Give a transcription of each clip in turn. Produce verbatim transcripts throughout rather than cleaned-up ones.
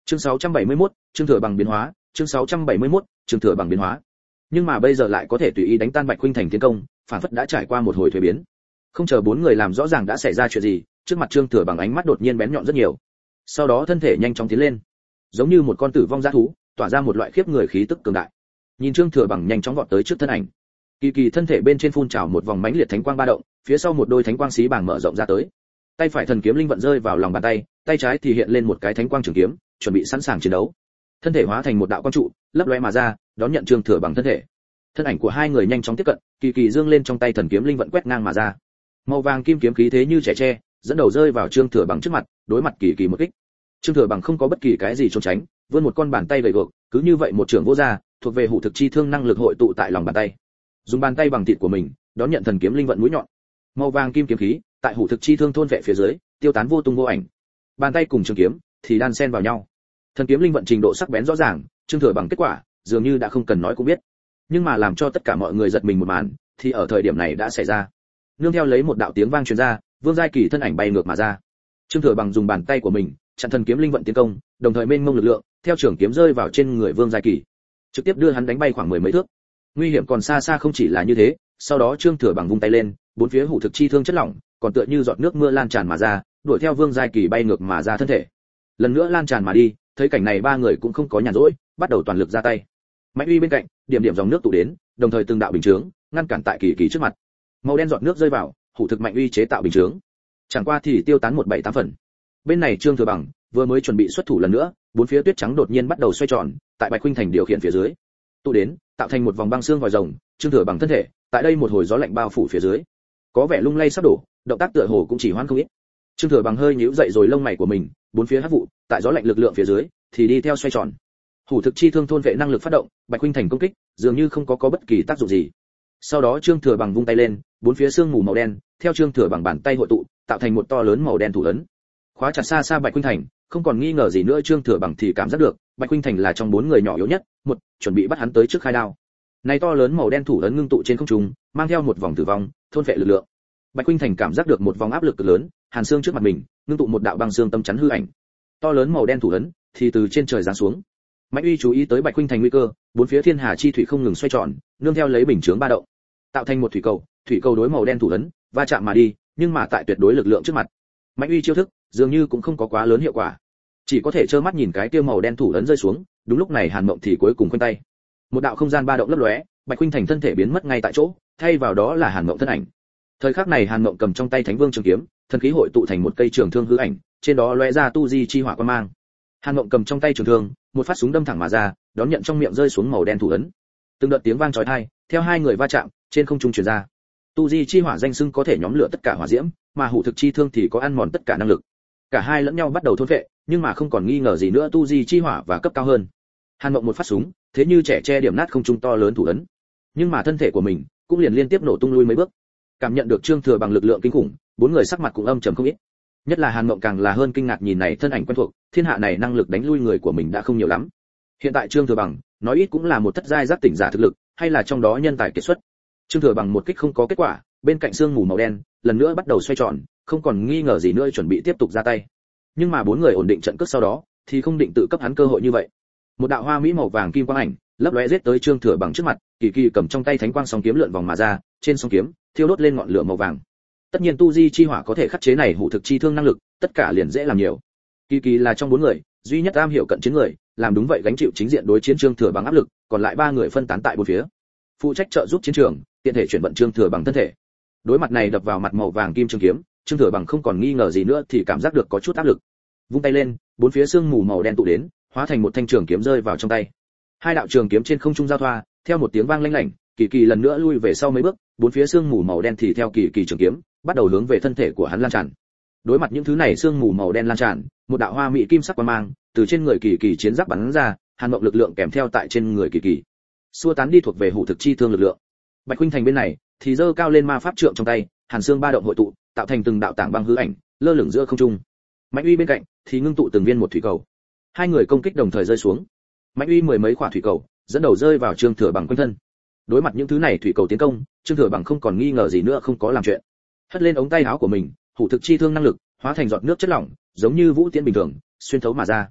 Chương sáu trăm bảy mươi mốt, Trương Thừa Bằng biến hóa, chương sáu trăm bảy mươi mốt, Trương Thừa Bằng biến hóa. Nhưng mà bây giờ lại có thể tùy ý đánh tan Bạch Khuynh Thành tiến công, phản phất đã trải qua một hồi thuế biến. Không chờ bốn người làm rõ ràng đã xảy ra chuyện gì, trước mặt Trương Thừa Bằng ánh mắt đột nhiên bén nhọn rất nhiều. Sau đó thân thể nhanh chóng tiến lên, giống như một con tử vong dã thú, tỏa ra một loại khiếp người khí tức cường đại. Nhìn Trương Thừa Bằng nhanh chóng vọt tới trước thân ảnh, kỳ kỳ thân thể bên trên phun trào một vòng mãnh liệt thánh quang ba động, phía sau một đôi thánh quang xí bảng mở rộng ra tới. Tay phải thần kiếm linh vận rơi vào lòng bàn tay, tay trái thì hiện lên một cái thánh quang trường kiếm, chuẩn bị sẵn sàng chiến đấu. Thân thể hóa thành một đạo quang trụ, lấp lóe mà ra, đón nhận Trương Thừa Bằng thân thể. Thân ảnh của hai người nhanh chóng tiếp cận, kỳ kỳ dương lên trong tay thần kiếm linh vận quét ngang mà ra. Màu vàng kim kiếm khí thế như trẻ tre, dẫn đầu rơi vào Trương Thừa Bằng trước mặt, đối mặt kỳ kỳ một kích. Trương Thừa Bằng không có bất kỳ cái gì trốn tránh, vươn một con bàn tay gầy gộc, cứ như vậy một trường vô ra, thuộc về hủ thực chi thương năng lực hội tụ tại lòng bàn tay. Dùng bàn tay bằng thịt của mình, đón nhận thần kiếm linh vận mũi nhọn. Màu vàng kim kiếm khí, tại hủ thực chi thương thôn vệ phía dưới, tiêu tán vô tung vô ảnh. Bàn tay cùng trường kiếm thì đan xen vào nhau. Thần kiếm linh vận trình độ sắc bén rõ ràng, Trương Thừa Bằng kết quả, dường như đã không cần nói cũng biết. Nhưng mà làm cho tất cả mọi người giật mình một màn, thì ở thời điểm này đã xảy ra. Nương theo lấy một đạo tiếng vang truyền ra, Vương Giai Kỳ thân ảnh bay ngược mà ra. Trương Thừa Bằng dùng bàn tay của mình chặn thần kiếm linh vận tiến công, đồng thời mênh mông lực lượng theo trường kiếm rơi vào trên người Vương Giai Kỳ, trực tiếp đưa hắn đánh bay khoảng mười mấy thước. Nguy hiểm còn xa xa không chỉ là như thế, sau đó Trương Thừa Bằng vung tay lên, bốn phía hủ thực chi thương chất lỏng, còn tựa như giọt nước mưa lan tràn mà ra, đuổi theo Vương Giai Kỳ bay ngược mà ra thân thể. Lần nữa lan tràn mà đi, thấy cảnh này ba người cũng không có nhàn rỗi, bắt đầu toàn lực ra tay. Mạnh Uy bên cạnh, điểm điểm dòng nước tụ đến, đồng thời từng đạo bình chướng ngăn cản tại Kỳ Kỳ trước mặt. Màu đen giọt nước rơi vào, hủ thực Mạnh Uy chế tạo bình chướng, chẳng qua thì tiêu tán một bảy tám phần. Bên này Trương Thừa Bằng vừa mới chuẩn bị xuất thủ lần nữa, bốn phía tuyết trắng đột nhiên bắt đầu xoay tròn, tại Bạch Khuynh Thành điều khiển phía dưới, tụ đến, tạo thành một vòng băng xương vòi rồng. Trương Thừa Bằng thân thể, tại đây một hồi gió lạnh bao phủ phía dưới, có vẻ lung lay sắp đổ, động tác tựa hồ cũng chỉ hoãn không ít. Trương Thừa Bằng hơi nhíu dậy rồi lông mày của mình, bốn phía hắc vụ, tại gió lạnh lực lượng phía dưới, thì đi theo xoay tròn. Hủ thực chi thương thôn vệ năng lực phát động, Bạch Khuynh Thành công kích, dường như không có có bất kỳ tác dụng gì. Sau đó Trương Thừa Bằng vung tay lên, bốn phía sương mù màu đen, theo Trương Thừa Bằng bàn tay hội tụ, tạo thành một to lớn màu đen thủ ấn, khóa chặt xa xa Bạch Khuynh Thành. Không còn nghi ngờ gì nữa, Trương Thừa Bằng thì cảm giác được, Bạch Khuynh Thành là trong bốn người nhỏ yếu nhất, một, chuẩn bị bắt hắn tới trước khai đao. Này to lớn màu đen thủ ấn ngưng tụ trên không trung, mang theo một vòng tử vong, thôn vệ lực lượng. Bạch Khuynh Thành cảm giác được một vòng áp lực cực lớn, hàn xương trước mặt mình, ngưng tụ một đạo băng xương tâm chắn hư ảnh. To lớn màu đen thủ ấn thì từ trên trời giáng xuống. Mạnh Uy chú ý tới Bạch Khuynh Thành nguy cơ, bốn phía thiên hà chi thủy không ngừng xoay tròn, nương theo lấy bình chướng ba động, tạo thành một thủy cầu, thủy cầu đối màu đen thủ ấn va chạm mà đi, nhưng mà tại tuyệt đối lực lượng trước mặt, Mạnh Uy chiêu thức dường như cũng không có quá lớn hiệu quả, chỉ có thể trơ mắt nhìn cái tiêu màu đen thủ ấn rơi xuống. Đúng lúc này Hàn Mộng thì cuối cùng khoanh tay, một đạo không gian ba động lấp lóe, Bạch Khuynh Thành thân thể biến mất ngay tại chỗ, thay vào đó là Hàn Mộng thân ảnh. Thời khắc này Hàn Mộng cầm trong tay Thánh Vương trường kiếm, thần khí hội tụ thành một cây trường thương hư ảnh, trên đó lóe ra tu di chi hỏa quang mang. Hàn Mộng cầm trong tay trường thương, một phát súng đâm thẳng mà ra, đón nhận trong miệng rơi xuống màu đen thủ ấn. Từng đợt tiếng vang chói tai, theo hai người va chạm, trên không trung truyền ra. Tu di chi hỏa danh xưng có thể nhóm lửa tất cả hỏa diễm, mà hủ thực chi thương thì có ăn mòn tất cả năng lực. Cả hai lẫn nhau bắt đầu thôn vệ, nhưng mà không còn nghi ngờ gì nữa, tu di chi hỏa và cấp cao hơn. Hàn Mộng một phát súng, thế như trẻ che điểm nát không trung to lớn thủ ấn, nhưng mà thân thể của mình cũng liền liên tiếp nổ tung lui mấy bước. Cảm nhận được Trương Thừa Bằng lực lượng kinh khủng, bốn người sắc mặt cũng âm trầm không ít. Nhất là Hàn Mộng càng là hơn kinh ngạc, nhìn này thân ảnh quen thuộc, thiên hạ này năng lực đánh lui người của mình đã không nhiều lắm. Hiện tại Trương Thừa Bằng, nói ít cũng là một thất giai giác tỉnh giả thực lực, hay là trong đó nhân tài kiệt xuất. Trương Thừa Bằng một kích không có kết quả, bên cạnh sương mù màu đen lần nữa bắt đầu xoay tròn, không còn nghi ngờ gì nữa chuẩn bị tiếp tục ra tay. Nhưng mà bốn người ổn định trận cước sau đó, thì không định tự cấp hắn cơ hội như vậy. Một đạo hoa mỹ màu vàng kim quang ảnh lấp lóe giết tới Trương Thừa Bằng trước mặt, kỳ kỳ cầm trong tay thánh quang song kiếm lượn vòng mà ra, trên song kiếm thiêu đốt lên ngọn lửa màu vàng. Tất nhiên tu di chi hỏa có thể khắc chế này hủ thực chi thương năng lực, tất cả liền dễ làm nhiều. Kỳ kỳ là trong bốn người duy nhất am hiểu cận chiến người, làm đúng vậy gánh chịu chính diện đối chiến Trương Thừa Bằng áp lực, còn lại ba người phân tán tại bốn phía, phụ trách trợ giúp chiến trường, tiện thể chuyển vận Trương Thừa Bằng thân thể. Đối mặt này đập vào mặt màu vàng kim trường kiếm, Trương Thừa Bằng không còn nghi ngờ gì nữa thì cảm giác được có chút áp lực. Vung tay lên, bốn phía sương mù màu đen tụ đến, hóa thành một thanh trường kiếm rơi vào trong tay. Hai đạo trường kiếm trên không trung giao thoa, theo một tiếng vang lanh lảnh, kỳ kỳ lần nữa lui về sau mấy bước, bốn phía sương mù màu đen thì theo kỳ kỳ trường kiếm bắt đầu hướng về thân thể của hắn lan tràn. Đối mặt những thứ này sương mù màu đen lan tràn, một đạo hoa mỹ kim sắc quang mang từ trên người kỳ kỳ chiến giáp bắn ra, Hàn Mộng lực lượng kèm theo tại trên người kỳ kỳ, xua tán đi thuộc về hủ thực chi thương lực lượng. Bạch Khuynh Thành bên này thì giơ cao lên ma pháp trượng trong tay, hàn xương ba động hội tụ, tạo thành từng đạo tảng băng hư ảnh lơ lửng giữa không trung. Mạnh Uy bên cạnh thì ngưng tụ từng viên một thủy cầu. Hai người công kích đồng thời rơi xuống. Mạnh Uy mười mấy quả thủy cầu dẫn đầu rơi vào Trương Thừa Bằng quanh thân. Đối mặt những thứ này thủy cầu tiến công, Trương Thừa Bằng không còn nghi ngờ gì nữa không có làm chuyện. Hất lên ống tay áo của mình, hủ thực chi thương năng lực hóa thành giọt nước chất lỏng, giống như vũ tiễn bình thường, xuyên thấu mà ra.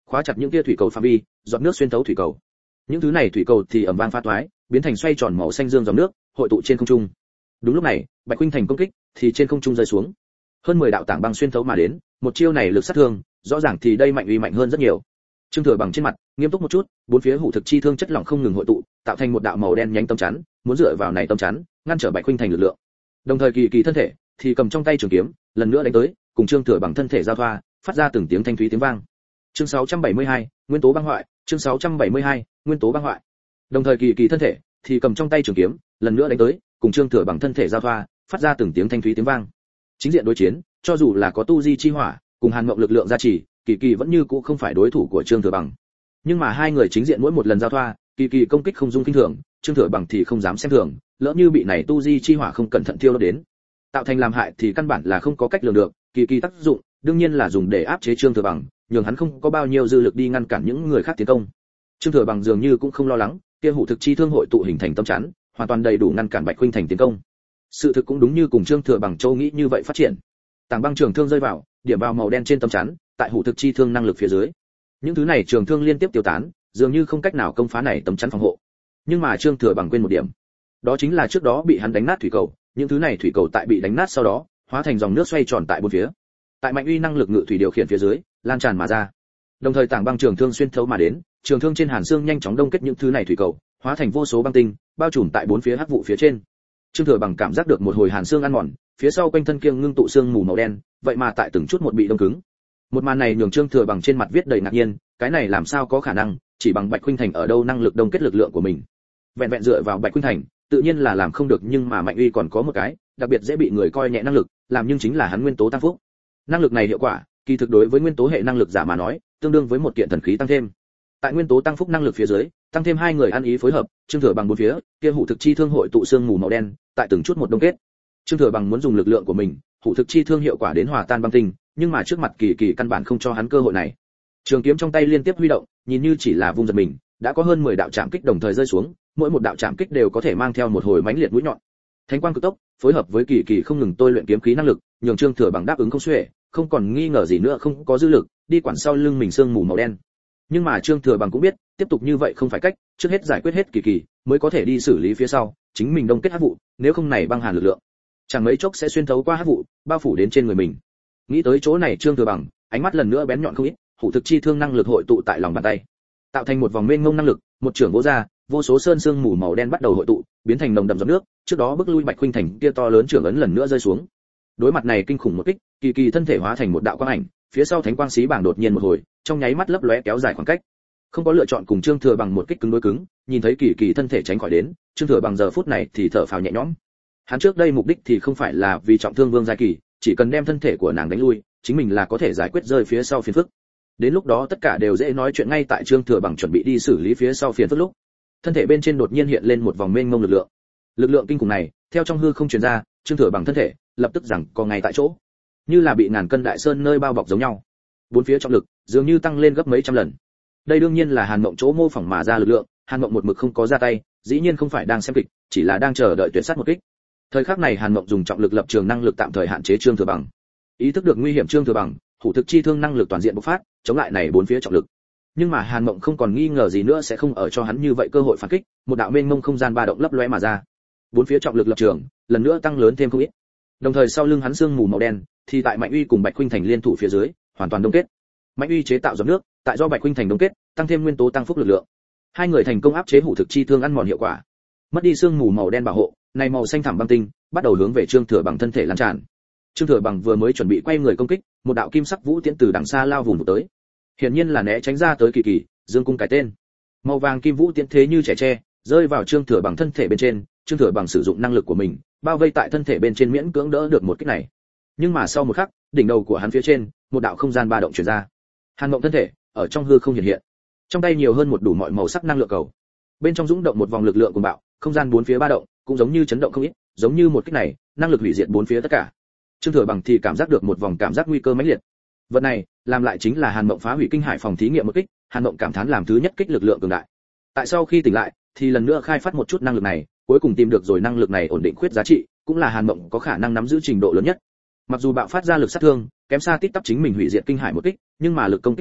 khóa chặt những kia thủy cầu phạm vi, giọt nước xuyên thấu thủy cầu. Những thứ này thủy cầu thì ầm vang phá toái, biến thành xoay tròn màu xanh dương dòng nước, hội tụ trên không trung. Đúng lúc này, Bạch Khuynh Thành công kích thì trên không trung rơi xuống. Hơn mười đạo tảng băng xuyên thấu mà đến, một chiêu này lực sát thương, rõ ràng thì đây mạnh uy mạnh hơn rất nhiều. Trương Thừa Bằng trên mặt nghiêm túc một chút, bốn phía hủ thực chi thương chất lỏng không ngừng hội tụ, tạo thành một đạo màu đen nhánh tấm chắn, muốn dựa vào này tấm chắn, ngăn trở Bạch Khuynh Thành lực lượng. Đồng thời Kỳ Kỳ thân thể thì cầm trong tay trường kiếm, lần nữa đánh tới, cùng Trương Thừa Bằng thân thể giao thoa, phát ra từng tiếng thanh thúy tiếng vang. Chương sáu trăm bảy mươi hai, Nguyên tố băng hoại, chương sáu trăm bảy mươi hai, Nguyên tố băng hoại. Đồng thời Kỳ Kỳ thân thể thì cầm trong tay trường kiếm, lần nữa đánh tới, cùng Trương Thừa Bằng thân thể giao thoa, phát ra từng tiếng thanh thúy tiếng vang. Chính diện đối chiến, cho dù là có tu di chi hỏa, cùng Hàn Mộng lực lượng gia trì, Kỳ Kỳ vẫn như cũ không phải đối thủ của Trương Thừa Bằng. Nhưng mà hai người chính diện mỗi một lần giao thoa, Kỳ Kỳ công kích không dung kinh thường, Trương Thừa Bằng thì không dám xem thường, lỡ như bị này tu di chi hỏa không cẩn thận thiêu đốt đến, tạo thành làm hại thì căn bản là không có cách lường được. Kỳ Kỳ tác dụng đương nhiên là dùng để áp chế Trương Thừa Bằng, nhường hắn không có bao nhiêu dư lực đi ngăn cản những người khác tiến công. Trương Thừa Bằng dường như cũng không lo lắng, kia hủ thực chi thương hội tụ hình thành tâm chắn, hoàn toàn đầy đủ ngăn cản Bạch Khuynh Thành tiến công. Sự thực cũng đúng như cùng Trương Thừa Bằng châu nghĩ như vậy phát triển. Tảng băng trường thương rơi vào, điểm vào màu đen trên tâm chắn, tại hủ thực chi thương năng lực phía dưới. Những thứ này trường thương liên tiếp tiêu tán, dường như không cách nào công phá này tấm chắn phòng hộ. Nhưng mà Trương Thừa Bằng quên một điểm, đó chính là trước đó bị hắn đánh nát thủy cầu, những thứ này thủy cầu tại bị đánh nát sau đó, hóa thành dòng nước xoay tròn tại bốn phía. Tại mạnh uy năng lực ngự thủy điều khiển phía dưới, lan tràn mà ra. Đồng thời tảng băng trường thương xuyên thấu mà đến, trường thương trên hàn xương nhanh chóng đông kết những thứ này thủy cầu, hóa thành vô số băng tinh, bao trùm tại bốn phía hắc vụ phía trên. Trương Thừa Bằng cảm giác được một hồi hàn xương ăn mòn, phía sau quanh thân kiêng ngưng tụ xương mù màu đen, vậy mà tại từng chút một bị đông cứng. Một màn này nhường Trương Thừa Bằng trên mặt viết đầy ngạc nhiên, cái này làm sao có khả năng, chỉ bằng Bạch Khuynh Thành ở đâu năng lực đông kết lực lượng của mình. Vẹn vẹn dựa vào Bạch Khuynh Thành, tự nhiên là làm không được, nhưng mà mạnh uy còn có một cái, đặc biệt dễ bị người coi nhẹ năng lực, làm nhưng chính là hắn nguyên tố tăng phúc. Năng lực này hiệu quả, kỳ thực đối với nguyên tố hệ năng lực giả mà nói, tương đương với một kiện thần khí tăng thêm. Tại nguyên tố tăng phúc năng lực phía dưới, tăng thêm hai người ăn ý phối hợp, Trương Thừa Bằng bốn phía, kia hủ thực chi thương hội tụ xương mù màu đen, tại từng chút một đông kết. Trương Thừa Bằng muốn dùng lực lượng của mình, hủ thực chi thương hiệu quả đến hòa tan băng tinh, nhưng mà trước mặt Kỳ Kỳ căn bản không cho hắn cơ hội này. Trường kiếm trong tay liên tiếp huy động, nhìn như chỉ là vung giật mình, đã có hơn mười đạo chạm kích đồng thời rơi xuống, mỗi một đạo chạm kích đều có thể mang theo một hồi mãnh liệt mũi nhọn. Thánh quang cực tốc, phối hợp với Kỳ Kỳ không ngừng tôi luyện kiếm khí năng lực, nhường Trương Thừa Bằng đáp ứng không xuể, không còn nghi ngờ gì nữa, không có dư lực đi quản sau lưng mình sương mù màu đen. Nhưng mà Trương Thừa Bằng cũng biết, tiếp tục như vậy không phải cách, trước hết giải quyết hết Kỳ Kỳ, mới có thể đi xử lý phía sau, chính mình đông kết hắc vụ, nếu không này băng hàn lực lượng, chẳng mấy chốc sẽ xuyên thấu qua hắc vụ, bao phủ đến trên người mình. Nghĩ tới chỗ này, Trương Thừa Bằng, ánh mắt lần nữa bén nhọn không ít, hủ thực chi thương năng lực hội tụ tại lòng bàn tay, tạo thành một vòng mênh mông năng lực, một trường vỗ ra, vô số sơn sương mù màu đen bắt đầu hội tụ, biến thành nồng đậm giọt nước, trước đó bức lui Bạch Khuynh Thành kia to lớn trưởng ấn lần nữa rơi xuống. Đối mặt này kinh khủng một kích, Kỳ Kỳ thân thể hóa thành một đạo quang ảnh, phía sau thánh quang xí bảng đột nhiên một hồi, trong nháy mắt lấp lóe kéo dài khoảng cách. Không có lựa chọn cùng Trương Thừa Bằng một kích cứng đối cứng, nhìn thấy Kỳ Kỳ thân thể tránh khỏi đến, Trương Thừa Bằng giờ phút này thì thở phào nhẹ nhõm. Hắn trước đây mục đích thì không phải là vì trọng thương Vương Gia Kỳ, chỉ cần đem thân thể của nàng đánh lui, chính mình là có thể giải quyết rơi phía sau phiền phức. Đến lúc đó tất cả đều dễ nói chuyện ngay tại Trương Thừa Bằng chuẩn bị đi xử lý phía sau phiền phức lúc, thân thể bên trên đột nhiên hiện lên một vòng mênh mông lực lượng. Lực lượng kinh khủng này, theo trong hư không truyền ra, Trương Thừa Bằng thân thể lập tức rằng co ngay tại chỗ, như là bị ngàn cân đại sơn nơi bao bọc giống nhau. Bốn phía trọng lực dường như tăng lên gấp mấy trăm lần. Đây đương nhiên là Hàn Mộng chỗ mô phỏng mà ra lực lượng, Hàn Mộng một mực không có ra tay, dĩ nhiên không phải đang xem kịch, chỉ là đang chờ đợi tuyệt sát một kích. Thời khắc này Hàn Mộng dùng trọng lực lập trường năng lực tạm thời hạn chế Trương Thừa Bằng. Ý thức được nguy hiểm Trương Thừa Bằng, hủ thực chi thương năng lực toàn diện bộc phát, chống lại này bốn phía trọng lực. Nhưng mà Hàn Mộng không còn nghi ngờ gì nữa sẽ không ở cho hắn như vậy cơ hội phản kích, một đạo mênh mông không gian ba động lấp lóe mà ra. Bốn phía trọng lực lập trường lần nữa tăng lớn thêm không ít. Đồng thời sau lưng hắn sương mù màu đen, thì tại Mạnh Uy cùng Bạch Khuynh Thành liên thủ phía dưới, hoàn toàn đông kết. Mạnh Uy chế tạo giọt nước, tại do Bạch Khuynh Thành đông kết, tăng thêm nguyên tố tăng phúc lực lượng. Hai người thành công áp chế hủ thực chi thương ăn mòn hiệu quả. Mất đi sương mù màu đen bảo hộ, này màu xanh thẳm băng tinh, bắt đầu hướng về Trương Thừa Bằng thân thể lan tràn. Trương Thừa Bằng vừa mới chuẩn bị quay người công kích, một đạo kim sắc vũ tiễn từ đằng xa lao vùng tới. Hiển nhiên là né tránh ra tới Kỳ Kỳ, Dương cung cái tên. Màu vàng kim vũ tiễn thế như trẻ tre, rơi vào Trương Thừa Bằng thân thể bên trên, Trương Thừa Bằng sử dụng năng lực của mình, bao vây tại thân thể bên trên miễn cưỡng đỡ được một kích này. Nhưng mà sau một khắc, đỉnh đầu của hắn phía trên, một đạo không gian ba động truyền ra. Hàn Mộng thân thể ở trong hư không hiện hiện. Trong tay nhiều hơn một đủ mọi màu sắc năng lượng cầu. Bên trong dũng động một vòng lực lượng cuồng bạo, không gian bốn phía ba động, cũng giống như chấn động không ít, giống như một kích này, năng lực hủy diệt bốn phía tất cả. Trương Thừa Bằng thì cảm giác được một vòng cảm giác nguy cơ mãnh liệt. Vật này, làm lại chính là Hàn Mộng phá hủy kinh hải phòng thí nghiệm một kích, Hàn Mộng cảm thán làm thứ nhất kích lực lượng cường đại. Tại sau khi tỉnh lại, thì lần nữa khai phát một chút năng lực này, cuối cùng tìm được rồi năng lực này ổn định khuyết giá trị, cũng là Hàn Mộng có khả năng nắm giữ trình độ lớn nhất. Mặc dù bạo phát ra lực sát thương, kém xa tít tắp chính mình hủy diệt kinh hải một kích, nhưng mà lực công kích này,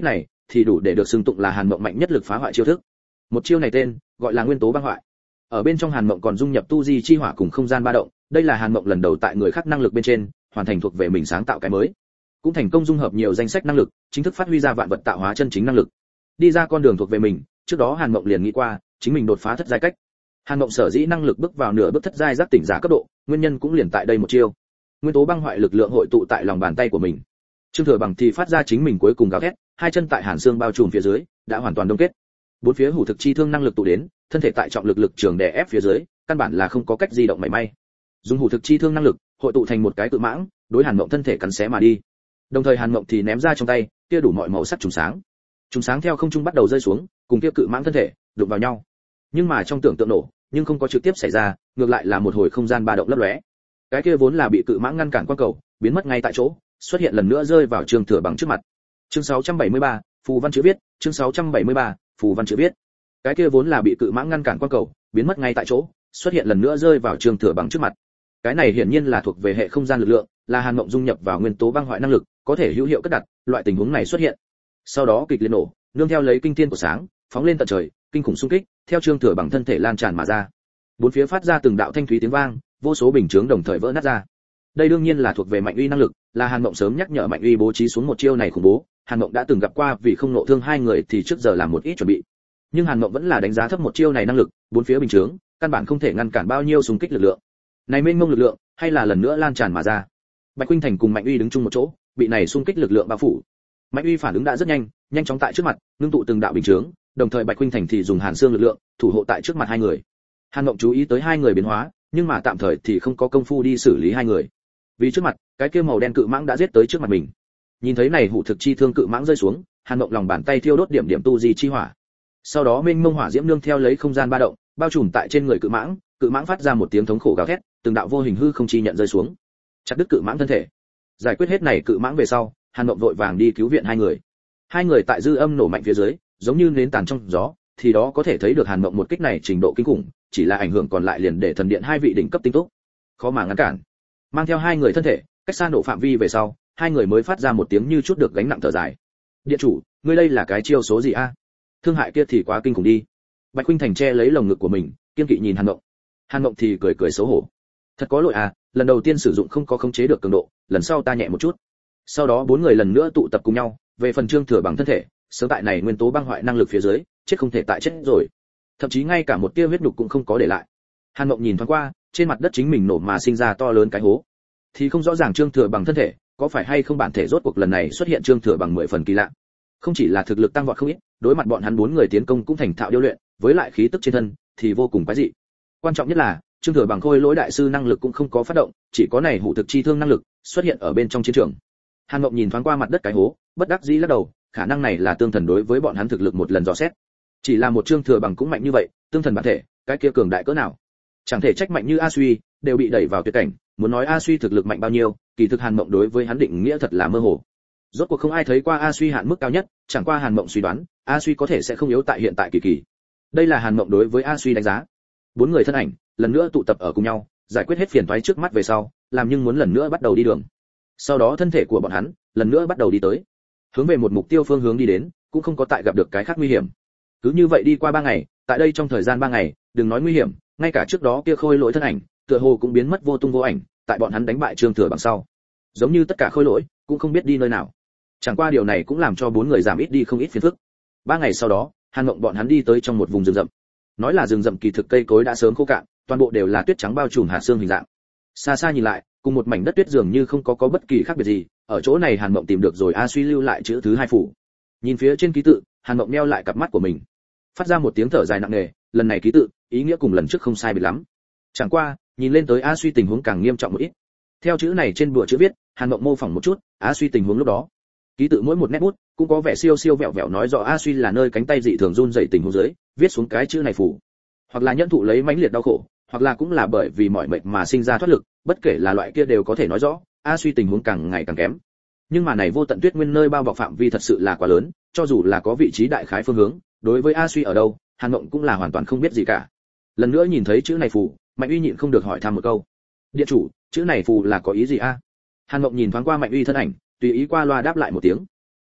thì đủ để được xưng tụng là Hàn Mộng mạnh nhất lực phá hoại chiêu thức. Một chiêu này tên gọi là Nguyên tố băng hoại. Ở bên trong Hàn Mộng còn dung nhập tu di chi hỏa cùng không gian ba động, đây là Hàn Mộng lần đầu tại người khác năng lực bên trên hoàn thành thuộc về mình sáng tạo cái mới, cũng thành công dung hợp nhiều danh sách năng lực, chính thức phát huy ra vạn vật tạo hóa chân chính năng lực, đi ra con đường thuộc về mình. Trước đó Hàn Mộng liền nghĩ qua chính mình đột phá thất giai cách. Hàn Mộng sở dĩ năng lực bước vào nửa bước thất giai giác tỉnh giả cấp độ, nguyên nhân cũng liền tại đây một chiêu. Nguyên tố băng hoại lực lượng hội tụ tại lòng bàn tay của mình. Trương Thừa Bằng thì phát ra chính mình cuối cùng gào thét, hai chân tại hàn xương bao trùm phía dưới đã hoàn toàn đông kết. Bốn phía hủ thực chi thương năng lực tụ đến, thân thể tại trọng lực lực trường đè ép phía dưới, căn bản là không có cách di động mảy may. Dùng hủ thực chi thương năng lực, hội tụ thành một cái cự mãng, đối Hàn Mộng thân thể cắn xé mà đi. Đồng thời Hàn Mộng thì ném ra trong tay kia đủ mọi màu sắc trùng sáng. Trùng sáng theo không trung bắt đầu rơi xuống, cùng kia cự mãng thân thể đụng vào nhau. Nhưng mà trong tưởng tượng nổ, nhưng không có trực tiếp xảy ra, ngược lại là một hồi không gian ba động lấp lóe. Cái kia vốn là bị cự mãng ngăn cản quang cầu, biến mất ngay tại chỗ, xuất hiện lần nữa rơi vào Trương Thừa Bằng trước mặt. Chương sáu trăm bảy mươi ba, phù văn chữ viết, chương sáu trăm bảy mươi ba, phù văn chữ viết. Cái kia vốn là bị cự mãng ngăn cản quang cầu, biến mất ngay tại chỗ, xuất hiện lần nữa rơi vào Trương Thừa Bằng trước mặt. Cái này hiển nhiên là thuộc về hệ không gian lực lượng, là Hàn Mộng dung nhập vào nguyên tố băng hoại năng lực, có thể hữu hiệu cất đặt, loại tình huống này xuất hiện. Sau đó kịch liệt nổ, nương theo lấy kinh thiên của sáng, phóng lên tận trời, kinh khủng xung kích, theo Trương Thừa Bằng thân thể lan tràn mà ra. Bốn phía phát ra từng đạo thanh thúy tiếng vang, vô số bình chướng đồng thời vỡ nát ra. Đây đương nhiên là thuộc về Mạnh Uy năng lực, là Hàn Mộng sớm nhắc nhở Mạnh Uy bố trí xuống một chiêu này khủng bố. Hàn Mộng đã từng gặp qua, vì không nộ thương hai người thì trước giờ làm một ít chuẩn bị. Nhưng Hàn Mộng vẫn là đánh giá thấp một chiêu này năng lực, bốn phía bình chướng, căn bản không thể ngăn cản bao nhiêu xung kích lực lượng. Này mênh mông lực lượng, hay là lần nữa lan tràn mà ra. Bạch Khuynh Thành cùng Mạnh Uy đứng chung một chỗ, bị này xung kích lực lượng bao phủ. Mạnh Uy phản ứng đã rất nhanh, nhanh chóng tại trước mặt, ngưng tụ từng đạo bình chướng, đồng thời Bạch Khuynh Thành thì dùng Hàn Xương lực lượng, thủ hộ tại trước mặt hai người. Hàn Mộng chú ý tới hai người biến hóa, nhưng mà tạm thời thì không có công phu đi xử lý hai người. Vì trước mặt, cái kia màu đen cự mãng đã giết tới trước mặt mình. Nhìn thấy này hủ thực chi thương cự mãng rơi xuống, Hàn Mộng lòng bàn tay thiêu đốt điểm điểm tu di chi hỏa. Sau đó mênh mông hỏa diễm nương theo lấy không gian ba động, bao trùm tại trên người cự mãng, cự mãng phát ra một tiếng thống khổ gào thét, từng đạo vô hình hư không chi nhận rơi xuống, chặt đứt cự mãng thân thể. Giải quyết hết này cự mãng về sau, Hàn Mộng vội vàng đi cứu viện hai người. Hai người tại dư âm nổ mạnh phía dưới, giống như nến tàn trong gió, thì đó có thể thấy được Hàn Mộng một kích này trình độ kinh khủng, chỉ là ảnh hưởng còn lại liền để thần điện hai vị đỉnh cấp tinh túc, khó mà ngăn cản. Mang theo hai người thân thể, cách xa nổ phạm vi về sau, hai người mới phát ra một tiếng như chút được gánh nặng thở dài. Điện chủ, ngươi đây là cái chiêu số gì a? Thương hại kia thì quá kinh khủng đi. Bạch Khuynh Thành che lấy lồng ngực của mình, kiên kỵ nhìn Hàn Mộng. Hàn Mộng thì cười cười xấu hổ. Thật có lỗi à, lần đầu tiên sử dụng không có khống chế được cường độ, lần sau ta nhẹ một chút. Sau đó bốn người lần nữa tụ tập cùng nhau, về phần Trương Thừa Bằng thân thể, sớm tại này nguyên tố băng hoại năng lực phía dưới, chết không thể tại chết rồi. Thậm chí ngay cả một tia huyết nhục cũng không có để lại. Hàn Mộng nhìn thoáng qua, trên mặt đất chính mình nổ mà sinh ra to lớn cái hố. Thì không rõ ràng Trương Thừa Bằng thân thể, có phải hay không bản thể rốt cuộc lần này xuất hiện Trương Thừa Bằng mười phần kỳ lạ. Không chỉ là thực lực tăng vọt không ít, đối mặt bọn hắn bốn người tiến công cũng thành thạo điêu luyện, với lại khí tức trên thân thì vô cùng quái dị. Quan trọng nhất là, Trương Thừa Bằng khôi lỗi đại sư năng lực cũng không có phát động, chỉ có này hủ thực chi thương năng lực xuất hiện ở bên trong chiến trường. Hàn Mộng nhìn thoáng qua mặt đất cái hố, bất đắc dĩ lắc đầu, khả năng này là tương thần đối với bọn hắn thực lực một lần dò xét. Chỉ là một Trương Thừa Bằng cũng mạnh như vậy, tương thần bản thể, cái kia cường đại cỡ nào? Chẳng thể trách mạnh như A Suy, đều bị đẩy vào tuyệt cảnh, muốn nói A Suy thực lực mạnh bao nhiêu, kỳ thực Hàn Mộng đối với hắn định nghĩa thật là mơ hồ. Rốt cuộc không ai thấy qua A Suy hạn mức cao nhất, chẳng qua Hàn Mộng suy đoán, A Suy có thể sẽ không yếu tại hiện tại kỳ kỳ. Đây là Hàn Mộng đối với A Suy đánh giá. Bốn người thân ảnh lần nữa tụ tập ở cùng nhau, giải quyết hết phiền toái trước mắt về sau, làm nhưng muốn lần nữa bắt đầu đi đường. Sau đó thân thể của bọn hắn lần nữa bắt đầu đi tới, hướng về một mục tiêu phương hướng đi đến, cũng không có tại gặp được cái khác nguy hiểm. Cứ như vậy đi qua ba ngày, tại đây trong thời gian ba ngày, đừng nói nguy hiểm, ngay cả trước đó kia khôi lỗi thân ảnh, tựa hồ cũng biến mất vô tung vô ảnh, tại bọn hắn đánh bại Trương Thừa Bằng sau, giống như tất cả khôi lỗi cũng không biết đi nơi nào. Chẳng qua điều này cũng làm cho bốn người giảm ít đi không ít phiền phức. Ba ngày sau đó, Hàn Mộng bọn hắn đi tới trong một vùng rừng rậm. Nói là rừng rậm kỳ thực cây cối đã sớm khô cạn, toàn bộ đều là tuyết trắng bao trùm hạt xương hình dạng. Xa xa nhìn lại, cùng một mảnh đất tuyết dường như không có có bất kỳ khác biệt gì. Ở chỗ này Hàn Mộng tìm được rồi A Suy lưu lại chữ thứ hai phủ. Nhìn phía trên ký tự, Hàn Mộng meo lại cặp mắt của mình, phát ra một tiếng thở dài nặng nề. Lần này ký tự, ý nghĩa cùng lần trước không sai biệt lắm. Chẳng qua, nhìn lên tới A Suy tình huống càng nghiêm trọng một ít. Theo chữ này trên bùa chữ viết, Hàn Mộng mô phỏng một chút A Suy tình huống lúc đó. Ký tự mỗi một nét bút cũng có vẻ siêu siêu vẹo vẹo nói rõ A Suy là nơi cánh tay dị thường run rẩy tình huống dưới, viết xuống cái chữ này phủ. Hoặc là nhẫn thụ lấy mãnh liệt đau khổ, hoặc là cũng là bởi vì mỏi mệt mà sinh ra thoát lực, bất kể là loại kia đều có thể nói rõ, A Suy tình huống càng ngày càng kém. Nhưng mà này vô tận tuyết nguyên nơi bao bọc phạm vi thật sự là quá lớn, cho dù là có vị trí đại khái phương hướng, đối với A Suy ở đâu, Hàn Mộng cũng là hoàn toàn không biết gì cả. Lần nữa nhìn thấy chữ này phù, Mạnh Uy nhịn không được hỏi thăm một câu: "Điện chủ, chữ này phù là có ý gì a?" Hàn Mộng nhìn thoáng qua Mạnh Uy thân ảnh, tùy ý qua loa đáp lại một tiếng.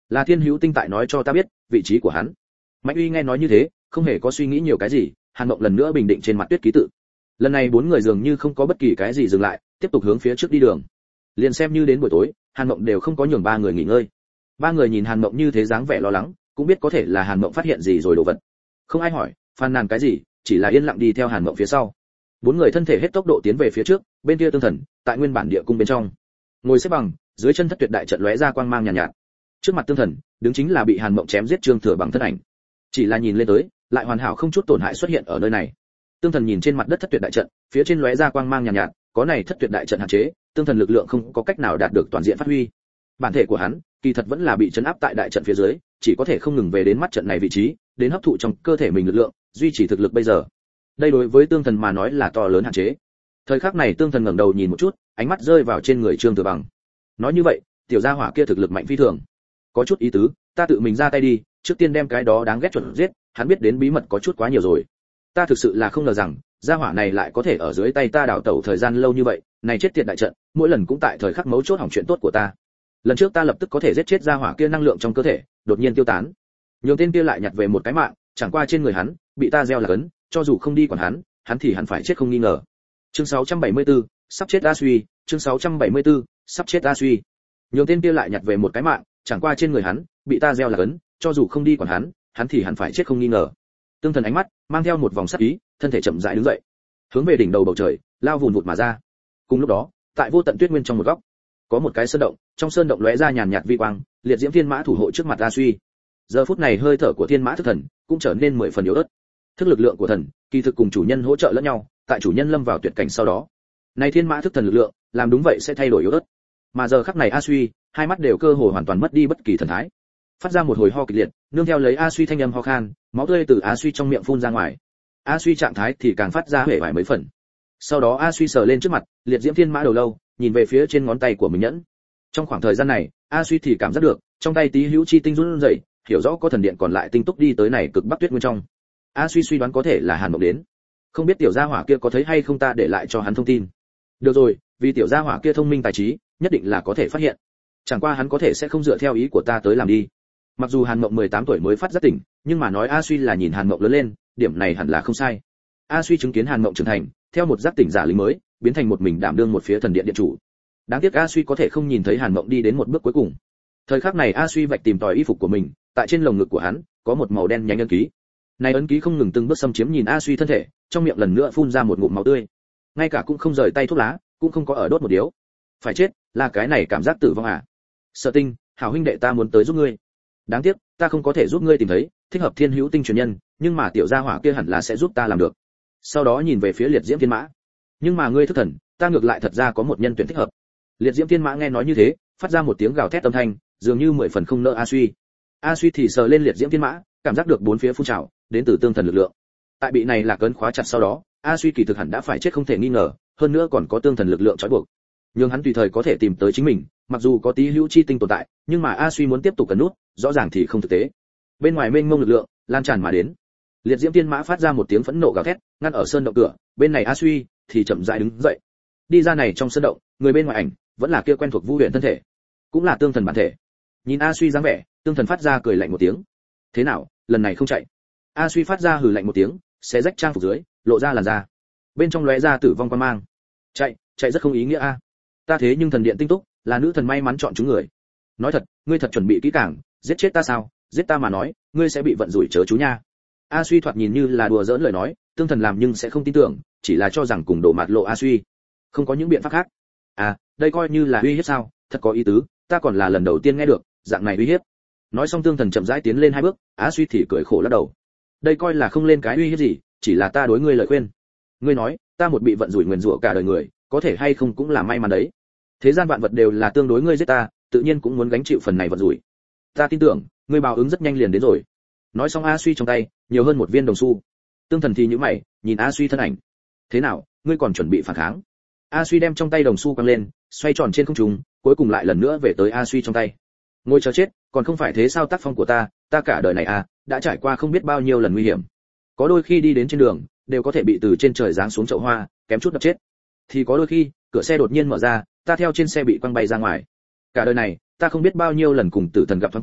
Là Thiên Hữu Tinh tại nói cho ta biết vị trí của hắn. Mạnh Uy nghe nói như thế, không hề có suy nghĩ nhiều cái gì, Hàn Mộng lần nữa bình định trên mặt tuyết ký tự. Lần này bốn người dường như không có bất kỳ cái gì dừng lại, tiếp tục hướng phía trước đi đường. Liền xem như đến buổi tối, Hàn Mộng đều không có nhường ba người nghỉ ngơi. Ba người nhìn Hàn Mộng như thế dáng vẻ lo lắng, cũng biết có thể là Hàn Mộng phát hiện gì rồi đồ vật. Không ai hỏi, phàn nàn cái gì, chỉ là yên lặng đi theo Hàn Mộng phía sau. Bốn người thân thể hết tốc độ tiến về phía trước, bên kia Tương Thần, tại nguyên bản địa cung bên trong, ngồi xếp bằng, dưới chân thất tuyệt đại trận lóe ra quang mang nhàn nhạt, nhạt. Trước mặt Tương Thần, đứng chính là bị Hàn Mộng chém giết Trương Thừa Bằng thân ảnh. Chỉ là nhìn lên tới, lại hoàn hảo không chút tổn hại xuất hiện ở nơi này. Tương Thần nhìn trên mặt đất thất tuyệt đại trận, phía trên lóe ra quang mang nhàn nhạt, nhạt, có này thất tuyệt đại trận hạn chế, Tương Thần lực lượng không có cách nào đạt được toàn diện phát huy. Bản thể của hắn, kỳ thật vẫn là bị trấn áp tại đại trận phía dưới, chỉ có thể không ngừng về đến mắt trận này vị trí, đến hấp thụ trong cơ thể mình lực lượng, duy trì thực lực bây giờ. Đây đối với Tương Thần mà nói là to lớn hạn chế. Thời khắc này Tương Thần ngẩng đầu nhìn một chút, ánh mắt rơi vào trên người Trương Thừa Bằng. Nói như vậy, tiểu gia hỏa kia thực lực mạnh phi thường. Có chút ý tứ, ta tự mình ra tay đi, trước tiên đem cái đó đáng ghét chuẩn giết, hắn biết đến bí mật có chút quá nhiều rồi. Ta thực sự là không ngờ rằng, gia hỏa này lại có thể ở dưới tay ta đào tẩu thời gian lâu như vậy, này chết tiệt đại trận, mỗi lần cũng tại thời khắc mấu chốt hỏng chuyện tốt của ta. Lần trước ta lập tức có thể giết chết gia hỏa kia năng lượng trong cơ thể, đột nhiên tiêu tán. Nhường tên kia lại nhặt về một cái mạng, chẳng qua trên người hắn, bị ta gieo là cấn, cho dù không đi quản hắn, hắn thì hẳn phải chết không nghi ngờ. Chương sáu trăm bảy mươi tư, sắp chết A Suy, chương sáu trăm bảy mươi tư, sắp chết A Suy. Nhường tên kia lại nhặt về một cái mạng, chẳng qua trên người hắn, bị ta gieo là cấn, cho dù không đi quản hắn, hắn thì hẳn phải chết không nghi ngờ. Tương Thần ánh mắt mang theo một vòng sắc ý, thân thể chậm rãi đứng dậy, hướng về đỉnh đầu bầu trời, lao vùn vụt mà ra. Cùng lúc đó, tại vô tận tuyết nguyên trong một góc, có một cái sơn động, trong sơn động lóe ra nhàn nhạt vi quang, liệt diễm thiên mã thủ hộ trước mặt A Suy. Giờ phút này hơi thở của thiên mã thức thần cũng trở nên mười phần yếu ớt. Thức lực lượng của thần, kỳ thực cùng chủ nhân hỗ trợ lẫn nhau, tại chủ nhân lâm vào tuyệt cảnh sau đó, nay thiên mã thức thần lực lượng, làm đúng vậy sẽ thay đổi yếu ớt. Mà giờ khắc này A Suy, hai mắt đều cơ hồ hoàn toàn mất đi bất kỳ thần thái, phát ra một hồi ho kịch liệt, nương theo lấy A Suy thanh âm ho khan, máu tươi từ A Suy trong miệng phun ra ngoài. A Suy trạng thái thì càng phát ra hể vải mấy phần. Sau đó A Suy sờ lên trước mặt, liệt diễm thiên mã đầu lâu, nhìn về phía trên ngón tay của mình nhẫn. Trong khoảng thời gian này, A Suy thì cảm giác được, trong tay tí hữu chi tinh run rẩy, hiểu rõ có thần điện còn lại tinh túc đi tới này cực bắc tuyết nguyên trong. A Suy suy đoán có thể là Hàn Mộng đến. Không biết tiểu gia hỏa kia có thấy hay không ta để lại cho hắn thông tin. Được rồi, vì tiểu gia hỏa kia thông minh tài trí, nhất định là có thể phát hiện. Chẳng qua hắn có thể sẽ không dựa theo ý của ta tới làm đi. Mặc dù Hàn Mộng mười tám tuổi mới phát giác tỉnh, nhưng mà nói A Suy là nhìn Hàn Mộng lớn lên, điểm này hẳn là không sai. A Suy chứng kiến Hàn Mộng trưởng thành, theo một giác tỉnh giả lính mới, biến thành một mình đảm đương một phía thần điện điện chủ. Đáng tiếc A Suy có thể không nhìn thấy Hàn Mộng đi đến một bước cuối cùng. Thời khắc này A Suy vạch tìm tòi y phục của mình, tại trên lồng ngực của hắn có một màu đen nhánh ấn ký. Này ấn ký không ngừng từng bước xâm chiếm nhìn A Suy thân thể, trong miệng lần nữa phun ra một ngụm máu tươi. Ngay cả cũng không rời tay thuốc lá, cũng không có ở đốt một điếu. Phải chết, là cái này cảm giác tử vong à? Sở Tinh, hảo huynh đệ ta muốn tới giúp ngươi. Đáng tiếc, ta không có thể giúp ngươi tìm thấy thích hợp Thiên Hữu Tinh truyền nhân, nhưng mà tiểu gia hỏa kia hẳn là sẽ giúp ta làm được. Sau đó nhìn về phía liệt diễm thiên mã. Nhưng mà ngươi thức thần, ta ngược lại thật ra có một nhân tuyển thích hợp. Liệt diễm thiên mã nghe nói như thế, phát ra một tiếng gào thét âm thanh, dường như mười phần không nỡ A Suy. A Suy thì sờ lên liệt diễm thiên mã, cảm giác được bốn phía phun trào, đến từ tương thần lực lượng. Tại bị này là cấn khóa chặt sau đó, A Suy kỳ thực hẳn đã phải chết không thể nghi ngờ, hơn nữa còn có tương thần lực lượng trói buộc. Nhưng hắn tùy thời có thể tìm tới chính mình, mặc dù có tí hữu chi tinh tồn tại, nhưng mà A Suy muốn tiếp tục cấn nút, rõ ràng thì không thực tế. Bên ngoài mênh mông lực lượng lan tràn mà đến. Liệt diễm thiên mã phát ra một tiếng phẫn nộ gào thét, ngăn ở sơn động cửa, bên này A Suy thì chậm rãi đứng dậy. Đi ra này trong sơn động, người bên ngoài ảnh vẫn là kia quen thuộc Vu Huyền thân thể, cũng là tương thần bản thể. Nhìn A Suy dáng vẻ, tương thần phát ra cười lạnh một tiếng. Thế nào, lần này không chạy? A Suy phát ra hừ lạnh một tiếng, xé rách trang phục dưới, lộ ra làn da. Bên trong lóe ra tử vong quan mang. Chạy, chạy rất không ý nghĩa a. Ta thế nhưng thần điện tinh túc, là nữ thần may mắn chọn chúng người. Nói thật, ngươi thật chuẩn bị kỹ càng, giết chết ta sao? Giết ta mà nói, ngươi sẽ bị vận rủi chớ chú nha. A Suy thoạt nhìn như là đùa giỡn lời nói, tương thần làm nhưng sẽ không tin tưởng, chỉ là cho rằng cùng đổ mạt lộ A Suy. Không có những biện pháp khác. À, đây coi như là uy hiếp sao? Thật có ý tứ, ta còn là lần đầu tiên nghe được dạng này uy hiếp. Nói xong tương thần chậm rãi tiến lên hai bước, A Suy thì cười khổ lắc đầu. Đây coi là không lên cái uy hiếp gì, chỉ là ta đối ngươi lời khuyên. Ngươi nói, ta một bị vận rủi nguyền rủa cả đời người, có thể hay không cũng là may mắn đấy. Thế gian vạn vật đều là tương đối ngươi giết ta, tự nhiên cũng muốn gánh chịu phần này vận rủi. Ta tin tưởng, ngươi báo ứng rất nhanh liền đến rồi. Nói xong A Suy trong tay nhiều hơn một viên đồng xu. Tương thần thì nhíu mày, nhìn A Suy thân ảnh. Thế nào, ngươi còn chuẩn bị phản kháng? A Suy đem trong tay đồng xu quăng lên, xoay tròn trên không trung, cuối cùng lại lần nữa về tới A Suy trong tay. Ngồi chờ chết, còn không phải thế sao? Tác phong của ta, ta cả đời này à, đã trải qua không biết bao nhiêu lần nguy hiểm. Có đôi khi đi đến trên đường, đều có thể bị từ trên trời giáng xuống chậu hoa, kém chút đập chết. Thì có đôi khi, cửa xe đột nhiên mở ra, ta theo trên xe bị quăng bay ra ngoài. Cả đời này, ta không biết bao nhiêu lần cùng tử thần gặp thoáng qua,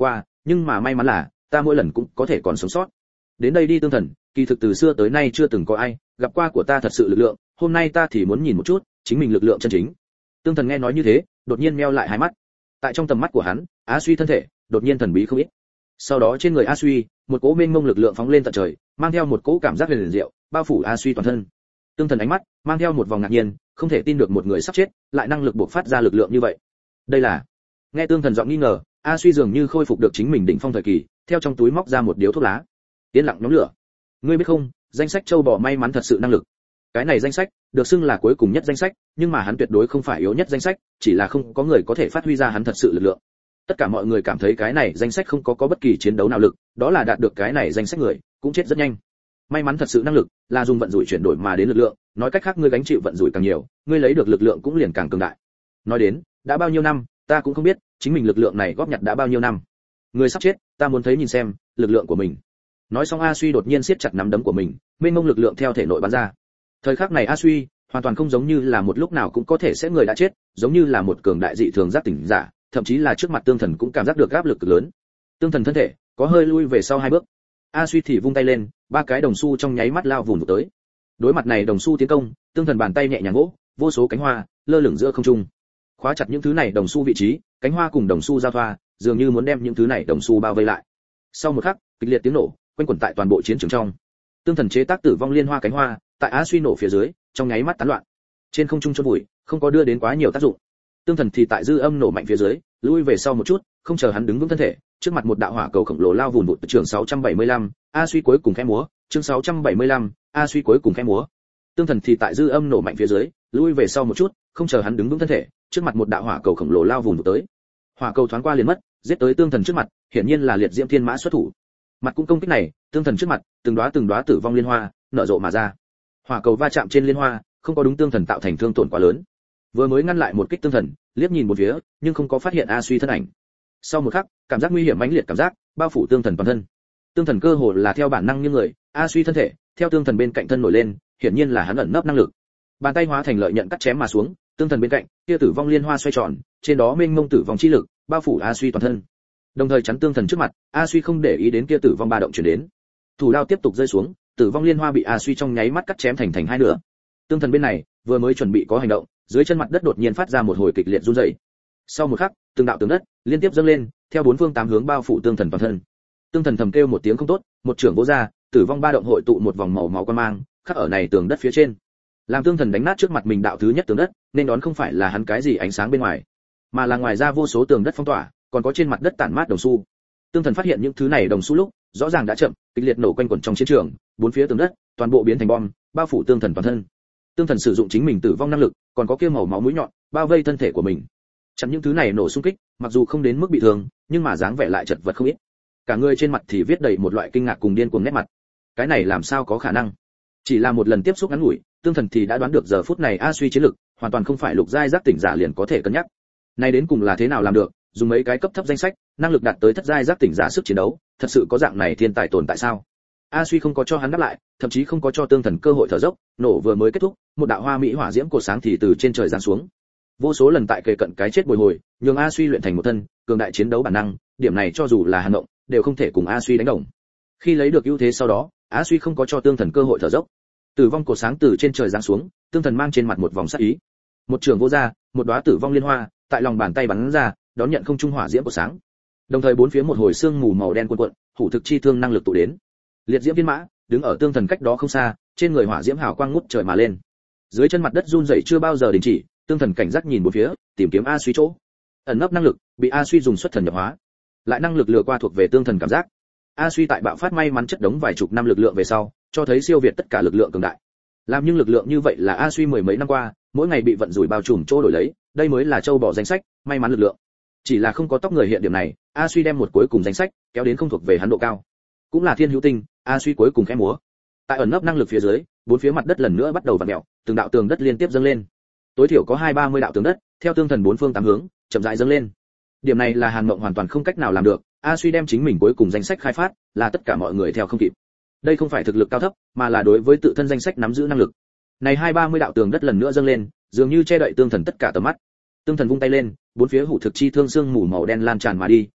nhưng mà may mắn là ta mỗi lần cũng có thể còn sống sót. Đến đây đi Tương Thần, kỳ thực từ xưa tới nay chưa từng có ai gặp qua của ta thật sự lực lượng, hôm nay ta thì muốn nhìn một chút chính mình lực lượng chân chính. Tương Thần nghe nói như thế, đột nhiên meo lại hai mắt. Tại trong tầm mắt của hắn, A Suy thân thể đột nhiên thần bí không ít. Sau đó trên người A Suy, một cỗ mênh mông lực lượng phóng lên tận trời, mang theo một cỗ cảm giác huyền diệu, bao phủ A Suy toàn thân. Tương Thần ánh mắt mang theo một vòng ngạc nhiên, không thể tin được một người sắp chết, lại năng lực bộc phát ra lực lượng như vậy. Đây là... Nghe Tương Thần giọng nghi ngờ, A Suy dường như khôi phục được chính mình đỉnh phong thời kỳ, theo trong túi móc ra một điếu thuốc lá. Yên lặng nhóm lửa. Ngươi biết không, danh sách châu bò may mắn thật sự năng lực. Cái này danh sách được xưng là cuối cùng nhất danh sách, nhưng mà hắn tuyệt đối không phải yếu nhất danh sách, chỉ là không có người có thể phát huy ra hắn thật sự lực lượng. Tất cả mọi người cảm thấy cái này danh sách không có có bất kỳ chiến đấu nào lực, đó là đạt được cái này danh sách người cũng chết rất nhanh. May mắn thật sự năng lực là dùng vận rủi chuyển đổi mà đến lực lượng, nói cách khác ngươi gánh chịu vận rủi càng nhiều, ngươi lấy được lực lượng cũng liền càng cường đại. Nói đến, đã bao nhiêu năm, ta cũng không biết, chính mình lực lượng này góp nhặt đã bao nhiêu năm. Người sắp chết, ta muốn thấy nhìn xem lực lượng của mình. Nói xong A Suy đột nhiên siết chặt nắm đấm của mình, mênh mông lực lượng theo thể nội bắn ra. Thời khắc này A Suy hoàn toàn không giống như là một lúc nào cũng có thể sẽ người đã chết, giống như là một cường đại dị thường giác tỉnh giả, thậm chí là trước mặt Tương Thần cũng cảm giác được áp lực cực lớn. Tương Thần thân thể có hơi lui về sau hai bước. A Suy thì vung tay lên, ba cái đồng xu trong nháy mắt lao vụn vụt tới. Đối mặt này đồng xu tiến công, Tương Thần bàn tay nhẹ nhàng vỗ, vô số cánh hoa lơ lửng giữa không trung, khóa chặt những thứ này đồng xu vị trí, cánh hoa cùng đồng xu giao thoa, dường như muốn đem những thứ này đồng xu bao vây lại. Sau một khắc, kịch liệt tiếng nổ quanh quẩn tại toàn bộ chiến trường trong. Tương Thần chế tác tử vong liên hoa cánh hoa, tại A Suy nổ phía dưới, trong nháy mắt tán loạn. Trên không trung chôn vùi, không có đưa đến quá nhiều tác dụng. Tương Thần thì tại dư âm nổ mạnh phía dưới, lui về sau một chút, không chờ hắn đứng vững thân thể, trước mặt một đạo hỏa cầu khổng lồ lao vụn vụt. Chương sáu trăm bảy mươi lăm, A Suy cuối cùng khẽ múa, chương sáu trăm bảy mươi lăm, A Suy cuối cùng khẽ múa. Tương Thần thì tại dư âm nổ mạnh phía dưới, lui về sau một chút, không chờ hắn đứng vững thân thể, trước mặt một đạo hỏa cầu khổng lồ lao vụn vụt tới. Hỏa cầu thoáng qua liền mất, giết tới Tương Thần trước mặt, hiển nhiên là liệt diễm thiên mã xuất thủ. Mặt cũng công kích này, Tương Thần trước mặt, từng đóa từng đóa tử vong liên hoa nở rộ mà ra. Hỏa cầu va chạm trên liên hoa, không có đúng Tương Thần tạo thành thương tổn quá lớn. Vừa mới ngăn lại một kích Tương Thần, liếc nhìn một phía, nhưng không có phát hiện A Suy thân ảnh. Sau một khắc, cảm giác nguy hiểm mãnh liệt cảm giác bao phủ Tương Thần toàn thân. Tương Thần cơ hồ là theo bản năng như người, A Suy thân thể theo Tương Thần bên cạnh thân nổi lên, hiển nhiên là hắn ẩn nấp năng lực. Bàn tay hóa thành lợi nhận cắt chém mà xuống, Tương Thần bên cạnh, kia tử vong liên hoa xoay tròn, trên đó mênh mông tử vong chi lực bao phủ A Suy toàn thân. Đồng thời chắn Tương Thần trước mặt, A Suy không để ý đến kia tử vong ba động chuyển đến. Thủ đao tiếp tục rơi xuống, tử vong liên hoa bị A Suy trong nháy mắt cắt chém thành thành hai nửa. Tương Thần bên này vừa mới chuẩn bị có hành động, dưới chân mặt đất đột nhiên phát ra một hồi kịch liệt run rẩy. Sau một khắc, từng đạo tường đất liên tiếp dâng lên, theo bốn phương tám hướng bao phủ Tương Thần toàn thân. Tương Thần thầm kêu một tiếng không tốt, một trưởng vỗ ra, tử vong ba động hội tụ một vòng màu máu quang mang, khắc ở này tường đất phía trên. Làm Tương Thần đánh nát trước mặt mình đạo thứ nhất tường đất, nên đón không phải là hắn cái gì ánh sáng bên ngoài, mà là ngoài ra vô số tường đất phong tỏa, còn có trên mặt đất tản mát đồng xu. Tương Thần phát hiện những thứ này đồng xu lúc, rõ ràng đã chậm, kịch liệt nổ quanh quẩn trong chiến trường, bốn phía tường đất toàn bộ biến thành bom, bao phủ Tương Thần toàn thân. Tương Thần sử dụng chính mình tử vong năng lực, còn có kia màu máu mũi nhọn, bao vây thân thể của mình. Chặn những thứ này nổ xung kích, mặc dù không đến mức bị thương, nhưng mà dáng vẻ lại chật vật không ít. Cả người trên mặt thì viết đầy một loại kinh ngạc cùng điên cuồng nét mặt. Cái này làm sao có khả năng? Chỉ là một lần tiếp xúc ngắn ngủi, Tương Thần thì đã đoán được giờ phút này A Suy chiến lực, hoàn toàn không phải lục giai giác tỉnh giả liền có thể cân nhắc. Này đến cùng là thế nào làm được, dùng mấy cái cấp thấp danh sách, năng lực đạt tới thất giai giác tỉnh giả sức chiến đấu, thật sự có dạng này thiên tài tồn tại sao? A Suy không có cho hắn đáp lại, thậm chí không có cho Tương Thần cơ hội thở dốc, nổ vừa mới kết thúc, một đạo hoa mỹ hỏa diễm cột sáng thì từ trên trời giáng xuống. Vô số lần tại kề cận cái chết bồi hồi, nhường A Suy luyện thành một thân cường đại chiến đấu bản năng, điểm này cho dù là Hàn Động đều không thể cùng A Suy đánh đồng. Khi lấy được ưu thế sau đó, A Suy không có cho Tương Thần cơ hội thở dốc. Tử vong cột sáng từ trên trời giáng xuống, Tương Thần mang trên mặt một vòng sát ý. Một trường vô ra, một đóa tử vong liên hoa tại lòng bàn tay bắn ra, đón nhận không trung hỏa diễm cột sáng. Đồng thời bốn phía một hồi sương mù màu đen cuộn cuộn, hủ thực chi thương năng lực tụ đến. Liệt diễm viên mã đứng ở Tương Thần cách đó không xa, trên người hỏa diễm hào quang ngút trời mà lên. Dưới chân mặt đất run rẩy chưa bao giờ đình chỉ, Tương Thần cảnh giác nhìn bốn phía, tìm kiếm A Suy chỗ. Ẩn nấp năng lực bị A Suy dùng xuất thần nhập hóa, lại năng lực lừa qua thuộc về Tương Thần cảm giác. A Suy tại bạo phát may mắn chất đống vài chục năm lực lượng về sau, cho thấy siêu việt tất cả lực lượng cường đại. Làm nhưng lực lượng như vậy là A Suy mười mấy năm qua, mỗi ngày bị vận rủi bao trùm chỗ đổi lấy, đây mới là châu bò danh sách, may mắn lực lượng. Chỉ là không có tóc người hiện điểm này, A Suy đem một cuối cùng danh sách kéo đến không thuộc về hắn độ cao. Cũng là thiên hữu tinh, A Suy cuối cùng khẽ múa. Tại ẩn nấp năng lực phía dưới, bốn phía mặt đất lần nữa bắt đầu vặn mèo, từng đạo tường đất liên tiếp dâng lên. Tối thiểu có hai ba mươi đạo tường đất, theo Tương Thần bốn phương tám hướng, chậm rãi dâng lên. Điểm này là Hàn Mộng hoàn toàn không cách nào làm được, A Suy đem chính mình cuối cùng danh sách khai phát, là tất cả mọi người theo không kịp. Đây không phải thực lực cao thấp, mà là đối với tự thân danh sách nắm giữ năng lực. Này hai ba mươi đạo tường đất lần nữa dâng lên, dường như che đậy Tương Thần tất cả tầm mắt. Tương Thần vung tay lên, bốn phía hủ thực chi thương xương mù màu đen lan tràn mà đi,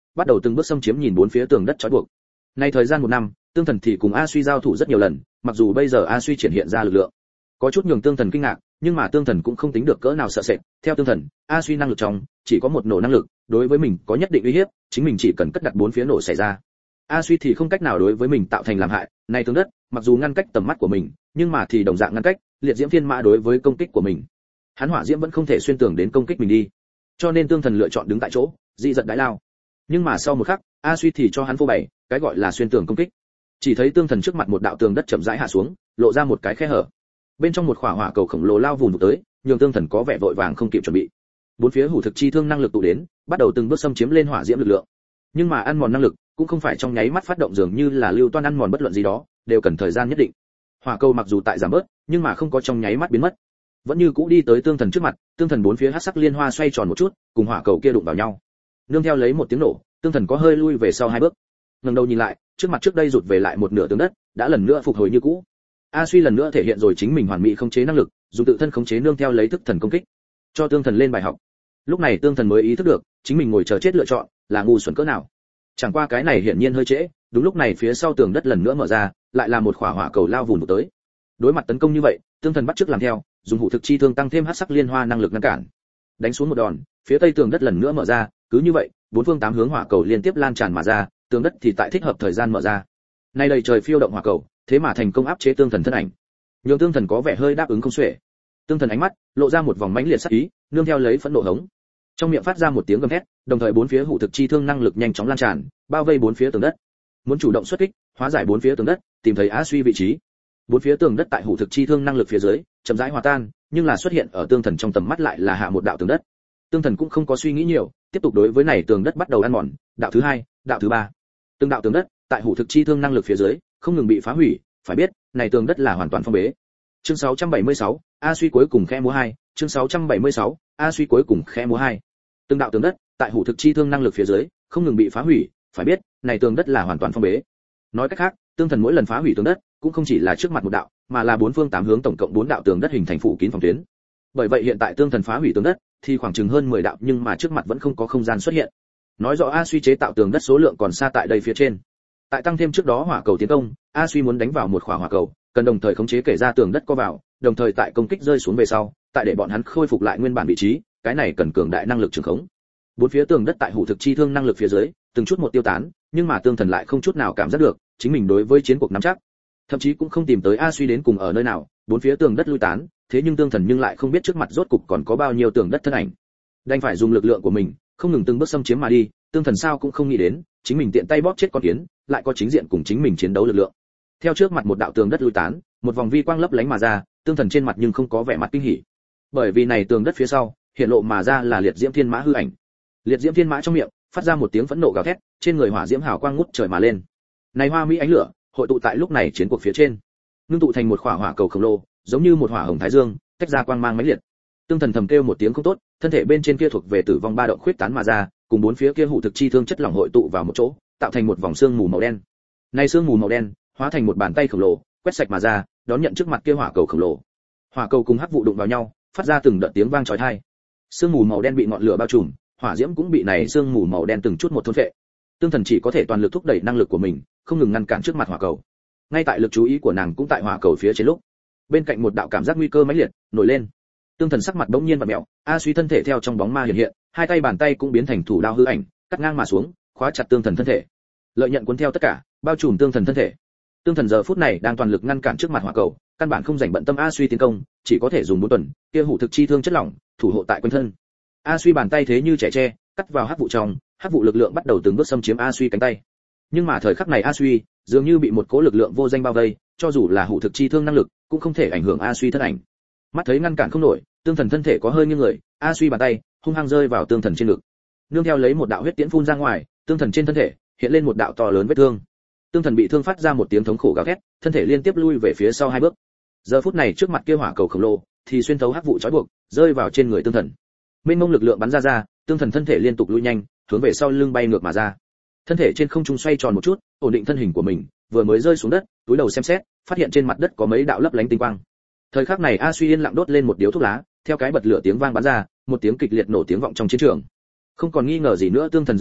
bắt đầu từng bước xâm chiếm nhìn bốn phía tường đất trói buộc. Nay thời gian một năm, Tương Thần thì cùng A Suy giao thủ rất nhiều lần, mặc dù bây giờ A Suy triển hiện ra lực lượng có chút nhường Tương Thần kinh ngạc, nhưng mà Tương Thần cũng không tính được cỡ nào sợ sệt. Theo Tương Thần, A Suy năng lực trong chỉ có một nổ năng lực, đối với mình có nhất định uy hiếp, chính mình chỉ cần cất đặt bốn phía nổ xảy ra. A Suy thì không cách nào đối với mình tạo thành làm hại. Này tường đất, mặc dù ngăn cách tầm mắt của mình, nhưng mà thì đồng dạng ngăn cách liệt diễm thiên mã đối với công kích của mình. Hắn hỏa diễm vẫn không thể xuyên tường đến công kích mình đi. Cho nên Tương Thần lựa chọn đứng tại chỗ, dị giật đái lao. Nhưng mà sau một khắc, A Suy thì cho hắn phô bày, cái gọi là xuyên tường công kích. Chỉ thấy Tương Thần trước mặt một đạo tường đất chậm rãi hạ xuống, lộ ra một cái khe hở. Bên trong một quả hỏa cầu khổng lồ lao vùn vụt tới, nhường Tương Thần có vẻ vội vàng không kịp chuẩn bị. Bốn phía hủ thực chi thương năng lực tụ đến, bắt đầu từng bước xâm chiếm lên hỏa diễm lực lượng. Nhưng mà ăn mòn năng lực cũng không phải trong nháy mắt phát động, dường như là lưu toan ăn mòn bất luận gì đó, đều cần thời gian nhất định. Hỏa cầu mặc dù tại giảm bớt, nhưng mà không có trong nháy mắt biến mất, vẫn như cũ đi tới Tương Thần trước mặt. Tương Thần bốn phía hắc sắc liên hoa xoay tròn một chút, cùng hỏa cầu kia đụng vào nhau. Nương theo lấy một tiếng nổ, Tương Thần có hơi lui về sau hai bước. Ngẩng đầu nhìn lại, trước mặt trước đây rụt về lại một nửa tường đất, đã lần nữa phục hồi như cũ. A Suy lần nữa thể hiện rồi chính mình hoàn mỹ khống chế năng lực, dùng tự thân khống chế nương theo lấy thức thần công kích, cho Tương Thần lên bài học. Lúc này Tương Thần mới ý thức được, chính mình ngồi chờ chết lựa chọn là ngu xuẩn cỡ nào. Chẳng qua cái này hiển nhiên hơi trễ, đúng lúc này phía sau tường đất lần nữa mở ra, lại là một quả hỏa cầu lao vùn tới. Đối mặt tấn công như vậy, Tương Thần bắt chước làm theo, dùng hủ thực chi thương tăng thêm hắc sắc liên hoa năng lực ngăn cản. Đánh xuống một đòn, phía tây tường đất lần nữa mở ra, cứ như vậy, bốn phương tám hướng hỏa cầu liên tiếp lan tràn mà ra, tường đất thì tại thích hợp thời gian mở ra. Nay đầy trời phiêu động hỏa cầu, thế mà thành công áp chế Tương Thần thân ảnh. Nhưng Tương Thần có vẻ hơi đáp ứng không xuể. Tương Thần ánh mắt lộ ra một vòng mãnh liệt sắc ý, nương theo lấy phẫn nộ hống. Trong miệng phát ra một tiếng gầm thét, đồng thời bốn phía hủ thực chi thương năng lực nhanh chóng lan tràn, bao vây bốn phía tường đất. Muốn chủ động xuất kích, hóa giải bốn phía tường đất, tìm thấy A Suy vị trí. Bốn phía tường đất tại hủ thực chi thương năng lực phía dưới, chậm rãi hòa tan, nhưng là xuất hiện ở Tương Thần trong tầm mắt lại là hạ một đạo tường đất. Tương Thần cũng không có suy nghĩ nhiều, tiếp tục đối với này tường đất bắt đầu ăn mòn, đạo thứ hai, đạo thứ ba. Từng đạo tường đất tại hủ thực chi thương năng lực phía dưới, không ngừng bị phá hủy, phải biết, này tường đất là hoàn toàn phong bế. Chương sáu trăm bảy mươi sáu, A Suy cuối cùng khẽ múa hai, chương sáu trăm bảy mươi sáu, A Suy cuối cùng khẽ múa hai. Từng đạo tường đất tại hủ thực chi thương năng lực phía dưới, không ngừng bị phá hủy, phải biết, này tường đất là hoàn toàn phong bế. Nói cách khác, Tương Thần mỗi lần phá hủy tường đất, cũng không chỉ là trước mặt một đạo, mà là bốn phương tám hướng tổng cộng bốn đạo tường đất hình thành phủ kín phòng tuyến. Bởi vậy hiện tại Tương Thần phá hủy tường đất thì khoảng chừng hơn mười đạo, nhưng mà trước mặt vẫn không có không gian xuất hiện. Nói rõ A Suy chế tạo tường đất số lượng còn xa tại đây phía trên. Tại tăng thêm trước đó hỏa cầu tiến công, A Suy muốn đánh vào một quả hỏa cầu, cần đồng thời khống chế kể ra tường đất co vào, đồng thời tại công kích rơi xuống về sau, tại để bọn hắn khôi phục lại nguyên bản vị trí, cái này cần cường đại năng lực trường khống. Bốn phía tường đất tại hủ thực chi thương năng lực phía dưới, từng chút một tiêu tán, nhưng mà Tương Thần lại không chút nào cảm giác được chính mình đối với chiến cuộc nắm chắc, thậm chí cũng không tìm tới A Suy đến cùng ở nơi nào. Bốn phía tường đất lui tán, thế nhưng Tương Thần nhưng lại không biết trước mặt rốt cục còn có bao nhiêu tường đất thân ảnh, đành phải dùng lực lượng của mình không ngừng từng bước xâm chiếm mà đi. Tương Thần sao cũng không nghĩ đến, chính mình tiện tay bóp chết con kiến, lại có chính diện cùng chính mình chiến đấu lực lượng. Theo trước mặt một đạo tường đất lui tán, một vòng vi quang lấp lánh mà ra, Tương Thần trên mặt nhưng không có vẻ mặt kinh hỉ, bởi vì này tường đất phía sau hiện lộ mà ra là liệt diễm thiên mã hư ảnh. Liệt diễm thiên mã trong miệng phát ra một tiếng phẫn nộ gào thét, trên người hỏa diễm hào quang ngút trời mà lên. Này hoa mỹ ánh lửa hội tụ tại lúc này chiến cuộc phía trên, ngưng tụ thành một quả hỏa cầu khổng lồ, giống như một hỏa hồng thái dương, tách ra quang mang mãnh liệt. Tương Thần thầm kêu một tiếng không tốt, thân thể bên trên kia thuộc về tử vong ba động khuyết tán mà ra, cùng bốn phía kia hủ thực chi thương chất lỏng hội tụ vào một chỗ, tạo thành một vòng sương mù màu đen. Này sương mù màu đen hóa thành một bàn tay khổng lồ, quét sạch mà ra, đón nhận trước mặt kia hỏa cầu khổng lồ. Hỏa cầu cùng hắc vụ đụng vào nhau, phát ra từng đợt tiếng vang chói tai. Sương mù màu đen bị ngọn lửa bao trùm, hỏa diễm cũng bị này sương mù màu đen từng chút một thôn phệ. Tương Thần chỉ có thể toàn lực thúc đẩy năng lực của mình, không ngừng ngăn cản trước mặt hỏa cầu. Ngay tại lực chú ý của nàng cũng tại hỏa cầu phía trên lúc, bên cạnh một đạo cảm giác nguy cơ mãnh liệt nổi lên. Tương Thần sắc mặt bỗng nhiên vặn mèo, A Suy thân thể theo trong bóng ma hiện hiện, hai tay bàn tay cũng biến thành thủ đao hư ảnh, cắt ngang mà xuống, khóa chặt Tương Thần thân thể. Lợi nhận cuốn theo tất cả, bao trùm Tương Thần thân thể. Tương Thần giờ phút này đang toàn lực ngăn cản trước mặt hỏa cầu, căn bản không rảnh bận tâm A Suy tiến công, chỉ có thể dùng bốn tuần, kia hủ thực chi thương chất lỏng, thủ hộ tại quanh thân. A Suy bàn tay thế như trẻ tre, cắt vào hắc vụ trong, hắc vụ lực lượng bắt đầu từng bước xâm chiếm A Suy cánh tay. Nhưng mà thời khắc này A Suy dường như bị một cỗ lực lượng vô danh bao vây, cho dù là hủ thực chi thương năng lực, cũng không thể ảnh hưởng A Suy thân ảnh. Mắt thấy ngăn cản không nổi, Tương Thần thân thể có hơi nghiêng người, A Suy bàn tay hung hăng rơi vào Tương Thần trên ngực. Nương theo lấy một đạo huyết tiễn phun ra ngoài, Tương Thần trên thân thể hiện lên một đạo to lớn vết thương. Tương Thần bị thương phát ra một tiếng thống khổ gào thét, thân thể liên tiếp lui về phía sau hai bước. Giờ phút này trước mặt kia hỏa cầu khổng lồ thì xuyên thấu hắc vụ trói buộc, rơi vào trên người Tương Thần. Mênh mông lực lượng bắn ra ra, Tương Thần thân thể liên tục lui nhanh, hướng về sau lưng bay ngược mà ra. Thân thể trên không trung xoay tròn một chút, ổn định thân hình của mình, vừa mới rơi xuống đất, túi đầu xem xét, phát hiện trên mặt đất có mấy đạo lấp lánh tinh quang. Thời khắc này A Suy yên lặng đốt lên một điếu thuốc lá, theo cái bật lửa tiếng vang bắn ra, một tiếng kịch liệt nổ tiếng vọng trong chiến trường. Không còn nghi ngờ gì nữa, Tương Thần dưới chân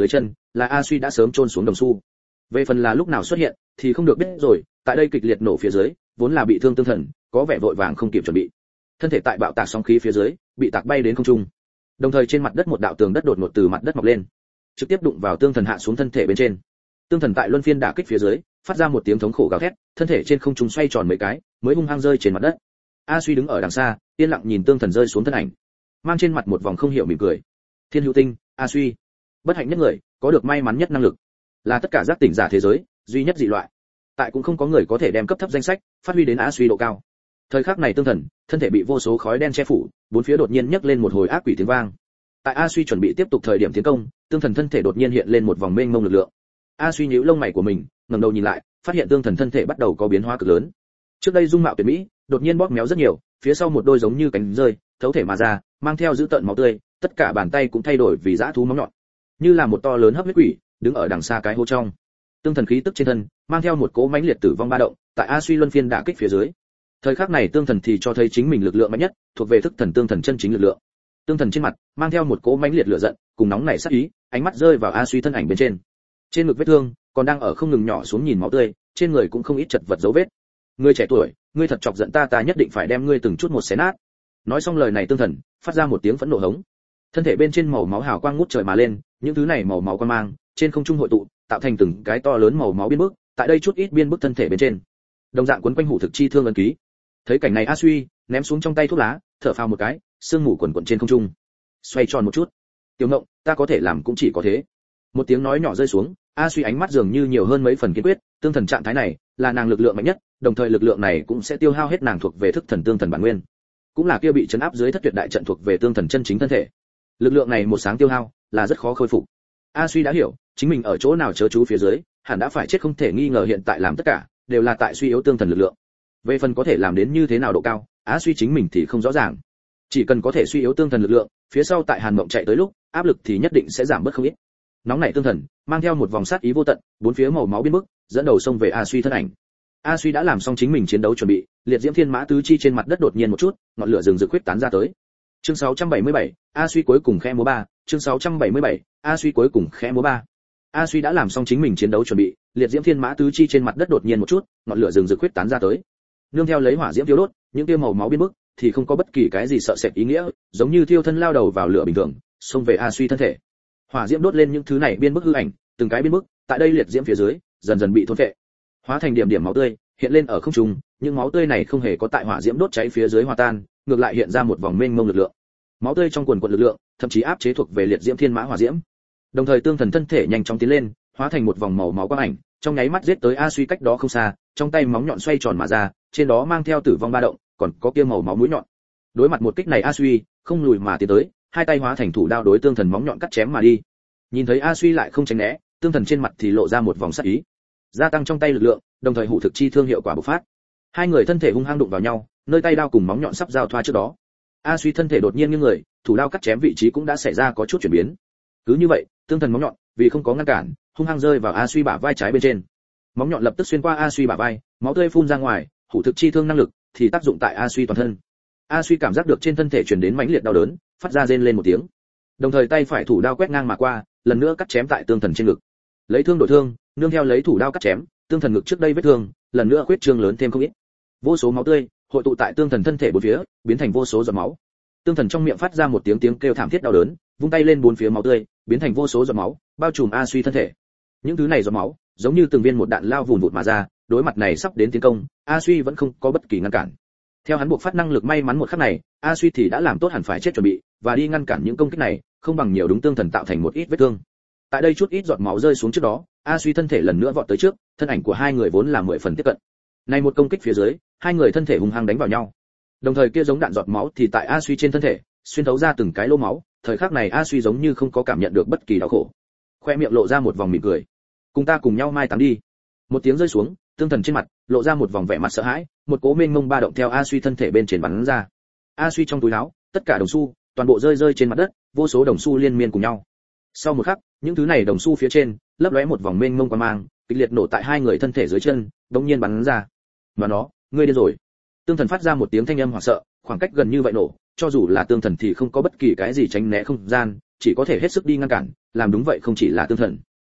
là A Suy đã sớm chôn xuống đồng xu. Về phần là lúc nào xuất hiện thì không được biết rồi, tại đây kịch liệt nổ phía dưới, vốn là bị thương Tương Thần, có vẻ vội vàng không kịp chuẩn bị. Thân thể tại bạo tạc sóng khí phía dưới, bị tạc bay đến không trung. Đồng thời trên mặt đất một đạo tường đất đột ngột từ mặt đất mọc lên, trực tiếp đụng vào Tương Thần hạ xuống thân thể bên trên. Tương Thần tại luân phiên đả kích phía dưới, phát ra một tiếng thống khổ gào thét, thân thể trên không trung xoay tròn mấy cái, mới hung hăng rơi trên mặt đất. A Suy đứng ở đằng xa, yên lặng nhìn Tương Thần rơi xuống thân ảnh, mang trên mặt một vòng không hiểu mỉm cười. Thiên Hữu Tinh, A Suy, bất hạnh nhất người, có được may mắn nhất năng lực, là tất cả giác tỉnh giả thế giới duy nhất dị loại. Tại cũng không có người có thể đem cấp thấp danh sách phát huy đến A Suy độ cao. Thời khắc này Tương Thần, thân thể bị vô số khói đen che phủ, bốn phía đột nhiên nhấc lên một hồi ác quỷ tiếng vang. Tại A Suy chuẩn bị tiếp tục thời điểm tiến công, Tương Thần thân thể đột nhiên hiện lên một vòng mênh mông lực lượng. A Suy nhíu lông mày của mình, ngẩng đầu nhìn lại, phát hiện Tương Thần thân thể bắt đầu có biến hóa cực lớn. Trước đây dung mạo tuyệt mỹ, đột nhiên bóp méo rất nhiều, phía sau một đôi giống như cánh rơi, thấu thể mà ra, mang theo dữ tợn máu tươi, tất cả bàn tay cũng thay đổi vì dã thú móng nhọn, như là một to lớn hấp huyết quỷ, đứng ở đằng xa cái hố trong. Tương Thần khí tức trên thân, mang theo một cỗ mãnh liệt tử vong ba động, tại A Suy luân phiên đả kích phía dưới. Thời khắc này Tương Thần thì cho thấy chính mình lực lượng mạnh nhất, thuộc về thức thần Tương Thần chân chính lực lượng. Tương Thần trên mặt mang theo một cỗ mãnh liệt lửa giận, cùng nóng nảy sát ý, ánh mắt rơi vào A Suy thân ảnh bên trên. Trên ngực vết thương còn đang ở không ngừng nhỏ xuống nhìn máu tươi, trên người cũng không ít chật vật dấu vết. Ngươi trẻ tuổi, ngươi thật chọc giận ta, ta nhất định phải đem ngươi từng chút một xé nát. Nói xong lời này Tương Thần phát ra một tiếng phẫn nộ hống. Thân thể bên trên màu máu hào quang ngút trời mà lên, những thứ này màu máu quang mang trên không trung hội tụ, tạo thành từng cái to lớn màu máu biên bức, tại đây chút ít biên bức thân thể bên trên, đồng dạng quấn quanh hủ thực chi thương ấn ký. Thấy cảnh này A Suy ném xuống trong tay thuốc lá, thở phào một cái, sương mù quần quần trên không trung, xoay tròn một chút. Tiểu Ngộng, ta có thể làm cũng chỉ có thế. Một tiếng nói nhỏ rơi xuống, A Suy ánh mắt dường như nhiều hơn mấy phần kiên quyết, Tương Thần trạng thái này là nàng lực lượng mạnh nhất, đồng thời lực lượng này cũng sẽ tiêu hao hết nàng thuộc về thức thần Tương Thần bản nguyên, cũng là kia bị trấn áp dưới thất tuyệt đại trận thuộc về Tương Thần chân chính thân thể. Lực lượng này một sáng tiêu hao là rất khó khôi phục. A Suy đã hiểu, chính mình ở chỗ nào chớ chú phía dưới, hẳn đã phải chết không thể nghi ngờ, hiện tại làm tất cả đều là tại suy yếu Tương Thần lực lượng. Về phần có thể làm đến như thế nào độ cao, A Suy chính mình thì không rõ ràng. Chỉ cần có thể suy yếu Tương Thần lực lượng, phía sau tại Hàn Mộng chạy tới lúc, áp lực thì nhất định sẽ giảm bớt không ít. Nóng nảy Tương Thần mang theo một vòng sát ý vô tận, bốn phía màu máu biến mức, dẫn đầu xông về A Suy thân ảnh. A Suy đã làm xong chính mình chiến đấu chuẩn bị, liệt diễm thiên mã tứ chi trên mặt đất đột nhiên một chút, ngọn lửa rừng rực huyết tán ra tới. Chương sáu trăm bảy mươi bảy, A Suy cuối cùng khẽ múa ba, chương sáu trăm bảy mươi bảy, A Suy cuối cùng khẽ múa ba. A Suy đã làm xong chính mình chiến đấu chuẩn bị, liệt diễm thiên mã tứ chi trên mặt đất đột nhiên một chút, ngọn lửa rừng rực huyết tán ra tới. Nương theo lấy hỏa diễm thiêu đốt, những tia màu máu biến mức thì không có bất kỳ cái gì sợ sệt ý nghĩa, giống như thiêu thân lao đầu vào lửa bình thường, xông về A Suy thân thể. Hỏa diễm đốt lên những thứ này biên bức hư ảnh, từng cái biên bức, tại đây liệt diễm phía dưới, dần dần bị thôn phệ, hóa thành điểm điểm máu tươi, hiện lên ở không trung, những máu tươi này không hề có tại hỏa diễm đốt cháy phía dưới hòa tan, ngược lại hiện ra một vòng mênh mông lực lượng. Máu tươi trong quần quần lực lượng, thậm chí áp chế thuộc về liệt diễm thiên mã hỏa diễm. Đồng thời Tương Thần thân thể nhanh chóng tiến lên, hóa thành một vòng màu máu quang ảnh, trong nháy mắt giết tới A Suy cách đó không xa, trong tay móng nhọn xoay tròn mà ra, trên đó mang theo tử vong ba động, còn có kia màu máu mũi nhọn. Đối mặt một kích này A Suy không lùi mà tiến tới, hai tay hóa thành thủ đao đối Tương Thần móng nhọn cắt chém mà đi. Nhìn thấy A Suy lại không tránh né, Tương Thần trên mặt thì lộ ra một vòng sát ý, gia tăng trong tay lực lượng, đồng thời hủ thực chi thương hiệu quả bộc phát. Hai người thân thể hung hăng đụng vào nhau, nơi tay đao cùng móng nhọn sắp giao thoa trước đó, A Suy thân thể đột nhiên nghiêng người, thủ đao cắt chém vị trí cũng đã xảy ra có chút chuyển biến. Cứ như vậy, Tương Thần móng nhọn vì không có ngăn cản, hung hăng rơi vào A Suy bả vai trái bên trên. Móng nhọn lập tức xuyên qua A Suy bả vai, máu tươi phun ra ngoài, hủ thực chi thương năng lực thì tác dụng tại A Suy toàn thân. A Suy cảm giác được trên thân thể truyền đến mãnh liệt đau đớn, phát ra rên lên một tiếng. Đồng thời tay phải thủ đao quét ngang mà qua, lần nữa cắt chém tại Tương Thần trên ngực. Lấy thương đổi thương, nương theo lấy thủ đao cắt chém, Tương Thần ngực trước đây vết thương, lần nữa khuyết trương lớn thêm không ít. Vô số máu tươi hội tụ tại Tương Thần thân thể bốn phía, biến thành vô số giọt máu. Tương Thần trong miệng phát ra một tiếng tiếng kêu thảm thiết đau đớn, vung tay lên bốn phía máu tươi, biến thành vô số giọt máu, bao trùm A Suy thân thể. Những thứ này giọt máu, giống như từng viên một đạn lao vụn vụt mà ra, đối mặt này sắp đến tiến công, A Suy vẫn không có bất kỳ ngăn cản. Theo hắn buộc phát năng lực may mắn một khắc này, A Suy thì đã làm tốt hẳn phải chết chuẩn bị, và đi ngăn cản những công kích này, không bằng nhiều đúng Tương Thần tạo thành một ít vết thương. Tại đây chút ít giọt máu rơi xuống trước đó, A Suy thân thể lần nữa vọt tới trước, thân ảnh của hai người vốn là mười phần tiếp cận. Này một công kích phía dưới, hai người thân thể hung hăng đánh vào nhau. Đồng thời kia giống đạn giọt máu thì tại A Suy trên thân thể, xuyên thấu ra từng cái lỗ máu, thời khắc này A Suy giống như không có cảm nhận được bất kỳ đau khổ. Khoe miệng lộ ra một vòng mỉm cười. Cùng ta cùng nhau mai táng đi. Một tiếng rơi xuống, Tương Thần trên mặt lộ ra một vòng vẻ mặt sợ hãi, một cỗ mênh mông ba động theo A Suy thân thể bên trên bắn ra. A Suy trong túi áo, tất cả đồng xu, toàn bộ rơi rơi trên mặt đất, vô số đồng xu liên miên cùng nhau. Sau một khắc, những thứ này đồng xu phía trên, lấp lóe một vòng mênh mông quang mang, kịch liệt nổ tại hai người thân thể dưới chân, đột nhiên bắn ra. Mà nó, ngươi điên rồi. Tương Thần phát ra một tiếng thanh âm hoảng sợ, khoảng cách gần như vậy nổ, cho dù là Tương Thần thì không có bất kỳ cái gì tránh né không gian, chỉ có thể hết sức đi ngăn cản, làm đúng vậy không chỉ là Tương Thần.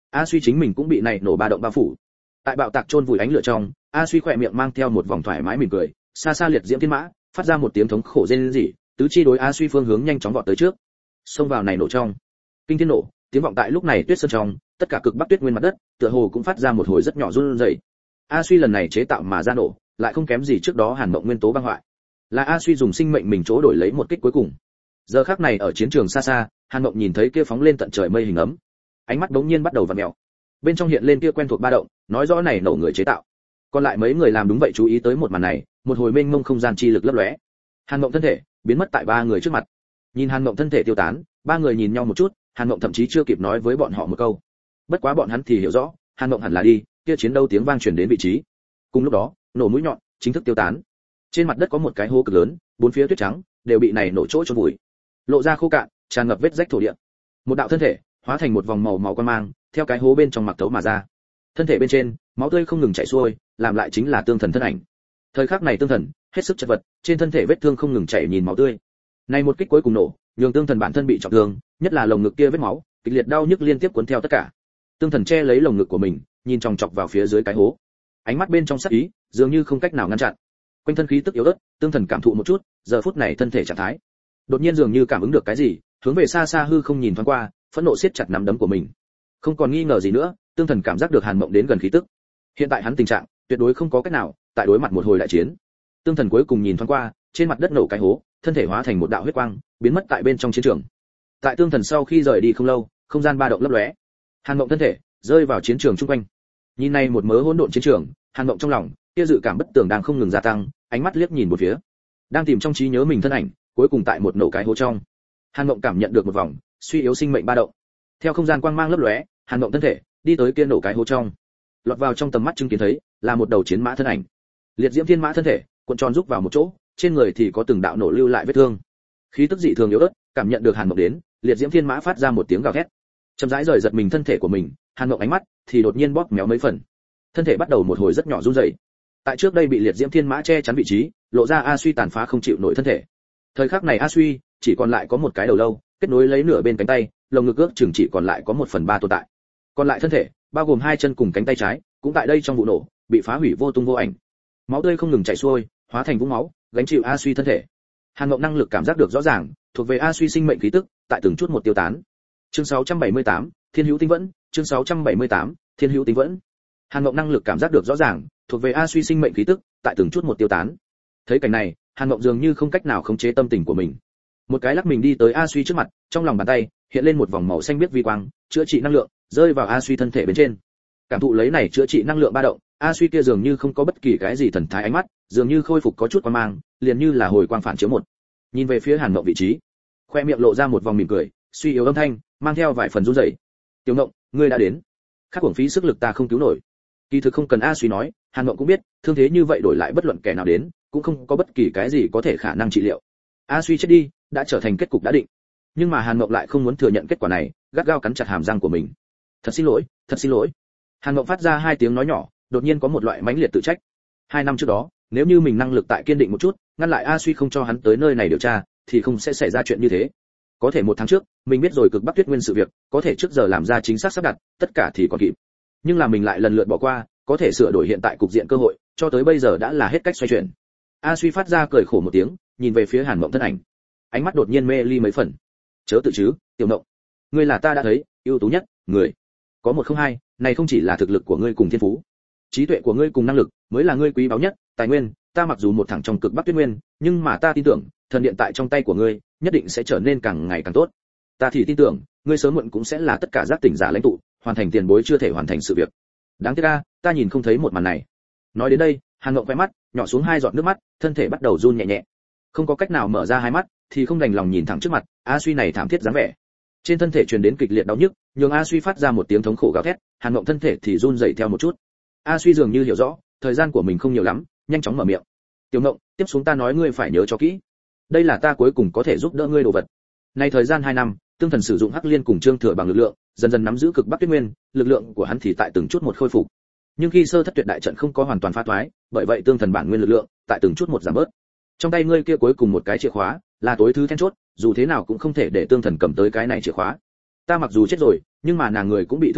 A Suy chính mình cũng bị này nổ ba động bao phủ. Tại bạo tạc chôn vùi ánh lửa trong, A Suy khỏe miệng mang theo một vòng thoải mái mỉm cười, xa xa liệt diễm thiên mã phát ra một tiếng thống khổ rên rỉ, tứ chi đối A Suy phương hướng nhanh chóng vọt tới trước, xông vào này nổ trong. Kinh thiên nổ, tiếng vọng tại lúc này tuyết sơn trong, tất cả cực bắc tuyết nguyên mặt đất, tựa hồ cũng phát ra một hồi rất nhỏ run rẩy. A Suy lần này chế tạo mà ra nổ, lại không kém gì trước đó Hàn Mộng nguyên tố băng hoại. Là A Suy dùng sinh mệnh mình chỗ đổi lấy một kích cuối cùng. Giờ khắc này ở chiến trường xa xa, Hàn Mộng nhìn thấy kia phóng lên tận trời mây hình ấm, ánh mắt bỗng nhiên bắt đầu vặn mèo. Bên trong hiện lên kia quen thuộc ba động, nói rõ này nổ người chế tạo. Còn lại mấy người làm đúng vậy chú ý tới một màn này, một hồi mênh mông không gian chi lực lấp lóe. Hàn Mộng thân thể biến mất tại ba người trước mặt. Nhìn Hàn Mộng thân thể tiêu tán, ba người nhìn nhau một chút, Hàn Mộng thậm chí chưa kịp nói với bọn họ một câu. Bất quá bọn hắn thì hiểu rõ, Hàn Mộng hẳn là đi, kia chiến đấu tiếng vang truyền đến vị trí. Cùng lúc đó, nổ mũi nhọn chính thức tiêu tán. Trên mặt đất có một cái hố cực lớn, bốn phía tuyết trắng đều bị này nổ chỗ chôn vùi, lộ ra khô cạn, tràn ngập vết rách thổ địa. Một đạo thân thể hóa thành một vòng màu màu quang mang, theo cái hố bên trong mặc tấu mà ra. Thân thể bên trên, máu tươi không ngừng chảy xuôi, làm lại chính là tương thần thân ảnh. Thời khắc này tương thần hết sức chật vật, trên thân thể vết thương không ngừng chảy nhìn máu tươi. Này một kích cuối cùng nổ, nhường tương thần bản thân bị trọng thương, nhất là lồng ngực kia vết máu, kịch liệt đau nhức liên tiếp cuốn theo tất cả. Tương thần che lấy lồng ngực của mình, nhìn chòng chọc vào phía dưới cái hố. Ánh mắt bên trong sắc ý, dường như không cách nào ngăn chặn. Quanh thân khí tức yếu ớt, tương thần cảm thụ một chút, giờ phút này thân thể trạng thái. Đột nhiên dường như cảm ứng được cái gì, hướng về xa xa hư không nhìn thoáng qua, phẫn nộ siết chặt nắm đấm của mình. Không còn nghi ngờ gì nữa, tương thần cảm giác được Hàn Mộng đến gần khí tức. Hiện tại hắn tình trạng tuyệt đối không có cách nào tại đối mặt một hồi đại chiến. Tương thần cuối cùng nhìn thoáng qua, trên mặt đất nổ cái hố, thân thể hóa thành một đạo huyết quang, biến mất tại bên trong chiến trường. Tại tương thần sau khi rời đi không lâu, không gian ba động lấp lóe. Hàn Mộng thân thể rơi vào chiến trường chung quanh. Nhìn này một mớ hỗn độn chiến trường, Hàn Mộng trong lòng, kia dự cảm bất tường đang không ngừng gia tăng, ánh mắt liếc nhìn một phía, đang tìm trong trí nhớ mình thân ảnh, cuối cùng tại một nổ cái hố trong. Hàn Mộng cảm nhận được một vòng suy yếu sinh mệnh ba động. Theo không gian quang mang lấp lóe, Hàn Mộng thân thể đi tới kia nổ cái hố trong. Lọt vào trong tầm mắt chứng kiến thấy, là một đầu chiến mã thân ảnh. Liệt diễm thiên mã thân thể, cuộn tròn rúc vào một chỗ, trên người thì có từng đạo nổ lưu lại vết thương. Khí tức dị thường yếu ớt, cảm nhận được Hàn Mộng đến, liệt diễm thiên mã phát ra một tiếng gào thét. Chậm rãi rời giật mình thân thể của mình, Hàn Mộng ánh mắt thì đột nhiên bóp méo mấy phần. Thân thể bắt đầu một hồi rất nhỏ run rẩy. Tại trước đây bị liệt diễm thiên mã che chắn vị trí, lộ ra A Suy tàn phá không chịu nổi thân thể. Thời khắc này A Suy chỉ còn lại có một cái đầu lâu, kết nối lấy nửa bên cánh tay, lồng ngực ước chừng chỉ còn lại có một phần ba tồn tại. Còn lại thân thể, bao gồm hai chân cùng cánh tay trái, cũng tại đây trong vụ nổ bị phá hủy vô tung vô ảnh. Máu tươi không ngừng chảy xuôi, hóa thành vũng máu, gánh chịu A Suy thân thể. Hàn Mộng năng lực cảm giác được rõ ràng, thuộc về A Suy sinh mệnh khí tức, tại từng chút một tiêu tán. Chương sáu trăm bảy mươi tám, Thiên Hữu Tinh Vẫn, chương sáu trăm bảy mươi tám, Thiên Hữu Tinh Vẫn. Hàn Mộng năng lực cảm giác được rõ ràng, thuộc về A Suy sinh mệnh khí tức, tại từng chút một tiêu tán. Thấy cảnh này, Hàn Mộng dường như không cách nào khống chế tâm tình của mình. Một cái lắc mình đi tới A Suy trước mặt, trong lòng bàn tay hiện lên một vòng màu xanh biếc vi quang, chữa trị năng lượng, rơi vào A Suy thân thể bên trên. Cảm thụ lấy này chữa trị năng lượng ba động, A Suy kia dường như không có bất kỳ cái gì thần thái, ánh mắt dường như khôi phục có chút quang mang, liền như là hồi quang phản chiếu một. Nhìn về phía Hàn Mộng vị trí, khoe miệng lộ ra một vòng mỉm cười, suy yếu âm thanh, mang theo vài phần run rẩy. "Tiểu Mộng, ngươi đã đến. Khắc uổng phí sức lực ta không cứu nổi." Kỳ thực không cần A Suy nói, Hàn Mộng cũng biết, thương thế như vậy đổi lại bất luận kẻ nào đến, cũng không có bất kỳ cái gì có thể khả năng trị liệu. A Suy chết đi, đã trở thành kết cục đã định. Nhưng mà Hàn Mộng lại không muốn thừa nhận kết quả này, gắt gao cắn chặt hàm răng của mình. "Thật xin lỗi, thật xin lỗi." Hàn Mộng phát ra hai tiếng nói nhỏ, đột nhiên có một loại mãnh liệt tự trách. Hai năm trước đó, nếu như mình năng lực tại kiên định một chút, ngăn lại A Suy không cho hắn tới nơi này điều tra, thì không sẽ xảy ra chuyện như thế. Có thể một tháng trước, mình biết rồi cực Bắc Tuyết Nguyên sự việc, có thể trước giờ làm ra chính xác sắp đặt, tất cả thì còn kịp. Nhưng là mình lại lần lượt bỏ qua, có thể sửa đổi hiện tại cục diện cơ hội, cho tới bây giờ đã là hết cách xoay chuyển. A Suy phát ra cười khổ một tiếng, nhìn về phía Hàn Mộng thân ảnh, ánh mắt đột nhiên mê ly mấy phần. "Chớ tự chứ, Tiểu Mộng, ngươi là ta đã thấy ưu tú nhất người. Có một không hai, này không chỉ là thực lực của ngươi cùng thiên phú, trí tuệ của ngươi cùng năng lực mới là ngươi quý báu nhất tài nguyên. Ta mặc dù một thằng trong cực Bắc Tuyết Nguyên, nhưng mà ta tin tưởng, thần điện tại trong tay của ngươi, nhất định sẽ trở nên càng ngày càng tốt. Ta thì tin tưởng, ngươi sớm muộn cũng sẽ là tất cả giác tỉnh giả lãnh tụ, hoàn thành tiền bối chưa thể hoàn thành sự việc. Đáng tiếc a, ta nhìn không thấy một màn này." Nói đến đây, Hàn Mộng khẽ mắt nhỏ xuống hai giọt nước mắt, thân thể bắt đầu run nhẹ nhẹ. Không có cách nào mở ra hai mắt, thì không đành lòng nhìn thẳng trước mặt A Suy này thảm thiết dáng vẻ. Trên thân thể truyền đến kịch liệt đau nhức, nhường A Suy phát ra một tiếng thống khổ gào thét, Hàn Mộng thân thể thì run rẩy theo một chút. A Suy dường như hiểu rõ, thời gian của mình không nhiều lắm, nhanh chóng mở miệng. "Tiểu Mộng, tiếp xuống ta nói ngươi phải nhớ cho kỹ. Đây là ta cuối cùng có thể giúp đỡ ngươi đồ vật. Nay thời gian hai năm, Tương Thần sử dụng Hắc Liên cùng Trương Thừa bằng lực lượng, dần dần nắm giữ cực Bắc Tuyết Nguyên, lực lượng của hắn thì tại từng chút một khôi phục. Nhưng khi Sơ Thất Tuyệt đại trận không có hoàn toàn phá toái, bởi vậy Tương Thần bản nguyên lực lượng tại từng chút một giảm bớt. Trong tay ngươi kia cuối cùng một cái chìa khóa, là tối thứ then chốt, dù thế nào cũng không thể để Tương Thần cầm tới cái này chìa khóa. Ta mặc dù chết rồi, nhưng mà nàng người cũng bị thương nặng,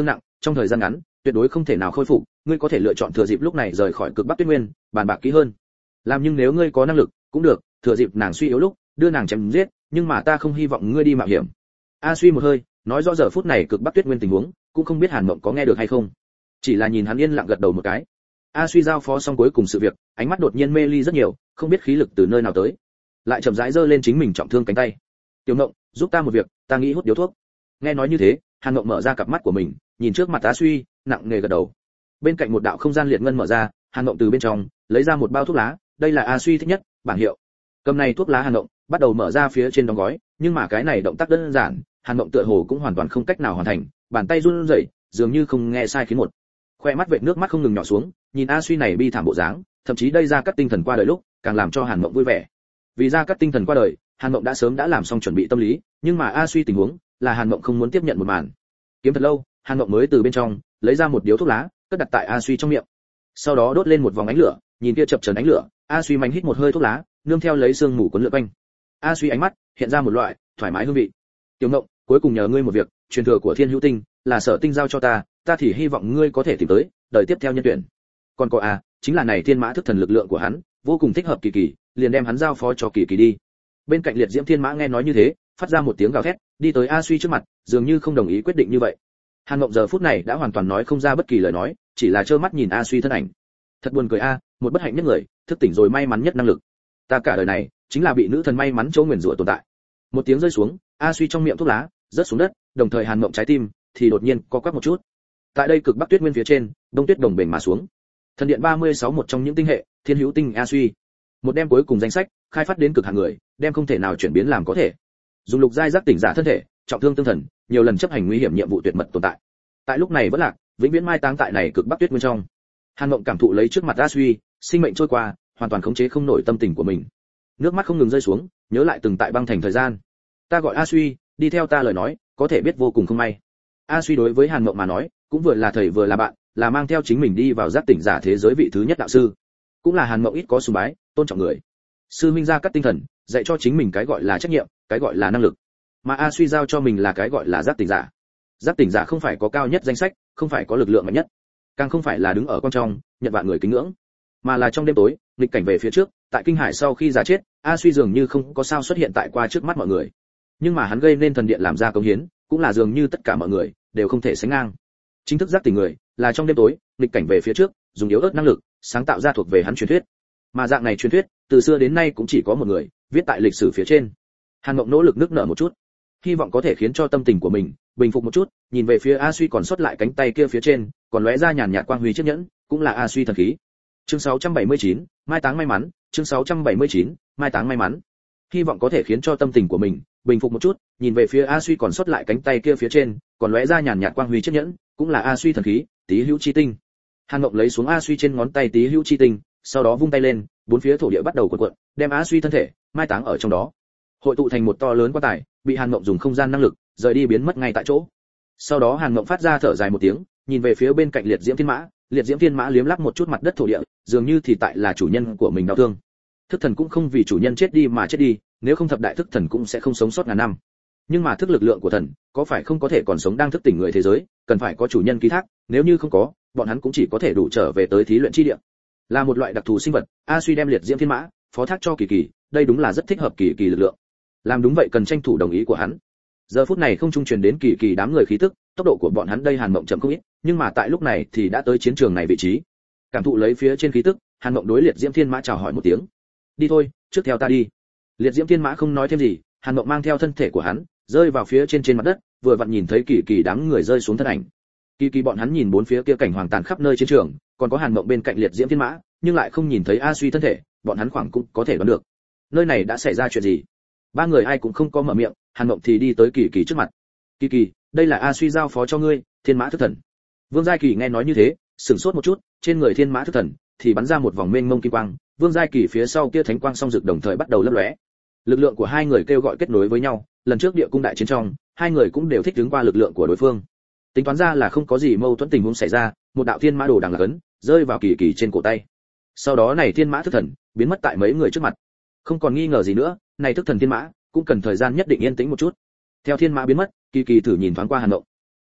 trong thời gian ngắn tuyệt đối không thể nào khôi phục, ngươi có thể lựa chọn thừa dịp lúc này rời khỏi cực bắc tuyết nguyên, bàn bạc kỹ hơn. Làm nhưng nếu ngươi có năng lực cũng được, thừa dịp nàng suy yếu lúc đưa nàng chém giết, nhưng mà ta không hy vọng ngươi đi mạo hiểm. A Suy một hơi nói rõ giờ phút này cực bắc tuyết nguyên tình huống, cũng không biết Hàn Mộng có nghe được hay không, chỉ là nhìn hắn yên lặng gật đầu một cái. A Suy giao phó xong cuối cùng sự việc, ánh mắt đột nhiên mê ly rất nhiều, không biết khí lực từ nơi nào tới, lại chậm rãi giơ lên chính mình trọng thương cánh tay. Tiểu Mộng, giúp ta một việc, ta nghĩ hút điếu thuốc. Nghe nói như thế, Hàn Mộng mở ra cặp mắt của mình, nhìn trước mặt A Suy, nặng nề gật đầu. Bên cạnh một đạo không gian liệt ngân mở ra, Hàn Mộng từ bên trong lấy ra một bao thuốc lá, đây là A Suy thích nhất, bảng hiệu. Cầm này thuốc lá Hàn Mộng bắt đầu mở ra phía trên đóng gói, nhưng mà cái này động tác đơn giản, Hàn Mộng tựa hồ cũng hoàn toàn không cách nào hoàn thành, bàn tay run rẩy, dường như không nghe sai khiến một. Khoe mắt vệt nước mắt không ngừng nhỏ xuống, nhìn A Suy này bi thảm bộ dáng, thậm chí đây ra cắt tinh thần qua đời lúc, càng làm cho Hàn Mộng vui vẻ. Vì ra cắt tinh thần qua đời, Hàn Mộng đã sớm đã làm xong chuẩn bị tâm lý, nhưng mà A Suy tình huống, là Hàn Mộng không muốn tiếp nhận một màn. Kiếm thật lâu, Hàn Mộng mới từ bên trong lấy ra một điếu thuốc lá, cất đặt tại A Suy trong miệng. Sau đó đốt lên một vòng ánh lửa, nhìn kia chập chờn ánh lửa, A Suy mạnh hít một hơi thuốc lá, nương theo lấy sương mù cuốn lượn quanh. A Suy ánh mắt hiện ra một loại thoải mái hương vị. Tiểu Mộng, cuối cùng nhờ ngươi một việc, truyền thừa của Thiên Hữu Tinh là Sở Tinh giao cho ta, ta thì hy vọng ngươi có thể tìm tới đời tiếp theo nhân tuyển. Còn có a, chính là này Thiên Mã thức thần lực lượng của hắn, vô cùng thích hợp Kỳ Kỳ, liền đem hắn giao phó cho Kỳ Kỳ đi. Bên cạnh Liệt Diễm Thiên Mã nghe nói như thế, phát ra một tiếng gào thét, đi tới A Suy trước mặt, dường như không đồng ý quyết định như vậy. Hàn Mộng giờ phút này đã hoàn toàn nói không ra bất kỳ lời nói, chỉ là trơ mắt nhìn A Suy thân ảnh. Thật buồn cười a, một bất hạnh nhất người, thức tỉnh rồi may mắn nhất năng lực. Ta cả đời này chính là bị nữ thần may mắn chỗ nguyền rủa tồn tại. Một tiếng rơi xuống, A Suy trong miệng thuốc lá rớt xuống đất, đồng thời Hàn Mộng trái tim thì đột nhiên co quắp một chút. Tại đây cực bắc tuyết nguyên phía trên, đông tuyết đồng bền mà xuống. Thần điện ba mươi sáu một trong những tinh hệ, Thiên Hữu Tinh A Suy. Một đêm cuối cùng danh sách, khai phát đến cực hạn người, đem không thể nào chuyển biến làm có thể. Dùng lục giai giác tỉnh giả thân thể, trọng thương tương thần, nhiều lần chấp hành nguy hiểm nhiệm vụ tuyệt mật tồn tại. Tại lúc này vẫn lạc, vĩnh viễn mai táng tại này cực bắc tuyết nguyên trong. Hàn Mộng cảm thụ lấy trước mặt A Suy, sinh mệnh trôi qua, hoàn toàn khống chế không nổi tâm tình của mình. Nước mắt không ngừng rơi xuống, nhớ lại từng tại băng thành thời gian. Ta gọi A Suy, đi theo ta lời nói, có thể biết vô cùng không may. A Suy đối với Hàn Mộng mà nói, cũng vừa là thầy vừa là bạn, là mang theo chính mình đi vào giác tỉnh giả thế giới vị thứ nhất đạo sư, cũng là Hàn Mộng ít có sùng bái, tôn trọng người. Sư minh ra cắt tinh thần, dạy cho chính mình cái gọi là trách nhiệm, cái gọi là năng lực, mà A Suy giao cho mình là cái gọi là giác tỉnh giả. Giác tỉnh giả không phải có cao nhất danh sách, không phải có lực lượng mạnh nhất, càng không phải là đứng ở quan trong nhận vạn người kính ngưỡng, mà là trong đêm tối nghịch cảnh về phía trước. Tại kinh hải sau khi giả chết, A Suy dường như không có sao xuất hiện tại qua trước mắt mọi người, nhưng mà hắn gây nên thần điện làm ra công hiến, cũng là dường như tất cả mọi người đều không thể sánh ngang. Chính thức giác tỉnh người là trong đêm tối nghịch cảnh về phía trước, dùng yếu ớt năng lực sáng tạo ra thuộc về hắn truyền thuyết, mà dạng này truyền thuyết từ xưa đến nay cũng chỉ có một người viết tại lịch sử phía trên. Hàn Mộng nỗ lực nước nở một chút, hy vọng có thể khiến cho tâm tình của mình bình phục một chút, nhìn về phía A Suy còn sót lại cánh tay kia phía trên, còn lóe ra nhàn nhạt quang huy chiếc nhẫn, cũng là A Suy thần khí. Chương sáu trăm bảy mươi chín, mai táng may mắn, chương sáu trăm bảy mươi chín, mai táng may mắn. Hy vọng có thể khiến cho tâm tình của mình bình phục một chút, nhìn về phía A Suy còn sót lại cánh tay kia phía trên, còn lóe ra nhàn nhạt quang huy chiếc nhẫn, cũng là A Suy thần khí, Tý Hữu chi tinh. Hàn Mộng lấy xuống A Suy trên ngón tay Tý Hữu chi tinh, sau đó vung tay lên, bốn phía thổ địa bắt đầu cuộn cuộn, đem A Suy thân thể mai táng ở trong đó, hội tụ thành một to lớn quan tài, bị Hàn Mộng dùng không gian năng lực rời đi biến mất ngay tại chỗ. Sau đó Hàn Mộng phát ra thở dài một tiếng, nhìn về phía bên cạnh Liệt Diễm Thiên Mã, Liệt Diễm Thiên Mã liếm lắp một chút mặt đất thổ địa, dường như thì tại là chủ nhân của mình đau thương. Thức thần cũng không vì chủ nhân chết đi mà chết đi, nếu không thập đại thức thần cũng sẽ không sống sót ngàn năm. Nhưng mà thức lực lượng của thần, có phải không có thể còn sống đang thức tỉnh người thế giới, cần phải có chủ nhân ký thác, nếu như không có, bọn hắn cũng chỉ có thể đủ trở về tới thí luyện chi địa. Là một loại đặc thù sinh vật, A Suy đem Liệt Diễm Thiên Mã phó thác cho Kỳ Kỳ, đây đúng là rất thích hợp Kỳ Kỳ lực lượng. Làm đúng vậy cần tranh thủ đồng ý của hắn. Giờ phút này không trung truyền đến Kỳ Kỳ đám người khí tức, tốc độ của bọn hắn đây Hàn Mộng chậm không ít, nhưng mà tại lúc này thì đã tới chiến trường này vị trí. Cảm thụ lấy phía trên khí tức, Hàn Mộng đối Liệt Diễm Thiên Mã chào hỏi một tiếng. Đi thôi, trước theo ta đi. Liệt Diễm Thiên Mã không nói thêm gì, Hàn Mộng mang theo thân thể của hắn rơi vào phía trên trên mặt đất, vừa vặn nhìn thấy Kỳ Kỳ đám người rơi xuống thân ảnh. Kỳ Kỳ bọn hắn nhìn bốn phía kia cảnh hoàng tàn khắp nơi chiến trường, còn có Hàn Mộng bên cạnh Liệt Diễm Thiên Mã, nhưng lại không nhìn thấy A Suy thân thể, bọn hắn khoảng cũng có thể đoán được nơi này đã xảy ra chuyện gì. Ba người ai cũng không có mở miệng, Hàn Mộng thì đi tới Kỳ Kỳ trước mặt. Kỳ Kỳ, đây là A Suy giao phó cho ngươi, Thiên Mã thức thần. Vương Giai Kỳ nghe nói như thế, sửng sốt một chút, trên người Thiên Mã thức thần thì bắn ra một vòng mênh mông kim quang, Vương Giai Kỳ phía sau kia thánh quang song dực đồng thời bắt đầu lấp lóe. Lực lượng của hai người kêu gọi kết nối với nhau, lần trước địa cung đại chiến trong, hai người cũng đều thích ứng qua lực lượng của đối phương. Tính toán ra là không có gì mâu thuẫn tình huống xảy ra, một đạo Thiên Mã đồ đằng là ấn rơi vào Kỳ Kỳ trên cổ tay. Sau đó này Thiên Mã thức thần biến mất tại mấy người trước mặt. Không còn nghi ngờ gì nữa, này thức thần Thiên Mã cũng cần thời gian nhất định yên tĩnh một chút. Theo Thiên Mã biến mất, Kỳ Kỳ thử nhìn thoáng qua Hàn Mộng.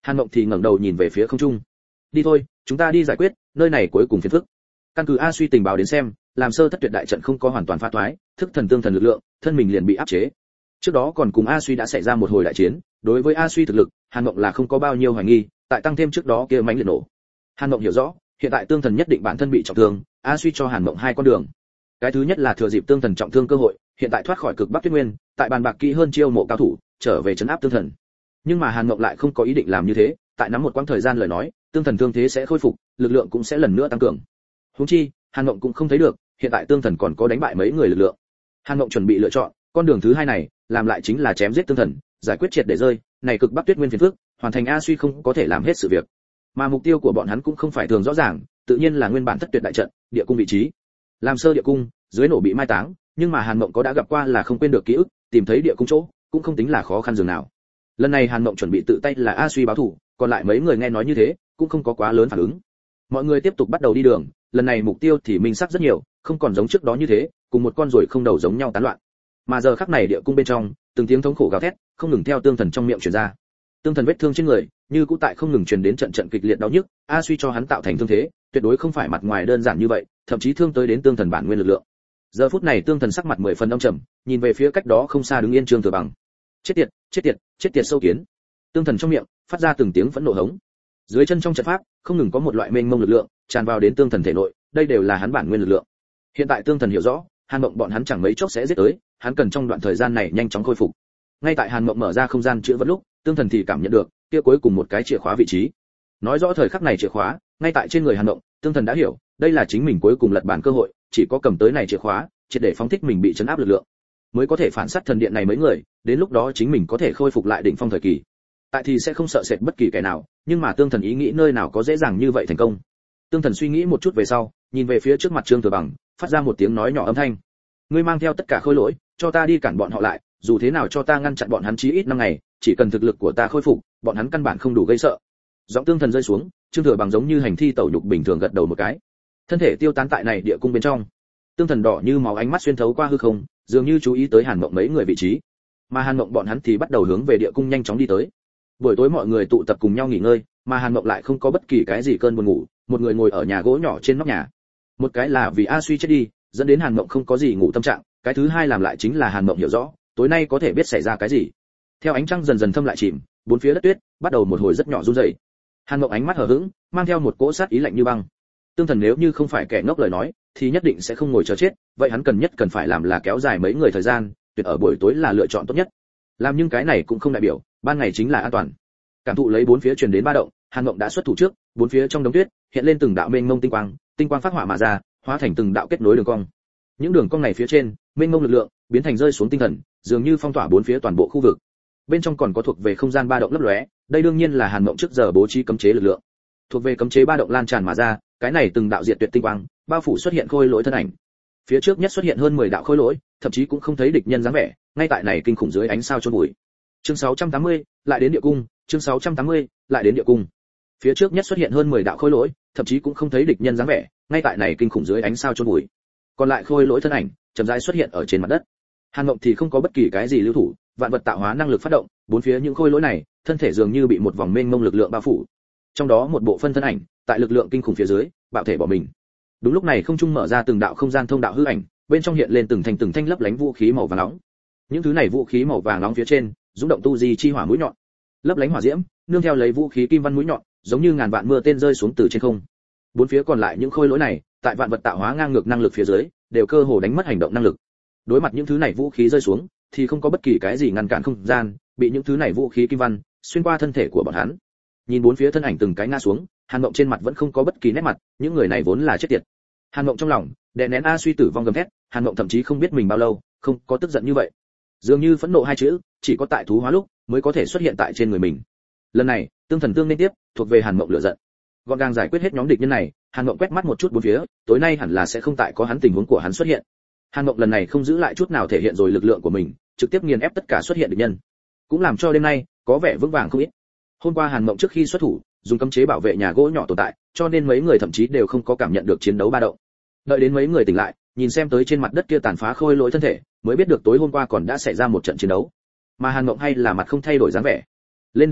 Hàn Mộng thì ngẩng đầu nhìn về phía không trung. Đi thôi, chúng ta đi giải quyết, nơi này cuối cùng phiền phức. Căn cứ A Suy tình báo đến xem, làm sơ thất tuyệt đại trận không có hoàn toàn phá toái, thức thần tương thần lực lượng, thân mình liền bị áp chế. Trước đó còn cùng A Suy đã xảy ra một hồi đại chiến, đối với A Suy thực lực, Hàn Mộng là không có bao nhiêu hoài nghi, tại tăng thêm trước đó kia mãnh liệt nổ. Hàn Mộng hiểu rõ, hiện tại tương thần nhất định bản thân bị trọng thương, A Suy cho Hàn Mộng hai con đường. Cái thứ nhất là thừa dịp tương thần trọng thương cơ hội, hiện tại thoát khỏi cực Bắc Tuyết Nguyên, tại bàn bạc kỹ hơn chiêu mộ cao thủ, trở về trấn áp tương thần. Nhưng mà Hàn Mộng lại không có ý định làm như thế, tại nắm một quãng thời gian lời nói, tương thần thương thế sẽ khôi phục, lực lượng cũng sẽ lần nữa tăng cường. Huống chi, Hàn Mộng cũng không thấy được, hiện tại tương thần còn có đánh bại mấy người lực lượng. Hàn Mộng chuẩn bị lựa chọn, con đường thứ hai này, làm lại chính là chém giết tương thần, giải quyết triệt để rơi, này cực Bắc Tuyết Nguyên phiền phức, hoàn thành A Suy không có thể làm hết sự việc. Mà mục tiêu của bọn hắn cũng không phải thường rõ ràng, tự nhiên là nguyên bản thất tuyệt đại trận, địa cung vị trí. Làm sơ địa cung, dưới nổ bị mai táng, nhưng mà Hàn Mộng có đã gặp qua là không quên được ký ức, tìm thấy địa cung chỗ, cũng không tính là khó khăn dường nào. Lần này Hàn Mộng chuẩn bị tự tay là A Suy báo thủ, còn lại mấy người nghe nói như thế, cũng không có quá lớn phản ứng. Mọi người tiếp tục bắt đầu đi đường, lần này mục tiêu thì minh xác rất nhiều, không còn giống trước đó như thế, cùng một con ruồi không đầu giống nhau tán loạn. Mà giờ khắc này địa cung bên trong, từng tiếng thống khổ gào thét, không ngừng theo tương thần trong miệng truyền ra. Tương thần vết thương trên người, như cũ tại không ngừng truyền đến trận trận kịch liệt đau nhức, A Suy cho hắn tạo thành thương thế, tuyệt đối không phải mặt ngoài đơn giản như vậy, thậm chí thương tới đến tương thần bản nguyên lực lượng. Giờ phút này tương thần sắc mặt mười phần âm trầm, nhìn về phía cách đó không xa đứng yên Trương Thừa Bằng. Chết tiệt, chết tiệt, chết tiệt sâu kiến. Tương thần trong miệng phát ra từng tiếng phẫn nộ hống. Dưới chân trong trận pháp, không ngừng có một loại mênh mông lực lượng tràn vào đến tương thần thể nội, đây đều là hắn bản nguyên lực lượng. Hiện tại tương thần hiểu rõ, Hàn Mộng bọn hắn chẳng mấy chốc sẽ giết tới, hắn cần trong đoạn thời gian này nhanh chóng khôi phục. Ngay tại Hàn Mộng mở ra không gian chữa vật lúc, tương thần thì cảm nhận được kia cuối cùng một cái chìa khóa vị trí. Nói rõ thời khắc này chìa khóa ngay tại trên người Hàn Mộng, tương thần đã hiểu, đây là chính mình cuối cùng lật bản cơ hội, chỉ có cầm tới này chìa khóa, triệt để phóng thích mình bị trấn áp lực lượng, mới có thể phản sát thần điện này mấy người, đến lúc đó chính mình có thể khôi phục lại đỉnh phong thời kỳ. Tại thì sẽ không sợ sệt bất kỳ kẻ nào, nhưng mà tương thần ý nghĩ nơi nào có dễ dàng như vậy thành công. Tương thần suy nghĩ một chút về sau, nhìn về phía trước mặt Trương Thừa Bằng, phát ra một tiếng nói nhỏ âm thanh. Ngươi mang theo tất cả khôi lỗi, cho ta đi cản bọn họ lại, dù thế nào cho ta ngăn chặn bọn hắn chí ít năm ngày, chỉ cần thực lực của ta khôi phục, bọn hắn căn bản không đủ gây sợ. Giọng tương thần rơi xuống, Trương Thừa Bằng giống như hành thi tẩu nhục bình thường gật đầu một cái. Thân thể tiêu tán tại này địa cung bên trong. Tương thần đỏ như máu ánh mắt xuyên thấu qua hư không, dường như chú ý tới Hàn Mộng mấy người vị trí. Mà Hàn Mộng bọn hắn thì bắt đầu hướng về địa cung nhanh chóng đi tới. Buổi tối mọi người tụ tập cùng nhau nghỉ ngơi, mà Hàn Mộng lại không có bất kỳ cái gì cơn buồn ngủ, một người ngồi ở nhà gỗ nhỏ trên nóc nhà. Một cái là vì A Suy chết đi, dẫn đến Hàn Mộng không có gì ngủ tâm trạng, cái thứ hai làm lại chính là Hàn Mộng hiểu rõ, tối nay có thể biết xảy ra cái gì. Theo ánh trăng dần dần thâm lại chìm, bốn phía đất tuyết bắt đầu một hồi rất nhỏ run rẩy. Hàn Mộng ánh mắt hờ hững, mang theo một cỗ sát ý lạnh như băng. Tương thần nếu như không phải kẻ ngốc lời nói, thì nhất định sẽ không ngồi chờ chết, vậy hắn cần nhất cần phải làm là kéo dài mấy người thời gian, tuyệt ở buổi tối là lựa chọn tốt nhất. Làm nhưng cái này cũng không đại biểu, ban ngày chính là an toàn. Cảm thụ lấy bốn phía truyền đến ba động, Hàn Mộng đã xuất thủ trước, bốn phía trong đống tuyết hiện lên từng đạo mênh mông tinh quang, tinh quang phát hỏa mà ra, hóa thành từng đạo kết nối đường cong. Những đường cong này phía trên, mênh mông lực lượng biến thành rơi xuống tinh thần, dường như phong tỏa bốn phía toàn bộ khu vực. Bên trong còn có thuộc về không gian ba động lấp lóe, đây đương nhiên là Hàn Mộng trước giờ bố trí cấm chế lực lượng. Thuộc về cấm chế ba động lan tràn mà ra, cái này từng đạo diệt tuyệt tinh quang, bao phủ xuất hiện khôi lỗi thân ảnh. Phía trước nhất xuất hiện hơn mười đạo khôi lỗi, thậm chí cũng không thấy địch nhân dáng vẻ, ngay tại này kinh khủng dưới ánh sao chôn bụi. Chương sáu trăm tám mươi, lại đến địa cung, chương sáu trăm tám mươi, lại đến địa cung. Phía trước nhất xuất hiện hơn mười đạo khôi lỗi, thậm chí cũng không thấy địch nhân dáng vẻ, ngay tại này kinh khủng dưới ánh sao chôn bụi. Còn lại khôi lỗi thân ảnh, chậm rãi xuất hiện ở trên mặt đất. Hàn Mộng thì không có bất kỳ cái gì lưu thủ, vạn vật tạo hóa năng lực phát động, bốn phía những khôi lỗi này, thân thể dường như bị một vòng mênh mông lực lượng bao phủ. Trong đó một bộ phân thân ảnh, tại lực lượng kinh khủng phía dưới, bạo thể bỏ mình. Đúng lúc này không trung mở ra từng đạo không gian thông đạo hư ảnh, bên trong hiện lên từng thành từng thanh lấp lánh vũ khí màu vàng nóng. Những thứ này vũ khí màu vàng nóng phía trên, dũng động tu di chi hỏa mũi nhọn, lấp lánh hỏa diễm, nương theo lấy vũ khí kim văn mũi nhọn, giống như ngàn vạn mưa tên rơi xuống từ trên không. Bốn phía còn lại những khôi lỗi này, tại vạn vật tạo hóa ngang ngược năng lực phía dưới, đều cơ hồ đánh mất hành động năng lực. Đối mặt những thứ này vũ khí rơi xuống, thì không có bất kỳ cái gì ngăn cản không gian, bị những thứ này vũ khí kim văn xuyên qua thân thể của bọn hắn. Nhìn bốn phía thân ảnh từng cái ngã xuống, Hàn Mộng trên mặt vẫn không có bất kỳ nét mặt, những người này vốn là chết tiệt. Hàn Mộng trong lòng đè nén A Suy tử vong gầm thét, Hàn Mộng thậm chí không biết mình bao lâu không có tức giận như vậy. Dường như phẫn nộ hai chữ, chỉ có tại thú hóa lúc mới có thể xuất hiện tại trên người mình. Lần này, tương thần tương liên tiếp, thuộc về Hàn Mộng lựa giận. Gọn gàng giải quyết hết nhóm địch nhân này, Hàn Mộng quét mắt một chút bốn phía, tối nay hẳn là sẽ không tại có hắn tình huống của hắn xuất hiện. Hàn Mộng lần này không giữ lại chút nào thể hiện rồi lực lượng của mình, trực tiếp nghiền ép tất cả xuất hiện địch nhân, cũng làm cho đêm nay có vẻ vững vàng không ít. Hôm qua Hàn Mộng trước khi xuất thủ, dùng cấm chế bảo vệ nhà gỗ nhỏ tồn tại, cho nên mấy người thậm chí đều không có cảm nhận được chiến đấu ba động. Đợi đến mấy người tỉnh lại, nhìn xem tới trên mặt đất kia tàn phá khôi lỗi thân thể, mới biết được tối hôm qua còn đã xảy ra một trận chiến đấu. Mà Hàn Mộng hay là mặt không thay đổi dáng vẻ. Lên đường đi,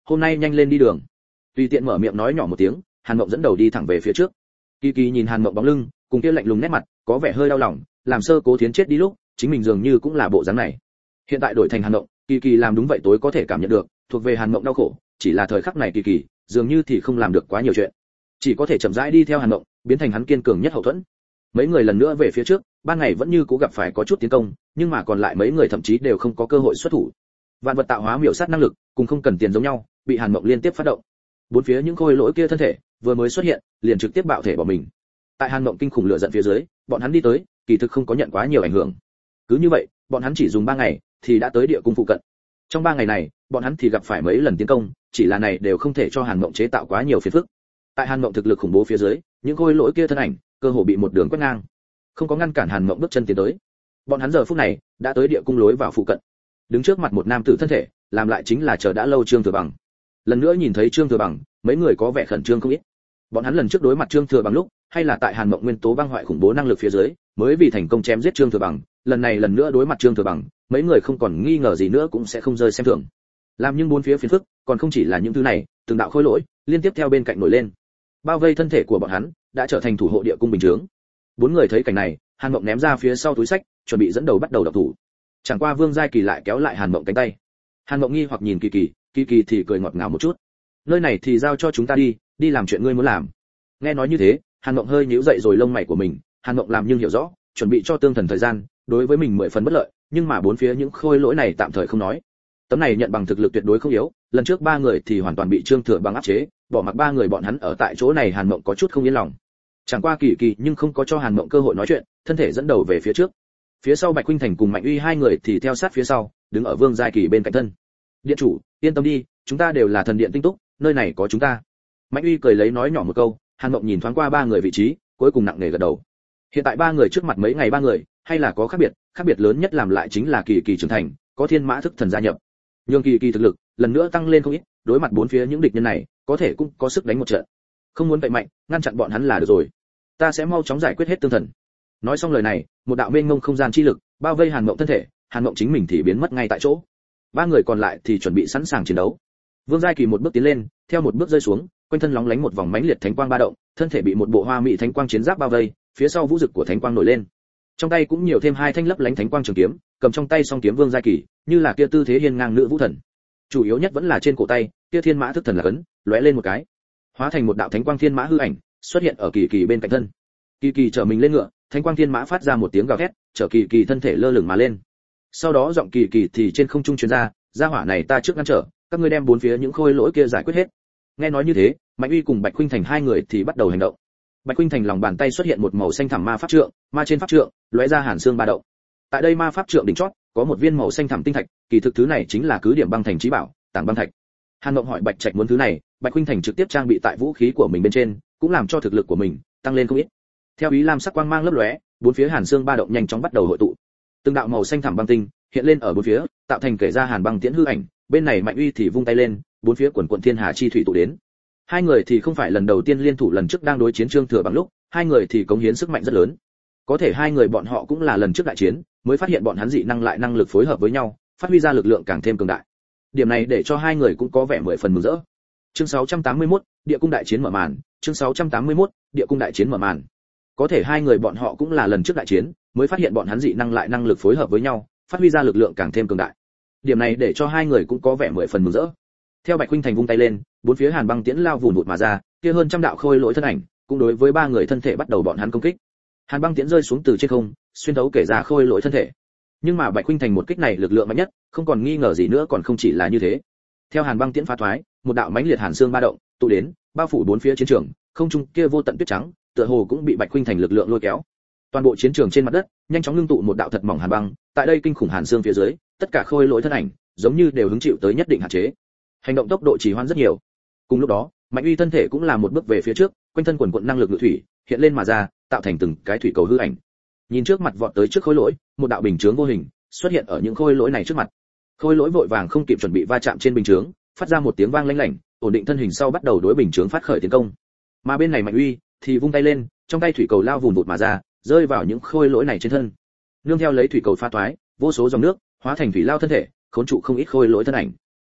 hôm nay nhanh lên đi đường. Tùy tiện mở miệng nói nhỏ một tiếng, Hàn Mộng dẫn đầu đi thẳng về phía trước. Kỳ Kỳ nhìn Hàn Mộng bóng lưng, cùng kia lạnh lùng nét mặt, có vẻ hơi đau lòng, làm Sơ Cố Thiến chết đi lúc, chính mình dường như cũng là bộ dáng này. Hiện tại đổi thành Hàn Mộng, Kỳ Kỳ làm đúng vậy tối có thể cảm nhận được, thuộc về Hàn Mộng đau khổ, chỉ là thời khắc này Kỳ Kỳ, dường như thì không làm được quá nhiều chuyện, chỉ có thể chậm rãi đi theo Hàn Mộng, biến thành hắn kiên cường nhất hậu thuẫn. Mấy người lần nữa về phía trước, ban ngày vẫn như cố gặp phải có chút tiến công, nhưng mà còn lại mấy người thậm chí đều không có cơ hội xuất thủ. Vạn vật tạo hóa miểu sát năng lực, cùng không cần tiền giống nhau, bị Hàn Mộng liên tiếp phát động. Bốn phía những khôi lỗi kia thân thể vừa mới xuất hiện, liền trực tiếp bạo thể bỏ mình. Tại Hàn Mộng kinh khủng lửa giận phía dưới, bọn hắn đi tới, kỳ thực không có nhận quá nhiều ảnh hưởng. Cứ như vậy, bọn hắn chỉ dùng ba ngày thì đã tới địa cung phụ cận. Trong ba ngày này, bọn hắn thì gặp phải mấy lần tiến công, chỉ là này đều không thể cho Hàn Mộng chế tạo quá nhiều phiền phức. Tại Hàn Mộng thực lực khủng bố phía dưới, những khôi lỗi kia thân ảnh, cơ hồ bị một đường quét ngang, không có ngăn cản Hàn Mộng bước chân tiến tới. Bọn hắn giờ phút này đã tới địa cung lối vào phụ cận. Đứng trước mặt một nam tử thân thể, làm lại chính là chờ đã lâu Trương Thừa Bằng. Lần nữa nhìn thấy Trương Thừa Bằng, mấy người có vẻ khẩn trương không ít. Bọn hắn lần trước đối mặt Trương Thừa Bằng lúc, hay là tại Hàn Mộng nguyên tố băng hoại khủng bố năng lực phía dưới, mới vì thành công chém giết Trương Thừa Bằng, lần này lần nữa đối mặt Trương Thừa Bằng, mấy người không còn nghi ngờ gì nữa cũng sẽ không rơi xem thường. Làm nhưng bốn phía phiền phức, còn không chỉ là những thứ này, từng đạo khối lỗi liên tiếp theo bên cạnh nổi lên, bao vây thân thể của bọn hắn, đã trở thành thủ hộ địa cung bình chướng. Bốn người thấy cảnh này, Hàn Mộng ném ra phía sau túi sách, chuẩn bị dẫn đầu bắt đầu động thủ. Chẳng qua Vương Giai Kỳ lại kéo lại Hàn Mộng cánh tay. Hàn Mộng nghi hoặc nhìn Kỳ Kỳ, Kỳ Kỳ thì cười ngọt ngào một chút. Nơi này thì giao cho chúng ta đi, đi làm chuyện ngươi muốn làm. Nghe nói như thế, Hàn Mộng hơi nhíu dậy rồi lông mày của mình, Hàn Mộng làm nhưng hiểu rõ, chuẩn bị cho tương thần thời gian, đối với mình mười phần bất lợi, nhưng mà bốn phía những khôi lỗi này tạm thời không nói. Tấm này nhận bằng thực lực tuyệt đối không yếu, lần trước ba người thì hoàn toàn bị Trương Thừa Bằng áp chế, bỏ mặc ba người bọn hắn ở tại chỗ này Hàn Mộng có chút không yên lòng. Chẳng qua Kỳ Kỳ nhưng không có cho Hàn Mộng cơ hội nói chuyện, thân thể dẫn đầu về phía trước. Phía sau Bạch Khuynh Thành cùng Mạnh Uy hai người thì theo sát phía sau, đứng ở Vương Giai Kỳ bên cạnh thân. Điện chủ, yên tâm đi, chúng ta đều là thần điện tinh túc, nơi này có chúng ta. Mạnh Uy cười lấy nói nhỏ một câu, Hàn Mộng nhìn thoáng qua ba người vị trí, cuối cùng nặng nề gật đầu. Hiện tại ba người trước mặt mấy ngày ba người, hay là có khác biệt, khác biệt lớn nhất làm lại chính là Kỳ Kỳ trưởng thành, có thiên mã thức thần gia nhập. Nhưng Kỳ Kỳ thực lực lần nữa tăng lên không ít, đối mặt bốn phía những địch nhân này, có thể cũng có sức đánh một trận. Không muốn vậy mạnh, ngăn chặn bọn hắn là được rồi. Ta sẽ mau chóng giải quyết hết tương thần. Nói xong lời này, một đạo mênh mông không gian chi lực bao vây Hàn Mộng thân thể, Hàn Mộng chính mình thì biến mất ngay tại chỗ. Ba người còn lại thì chuẩn bị sẵn sàng chiến đấu. Vương Giai Kỳ một bước tiến lên, theo một bước rơi xuống, quanh thân lóng lánh một vòng mãnh liệt thánh quang ba động, thân thể bị một bộ hoa mỹ thánh quang chiến giáp bao vây, phía sau vũ dực của thánh quang nổi lên. Trong tay cũng nhiều thêm hai thanh lấp lánh thánh quang trường kiếm, cầm trong tay song kiếm Vương Giai Kỳ, như là kia tư thế hiên ngang nữ vũ thần. Chủ yếu nhất vẫn là trên cổ tay, kia thiên mã thức thần là cấn, lóe lên một cái, hóa thành một đạo thánh quang thiên mã hư ảnh, xuất hiện ở Kỳ Kỳ bên cạnh thân. Kỳ Kỳ trở mình lên ngựa, thánh quang thiên mã phát ra một tiếng gào thét, trở Kỳ Kỳ thân thể lơ lửng mà lên. Sau đó giọng Kỳ Kỳ thì trên không trung truyền ra, gia hỏa này ta trước ngăn trở, các ngươi đem bốn phía những khôi lỗi kia giải quyết hết. Nghe nói như thế, Mạnh Uy cùng Bạch Khuynh Thành hai người thì bắt đầu hành động. Bạch Khuynh Thành lòng bàn tay xuất hiện một màu xanh thẳm ma pháp trượng, ma trên pháp trượng lóe ra hàn xương ba động. Tại đây ma pháp trượng đỉnh chót có một viên màu xanh thẳm tinh thạch, kỳ thực thứ này chính là cứ điểm băng thành chí bảo, tảng băng thạch. Hàn Mộng hỏi Bạch Trạch muốn thứ này, Bạch Khuynh Thành trực tiếp trang bị tại vũ khí của mình bên trên, cũng làm cho thực lực của mình tăng lên không ít. Theo ý lam sắc quang mang lấp lóe, bốn phía hàn xương ba động nhanh chóng bắt đầu hội tụ. Từng đạo màu xanh thẳm băng tinh hiện lên ở bốn phía, tạo thành kể ra hàn băng tiễn hư ảnh, bên này Mạnh Uy thì vung tay lên, bốn phía quần quần thiên hà chi thủy tụ đến. Hai người thì không phải lần đầu tiên liên thủ, lần trước đang đối chiến Trương Thừa Bằng lúc, hai người thì cống hiến sức mạnh rất lớn. Có thể hai người bọn họ cũng là lần trước đại chiến, mới phát hiện bọn hắn dị năng lại năng lực phối hợp với nhau, phát huy ra lực lượng càng thêm cường đại. Điểm này để cho hai người cũng có vẻ mười phần mừng rỡ. Chương sáu trăm tám mươi mốt, địa cung đại chiến mở màn, chương sáu trăm tám mươi mốt, địa cung đại chiến mở màn. Có thể hai người bọn họ cũng là lần trước đại chiến, mới phát hiện bọn hắn dị năng lại năng lực phối hợp với nhau, phát huy ra lực lượng càng thêm cường đại. Điểm này để cho hai người cũng có vẻ mười phần mừng rỡ. Theo Bạch Khuynh Thành vung tay lên, bốn phía hàn băng tiễn lao vụn vụt mà ra, kia hơn trăm đạo khôi lỗi thân ảnh, cũng đối với ba người thân thể bắt đầu bọn hắn công kích. Hàn băng tiễn rơi xuống từ trên không, xuyên thấu kể ra khôi lỗi thân thể. Nhưng mà Bạch Khuynh Thành một kích này lực lượng mạnh nhất, không còn nghi ngờ gì nữa, còn không chỉ là như thế. Theo hàn băng tiễn phá thoái, một đạo mãnh liệt hàn xương ba động tụ đến, bao phủ bốn phía chiến trường, không trung kia vô tận tuyết trắng, tựa hồ cũng bị Bạch Khuynh Thành lực lượng lôi kéo. Toàn bộ chiến trường trên mặt đất, nhanh chóng ngưng tụ một đạo thật mỏng hàn băng, tại đây kinh khủng hàn xương phía dưới, tất cả khôi lỗi thân ảnh, giống như đều hứng chịu tới nhất định hạn chế. Hành động tốc độ trì hoãn rất nhiều. Cùng lúc đó, Mạnh Uy thân thể cũng là một bước về phía trước, quanh thân quần quần năng lực ngự thủy hiện lên mà ra, tạo thành từng cái thủy cầu hư ảnh. Nhìn trước mặt vọt tới trước khôi lỗi, một đạo bình chướng vô hình xuất hiện ở những khôi lỗi này trước mặt. Khôi lỗi vội vàng không kịp chuẩn bị va chạm trên bình chướng, phát ra một tiếng vang lanh lảnh, ổn định thân hình sau bắt đầu đối bình chướng phát khởi tiến công. Mà bên này Mạnh Uy thì vung tay lên, trong tay thủy cầu lao vùn vụt mà ra, rơi vào những khôi lỗi này trên thân. Nương theo lấy thủy cầu pha toái, vô số dòng nước hóa thành thủy lao thân thể, khốn trụ không ít khôi lỗi thân ảnh.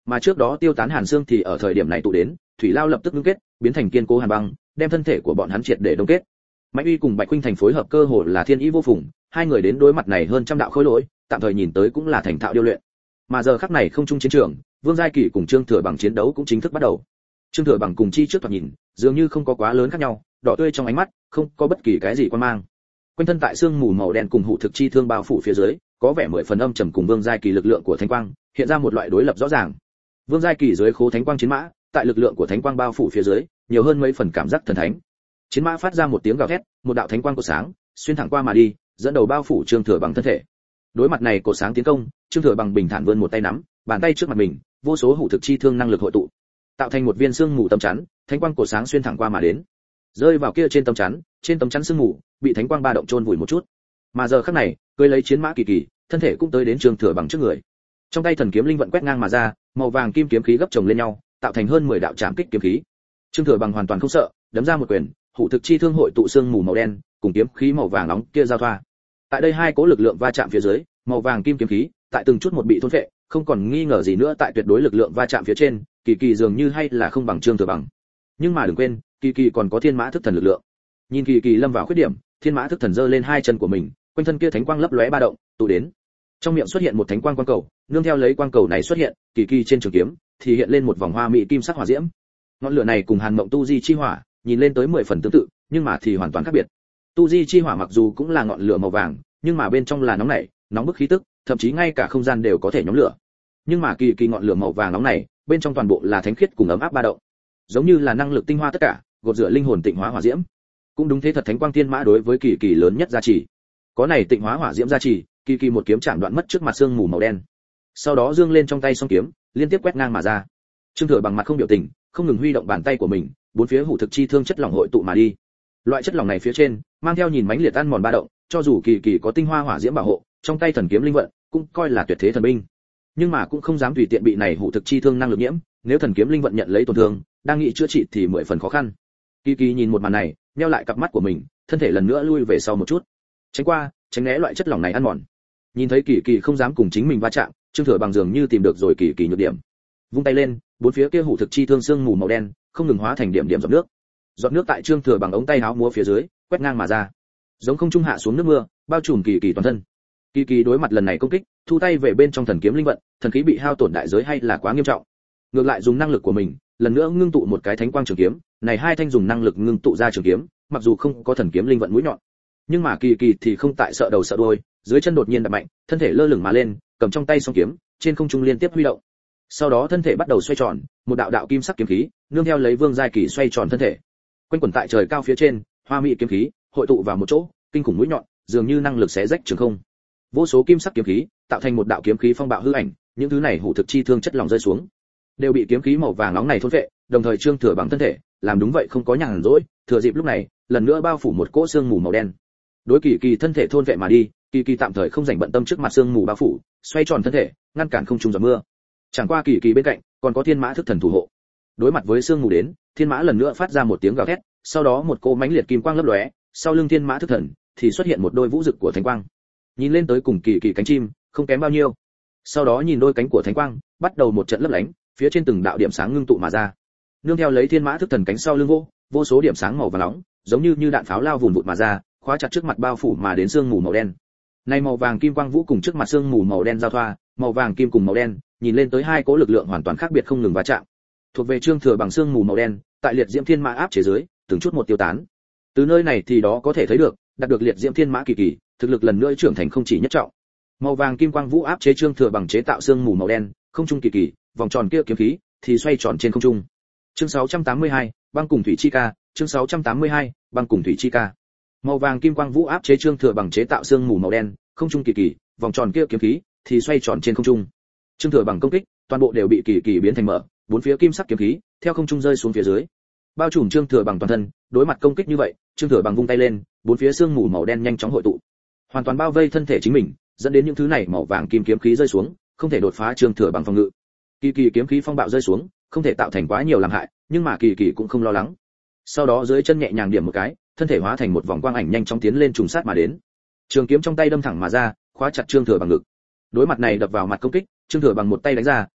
mà trước đó tiêu tán hàn xương thì ở thời điểm này tụ đến, thủy lao lập tức ngưng kết, biến thành kiên cố hàn băng, đem thân thể của bọn hắn triệt để đông kết. Mạnh Uy cùng Bạch Khuynh Thành phối hợp cơ hồ là thiên ý vô phùng, hai người đến đối mặt này hơn trăm đạo khối lỗi, tạm thời nhìn tới cũng là thành thạo điêu luyện. Mà giờ khắc này không trung chiến trường, Vương Giai Kỳ cùng Trương Thừa Bằng chiến đấu cũng chính thức bắt đầu. Trương Thừa Bằng cùng chi trước thoạt nhìn, dường như không có quá lớn khác nhau, đỏ tươi trong ánh mắt, không có bất kỳ cái gì quan mang. Quanh thân tại xương mù màu đen cùng hủ thực chi thương bao phủ phía dưới, có vẻ mười phần âm trầm cùng Vương Giai Kỳ lực lượng của thánh quang, hiện ra một loại đối lập rõ ràng. Vương Giai Kỳ dưới khố thánh quang chiến mã, tại lực lượng của thánh quang bao phủ phía dưới, nhiều hơn mấy phần cảm giác thần thánh. Chiến mã phát ra một tiếng gào thét, một đạo thánh quang của sáng, xuyên thẳng qua mà đi, dẫn đầu bao phủ Trương Thừa Bằng thân thể. Đối mặt này của sáng tiến công, Trương Thừa Bằng bình thản vươn một tay nắm, bàn tay trước mặt mình, vô số hủ thực chi thương năng lực hội tụ, tạo thành một viên xương mù tấm chắn, thánh quang của sáng xuyên thẳng qua mà đến, rơi vào kia trên tấm chắn, trên tấm chắn xương mù bị thánh quang ba động chôn vùi một chút. Mà giờ khắc này, cưỡi lấy chiến mã Kỳ Kỳ, thân thể cũng tới đến Trương Thừa Bằng trước người. Trong tay thần kiếm linh vận quét ngang mà ra, màu vàng kim kiếm khí gấp chồng lên nhau, tạo thành hơn mười đạo chạm kích kiếm khí. Trương Thừa Bằng hoàn toàn không sợ, đấm ra một quyền, hủ thực chi thương hội tụ xương mù màu đen, cùng kiếm khí màu vàng nóng kia giao thoa. Tại đây hai cố lực lượng va chạm phía dưới, màu vàng kim kiếm khí, tại từng chút một bị thôn phệ, không còn nghi ngờ gì nữa tại tuyệt đối lực lượng va chạm phía trên, Kỳ Kỳ dường như hay là không bằng Trương Thừa Bằng. Nhưng mà đừng quên, Kỳ Kỳ còn có thiên mã thức thần lực lượng. Nhìn Kỳ Kỳ lâm vào khuyết điểm, thiên mã thức thần giơ lên hai chân của mình, quanh thân kia thánh quang lấp lóe ba động, tụ đến. Trong miệng xuất hiện một thánh quang quang cầu, nương theo lấy quang cầu này xuất hiện, Kỳ Kỳ trên trường kiếm thì hiện lên một vòng hoa mỹ kim sắc hỏa diễm. Ngọn lửa này cùng Hàn Mộng Tu Di chi hỏa, nhìn lên tới mười phần tương tự, nhưng mà thì hoàn toàn khác biệt. Tu Di chi hỏa mặc dù cũng là ngọn lửa màu vàng, nhưng mà bên trong là nóng nảy, nóng bức khí tức, thậm chí ngay cả không gian đều có thể nhóm lửa. Nhưng mà Kỳ Kỳ ngọn lửa màu vàng nóng này, bên trong toàn bộ là thánh khiết cùng ấm áp ba động, giống như là năng lực tinh hoa tất cả, gột rửa linh hồn tịnh hóa hỏa diễm. Cũng đúng thế thật, thánh quang thiên mã đối với Kỳ Kỳ lớn nhất gia trì. Có này tịnh hóa hỏa diễm gia trì, Kỳ Kỳ một kiếm chạm đoạn mất trước mặt xương mù màu đen. Sau đó dương lên trong tay song kiếm, liên tiếp quét ngang mà ra. Trương Thừa Bằng mặt không biểu tình, không ngừng huy động bàn tay của mình, bốn phía hủ thực chi thương chất lỏng hội tụ mà đi. Loại chất lỏng này phía trên, mang theo nhìn mãnh liệt ăn mòn ba động, cho dù Kỳ Kỳ có tinh hoa hỏa diễm bảo hộ, trong tay thần kiếm linh vận, cũng coi là tuyệt thế thần binh. Nhưng mà cũng không dám tùy tiện bị này hủ thực chi thương năng lực nhiễm, nếu thần kiếm linh vận nhận lấy tổn thương, đang nghĩ chữa trị thì mười phần khó khăn. Kỳ Kỳ nhìn một màn này, nheo lại cặp mắt của mình, thân thể lần nữa lui về sau một chút, tránh qua, tránh né loại chất lỏng này ăn mòn. Nhìn thấy Kỳ Kỳ không dám cùng chính mình va chạm, Trương Thừa Bằng dường như tìm được rồi Kỳ Kỳ nhược điểm. Vung tay lên, bốn phía kia hủ thực chi thương xương mù màu đen, không ngừng hóa thành điểm điểm giọt nước. Giọt nước tại Trương Thừa Bằng ống tay áo múa phía dưới, quét ngang mà ra, giống không trung hạ xuống nước mưa, bao trùm Kỳ Kỳ toàn thân. Kỳ Kỳ đối mặt lần này công kích, thu tay về bên trong thần kiếm linh vận, thần khí bị hao tổn đại giới hay là quá nghiêm trọng. Ngược lại dùng năng lực của mình, lần nữa ngưng tụ một cái thánh quang trường kiếm, này hai thanh dùng năng lực ngưng tụ ra trường kiếm, mặc dù không có thần kiếm linh vận mũi nhọn, nhưng mà Kỳ Kỳ thì không tại sợ đầu sợ đuôi, dưới chân đột nhiên đập mạnh, thân thể lơ lửng mà lên, cầm trong tay song kiếm, trên không trung liên tiếp huy động. Sau đó thân thể bắt đầu xoay tròn, một đạo đạo kim sắc kiếm khí, nương theo lấy Vương Giai Kỳ xoay tròn thân thể, quanh quẩn tại trời cao phía trên, hoa mỹ kiếm khí hội tụ vào một chỗ, kinh khủng mũi nhọn, dường như năng lực xé rách trường không. Vô số kim sắc kiếm khí, tạo thành một đạo kiếm khí phong bạo hư ảnh, những thứ này hủ thực chi thương chất lỏng rơi xuống, đều bị kiếm khí màu vàng nóng này thôn phệ, đồng thời Trương Thừa Bằng thân thể, làm đúng vậy không có nhàn rỗi, thừa dịp lúc này, lần nữa bao phủ một cỗ xương mù màu đen. Đối Kỳ Kỳ thân thể thôn vệ mà đi, Kỳ Kỳ tạm thời không rảnh bận tâm trước mặt xương mù bao phủ, xoay tròn thân thể, ngăn cản không trung giọt mưa. Chẳng qua Kỳ Kỳ bên cạnh, còn có thiên mã thức thần thủ hộ. Đối mặt với xương mù đến, thiên mã lần nữa phát ra một tiếng gào thét, sau đó một cỗ mãnh liệt kim quang lấp lóe, sau lưng thiên mã thức thần thì xuất hiện một đôi vũ rực của thánh quang. Nhìn lên tới cùng Kỳ Kỳ cánh chim, không kém bao nhiêu. Sau đó nhìn đôi cánh của thánh quang, bắt đầu một trận lấp lánh, phía trên từng đạo điểm sáng ngưng tụ mà ra. Nương theo lấy thiên mã thức thần cánh sau lưng vô, vô số điểm sáng màu vàng nóng, giống như như đạn pháo lao vụn vụt mà ra, khóa chặt trước mặt bao phủ mà đến sương mù màu đen. Này màu vàng kim quang vũ cùng trước mặt sương mù màu đen giao thoa, màu vàng kim cùng màu đen, nhìn lên tới hai cỗ lực lượng hoàn toàn khác biệt không ngừng va chạm. Thuộc về Trương Thừa Bằng sương mù màu đen, tại liệt diễm thiên mã áp chế dưới, từng chút một tiêu tán. Từ nơi này thì đó có thể thấy được, đạt được liệt diễm thiên mã Kỳ Kỳ, thực lực lần nữa trưởng thành không chỉ nhất trọng. Màu vàng kim quang vũ áp chế Trương Thừa Bằng chế tạo sương mù màu đen, không trung Kỳ Kỳ, vòng tròn kia kiếm khí thì xoay tròn trên không trung. Chương sáu trăm tám mươi hai, băng cùng thủy chi ca, chương sáu trăm tám mươi hai, băng cùng thủy chi ca. Màu vàng kim quang vũ áp chế Trương Thừa Bằng chế tạo sương mù màu đen, không trung Kỳ Kỳ, vòng tròn kia kiếm khí thì xoay tròn trên không trung. Trương Thừa Bằng công kích, toàn bộ đều bị Kỳ Kỳ biến thành mở, bốn phía kim sắc kiếm khí theo không trung rơi xuống phía dưới, bao trùm Trương Thừa Bằng toàn thân. Đối mặt công kích như vậy, Trương Thừa Bằng vung tay lên, bốn phía sương mù màu đen nhanh chóng hội tụ, hoàn toàn bao vây thân thể chính mình, dẫn đến những thứ này màu vàng kim kiếm khí rơi xuống, không thể đột phá Trương Thừa Bằng phòng ngự. Kỳ Kỳ kiếm khí phong bạo rơi xuống, không thể tạo thành quá nhiều làm hại, nhưng mà Kỳ Kỳ cũng không lo lắng. Sau đó dưới chân nhẹ nhàng điểm một cái, thân thể hóa thành một vòng quang ảnh nhanh chóng tiến lên trùng sát mà đến. Trường kiếm trong tay đâm thẳng mà ra, khóa chặt Trương Thừa Bằng ngực. Đối mặt này đập vào mặt công kích, Trương Thừa Bằng một tay đánh ra,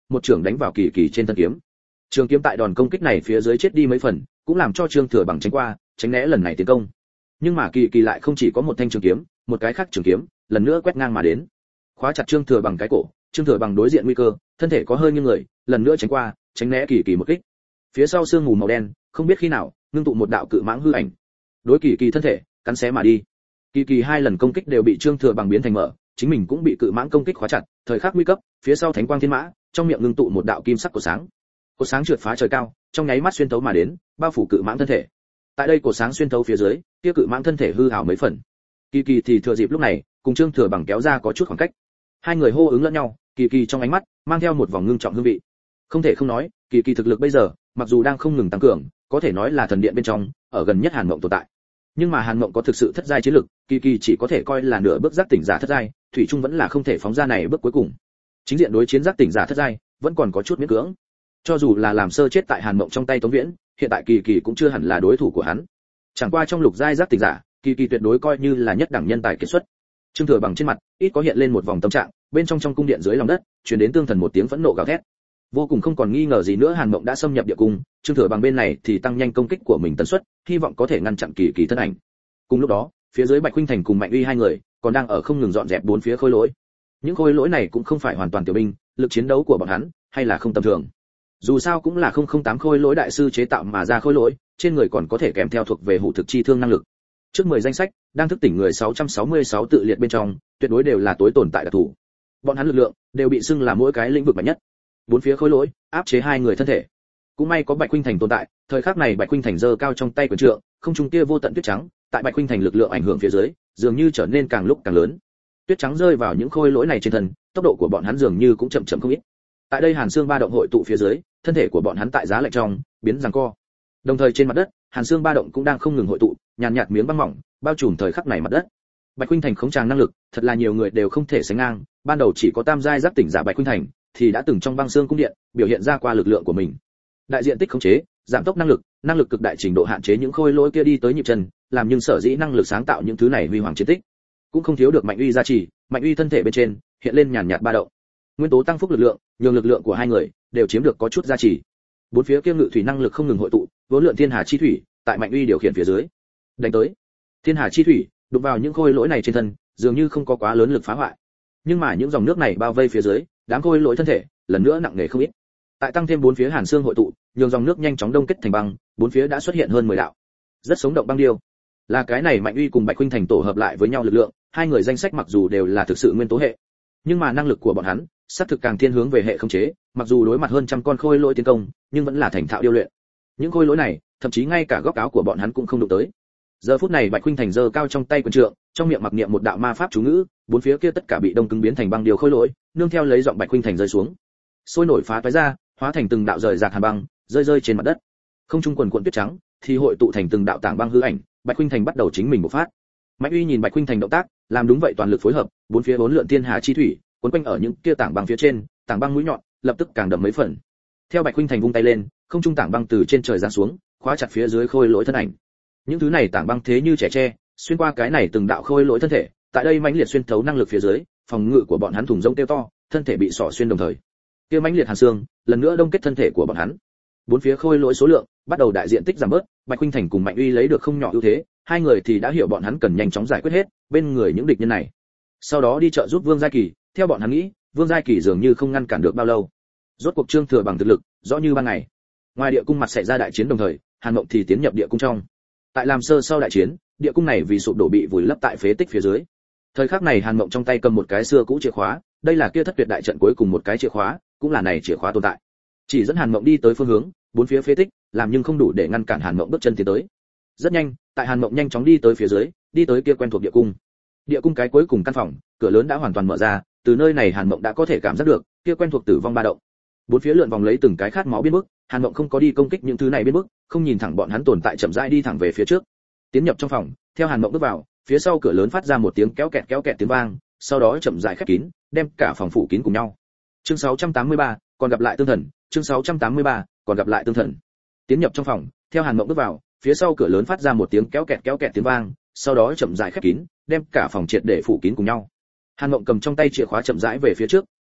một trưởng đánh vào Kỳ Kỳ trên thân kiếm. Trường kiếm tại đòn công kích này phía dưới chết đi mấy phần, cũng làm cho Trương Thừa Bằng tránh qua, tránh né lần này tiến công. Nhưng mà Kỳ Kỳ lại không chỉ có một thanh trường kiếm, một cái khác trường kiếm, lần nữa quét ngang mà đến. Khóa chặt Trương Thừa Bằng cái cổ, Trương Thừa Bằng đối diện nguy cơ, thân thể có hơi nghiêng người, lần nữa tránh qua, tránh né Kỳ Kỳ một kích. Phía sau sương mù màu đen, không biết khi nào, ngưng tụ một đạo cự mãng hư ảnh. Đối Kỳ Kỳ thân thể, cắn xé mà đi. Kỳ Kỳ hai lần công kích đều bị Trương Thừa Bằng biến thành mở, chính mình cũng bị cự mãng công kích khóa chặt, thời khắc nguy cấp, phía sau Thánh Quang Thiên Mã, trong miệng ngưng tụ một đạo kim sắc của sáng. Cột sáng trượt phá trời cao, trong nháy mắt xuyên thấu mà đến, bao phủ cự mãng thân thể. Tại đây cột sáng xuyên thấu phía dưới, kia cự mãng thân thể hư ảo mấy phần. Kỳ Kỳ thì thừa dịp lúc này, cùng Trương Thừa Bằng kéo ra có chút khoảng cách. Hai người hô ứng lẫn nhau, Kỳ Kỳ trong ánh mắt mang theo một vòng ngưng trọng hương vị. Không thể không nói, Kỳ Kỳ thực lực bây giờ, mặc dù đang không ngừng tăng cường, có thể nói là thần điện bên trong, ở gần nhất Hàn Mộng tồn tại. Nhưng mà Hàn Mộng có thực sự thất giai chiến lực, Kỳ Kỳ chỉ có thể coi là nửa bước giác tỉnh giả thất giai, thủy chung vẫn là không thể phóng ra này bước cuối cùng. Chính diện đối chiến giác tỉnh giả thất giai, vẫn còn có chút miễn cưỡng. Cho dù là làm sơ chết tại Hàn Mộng trong tay Tống Viễn, hiện tại Kỳ Kỳ cũng chưa hẳn là đối thủ của hắn. Chẳng qua trong lục giai giác tỉnh giả, Kỳ Kỳ tuyệt đối coi như là nhất đẳng nhân tài kiệt xuất. Trương Thừa Bằng trên mặt ít có hiện lên một vòng tâm trạng, bên trong trong cung điện dưới lòng đất, truyền đến tương thần một tiếng phẫn nộ gào thét. Vô cùng không còn nghi ngờ gì nữa, Hàn Mộng đã xâm nhập địa cung, Trương Thừa Bằng bên này thì tăng nhanh công kích của mình tần suất, hy vọng có thể ngăn chặn Kỳ Kỳ thân ảnh. Cùng lúc đó, phía dưới Bạch Khuynh Thành cùng Mạnh Uy hai người còn đang ở không ngừng dọn dẹp bốn phía khối lỗi. Những khối lỗi này cũng không phải hoàn toàn tiểu binh, lực chiến đấu của bọn hắn hay là không tầm thường. Dù sao cũng là không không tám khối lỗi đại sư chế tạo mà ra khối lỗi, trên người còn có thể kèm theo thuộc về hủ thực chi thương năng lực. Trước mười danh sách, đang thức tỉnh người sáu trăm sáu mươi sáu tự liệt bên trong, tuyệt đối đều là tối tồn tại đặc thủ. Bọn hắn lực lượng đều bị xưng là mỗi cái lĩnh vực mạnh nhất. Bốn phía khối lỗi áp chế hai người thân thể. Cũng may có Bạch Khuynh Thành tồn tại, thời khắc này Bạch Khuynh Thành giơ cao trong tay quyền trượng, không trung kia vô tận tuyết trắng, tại Bạch Khuynh Thành lực lượng ảnh hưởng phía dưới, dường như trở nên càng lúc càng lớn. Tuyết trắng rơi vào những khối lỗi này trên thân, tốc độ của bọn hắn dường như cũng chậm chậm không ít. Tại đây Hàn Xương ba động hội tụ phía dưới, thân thể của bọn hắn tại giá lạnh trong biến giằng co. Đồng thời trên mặt đất, Hàn Xương ba động cũng đang không ngừng hội tụ, nhàn nhạt miếng băng mỏng bao trùm thời khắc này mặt đất. Bạch Khuynh Thành khống tràng năng lực, thật là nhiều người đều không thể sánh ngang, ban đầu chỉ có tam giai giác tỉnh giả Bạch Khuynh Thành, thì đã từng trong băng xương cung điện biểu hiện ra qua lực lượng của mình. Đại diện tích khống chế, giảm tốc năng lực, năng lực cực đại trình độ hạn chế những khối lỗi kia đi tới nhịp chân, làm nhưng sở dĩ năng lực sáng tạo những thứ này huy hoàng chiến tích, cũng không thiếu được Mạnh Uy gia trì, Mạnh Uy thân thể bên trên hiện lên nhàn nhạt ba động. Nguyên tố tăng phúc lực lượng, nhường lực lượng của hai người đều chiếm được có chút gia trì. Bốn phía kia ngự thủy năng lực không ngừng hội tụ, vốn lượn thiên hà chi thủy, tại Mạnh Uy điều khiển phía dưới, đánh tới. Thiên hà chi thủy đụng vào những khối lỗi này trên thân, dường như không có quá lớn lực phá hoại. Nhưng mà những dòng nước này bao vây phía dưới, đám khối lỗi thân thể lần nữa nặng nề không ít. Tại tăng thêm bốn phía Hàn Xương hội tụ, nhường dòng nước nhanh chóng đông kết thành băng, bốn phía đã xuất hiện hơn mười đạo rất sống động băng điêu. Là cái này Mạnh Uy cùng Bạch Khuynh Thành tổ hợp lại với nhau lực lượng, hai người danh sách mặc dù đều là thực sự nguyên tố hệ, nhưng mà năng lực của bọn hắn sắp thực càng thiên hướng về hệ khống chế, mặc dù đối mặt hơn trăm con khôi lỗi tiến công, nhưng vẫn là thành thạo điêu luyện. Những khôi lỗi này, thậm chí ngay cả góc áo của bọn hắn cũng không đụng tới. Giờ phút này Bạch Khuynh Thành giơ cao trong tay quyền trượng, trong miệng mặc niệm một đạo ma pháp chú ngữ, bốn phía kia tất cả bị đông cứng biến thành băng điều khôi lỗi, nương theo lấy giọng Bạch Khuynh Thành rơi xuống, sôi nổi phá toái ra, hóa thành từng đạo rời rạc hàn băng, rơi rơi trên mặt đất. Không trung quần cuộn tuyết trắng, thì hội tụ thành từng đạo tảng băng hư ảnh, Bạch Khuynh Thành bắt đầu chính mình bộc phát. Mạnh Uy nhìn Bạch Khuynh Thành động tác, làm đúng vậy toàn lực phối hợp, bốn phía bốn lượn thiên hà chi thủy, cuốn quanh ở những kia tảng băng phía trên, tảng băng mũi nhọn, lập tức càng đậm mấy phần. Theo Bạch Khuynh Thành vung tay lên, không trung tảng băng từ trên trời giáng xuống, khóa chặt phía dưới khôi lỗi thân ảnh. Những thứ này tảng băng thế như trẻ tre, xuyên qua cái này từng đạo khôi lỗi thân thể, tại đây mãnh liệt xuyên thấu năng lực phía dưới, phòng ngự của bọn hắn thủng rông tiêu to, thân thể bị xỏ xuyên đồng thời. Kia mãnh liệt hàn xương, lần nữa đông kết thân thể của bọn hắn. Bốn phía khôi lỗi số lượng bắt đầu đại diện tích giảm bớt, Bạch Khuynh Thành cùng Mạnh Uy lấy được không nhỏ ưu thế, hai người thì đã hiểu bọn hắn cần nhanh chóng giải quyết hết bên người những địch nhân này. Sau đó đi trợ giúp Vương Gia Kỳ, theo bọn hắn nghĩ, Vương Gia Kỳ dường như không ngăn cản được bao lâu. Rốt cuộc Trương Thừa bằng thực lực, rõ như ban ngày. Ngoài địa cung mặt xảy ra đại chiến đồng thời, Hàn Mộng thì tiến nhập địa cung trong. Tại làm sơ sau đại chiến, địa cung này vì sụp đổ bị vùi lấp tại phế tích phía dưới. Thời khắc này Hàn Mộng trong tay cầm một cái xưa cũ chìa khóa, đây là kia thất tuyệt đại trận cuối cùng một cái chìa khóa, cũng là này chìa khóa tồn tại. Chỉ dẫn Hàn Mộng đi tới phương hướng, bốn phía phế tích, làm nhưng không đủ để ngăn cản Hàn Mộng bước chân tiến tới. Rất nhanh, tại Hàn Mộng nhanh chóng đi tới phía dưới, đi tới kia quen thuộc địa cung. Địa cung cái cuối cùng căn phòng, cửa lớn đã hoàn toàn mở ra, từ nơi này Hàn Mộng đã có thể cảm giác được kia quen thuộc tử vong ba động. Bốn phía lượn vòng lấy từng cái khát máu biến bức, Hàn Mộng không có đi công kích những thứ này biến bức, không nhìn thẳng bọn hắn tồn tại, chậm rãi đi thẳng về phía trước. Tiến nhập trong phòng, theo Hàn Mộng bước vào, phía sau cửa lớn phát ra một tiếng kéo kẹt kéo kẹt tiếng vang, sau đó chậm rãi khép kín, đem cả phòng phủ kín cùng nhau. Chương sáu trăm tám mươi ba, còn gặp lại tương thần, chương sáu trăm tám mươi ba, còn gặp lại tương thần. Tiến nhập trong phòng, theo Hàn Mộng bước vào, phía sau cửa lớn phát ra một tiếng kéo kẹt kéo kẹt tiếng vang, sau đó chậm rãi khép kín, đem cả phòng triệt để phủ kín cùng nhau. Hàn Mộng cầm trong tay chìa khóa chậm rãi về phía trước,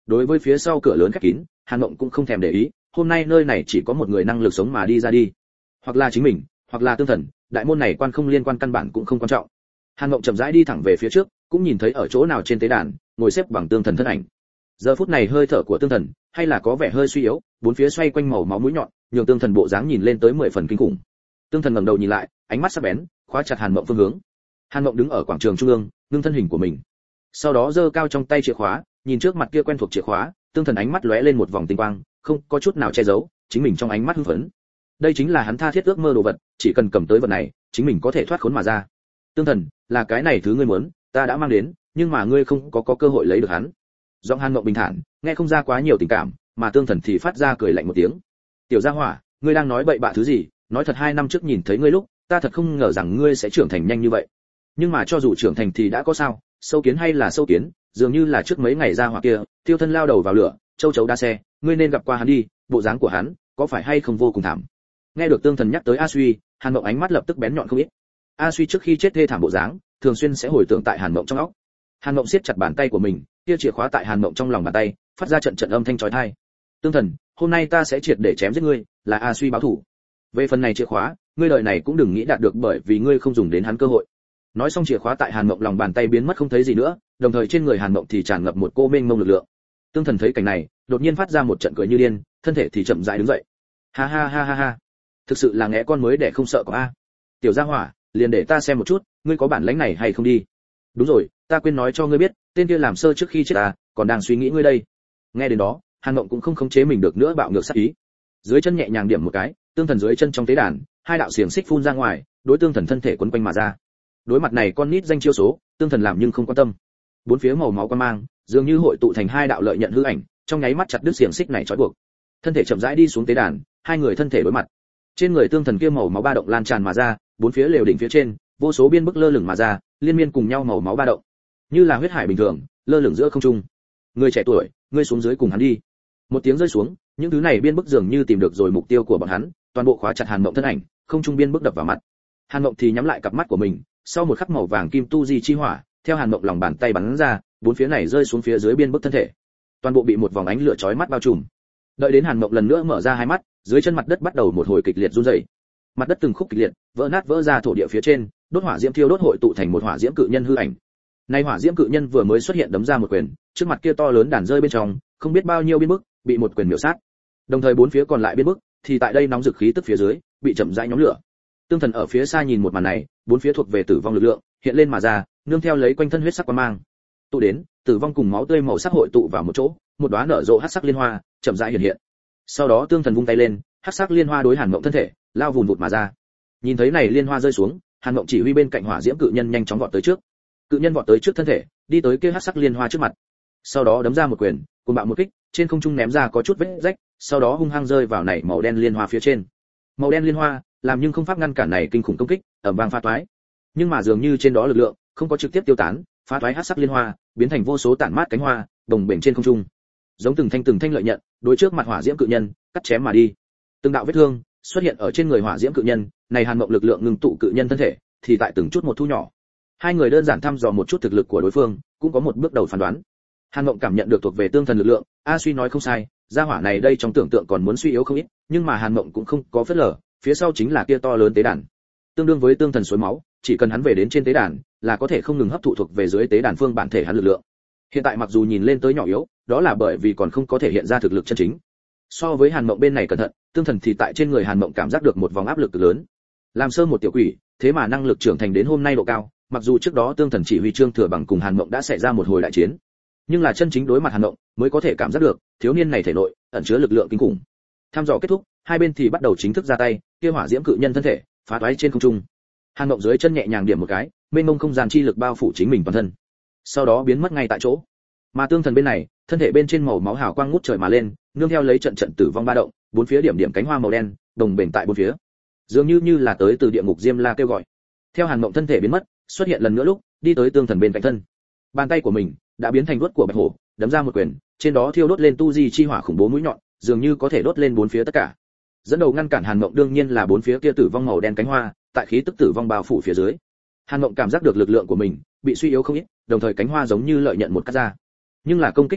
đối với phía sau cửa lớn khép kín, Hàn Mộng cũng không thèm để ý, hôm nay nơi này chỉ có một người năng lực sống mà đi ra đi, hoặc là chính mình, hoặc là Tương Thần, đại môn này quan không liên quan căn bản cũng không quan trọng. Hàn Mộng chậm rãi đi thẳng về phía trước, cũng nhìn thấy ở chỗ nào trên tế đàn, ngồi xếp bằng Tương Thần thân ảnh. Giờ phút này hơi thở của Tương Thần, hay là có vẻ hơi suy yếu, bốn phía xoay quanh màu máu mũi nhọn, nhường Tương Thần bộ dáng nhìn lên tới mười phần kinh khủng. Tương Thần ngẩng đầu nhìn lại, ánh mắt sắc bén, khóa chặt Hàn Mộng phương hướng. Hàn Mộng đứng ở quảng trường trung ương, ngưng thân hình của mình. Sau đó giơ cao trong tay chìa khóa, nhìn trước mặt kia quen thuộc chìa khóa, Tương Thần ánh mắt lóe lên một vòng tinh quang, không có chút nào che giấu, chính mình trong ánh mắt hưng phấn. Đây chính là hắn tha thiết ước mơ đồ vật, chỉ cần cầm tới vật này, chính mình có thể thoát khốn mà ra. Tương Thần, là cái này thứ ngươi muốn, ta đã mang đến, nhưng mà ngươi không có có cơ hội lấy được hắn. Giọng Hàn Mộng bình thản, nghe không ra quá nhiều tình cảm, mà Tương Thần thì phát ra cười lạnh một tiếng. Tiểu Gia Hỏa, ngươi đang nói bậy bạ thứ gì? Nói thật hai năm trước nhìn thấy ngươi lúc, ta thật không ngờ rằng ngươi sẽ trưởng thành nhanh như vậy. Nhưng mà cho dù trưởng thành thì đã có sao, sâu kiến hay là sâu kiến, dường như là trước mấy ngày ra hỏa kia, tiêu thân lao đầu vào lửa, châu chấu đa xe, ngươi nên gặp qua hắn đi, bộ dáng của hắn, có phải hay không vô cùng thảm. Nghe được Tương Thần nhắc tới A Suy, Hàn Mộng ánh mắt lập tức bén nhọn không ít. A Suy trước khi chết thê thảm bộ dáng, thường xuyên sẽ hồi tưởng tại Hàn Mộng trong óc. Hàn Mộng siết chặt bàn tay của mình, kia chìa khóa tại Hàn Mộng trong lòng bàn tay, phát ra trận trận âm thanh chói tai. Tương Thần, hôm nay ta sẽ triệt để chém giết ngươi, là A Suy báo thù. Về phần này chìa khóa, ngươi đời này cũng đừng nghĩ đạt được bởi vì ngươi không dùng đến hắn cơ hội. Nói xong chìa khóa tại Hàn Mộng lòng bàn tay biến mất không thấy gì nữa, đồng thời trên người Hàn Mộng thì tràn ngập một cô mênh mông lực lượng. Tương Thần thấy cảnh này, đột nhiên phát ra một trận cười như điên, thân thể thì chậm rãi đứng dậy. Ha ha ha ha ha, thực sự là ngẽ con mới để không sợ có a. Tiểu Gia Hỏa, liền để ta xem một chút, ngươi có bản lĩnh này hay không đi. Đúng rồi, ta quên nói cho ngươi biết, tên kia làm sơ trước khi chết ta, còn đang suy nghĩ ngươi đây. Nghe đến đó, Hàn Mộng cũng không khống chế mình được nữa bạo ngược sát ý. Dưới chân nhẹ nhàng điểm một cái, Tương Thần dưới chân trong tế đàn, hai đạo xiềng xích phun ra ngoài, đối Tương Thần thân thể quấn quanh mà ra. Đối mặt này con nít danh chiêu số, Tương Thần làm nhưng không quan tâm. Bốn phía màu máu quan mang, dường như hội tụ thành hai đạo lợi nhận hư ảnh, trong nháy mắt chặt đứt xiềng xích này trói buộc. Thân thể chậm rãi đi xuống tế đàn, hai người thân thể đối mặt. Trên người Tương Thần kia màu máu ba động lan tràn mà ra, bốn phía lều đỉnh phía trên, vô số biên bức lơ lửng mà ra, liên miên cùng nhau màu máu ba động, như là huyết hải bình thường, lơ lửng giữa không trung. Người trẻ tuổi, ngươi xuống dưới cùng hắn đi. Một tiếng rơi xuống, những thứ này biên bức dường như tìm được rồi mục tiêu của bọn hắn, toàn bộ khóa chặt Hàn Mộng thân ảnh, không trung biên bức đập vào mặt. Hàn Mộng thì nhắm lại cặp mắt của mình, sau một khắc màu vàng kim tu di chi hỏa, theo Hàn Mộng lòng bàn tay bắn ra, bốn phía này rơi xuống phía dưới biên bức thân thể, toàn bộ bị một vòng ánh lửa chói mắt bao trùm. Đợi đến Hàn Mộng lần nữa mở ra hai mắt, dưới chân mặt đất bắt đầu một hồi kịch liệt run rẩy. Mặt đất từng khúc kịch liệt, vỡ nát vỡ ra thổ địa phía trên, đốt hỏa diễm thiêu đốt hội tụ thành một hỏa diễm cự nhân hư ảnh. Nay hỏa diễm cự nhân vừa mới xuất hiện đấm ra một quyền, trước mặt kia to lớn đàn rơi bên trong, không biết bao nhiêu biên bức bị một quyền miểu sát. Đồng thời bốn phía còn lại biên bức thì tại đây nóng rực khí tức phía dưới, bị chậm rãi nhóm lửa. Tương Thần ở phía xa nhìn một màn này, bốn phía thuộc về tử vong lực lượng, hiện lên mà ra, nương theo lấy quanh thân huyết sắc quang mang. Tụ đến, tử vong cùng máu tươi màu sắc hội tụ vào một chỗ, một đóa nở rộ hắc sắc liên hoa, chậm rãi hiện hiện. Sau đó Tương Thần vung tay lên, hắc sắc liên hoa đối Hàn Mộng thân thể, lao vùn vụt mà ra. Nhìn thấy này liên hoa rơi xuống, Hàn Mộng chỉ huy bên cạnh hỏa diễm cự nhân nhanh chóng vọt tới trước. Cự nhân vọt tới trước thân thể, đi tới kia hắc sắc liên hoa trước mặt. Sau đó đấm ra một quyền, cuồng bạo một kích, trên không trung ném ra có chút vết rách, sau đó hung hăng rơi vào này màu đen liên hoa phía trên. Màu đen liên hoa, làm nhưng không pháp ngăn cản này kinh khủng công kích, ầm vang phá toái. Nhưng mà dường như trên đó lực lượng không có trực tiếp tiêu tán, phá toái hắc sắc liên hoa, biến thành vô số tản mát cánh hoa, đồng bềnh trên không trung. Giống từng thanh từng thanh lợi nhận, đối trước mặt hỏa diễm cự nhân, cắt chém mà đi. Từng đạo vết thương xuất hiện ở trên người hỏa diễm cự nhân, này Hàn Mộng lực lượng ngừng tụ cự nhân thân thể, thì tại từng chút một thu nhỏ. Hai người đơn giản thăm dò một chút thực lực của đối phương, cũng có một bước đầu phán đoán. Hàn Mộng cảm nhận được thuộc về Tương Thần lực lượng, A Suy nói không sai, gia hỏa này đây trong tưởng tượng còn muốn suy yếu không ít, nhưng mà Hàn Mộng cũng không có phớt lờ, phía sau chính là kia to lớn tế đàn. Tương đương với Tương Thần suối máu, chỉ cần hắn về đến trên tế đàn, là có thể không ngừng hấp thụ thuộc về dưới tế đàn phương bản thể hắn lực lượng. Hiện tại mặc dù nhìn lên tới nhỏ yếu, đó là bởi vì còn không có thể hiện ra thực lực chân chính. So với Hàn Mộng bên này cẩn thận, Tương Thần thì tại trên người Hàn Mộng cảm giác được một vòng áp lực cực lớn. Làm sơ một tiểu quỷ, thế mà năng lực trưởng thành đến hôm nay độ cao, mặc dù trước đó Tương Thần chỉ huy Trương Thừa Bằng cùng Hàn Mộng đã xảy ra một hồi đại chiến, nhưng là chân chính đối mặt Hàn Mộng, mới có thể cảm giác được, thiếu niên này thể nội ẩn chứa lực lượng kinh khủng. Tham dò kết thúc, hai bên thì bắt đầu chính thức ra tay, kia hỏa diễm cự nhân thân thể phá toái trên không trung. Hàn Mộng dưới chân nhẹ nhàng điểm một cái, mênh mông không gian chi lực bao phủ chính mình toàn thân, sau đó biến mất ngay tại chỗ. Mà Tương Thần bên này, thân thể bên trên màu máu hào quang ngút trời mà lên, nương theo lấy trận trận tử vong ba động, bốn phía điểm điểm cánh hoa màu đen, đồng bền tại bốn phía, dường như như là tới từ địa ngục Diêm La kêu gọi. Theo Hàn Mộng thân thể biến mất, xuất hiện lần nữa lúc, đi tới Tương Thần bên cạnh thân. Bàn tay của mình đã biến thành đuốt của bạch hổ, đấm ra một quyền, trên đó thiêu đốt lên tu di chi hỏa khủng bố mũi nhọn, dường như có thể đốt lên bốn phía tất cả. Dẫn đầu ngăn cản Hàn Mộng đương nhiên là bốn phía kia tử vong màu đen cánh hoa, tại khí tức tử vong bao phủ phía dưới. Hàn Mộng cảm giác được lực lượng của mình bị suy yếu không ít, đồng thời cánh hoa giống như lợi nhận một cắt ra. Nhưng là công kích như vậy,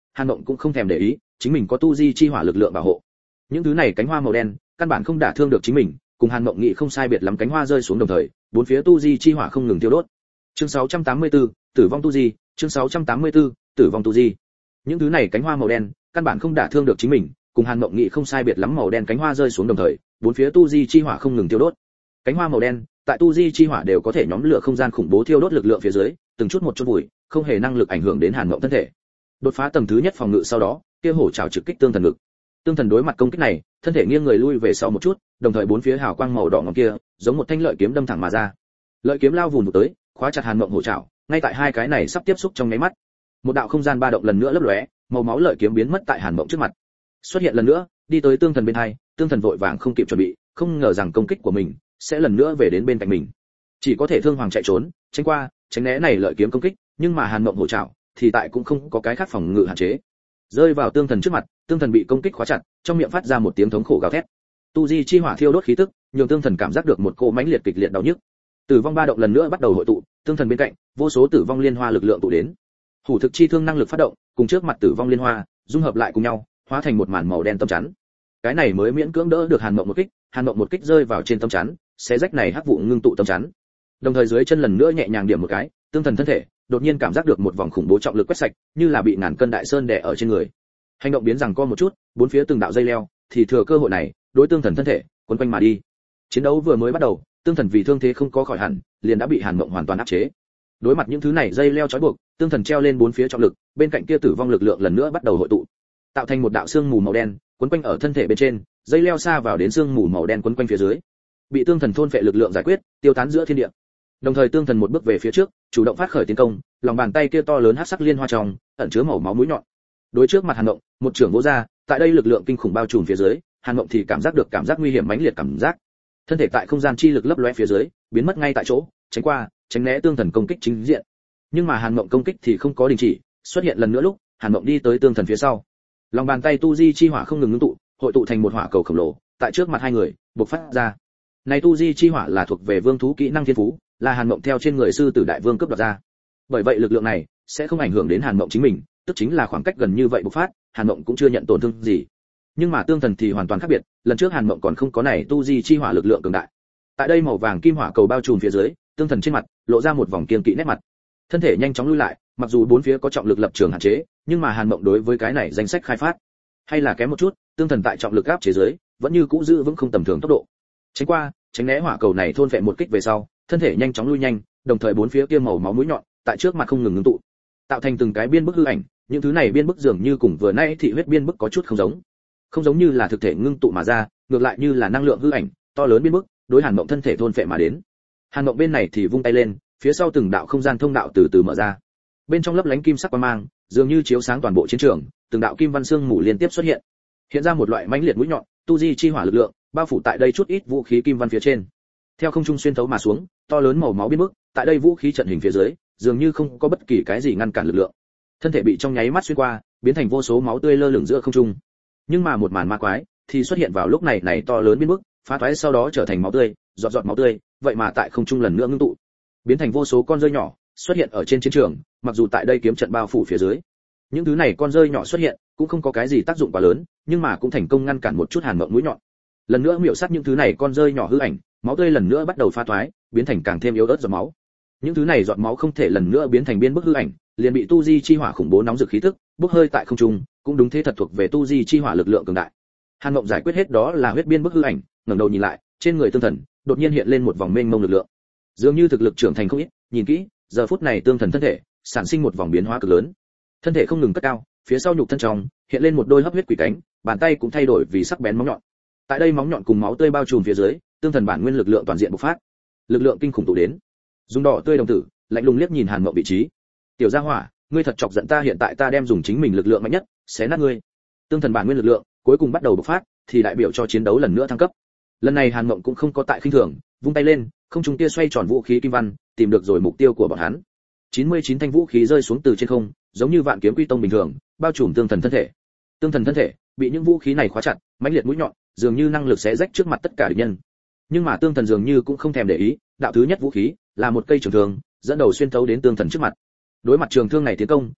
Hàn Mộng cũng không thèm để ý, chính mình có tu di chi hỏa lực lượng bảo hộ. Những thứ này cánh hoa màu đen, căn bản không đả thương được chính mình, cùng Hàn Mộng nghĩ không sai biệt lắm, cánh hoa rơi xuống đồng thời, bốn phía tu di chi hỏa không ngừng tiêu đốt. Chương sáu trăm tám mươi tư, tử vong tu di, chương sáu trăm tám mươi tư, tử vong tu di. Những thứ này cánh hoa màu đen, căn bản không đả thương được chính mình, cùng Hàn Mộng nghĩ không sai biệt lắm, màu đen cánh hoa rơi xuống đồng thời, bốn phía tu di chi hỏa không ngừng tiêu đốt. Cánh hoa màu đen, tại tu di chi hỏa đều có thể nhóm lửa không gian khủng bố thiêu đốt lực lượng phía dưới, từng chút một chút bụi, không hề năng lực ảnh hưởng đến Hàn Mộng thân thể. Đột phá tầng thứ nhất phòng ngự sau đó, kia hổ trảo trực kích tương thần ngực. Tương thần đối mặt công kích này, thân thể nghiêng người lui về sau một chút, đồng thời bốn phía hào quang màu đỏ ngòm kia, giống một thanh lợi kiếm đâm thẳng mà ra. Lợi kiếm lao vùn tới, khóa chặt Hàn Mộng hổ trảo, ngay tại hai cái này sắp tiếp xúc trong nháy mắt. Một đạo không gian ba động lần nữa lấp lóe, màu máu lợi kiếm biến mất tại Hàn Mộng trước mặt. Xuất hiện lần nữa, đi tới tương thần bên hai, tương thần vội vàng không kịp chuẩn bị, không ngờ rằng công kích của mình sẽ lần nữa về đến bên cạnh mình. Chỉ có thể thương hoàng chạy trốn, tránh qua, tránh né này lợi kiếm công kích, nhưng mà Hàn Mộng hổ trảo thì tại cũng không có cái khác phòng ngự hạn chế. Rơi vào tương thần trước mặt, tương thần bị công kích khóa chặt, trong miệng phát ra một tiếng thống khổ gào thét. Tu di chi hỏa thiêu đốt khí tức, nhường tương thần cảm giác được một cỗ mãnh liệt kịch liệt đau nhức. Tử vong ba động lần nữa bắt đầu hội tụ, tương thần bên cạnh, vô số tử vong liên hoa lực lượng tụ đến. Hủ thực chi thương năng lực phát động, cùng trước mặt tử vong liên hoa, dung hợp lại cùng nhau, hóa thành một màn màu đen tâm chắn. Cái này mới miễn cưỡng đỡ được Hàn Mộng một kích, Hàn Mộng một kích rơi vào trên tâm chắn, xé rách này hắc vụ ngưng tụ tâm chắn. Đồng thời dưới chân lần nữa nhẹ nhàng điểm một cái, tương thần thân thể đột nhiên cảm giác được một vòng khủng bố trọng lực quét sạch, như là bị ngàn cân đại sơn đè ở trên người. Hành động biến rằng co một chút, bốn phía từng đạo dây leo, thì thừa cơ hội này, đối tương thần thân thể quấn quanh mà đi. Chiến đấu vừa mới bắt đầu, tương thần vì thương thế không có khỏi hẳn, liền đã bị Hàn Mộng hoàn toàn áp chế. Đối mặt những thứ này dây leo trói buộc, tương thần treo lên bốn phía trọng lực, bên cạnh kia tử vong lực lượng lần nữa bắt đầu hội tụ, tạo thành một đạo xương mù màu đen, quấn quanh ở thân thể bên trên, dây leo xa vào đến xương mù màu đen quấn quanh phía dưới. Bị tương thần thôn phệ lực lượng giải quyết, tiêu tán giữa thiên địa. Đồng thời tương thần một bước về phía trước, chủ động phát khởi tiến công, lòng bàn tay kia to lớn hắc sắc liên hoa trong, ẩn chứa màu máu mũi nhọn. Đối trước mặt Hàn Mộng, một trường vỗ ra, tại đây lực lượng kinh khủng bao trùm phía dưới, Hàn Mộng thì cảm giác được cảm giác nguy hiểm mãnh liệt cảm giác. Thân thể tại không gian chi lực lấp lóe phía dưới, biến mất ngay tại chỗ, tránh qua, tránh né tương thần công kích chính diện. Nhưng mà Hàn Mộng công kích thì không có đình chỉ, xuất hiện lần nữa lúc, Hàn Mộng đi tới tương thần phía sau. Lòng bàn tay tu di chi hỏa không ngừng ngưng tụ, hội tụ thành một hỏa cầu khổng lồ, tại trước mặt hai người, bộc phát ra. Này tu di chi hỏa là thuộc về vương thú kỹ năng thiên phú, là Hàn Mộng theo trên người sư tử đại vương cướp đoạt ra. Bởi vậy lực lượng này sẽ không ảnh hưởng đến Hàn Mộng chính mình, tức chính là khoảng cách gần như vậy bộc phát, Hàn Mộng cũng chưa nhận tổn thương gì. Nhưng mà tương thần thì hoàn toàn khác biệt, lần trước Hàn Mộng còn không có này tu di chi hỏa lực lượng cường đại. Tại đây màu vàng kim hỏa cầu bao trùm phía dưới, tương thần trên mặt lộ ra một vòng kiên kỵ nét mặt. Thân thể nhanh chóng lui lại, mặc dù bốn phía có trọng lực lập trường hạn chế, nhưng mà Hàn Mộng đối với cái này danh sách khai phát hay là kém một chút, tương thần tại trọng lực áp chế dưới, vẫn như cũ giữ vững không tầm thường tốc độ. Tránh qua, tránh né hỏa cầu này thôn phệ một kích về sau, thân thể nhanh chóng lui nhanh, đồng thời bốn phía kia màu máu mũi nhọn, tại trước mặt không ngừng ngưng tụ, tạo thành từng cái biên bức hư ảnh, những thứ này biên bức dường như cùng vừa nãy thị huyết biên bức có chút không giống. Không giống như là thực thể ngưng tụ mà ra, ngược lại như là năng lượng hư ảnh, to lớn biên bức, đối Hàn Mộng thân thể thôn phệ mà đến. Hàn Mộng bên này thì vung tay lên, phía sau từng đạo không gian thông đạo từ từ mở ra. Bên trong lấp lánh kim sắc quang mang, dường như chiếu sáng toàn bộ chiến trường, từng đạo kim văn xương mù liên tiếp xuất hiện. Hiện ra một loại mãnh liệt mũi nhọn, tu di chi hỏa lực lượng, bao phủ tại đây chút ít vũ khí kim văn phía trên. Theo không trung xuyên thấu mà xuống, to lớn màu máu biến mức, tại đây vũ khí trận hình phía dưới, dường như không có bất kỳ cái gì ngăn cản lực lượng. Thân thể bị trong nháy mắt xuyên qua, biến thành vô số máu tươi lơ lửng giữa không trung. Nhưng mà một màn ma quái thì xuất hiện vào lúc này, này to lớn biến mức, phá thoái sau đó trở thành máu tươi, giọt giọt máu tươi, vậy mà tại không trung lần nữa ngưng tụ, biến thành vô số con rơi nhỏ, xuất hiện ở trên chiến trường, mặc dù tại đây kiếm trận bao phủ phía dưới. Những thứ này con rơi nhỏ xuất hiện, cũng không có cái gì tác dụng quá lớn, nhưng mà cũng thành công ngăn cản một chút Hàn Mộng mũi nhọn. Lần nữa miểu sát những thứ này con rơi nhỏ hư ảnh, máu tươi lần nữa bắt đầu pha thoái, biến thành càng thêm yếu ớt giọt máu. Những thứ này giọt máu không thể lần nữa biến thành biên bức hư ảnh, liền bị tu di chi hỏa khủng bố nóng rực khí tức, bốc hơi tại không trung, cũng đúng thế thật thuộc về tu di chi hỏa lực lượng cường đại. Hàn Mộng giải quyết hết đó là huyết biên bức hư ảnh, ngẩng đầu nhìn lại, trên người tương thần đột nhiên hiện lên một vòng mênh mông lực lượng. Dường như thực lực trưởng thành không ít, nhìn kỹ, giờ phút này tương thần thân thể sản sinh một vòng biến hóa cực lớn. Thân thể không ngừng cất cao, phía sau nhục thân trong hiện lên một đôi hấp huyết quỷ cánh, bàn tay cũng thay đổi vì sắc bén móng nhọn. Tại đây móng nhọn cùng máu tươi bao trùm phía dưới, tương thần bản nguyên lực lượng toàn diện bộc phát. Lực lượng kinh khủng tụ đến. Dùng đỏ tươi đồng tử, lạnh lùng liếc nhìn Hàn Mộng vị trí. Tiểu gia hỏa, ngươi thật chọc giận ta, hiện tại ta đem dùng chính mình lực lượng mạnh nhất, xé nát ngươi. Tương thần bản nguyên lực lượng cuối cùng bắt đầu bộc phát, thì đại biểu cho chiến đấu lần nữa thăng cấp. Lần này Hàn Mộng cũng không có tại khinh thường, vung tay lên, không trung tia xoay tròn vũ khí kim văn, tìm được rồi mục tiêu của bọn hắn. chín mươi chín thanh vũ khí rơi xuống từ trên không, giống như vạn kiếm quy tông bình thường, bao trùm tương thần thân thể. Tương thần thân thể bị những vũ khí này khóa chặt, mãnh liệt mũi nhọn, dường như năng lực xé rách trước mặt tất cả địch nhân. Nhưng mà tương thần dường như cũng không thèm để ý, đạo thứ nhất vũ khí là một cây trường thương, dẫn đầu xuyên thấu đến tương thần trước mặt. Đối mặt trường thương này tiến công,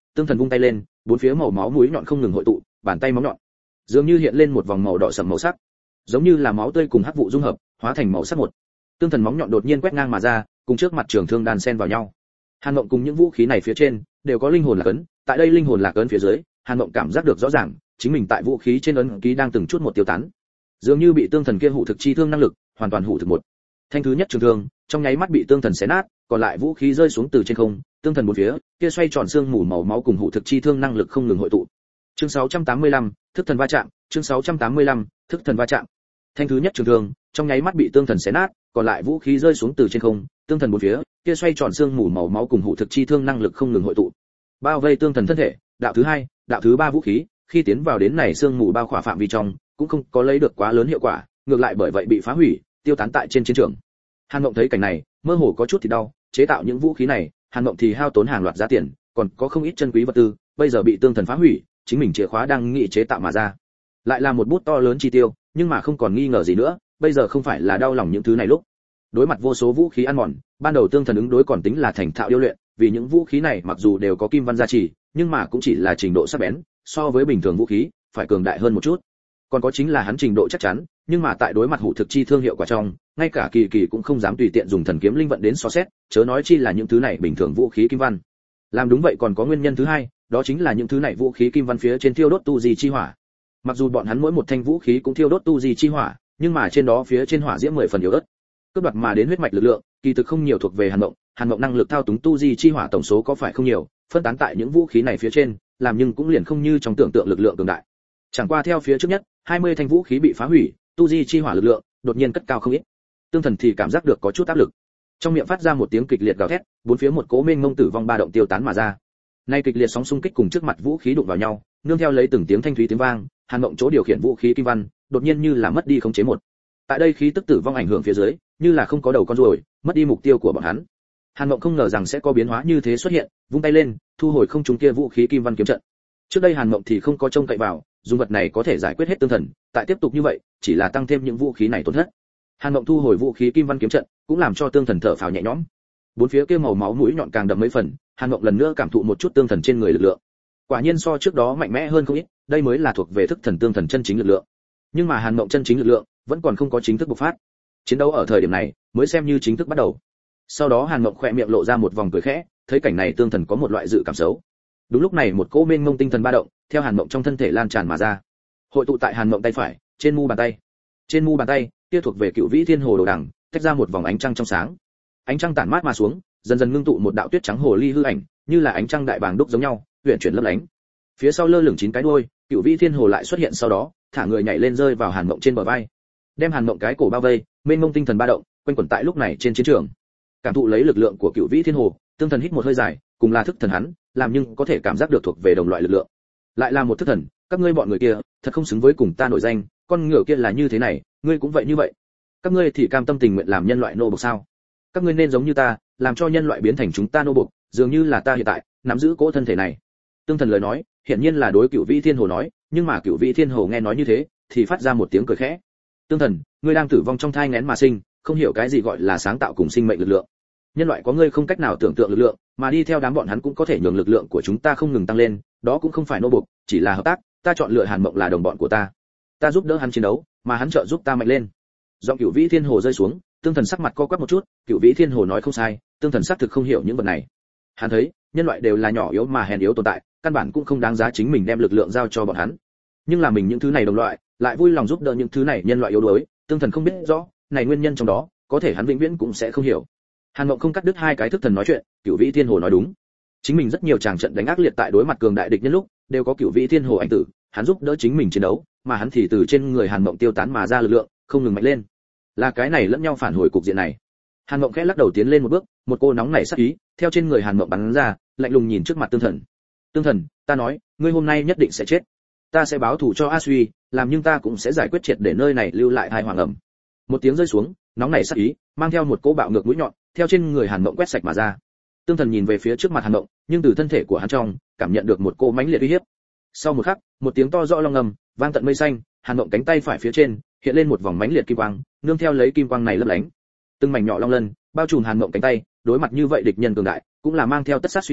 Tương Thần vung tay lên, bốn phía màu máu mũi nhọn không ngừng hội tụ, bàn tay móng nhọn dường như hiện lên một vòng màu đỏ sẫm màu sắc, giống như là máu tươi cùng hắc vụ dung hợp, hóa thành màu sắc một. Tương Thần móng nhọn đột nhiên quét ngang mà ra, cùng trước mặt trường thương đan xen vào nhau. Hàn Mộng cùng những vũ khí này phía trên đều có linh hồn lạc ấn, tại đây linh hồn lạc ấn phía dưới, Hàn Mộng cảm giác được rõ ràng, chính mình tại vũ khí trên ấn ký đang từng chút một tiêu tán, dường như bị Tương Thần kia hủ thực chi thương năng lực hoàn toàn hủ thực một. Thanh thứ nhất trường thương trong nháy mắt bị Tương Thần xé nát, còn lại vũ khí rơi xuống từ trên không, Tương Thần bốn phía kia xoay tròn xương mù màu máu cùng hủ thực chi thương năng lực không ngừng hội tụ. Chương sáu trăm tám mươi lăm, thức thần va chạm, chương sáu trăm tám mươi lăm, thức thần va chạm. Thanh thứ nhất trường thương trong nháy mắt bị Tương Thần xé nát, còn lại vũ khí rơi xuống từ trên không, Tương Thần bốn phía kia xoay tròn xương mù màu máu cùng hủ thực chi thương năng lực không ngừng hội tụ, bao vây Tương Thần thân thể. Đạo thứ hai, đạo thứ ba vũ khí khi tiến vào đến này xương mù bao khỏa phạm vi trong, cũng không có lấy được quá lớn hiệu quả, ngược lại bởi vậy bị phá hủy, tiêu tán tại trên chiến trường. Hàn Mộng thấy cảnh này, mơ hồ có chút thì đau, chế tạo những vũ khí này, Hàn Mộng thì hao tốn hàng loạt giá tiền, còn có không ít chân quý vật tư, bây giờ bị Tương Thần phá hủy, chính mình chìa khóa đang nghị chế tạo mà ra, lại là một bút to lớn chi tiêu, nhưng mà không còn nghi ngờ gì nữa, bây giờ không phải là đau lòng những thứ này lúc. Đối mặt vô số vũ khí ăn mòn, ban đầu Tương Thần ứng đối còn tính là thành thạo điêu luyện, vì những vũ khí này mặc dù đều có kim văn gia trì, nhưng mà cũng chỉ là trình độ sắc bén, so với bình thường vũ khí phải cường đại hơn một chút. Còn có chính là hắn trình độ chắc chắn, nhưng mà tại đối mặt hủ thực chi thương hiệu quả trong, ngay cả kỳ kỳ cũng không dám tùy tiện dùng thần kiếm linh vận đến so xét, chớ nói chi là những thứ này bình thường vũ khí kim văn. Làm đúng vậy còn có nguyên nhân thứ hai, đó chính là những thứ này vũ khí kim văn phía trên thiêu đốt tu di chi hỏa. Mặc dù bọn hắn mỗi một thanh vũ khí cũng thiêu đốt tu di chi hỏa, nhưng mà trên đó phía trên hỏa diễm mười phần yếu ớt. Cướp đoạt mà đến huyết mạch lực lượng, kỳ thực không nhiều thuộc về Hàn Mộng, Hàn Mộng năng lực thao túng tu di chi hỏa tổng số có phải không nhiều, phân tán tại những vũ khí này phía trên, làm nhưng cũng liền không như trong tưởng tượng lực lượng cường đại. Chẳng qua theo phía trước nhất, hai mươi thanh vũ khí bị phá hủy, tu di chi hỏa lực lượng đột nhiên cất cao không ít. Tương Thần thì cảm giác được có chút áp lực. Trong miệng phát ra một tiếng kịch liệt gào thét, bốn phía một cỗ mênh mông tử vong ba động tiêu tán mà ra. Nay kịch liệt sóng xung kích cùng trước mặt vũ khí đụng vào nhau, nương theo lấy từng tiếng thanh thúy tiếng vang, Hàn Mộng chỗ điều khiển vũ khí kim văn, đột nhiên như là mất đi khống chế một. Tại đây khí tức tử vong ảnh hưởng phía dưới, như là không có đầu con ruồi, mất đi mục tiêu của bọn hắn. Hàn Mộng không ngờ rằng sẽ có biến hóa như thế xuất hiện, vung tay lên, thu hồi không trúng kia vũ khí kim văn kiếm trận. Trước đây Hàn Mộng thì không có trông cậy vào, dùng vật này có thể giải quyết hết Tương Thần, tại tiếp tục như vậy, chỉ là tăng thêm những vũ khí này tổn thất. Hàn Mộng thu hồi vũ khí kim văn kiếm trận, cũng làm cho Tương Thần thở phào nhẹ nhõm. Bốn phía kia màu máu mũi nhọn càng đậm mấy phần, Hàn Mộng lần nữa cảm thụ một chút Tương Thần trên người lực lượng. Quả nhiên so trước đó mạnh mẽ hơn không ít, đây mới là thuộc về thức thần Tương Thần chân chính lực lượng. Nhưng mà Hàn Mộng chân chính lực lượng vẫn còn không có chính thức bộc phát. Chiến đấu ở thời điểm này mới xem như chính thức bắt đầu. Sau đó Hàn Mộng khẽ miệng lộ ra một vòng cười khẽ, thấy cảnh này Tương Thần có một loại dự cảm xấu. Đúng lúc này một cỗ mênh mông tinh thần ba động theo Hàn Mộng trong thân thể lan tràn mà ra, hội tụ tại Hàn Mộng tay phải, trên mu bàn tay. Trên mu bàn tay, kia thuộc về Cựu Vĩ Thiên Hồ đồ đằng, tách ra một vòng ánh trăng trong sáng. Ánh trăng tản mát mà xuống, dần dần ngưng tụ một đạo tuyết trắng hồ ly hư ảnh, như là ánh trăng đại bàng đúc giống nhau, huyền chuyển lấp lánh. Phía sau lơ lửng chín cái đuôi, Cựu Vĩ Thiên Hồ lại xuất hiện sau đó, thả người nhảy lên rơi vào Hàn Mộng trên bờ vai, đem Hàn Mộng cái cổ bao vây, mênh mông tinh thần ba động, quanh quẩn tại lúc này trên chiến trường. Cảm thụ lấy lực lượng của Cựu Vĩ Thiên Hồ, Tương Thần hít một hơi dài, cùng là thức thần hắn, làm nhưng có thể cảm giác được thuộc về đồng loại lực lượng. Lại là một thức thần, các ngươi bọn người kia, thật không xứng với cùng ta nổi danh, con ngựa kia là như thế này, ngươi cũng vậy như vậy. Các ngươi thì cam tâm tình nguyện làm nhân loại nô bộc sao? Các ngươi nên giống như ta, làm cho nhân loại biến thành chúng ta nô bộc, dường như là ta hiện tại nắm giữ cỗ thân thể này. Tương Thần lời nói, hiển nhiên là đối Cựu Vĩ Thiên Hồ nói, nhưng mà Cựu Vĩ Thiên Hồ nghe nói như thế, thì phát ra một tiếng cười khẽ. Tương Thần, ngươi đang tử vong trong thai nghén mà sinh, không hiểu cái gì gọi là sáng tạo cùng sinh mệnh lực lượng. Nhân loại có ngươi không cách nào tưởng tượng lực lượng, mà đi theo đám bọn hắn cũng có thể nhường lực lượng của chúng ta không ngừng tăng lên, đó cũng không phải nô bộc, chỉ là hợp tác, ta chọn lựa Hàn Mộng là đồng bọn của ta. Ta giúp đỡ hắn chiến đấu, mà hắn trợ giúp ta mạnh lên. Giọng Cựu Vĩ Thiên Hồ rơi xuống, Tương Thần sắc mặt co quắp một chút, Cựu Vĩ Thiên Hồ nói không sai, Tương Thần xác thực không hiểu những vật này. Hắn thấy, nhân loại đều là nhỏ yếu mà hèn yếu tồn tại, căn bản cũng không đáng giá chính mình đem lực lượng giao cho bọn hắn. Nhưng là mình những thứ này đồng loại, lại vui lòng giúp đỡ những thứ này nhân loại yếu đuối, Tương Thần không biết rõ, này nguyên nhân trong đó, có thể hắn vĩnh viễn cũng sẽ không hiểu. Hàn Mộng không cắt đứt hai cái thức thần nói chuyện, Cựu Vĩ Thiên Hồ nói đúng. Chính mình rất nhiều tràng trận đánh ác liệt tại đối mặt cường đại địch nhân lúc, đều có Cựu Vĩ Thiên Hồ anh tử, hắn giúp đỡ chính mình chiến đấu, mà hắn thì từ trên người Hàn Mộng tiêu tán mà ra lực lượng, không ngừng mạnh lên. Là cái này lẫn nhau phản hồi cục diện này. Hàn Mộng khẽ lắc đầu tiến lên một bước, một cô nóng nảy sát ý, theo trên người Hàn Mộng bắn ra, lạnh lùng nhìn trước mặt Tương Thần. Tương Thần, ta nói, ngươi hôm nay nhất định sẽ chết. Ta sẽ báo thù cho A Suy, làm nhưng ta cũng sẽ giải quyết triệt để nơi này lưu lại hai hoàng ẩm. Một tiếng rơi xuống, nóng nảy sát ý, mang theo một cỗ bạo ngược mũi nhọn, theo trên người Hàn Mộng quét sạch mà ra. Tương Thần nhìn về phía trước mặt Hàn Mộng, nhưng từ thân thể của hắn trong, cảm nhận được một cỗ mãnh liệt uy hiếp. Sau một khắc, một tiếng to rõ long ngầm, vang tận mây xanh, Hàn Mộng cánh tay phải phía trên, hiện lên một vòng mãnh liệt kim quang, nương theo lấy kim quang này lấp lánh. Từng mảnh nhỏ long lân, bao trùm Hàn Mộng cánh tay, đối mặt như vậy địch nhân cường đại, cũng là mang theo tất sát suy nghĩ,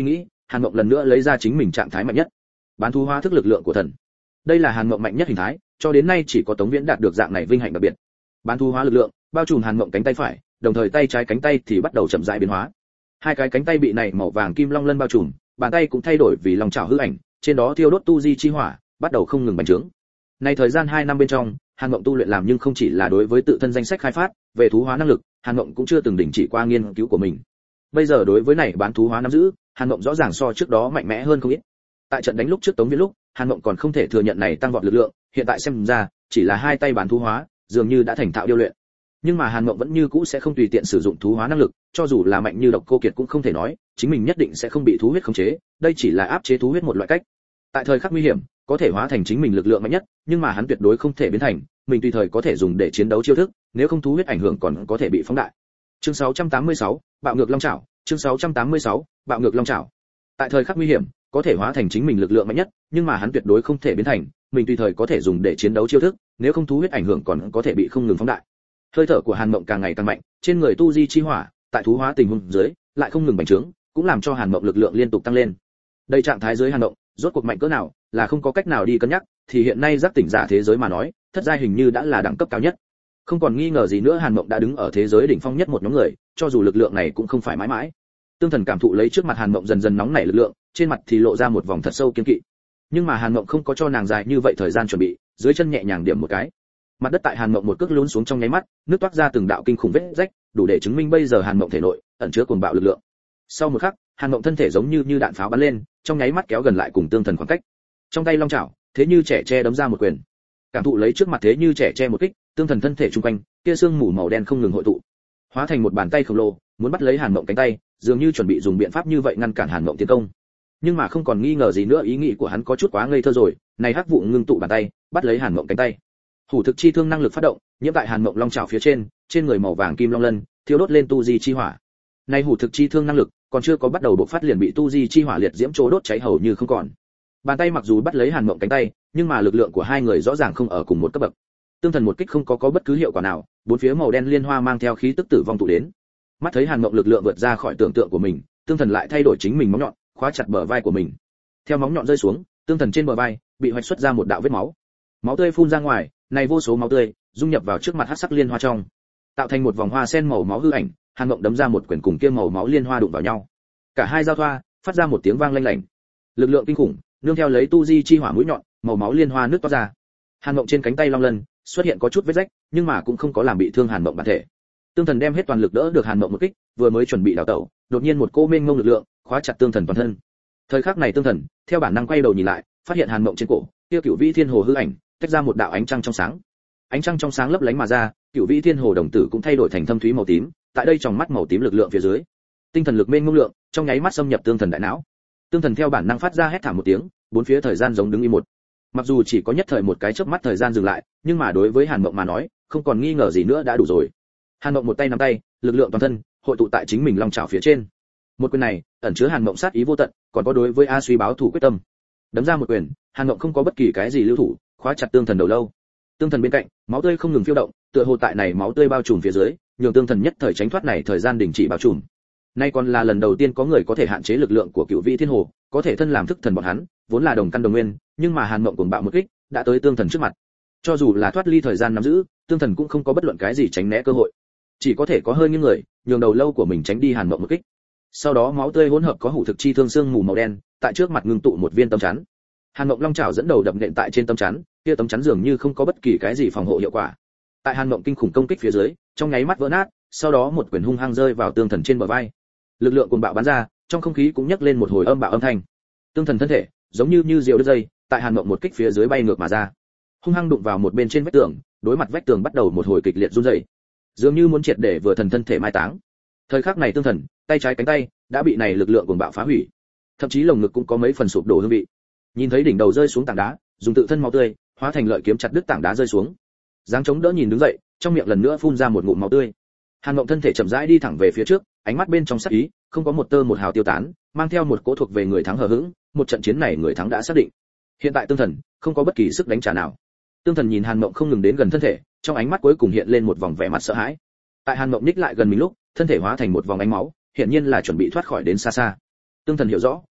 Hàn Mộng lần nữa lấy ra chính mình trạng thái mạnh nhất, bán thú hóa thức lực lượng của thần. Đây là Hàn Mộng mạnh nhất hình thái, cho đến nay chỉ có Tống Viễn đạt được dạng này vinh hạnh đặc biệt. Bán thú hóa lực lượng bao trùm Hàn Mộng cánh tay phải, đồng thời tay trái cánh tay thì bắt đầu chậm rãi biến hóa. Hai cái cánh tay bị này màu vàng kim long lân bao trùm, bàn tay cũng thay đổi vì long chảo hư ảnh, trên đó thiêu đốt tu di chi hỏa, bắt đầu không ngừng bành trướng. Nay thời gian hai năm bên trong, Hàn Mộng tu luyện làm nhưng không chỉ là đối với tự thân danh sách khai phát, về thú hóa năng lực, Hàn Mộng cũng chưa từng đình chỉ qua nghiên cứu của mình. Bây giờ đối với này bán thú hóa nắm giữ, Hàn Mộng rõ ràng so trước đó mạnh mẽ hơn không ít. Tại trận đánh lúc trước Tống Viễn lúc, Hàn Mộng còn không thể thừa nhận này tăng vọt lực lượng, hiện tại xem ra, chỉ là hai tay bán thú hóa, dường như đã thành thạo điêu luyện. Nhưng mà Hàn Mộng vẫn như cũ sẽ không tùy tiện sử dụng thú hóa năng lực, cho dù là mạnh như Độc Cô Kiệt cũng không thể nói, chính mình nhất định sẽ không bị thú huyết khống chế, đây chỉ là áp chế thú huyết một loại cách. Tại thời khắc nguy hiểm, có thể hóa thành chính mình lực lượng mạnh nhất, nhưng mà hắn tuyệt đối không thể biến thành, mình tùy thời có thể dùng để chiến đấu chiêu thức, nếu không thú huyết ảnh hưởng còn có thể bị phóng đại. Chương sáu trăm tám mươi sáu, bạo ngược long chảo, chương sáu trăm tám mươi sáu, bạo ngược long chảo. Tại thời khắc nguy hiểm, có thể hóa thành chính mình lực lượng mạnh nhất, nhưng mà hắn tuyệt đối không thể biến thành, mình tùy thời có thể dùng để chiến đấu chiêu thức, nếu không thú huyết ảnh hưởng còn có thể bị không ngừng phóng đại. Hơi thở của Hàn Mộng càng ngày càng mạnh, trên người tu di chi hỏa, tại thú hóa tình huống dưới, lại không ngừng bành trướng, cũng làm cho Hàn Mộng lực lượng liên tục tăng lên. Đây trạng thái dưới Hàn Mộng, rốt cuộc mạnh cỡ nào, là không có cách nào đi cân nhắc, thì hiện nay giác tỉnh giả thế giới mà nói, thất giai hình như đã là đẳng cấp cao nhất. Không còn nghi ngờ gì nữa, Hàn Mộng đã đứng ở thế giới đỉnh phong nhất một nhóm người, cho dù lực lượng này cũng không phải mãi mãi. Tương Thần cảm thụ lấy trước mặt Hàn Mộng dần dần nóng nảy lực lượng, trên mặt thì lộ ra một vòng thật sâu kiên kỵ. Nhưng mà Hàn Mộng không có cho nàng dài như vậy thời gian chuẩn bị, dưới chân nhẹ nhàng điểm một cái. Mặt đất tại Hàn Mộng một cước lún xuống trong nháy mắt, nước toát ra từng đạo kinh khủng vết rách, đủ để chứng minh bây giờ Hàn Mộng thể nội ẩn chứa cuồng bạo lực lượng. Sau một khắc, Hàn Mộng thân thể giống như như đạn pháo bắn lên, trong nháy mắt kéo gần lại cùng Tương Thần khoảng cách. Trong tay long chảo, thế như trẻ tre đấm ra một quyền. Cảm thụ lấy trước mặt thế như trẻ tre một kích, Tương Thần thân thể trung quanh, kia xương mù màu đen không ngừng hội tụ, hóa thành một bàn tay khổng lồ, muốn bắt lấy Hàn Mộng cánh tay, dường như chuẩn bị dùng biện pháp như vậy ngăn cản Hàn Mộng tiến công. Nhưng mà không còn nghi ngờ gì nữa, ý nghĩ của hắn có chút quá ngây thơ rồi, này hắc vụ ngưng tụ bàn tay, bắt lấy Hàn Mộng cánh tay. Hủ thực chi thương năng lực phát động, nhiễm tại Hàn Mộng long chảo phía trên, trên người màu vàng kim long lân, thiêu đốt lên tu di chi hỏa. Này hủ thực chi thương năng lực, còn chưa có bắt đầu bộc phát liền bị tu di chi hỏa liệt diễm chỗ đốt cháy hầu như không còn. Bàn tay mặc dù bắt lấy Hàn Mộng cánh tay, nhưng mà lực lượng của hai người rõ ràng không ở cùng một cấp bậc. Tương Thần một kích không có có bất cứ hiệu quả nào, bốn phía màu đen liên hoa mang theo khí tức tử vong tụ đến. Mắt thấy Hàn Mộng lực lượng vượt ra khỏi tưởng tượng của mình, Tương Thần lại thay đổi chính mình móng nhọn, khóa chặt bờ vai của mình. Theo móng nhọn rơi xuống, Tương Thần trên bờ vai bị hoạch xuất ra một đạo vết máu. Máu tươi phun ra ngoài, này vô số máu tươi dung nhập vào trước mặt hắc sắc liên hoa trong, tạo thành một vòng hoa sen màu máu hư ảnh. Hàn Mộng đấm ra một quyền cùng kia màu máu liên hoa đụng vào nhau, cả hai giao thoa, phát ra một tiếng vang lanh lảnh. Lực lượng kinh khủng, nương theo lấy tu di chi hỏa mũi nhọn, màu máu liên hoa nứt toát ra. Hàn Mộng trên cánh tay long lân xuất hiện có chút vết rách, nhưng mà cũng không có làm bị thương Hàn Mộng bản thể. Tương Thần đem hết toàn lực đỡ được Hàn Mộng một kích, vừa mới chuẩn bị đảo tẩu, đột nhiên một cô mênh mông lực lượng khóa chặt Tương Thần toàn thân. Thời khắc này Tương Thần theo bản năng quay đầu nhìn lại, phát hiện Hàn Mộng trên cổ, kia Cửu Vĩ Thiên Hồ hư ảnh, tách ra một đạo ánh trăng trong sáng. Ánh trăng trong sáng lấp lánh mà ra, Cửu Vĩ Thiên Hồ đồng tử cũng thay đổi thành thâm thúy màu tím, tại đây trong mắt màu tím lực lượng phía dưới, tinh thần lực mênh mông lượng, trong nháy mắt xâm nhập Tương Thần đại não. Tương Thần theo bản năng phát ra hét thảm một tiếng, bốn phía thời gian giống đứng im một. Mặc dù chỉ có nhất thời một cái chớp mắt thời gian dừng lại, nhưng mà đối với Hàn Mộng mà nói, không còn nghi ngờ gì nữa đã đủ rồi. Hàn Mộng một tay nắm tay, lực lượng toàn thân hội tụ tại chính mình long chảo phía trên. Một quyền này ẩn chứa Hàn Mộng sát ý vô tận, còn có đối với A Suy báo thủ quyết tâm. Đấm ra một quyền, Hàn Mộng không có bất kỳ cái gì lưu thủ, khóa chặt Tương Thần đầu lâu. Tương Thần bên cạnh, máu tươi không ngừng phiêu động, tựa hồ tại này máu tươi bao trùm phía dưới, nhường Tương Thần nhất thời tránh thoát này thời gian đình chỉ bao trùm. Nay còn là lần đầu tiên có người có thể hạn chế lực lượng của Cửu Vĩ Thiên Hồ, có thể thân làm thức thần bọn hắn, vốn là đồng căn đồng nguyên, nhưng mà Hàn Mộng cuồng bạo một kích, đã tới Tương Thần trước mặt. Cho dù là thoát ly thời gian nắm giữ, Tương Thần cũng không có bất luận cái gì tránh né cơ hội, chỉ có thể có hơi những người, nhường đầu lâu của mình tránh đi Hàn Mộng một kích. Sau đó máu tươi hỗn hợp có hủ thực chi thương xương mù màu đen, tại trước mặt ngưng tụ một viên tấm chắn. Hàn Mộng long chảo dẫn đầu đập nện tại trên tấm chắn, kia tấm chắn dường như không có bất kỳ cái gì phòng hộ hiệu quả. Tại Hàn Mộng kinh khủng công kích phía dưới, trong nháy mắt vỡ nát, sau đó một quyền hung hăng rơi vào Tương Thần trên bờ vai. Lực lượng cuồng bạo bắn ra, trong không khí cũng nhấc lên một hồi âm bạo âm thanh. Tương Thần thân thể giống như như diều đứt dây, tại Hàn Mộng một kích phía dưới bay ngược mà ra, hung hăng đụng vào một bên trên vách tường, đối mặt vách tường bắt đầu một hồi kịch liệt run rẩy, dường như muốn triệt để vừa thần thân thể mai táng. Thời khắc này Tương Thần, tay trái cánh tay đã bị này lực lượng cuồng bạo phá hủy, thậm chí lồng ngực cũng có mấy phần sụp đổ hương vị. Nhìn thấy đỉnh đầu rơi xuống tảng đá, dùng tự thân máu tươi hóa thành lợi kiếm chặt đứt tảng đá rơi xuống. Giáng chống đỡ nhìn đứng dậy, trong miệng lần nữa phun ra một ngụm máu tươi. Hàn Mộng thân thể chậm rãi đi thẳng về phía trước, ánh mắt bên trong sắc ý không có một tơ một hào tiêu tán, mang theo một cỗ thuộc về người thắng hờ hững. Một trận chiến này người thắng đã xác định. Hiện tại Tương Thần không có bất kỳ sức đánh trả nào. Tương Thần nhìn Hàn Mộng không ngừng đến gần thân thể, trong ánh mắt cuối cùng hiện lên một vòng vẻ mặt sợ hãi. Tại Hàn Mộng ních lại gần mình lúc, thân thể hóa thành một vòng ánh máu, hiển nhiên là chuẩn bị thoát khỏi đến xa xa. Tương Thần hiểu rõ,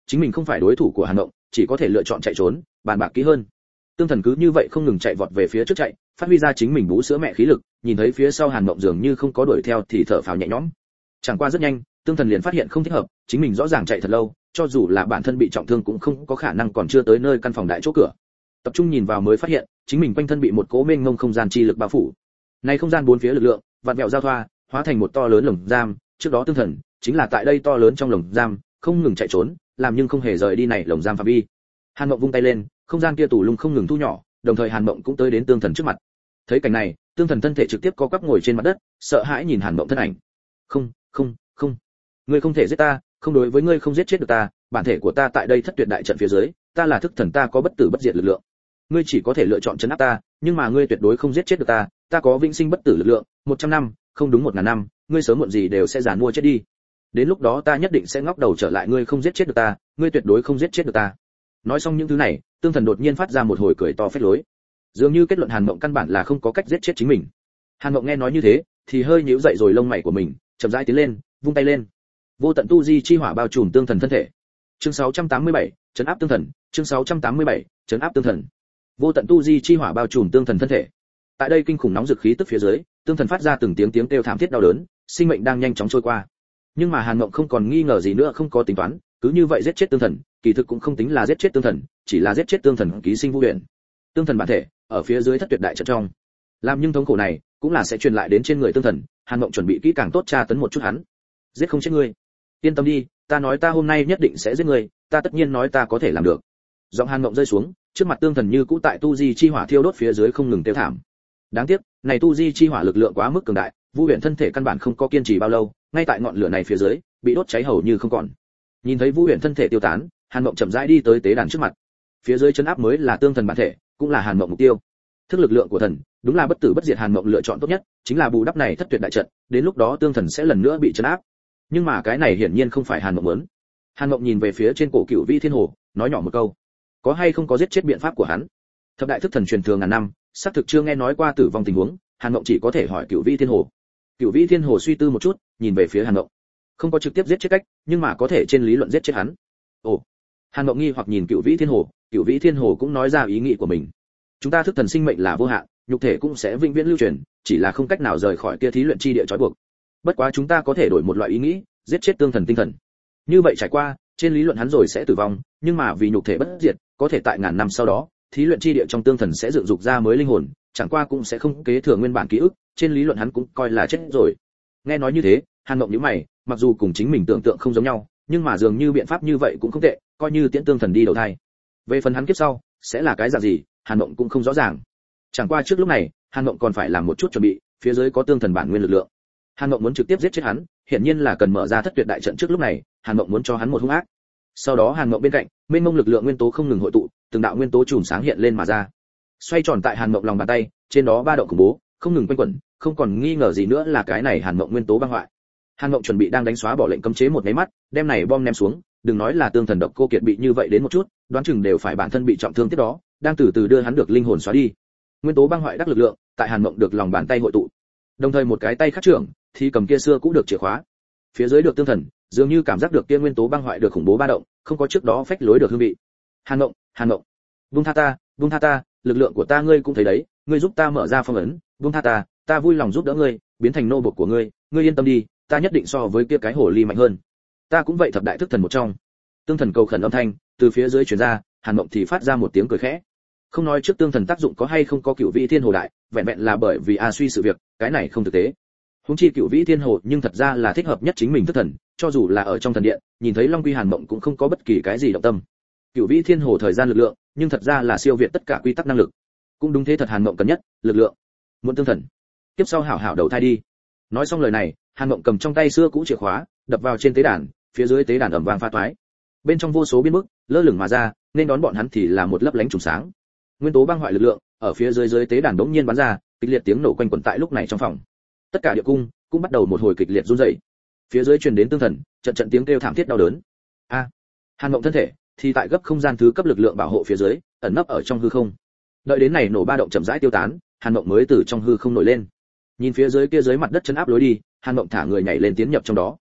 chính mình không phải đối thủ của Hàn Mộng, chỉ có thể lựa chọn chạy trốn, bàn bạc kỹ hơn. Tương Thần cứ như vậy không ngừng chạy vọt về phía trước chạy, phát huy ra chính mình bú sữa mẹ khí lực, nhìn thấy phía sau Hàn Mộng dường như không có đuổi theo thì thở phào nhẹ nhõm. Chẳng qua rất nhanh, Tương Thần liền phát hiện không thích hợp, chính mình rõ ràng chạy thật lâu, cho dù là bản thân bị trọng thương cũng không có khả năng còn chưa tới nơi căn phòng đại chỗ cửa. Tập trung nhìn vào mới phát hiện, chính mình quanh thân bị một cỗ mênh mông không gian chi lực bao phủ. Này không gian bốn phía lực lượng, vặn vẹo giao thoa, hóa thành một to lớn lồng giam, trước đó Tương Thần chính là tại đây to lớn trong lồng giam, không ngừng chạy trốn, làm nhưng không hề rời đi này lồng giam phạm vi. Hàn Mộng vung tay lên, không gian kia tủ lung không ngừng thu nhỏ, đồng thời Hàn Mộng cũng tới đến Tương Thần trước mặt. Thấy cảnh này, Tương Thần thân thể trực tiếp co quắp ngồi trên mặt đất, sợ hãi nhìn Hàn Mộng thân ảnh. "Không, không, không. Ngươi không thể giết ta, không đối với ngươi không giết chết được ta, bản thể của ta tại đây thất tuyệt đại trận phía dưới, ta là thức thần, ta có bất tử bất diệt lực lượng. Ngươi chỉ có thể lựa chọn trấn áp ta, nhưng mà ngươi tuyệt đối không giết chết được ta, ta có vĩnh sinh bất tử lực lượng, một trăm năm, không đúng một ngàn năm, ngươi sớm muộn gì đều sẽ giàn mua chết đi. Đến lúc đó ta nhất định sẽ ngóc đầu trở lại, ngươi không giết chết được ta, ngươi tuyệt đối không giết chết được ta." Nói xong những thứ này, Tương Thần đột nhiên phát ra một hồi cười to phết lối, dường như kết luận Hàn Mộng căn bản là không có cách giết chết chính mình. Hàn Mộng nghe nói như thế, thì hơi nhíu dậy rồi lông mày của mình, chậm rãi tiến lên, vung tay lên. Vô tận tu di chi hỏa bao trùm Tương Thần thân thể. Chương sáu trăm tám mươi bảy, trấn áp Tương Thần, chương sáu trăm tám mươi bảy, trấn áp Tương Thần. Vô tận tu di chi hỏa bao trùm Tương Thần thân thể. Tại đây kinh khủng nóng dực khí tức phía dưới, Tương Thần phát ra từng tiếng tiếng kêu thảm thiết đau đớn, sinh mệnh đang nhanh chóng trôi qua. Nhưng mà Hàn Mộng không còn nghi ngờ gì nữa, không có tính toán, cứ như vậy giết chết Tương Thần, kỳ thực cũng không tính là giết chết Tương Thần, chỉ là giết chết Tương Thần ký sinh Vu Huyền. Tương Thần bản thể ở phía dưới thất tuyệt đại trận trong, làm nhưng thống khổ này cũng là sẽ truyền lại đến trên người Tương Thần. Hàn Mộng chuẩn bị kỹ càng tốt tra tấn một chút hắn. "Giết không chết ngươi. Yên tâm đi, ta nói ta hôm nay nhất định sẽ giết ngươi, ta tất nhiên nói ta có thể làm được." Giọng Hàn Mộng rơi xuống, trước mặt Tương Thần như cũ tại tu di chi hỏa thiêu đốt phía dưới không ngừng tiêu thảm. Đáng tiếc, này tu di chi hỏa lực lượng quá mức cường đại, Vu Huyền thân thể căn bản không có kiên trì bao lâu, ngay tại ngọn lửa này phía dưới, bị đốt cháy hầu như không còn. Nhìn thấy Vu Huyền thân thể tiêu tán, Hàn Mộng chậm rãi đi tới tế đàn trước mặt. Phía dưới chân áp mới là Tương Thần bản thể, cũng là Hàn Mộng mục tiêu. Thức lực lượng của thần, đúng là bất tử bất diệt, Hàn Mộng lựa chọn tốt nhất, chính là bù đắp này thất tuyệt đại trận, đến lúc đó Tương Thần sẽ lần nữa bị trấn áp. Nhưng mà cái này hiển nhiên không phải Hàn Mộng muốn. Hàn Mộng nhìn về phía trên cổ Cửu Vĩ Thiên Hồ, nói nhỏ một câu: "Có hay không có giết chết biện pháp của hắn?" Thập đại thức thần truyền thừa ngàn năm, xác thực chưa nghe nói qua tử vong tình huống, Hàn Mộng chỉ có thể hỏi Cửu Vĩ Thiên Hồ. Cửu Vĩ Thiên Hồ suy tư một chút, nhìn về phía Hàn Mộng. Không có trực tiếp giết chết cách, nhưng mà có thể trên lý luận giết chết hắn. Ồ. Hàn Mộng nghi hoặc nhìn Cửu Vĩ Thiên Hồ, Cửu Vĩ Thiên Hồ cũng nói ra ý nghĩ của mình. Chúng ta thức thần sinh mệnh là vô hạn, nhục thể cũng sẽ vĩnh viễn lưu truyền, chỉ là không cách nào rời khỏi kia thí luyện chi địa trói buộc. Bất quá chúng ta có thể đổi một loại ý nghĩ, giết chết Tương Thần tinh thần. Như vậy trải qua, trên lý luận hắn rồi sẽ tử vong, nhưng mà vì nhục thể bất diệt, có thể tại ngàn năm sau đó, thí luyện chi địa trong Tương Thần sẽ dựng dục ra mới linh hồn, chẳng qua cũng sẽ không kế thừa nguyên bản ký ức, trên lý luận hắn cũng coi là chết rồi. Nghe nói như thế, Hàn Mộng nhíu mày, mặc dù cùng chính mình tưởng tượng không giống nhau, nhưng mà dường như biện pháp như vậy cũng không tệ, coi như tiễn Tương Thần đi đầu thai. Về phần hắn kiếp sau sẽ là cái dạng gì, Hàn Mộng cũng không rõ ràng. Chẳng qua trước lúc này, Hàn Mộng còn phải làm một chút chuẩn bị, phía dưới có Tương Thần bản nguyên lực lượng. Hàn Mộng muốn trực tiếp giết chết hắn, hiển nhiên là cần mở ra thất tuyệt đại trận trước lúc này, Hàn Mộng muốn cho hắn một hung ác. Sau đó Hàn Mộng bên cạnh, mênh mông lực lượng nguyên tố không ngừng hội tụ, từng đạo nguyên tố chùm sáng hiện lên mà ra. Xoay tròn tại Hàn Mộng lòng bàn tay, trên đó ba động khủng bố, không ngừng quanh quẩn, không còn nghi ngờ gì nữa là cái này Hàn Mộng nguyên tố băng hoại. Hàn Mộng chuẩn bị đang đánh xóa bỏ lệnh cấm chế một cái mắt, đem này bom ném xuống, đừng nói là Tương Thần độc cô kiệt bị như vậy đến một chút, đoán chừng đều phải bản thân bị trọng thương tiếp đó, đang từ từ đưa hắn được linh hồn xóa đi. Nguyên tố băng hoại đắc lực lượng, tại Hàn Mộng được lòng bàn tay hội tụ. Đồng thời một cái tay khác trưởng thì cầm kia xưa cũng được chìa khóa. Phía dưới được Tương Thần, dường như cảm giác được kia nguyên tố băng hoại được khủng bố ba động, không có trước đó phách lối được hương vị. Hàn Mộng, Hàn Mộng, buông tha ta, buông tha ta, lực lượng của ta ngươi cũng thấy đấy, ngươi giúp ta mở ra phong ấn, buông tha ta, ta vui lòng giúp đỡ ngươi, biến thành nô bộc của ngươi, ngươi yên tâm đi, ta nhất định so với kia cái hồ ly mạnh hơn. Ta cũng vậy thập đại thức thần một trong. Tương Thần cầu khẩn âm thanh từ phía dưới truyền ra, Hàn Mộng thì phát ra một tiếng cười khẽ. Không nói trước Tương Thần tác dụng có hay không có Cửu Vĩ Thiên Hồ đại, vẹn vẹn là bởi vì a suy sự việc, cái này không thực tế. Huống chi Cửu Vĩ Thiên Hồ nhưng thật ra là thích hợp nhất chính mình thức thần, cho dù là ở trong thần điện, nhìn thấy Long Quy Hàn Mộng cũng không có bất kỳ cái gì động tâm. Cửu Vĩ Thiên Hồ thời gian lực lượng, nhưng thật ra là siêu việt tất cả quy tắc năng lực. Cũng đúng thế thật, Hàn Mộng cần nhất, lực lượng. Muốn Tương Thần, tiếp sau hảo hảo đầu thai đi. Nói xong lời này, Hàn Mộng cầm trong tay xưa cũ chìa khóa, đập vào trên tế đàn, phía dưới tế đàn ầm vang phá toái. Bên trong vô số biến mức, lơ lửng mà ra, nên đón bọn hắn thì là một lấp lánh trùng sáng. Nguyên tố băng hoại lực lượng, ở phía dưới dưới tế đàn đống nhiên bắn ra, kịch liệt tiếng nổ quanh quẩn tại lúc này trong phòng. Tất cả địa cung cũng bắt đầu một hồi kịch liệt run rẩy. Phía dưới truyền đến Tương Thần, trận trận tiếng kêu thảm thiết đau đớn. A! À, Hàn Mộng thân thể thì tại gấp không gian thứ cấp lực lượng bảo hộ phía dưới, ẩn nấp ở trong hư không. Đợi đến này nổ ba động chậm rãi tiêu tán, Hàn Mộng mới từ trong hư không nổi lên. Nhìn phía dưới kia dưới mặt đất chấn áp lối đi, Hàn Mộng thả người nhảy lên tiến nhập trong đó.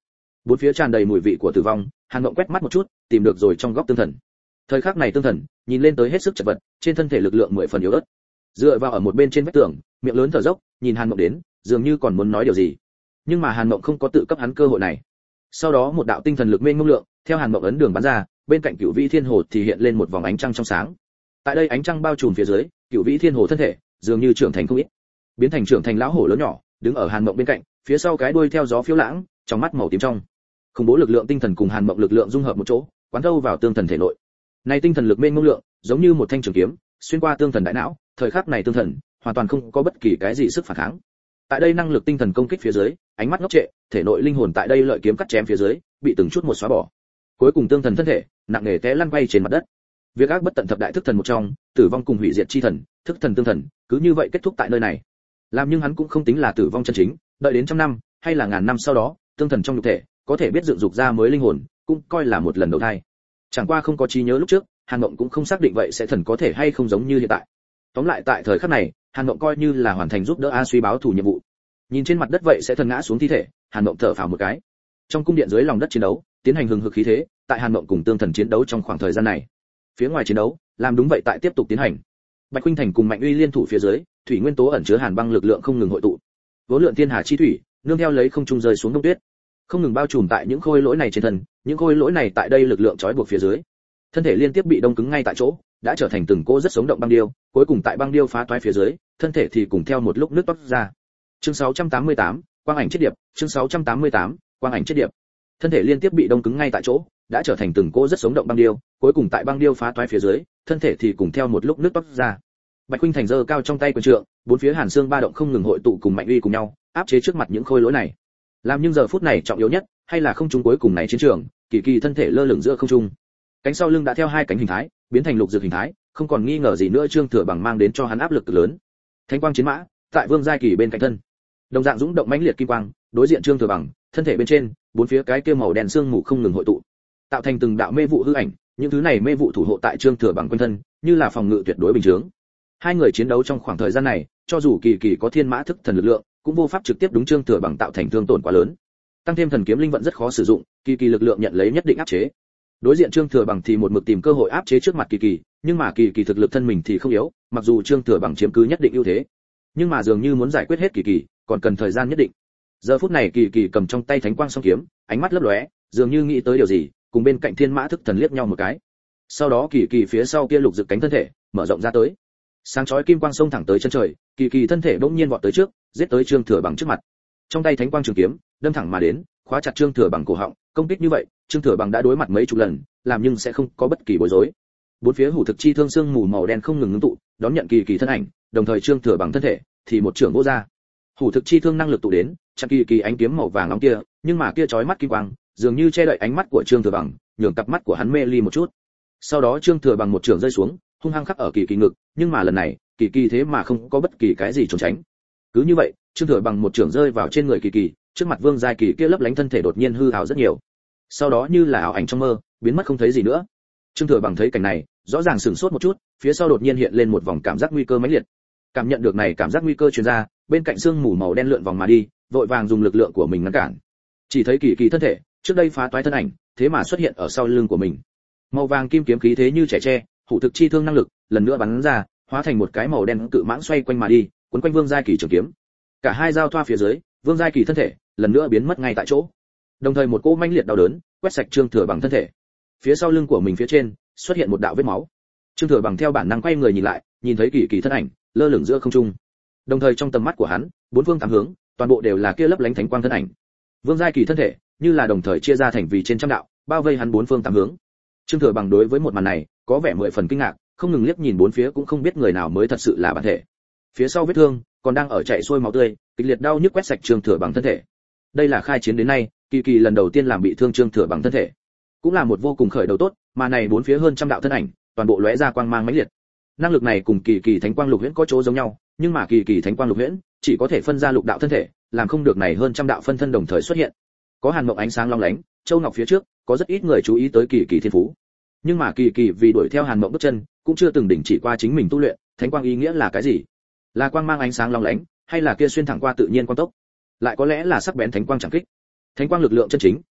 Bốn phía tràn đầy mùi vị của tử vong, Hàn Mộng quét mắt một chút, tìm được rồi trong góc tương thần. Thời khắc này tương thần nhìn lên tới hết sức chật vật, trên thân thể lực lượng mười phần yếu ớt, dựa vào ở một bên trên vách tường, miệng lớn thở dốc, nhìn Hàn Mộng đến, dường như còn muốn nói điều gì. Nhưng mà Hàn Mộng không có tự cấp hắn cơ hội này. Sau đó một đạo tinh thần lực mênh mông lượng theo Hàn Mộng ấn đường bắn ra, bên cạnh Cửu Vĩ Thiên Hồ thì hiện lên một vòng ánh trăng trong sáng. Tại đây ánh trăng bao trùm phía dưới, Cửu Vĩ Thiên Hồ thân thể dường như trưởng thành không ít, biến thành trưởng thành lão hổ lớn nhỏ, đứng ở Hàn Mộng bên cạnh, phía sau cái đuôi theo gió phiêu lãng, trong mắt màu tím trong. Khủng bố lực lượng tinh thần cùng Hàn Mộng lực lượng dung hợp một chỗ, quán thâu vào tương thần thể nội. Này tinh thần lực mênh mông lượng, giống như một thanh trường kiếm, xuyên qua tương thần đại não, thời khắc này tương thần hoàn toàn không có bất kỳ cái gì sức phản kháng. Tại đây năng lực tinh thần công kích phía dưới, ánh mắt ngốc trệ, thể nội linh hồn tại đây lợi kiếm cắt chém phía dưới, bị từng chút một xóa bỏ. Cuối cùng tương thần thân thể nặng nề té lăn quay trên mặt đất. Việc ác bất tận thập đại thức thần một trong, tử vong cùng hủy diệt chi thần, thức thần tương thần, cứ như vậy kết thúc tại nơi này. Làm nhưng hắn cũng không tính là tử vong chân chính, đợi đến trăm năm hay là ngàn năm sau đó, tương thần trong nhục thể có thể biết dựng dục ra mới linh hồn, cũng coi là một lần đầu thai. Chẳng qua không có trí nhớ lúc trước, Hàn Mộng cũng không xác định vậy sẽ thần có thể hay không giống như hiện tại. Tóm lại tại thời khắc này, Hàn Mộng coi như là hoàn thành giúp đỡ A Suy báo thù nhiệm vụ. Nhìn trên mặt đất vậy sẽ thần ngã xuống thi thể, Hàn Mộng thở phào một cái. Trong cung điện dưới lòng đất chiến đấu, tiến hành hừng hực khí thế, tại Hàn Mộng cùng tương thần chiến đấu trong khoảng thời gian này. Phía ngoài chiến đấu, làm đúng vậy tại tiếp tục tiến hành. Bạch Khuynh Thành cùng Mạnh Uy liên thủ phía dưới, thủy nguyên tố ẩn chứa hàn băng lực lượng không ngừng hội tụ. Vô lượng thiên hà chi thủy, nương theo lấy không trung rơi xuống đông tuyết, không ngừng bao trùm tại những khôi lỗi này trên thân, những khôi lỗi này tại đây lực lượng trói buộc phía dưới, thân thể liên tiếp bị đông cứng ngay tại chỗ, đã trở thành từng cỗ rất sống động băng điêu, cuối cùng tại băng điêu phá toái phía dưới, thân thể thì cùng theo một lúc nước toát ra. Chương sáu trăm tám mươi tám, quang ảnh chết điệp, chương sáu trăm tám mươi tám, quang ảnh chết điệp. Thân thể liên tiếp bị đông cứng ngay tại chỗ, đã trở thành từng cỗ rất sống động băng điêu, cuối cùng tại băng điêu phá toái phía dưới, thân thể thì cùng theo một lúc nước toát ra. Bạch Khuynh Thành giơ cao trong tay quyền trượng, bốn phía hàn xương ba động không ngừng hội tụ cùng Mạnh Uy cùng nhau, áp chế trước mặt những khôi lỗi này. Làm nhưng giờ phút này trọng yếu nhất, hay là không trung cuối cùng này chiến trường, Kỳ Kỳ thân thể lơ lửng giữa không trung. Cánh sau lưng đã theo hai cánh hình thái, biến thành lục dược hình thái, không còn nghi ngờ gì nữa Trương Thừa Bằng mang đến cho hắn áp lực cực lớn. Thánh quang chiến mã, tại Vương Giai Kỳ bên cạnh thân. Đồng dạng dũng động mãnh liệt kim quang, đối diện Trương Thừa Bằng, thân thể bên trên, bốn phía cái kia màu đen xương mù không ngừng hội tụ, tạo thành từng đạo mê vụ hư ảnh, những thứ này mê vụ thủ hộ tại Trương Thừa Bằng quanh thân, như là phòng ngự tuyệt đối bình thường. Hai người chiến đấu trong khoảng thời gian này, cho dù Kỳ Kỳ có thiên mã thức thần lực lượng, cũng vô pháp trực tiếp đúng Trương Thừa Bằng tạo thành thương tổn quá lớn. Tăng thêm thần kiếm linh vận rất khó sử dụng, Kỳ Kỳ lực lượng nhận lấy nhất định áp chế. Đối diện Trương Thừa Bằng thì một mực tìm cơ hội áp chế trước mặt Kỳ Kỳ, nhưng mà Kỳ Kỳ thực lực thân mình thì không yếu, mặc dù Trương Thừa Bằng chiếm cứ nhất định ưu thế, nhưng mà dường như muốn giải quyết hết Kỳ Kỳ, còn cần thời gian nhất định. Giờ phút này Kỳ Kỳ cầm trong tay Thánh Quang Song kiếm, ánh mắt lấp lóe, dường như nghĩ tới điều gì, cùng bên cạnh Thiên Mã Thức Thần liếc nhau một cái. Sau đó Kỳ Kỳ phía sau kia lục dực cánh thân thể mở rộng ra tới, sáng chói kim quang xông thẳng tới chân trời, Kỳ Kỳ thân thể bỗng nhiên vọt tới trước, giết tới Trương Thừa Bằng trước mặt. Trong tay Thánh Quang trường kiếm đâm thẳng mà đến, khóa chặt Trương Thừa Bằng cổ họng, công kích như vậy, Trương Thừa Bằng đã đối mặt mấy chục lần, làm nhưng sẽ không có bất kỳ bối rối. Bốn phía hủ thực chi thương xương mù màu đen không ngừng ngưng tụ, đón nhận Kỳ Kỳ thân ảnh, đồng thời Trương Thừa Bằng thân thể thì một trường vỗ ra. Hủ thực chi thương năng lực tụ đến, chặn Kỳ Kỳ ánh kiếm màu vàng nóng kia, nhưng mà kia chói mắt kim quang, dường như che đậy ánh mắt của Trương Thừa Bằng, nhường cặp mắt của hắn mê ly một chút. Sau đó Trương Thừa Bằng một trường rơi xuống, hung hăng khắc ở Kỳ Kỳ ngực, nhưng mà lần này, Kỳ Kỳ thế mà không có bất kỳ cái gì trốn tránh. Cứ như vậy, Trương Thừa Bằng một trường rơi vào trên người Kỳ Kỳ, trước mặt Vương Giai Kỳ kia lấp lánh thân thể đột nhiên hư ảo rất nhiều. Sau đó như là ảo ảnh trong mơ, biến mất không thấy gì nữa. Trương Thừa Bằng thấy cảnh này, rõ ràng sửng sốt một chút, phía sau đột nhiên hiện lên một vòng cảm giác nguy cơ mãnh liệt. Cảm nhận được này cảm giác nguy cơ truyền ra, bên cạnh xương mù màu đen lượn vòng mà đi, vội vàng dùng lực lượng của mình ngăn cản. Chỉ thấy Kỳ Kỳ thân thể, trước đây phá toái thân ảnh, thế mà xuất hiện ở sau lưng của mình. Màu vàng kim kiếm khí thế như trẻ tre, hủ thực chi thương năng lực, lần nữa bắn ra, hóa thành một cái màu đen cự mãng xoay quanh mà đi, cuốn quanh Vương Giai Kỳ trường kiếm. Cả hai giao thoa phía dưới, Vương Giai Kỳ thân thể lần nữa biến mất ngay tại chỗ. Đồng thời một cỗ mãnh liệt đau đớn quét sạch Trương Thừa Bằng thân thể. Phía sau lưng của mình phía trên xuất hiện một đạo vết máu. Trương Thừa Bằng theo bản năng quay người nhìn lại, nhìn thấy Kỳ Kỳ thân ảnh lơ lửng giữa không trung. Đồng thời trong tầm mắt của hắn, bốn phương tám hướng, toàn bộ đều là kia lấp lánh thánh quang thân ảnh. Vương Giai Kỳ thân thể như là đồng thời chia ra thành vì trên trăm đạo, bao vây hắn bốn phương tám hướng. Trương Thừa Bằng đối với một màn này có vẻ mười phần kinh ngạc, không ngừng liếc nhìn bốn phía cũng không biết người nào mới thật sự là bản thể. Phía sau vết thương còn đang ở chảy xuôi máu tươi, kịch liệt đau nhức quét sạch Trương Thừa Bằng thân thể. Đây là khai chiến đến nay, Kỳ Kỳ lần đầu tiên làm bị thương Trương Thừa Bằng thân thể, cũng là một vô cùng khởi đầu tốt, mà này bốn phía hơn trăm đạo thân ảnh, toàn bộ lóe ra quang mang mãnh liệt. Năng lực này cùng Kỳ Kỳ Thánh Quang Lục Huyễn có chỗ giống nhau, nhưng mà Kỳ Kỳ Thánh Quang Lục Huyễn chỉ có thể phân ra lục đạo thân thể, làm không được này hơn trăm đạo phân thân đồng thời xuất hiện. Có hàn mộng ánh sáng long lánh, châu ngọc phía trước, có rất ít người chú ý tới Kỳ Kỳ thiên phú. Nhưng mà Kỳ Kỳ vì đuổi theo hàn mộng bước chân, cũng chưa từng đình chỉ qua chính mình tu luyện. Thánh quang ý nghĩa là cái gì? Là quang mang ánh sáng long lánh, hay là kia xuyên thẳng qua tự nhiên quang tốc? Lại có lẽ là sắc bén thánh quang chẳng kích. Thánh quang lực lượng chân chính,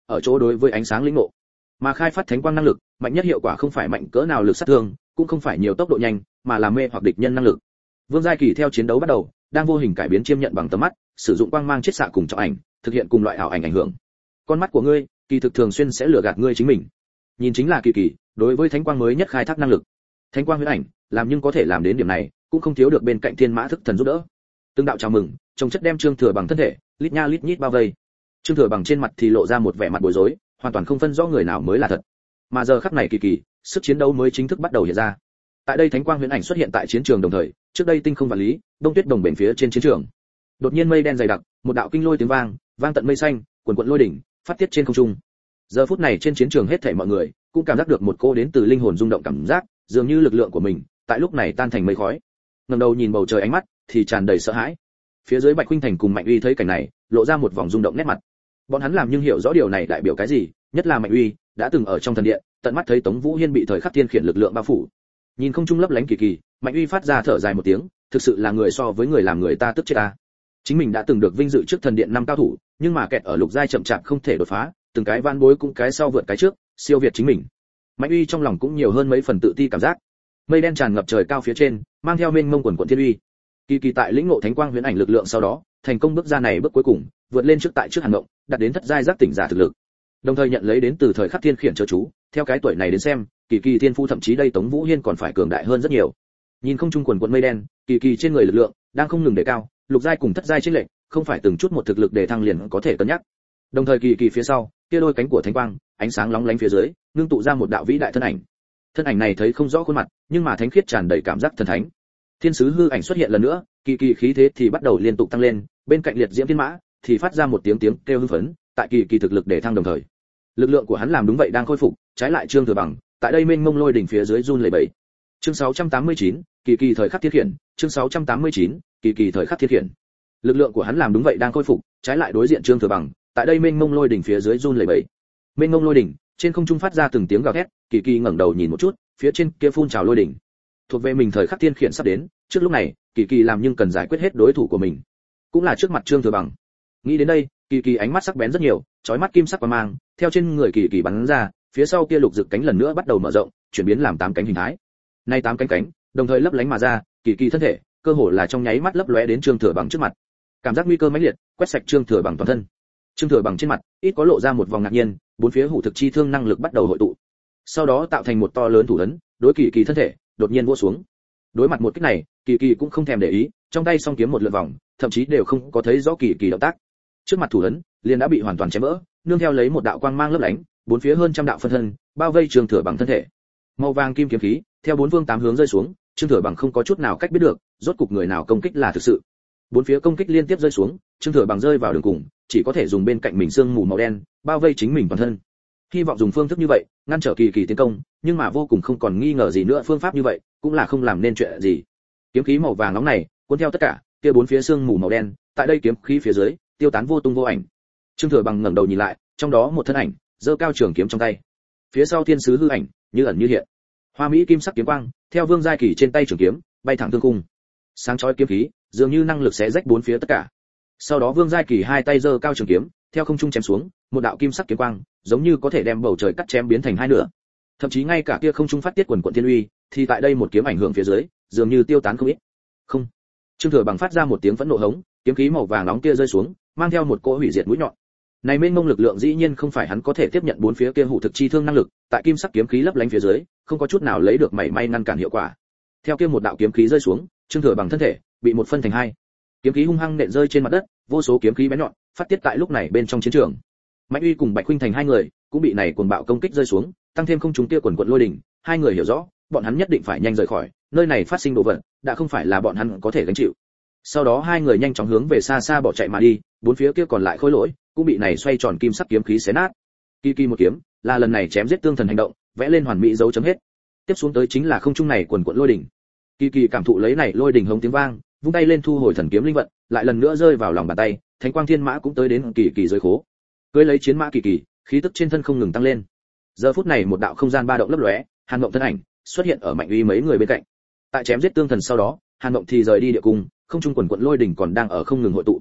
ở chỗ đối với ánh sáng lĩnh ngộ. Mà khai phát thánh quang năng lực, mạnh nhất hiệu quả không phải mạnh cỡ nào lực sát thương, cũng không phải nhiều tốc độ nhanh, mà là mê hoặc địch nhân năng lực. Vương Giai Kỳ theo chiến đấu bắt đầu, đang vô hình cải biến chiêm nhận bằng tầm mắt, sử dụng quang mang chiết xạ cùng trọng ảnh, thực hiện cùng loại ảo ảnh ảnh hưởng. Con mắt của ngươi, kỳ thực thường xuyên sẽ lừa gạt ngươi chính mình. Nhìn chính là Kỳ Kỳ, đối với thánh quang mới nhất khai thác năng lực. Thánh quang huyễn ảnh, làm nhưng có thể làm đến điểm này, cũng không thiếu được bên cạnh Thiên Mã Thức Thần giúp đỡ. Từng đạo chào mừng, trông chất đem Trương Thừa Bằng thân thể, lít nha lít nhít bao vây. Trương Thừa Bằng trên mặt thì lộ ra một vẻ mặt bối rối, hoàn toàn không phân rõ người nào mới là thật. Mà giờ khắc này Kỳ Kỳ, sức chiến đấu mới chính thức bắt đầu hiện ra. Tại đây thánh quang huyễn ảnh xuất hiện tại chiến trường đồng thời, trước đây tinh không vạn lý, đông tuyết đồng bền phía trên chiến trường. Đột nhiên mây đen dày đặc, một đạo kinh lôi tiếng vang, vang tận mây xanh, quần quần lôi đỉnh, phát tiết trên không trung. Giờ phút này trên chiến trường hết thảy mọi người cũng cảm giác được một cô đến từ linh hồn rung động cảm giác, dường như lực lượng của mình tại lúc này tan thành mây khói. Ngẩng đầu nhìn bầu trời ánh mắt thì tràn đầy sợ hãi. Phía dưới Bạch Khuynh Thành cùng Mạnh Uy thấy cảnh này, lộ ra một vòng rung động nét mặt. Bọn hắn làm nhưng hiểu rõ điều này đại biểu cái gì, nhất là Mạnh Uy đã từng ở trong thần điện, tận mắt thấy Tống Vũ Hiên bị thời khắc thiên khiển lực lượng bao phủ. Nhìn không trung lấp lánh Kỳ Kỳ, Mạnh Uy phát ra thở dài một tiếng, thực sự là người so với người làm người ta tức chết ta. Chính mình đã từng được vinh dự trước thần điện năm cao thủ, nhưng mà kẹt ở lục giai chậm chạp không thể đột phá, từng cái van bối cũng cái sau vượt cái trước, siêu việt chính mình. Mạnh Uy trong lòng cũng nhiều hơn mấy phần tự ti cảm giác. Mây đen tràn ngập trời cao phía trên, mang theo mênh mông quần quần thiên uy. Kỳ Kỳ tại lĩnh ngộ thánh quang huyễn ảnh lực lượng sau đó, thành công bước ra này bước cuối cùng, vượt lên trước tại trước Hàn Ngộng, đạt đến thất giai giác tỉnh giả thực lực. Đồng thời nhận lấy đến từ thời khắc thiên khiển chớ chú, theo cái tuổi này đến xem, Kỳ Kỳ thiên phu thậm chí đây Tống Vũ Hiên còn phải cường đại hơn rất nhiều. Nhìn không trung quần quần mây đen, Kỳ Kỳ trên người lực lượng đang không ngừng đề cao, lục giai cùng thất giai chênh lệch, không phải từng chút một thực lực để thăng liền có thể cân nhắc. Đồng thời Kỳ Kỳ phía sau, kia đôi cánh của thánh quang, ánh sáng lóng lánh phía dưới, ngưng tụ ra một đạo vĩ đại thân ảnh. Thân ảnh này thấy không rõ khuôn mặt, nhưng mà thánh khiết tràn đầy cảm giác thần thánh. Thiên sứ hư ảnh xuất hiện lần nữa, Kỳ Kỳ khí thế thì bắt đầu liên tục tăng lên, bên cạnh liệt diễm thiên mã thì phát ra một tiếng tiếng kêu hưng phấn, tại Kỳ Kỳ thực lực để thăng đồng thời, lực lượng của hắn làm đúng vậy đang khôi phục, trái lại Trương Thừa Bằng, tại đây mênh mông lôi đỉnh phía dưới run lẩy bẩy. Chương sáu trăm tám mươi chín, Kỳ Kỳ thời khắc thiết khiển, chương sáu trăm tám mươi chín, Kỳ Kỳ thời khắc thiết khiển. Lực lượng của hắn làm đúng vậy đang khôi phục, trái lại đối diện Trương Thừa Bằng, tại đây mênh mông lôi đỉnh phía dưới run lẩy bẩy. Mênh mông lôi đỉnh, trên không trung phát ra từng tiếng gào thét, Kỳ Kỳ ngẩng đầu nhìn một chút, phía trên kia phun trào lôi đỉnh. Thuộc về mình thời khắc thiên khiển sắp đến, trước lúc này, Kỳ Kỳ làm nhưng cần giải quyết hết đối thủ của mình, cũng là trước mặt Trương Thừa Bằng. Nghĩ đến đây, Kỳ Kỳ ánh mắt sắc bén rất nhiều, chói mắt kim sắc quang mang, theo trên người Kỳ Kỳ bắn ra, phía sau kia lục dực cánh lần nữa bắt đầu mở rộng, chuyển biến làm tám cánh hình thái. Nay tám cánh cánh, đồng thời lấp lánh mà ra, Kỳ Kỳ thân thể, cơ hồ là trong nháy mắt lấp lóe đến Trương Thừa Bằng trước mặt. Cảm giác nguy cơ mãnh liệt, quét sạch Trương Thừa Bằng toàn thân. Trương Thừa Bằng trên mặt, ít có lộ ra một vòng ngạc nhiên, bốn phía hủ thực chi thương năng lực bắt đầu hội tụ. Sau đó tạo thành một to lớn thủ ấn, đối Kỳ Kỳ thân thể, đột nhiên vỗ xuống. Đối mặt một kích này, Kỳ Kỳ cũng không thèm để ý, trong tay song kiếm một lượt vòng, thậm chí đều không có thấy rõ Kỳ Kỳ động tác. Trước mặt thủ ấn, liền đã bị hoàn toàn chém vỡ, nương theo lấy một đạo quang mang lấp lánh, bốn phía hơn trăm đạo phân thân, bao vây Trương Thừa Bằng thân thể. Màu vàng kim kiếm khí, theo bốn phương tám hướng rơi xuống, Trương Thừa Bằng không có chút nào cách biết được, rốt cục người nào công kích là thực sự. Bốn phía công kích liên tiếp rơi xuống, Trương Thừa Bằng rơi vào đường cùng, chỉ có thể dùng bên cạnh mình sương mù màu đen, bao vây chính mình toàn thân. Hy vọng dùng phương thức như vậy, ngăn trở Kỳ Kỳ tiến công, nhưng mà vô cùng không còn nghi ngờ gì nữa phương pháp như vậy, cũng là không làm nên chuyện gì. Kiếm khí màu vàng nóng này, cuốn theo tất cả, kia bốn phía sương mù màu đen, tại đây kiếm khí phía dưới, tiêu tán vô tung vô ảnh. Trương Thừa Bằng ngẩng đầu nhìn lại, trong đó một thân ảnh, giơ cao trường kiếm trong tay. Phía sau thiên sứ hư ảnh, như ẩn như hiện. Hoa mỹ kim sắc kiếm quang, theo Vương Giai Kỳ trên tay trường kiếm, bay thẳng thương cung. Sáng chói kiếm khí, dường như năng lực xé rách bốn phía tất cả. Sau đó Vương Giai Kỳ hai tay giơ cao trường kiếm, theo không trung chém xuống, một đạo kim sắc kiếm quang, giống như có thể đem bầu trời cắt chém biến thành hai nửa. Thậm chí ngay cả kia không trung phát tiết quần quần thiên uy, thì tại đây một kiếm ảnh hưởng phía dưới, dường như tiêu tán không ít. Không. Trương Thừa Bằng phát ra một tiếng phẫn nộ hống, kiếm khí màu vàng nóng kia rơi xuống, mang theo một cỗ hủy diệt mũi nhọn. Này mênh mông lực lượng dĩ nhiên không phải hắn có thể tiếp nhận bốn phía kia hủ thực chi thương năng lực, tại kim sắc kiếm khí lấp lánh phía dưới, không có chút nào lấy được mảy may ngăn cản hiệu quả. Theo kia một đạo kiếm khí rơi xuống, Trương Thừa Bằng thân thể bị một phân thành hai. Kiếm khí hung hăng nện rơi trên mặt đất, vô số kiếm khí bén nhọn phát tiết tại lúc này bên trong chiến trường. Mạnh Uy cùng Bạch Khuynh Thành hai người cũng bị này cuồng bạo công kích rơi xuống, tăng thêm không trúng kia quần quần lôi đỉnh, hai người hiểu rõ, bọn hắn nhất định phải nhanh rời khỏi, nơi này phát sinh đồ vật, đã không phải là bọn hắn có thể gánh chịu. Sau đó hai người nhanh chóng hướng về xa xa bỏ chạy mà đi, bốn phía kia còn lại khối lỗi cũng bị này xoay tròn kim sắc kiếm khí xé nát. Kỳ Kỳ một kiếm, là lần này chém giết tương thần hành động, vẽ lên hoàn mỹ dấu chấm hết. Tiếp xuống tới chính là không trung này quần quần lôi đỉnh. Kỳ Kỳ cảm thụ lấy này lôi đỉnh hống tiếng vang, vung tay lên thu hồi thần kiếm linh vận, lại lần nữa rơi vào lòng bàn tay, thánh quang thiên mã cũng tới đến Kỳ Kỳ dưới khố. Cưỡi lấy chiến mã Kỳ Kỳ, khí tức trên thân không ngừng tăng lên. Giờ phút này một đạo không gian ba động lấp lóe, Hàn Mộng thân ảnh xuất hiện ở Mạnh Uy mấy người bên cạnh. Tại chém giết tương thần sau đó, Hàn Mộng thì rời đi địa cung, không trung quần quần lôi đỉnh còn đang ở không ngừng hội tụ.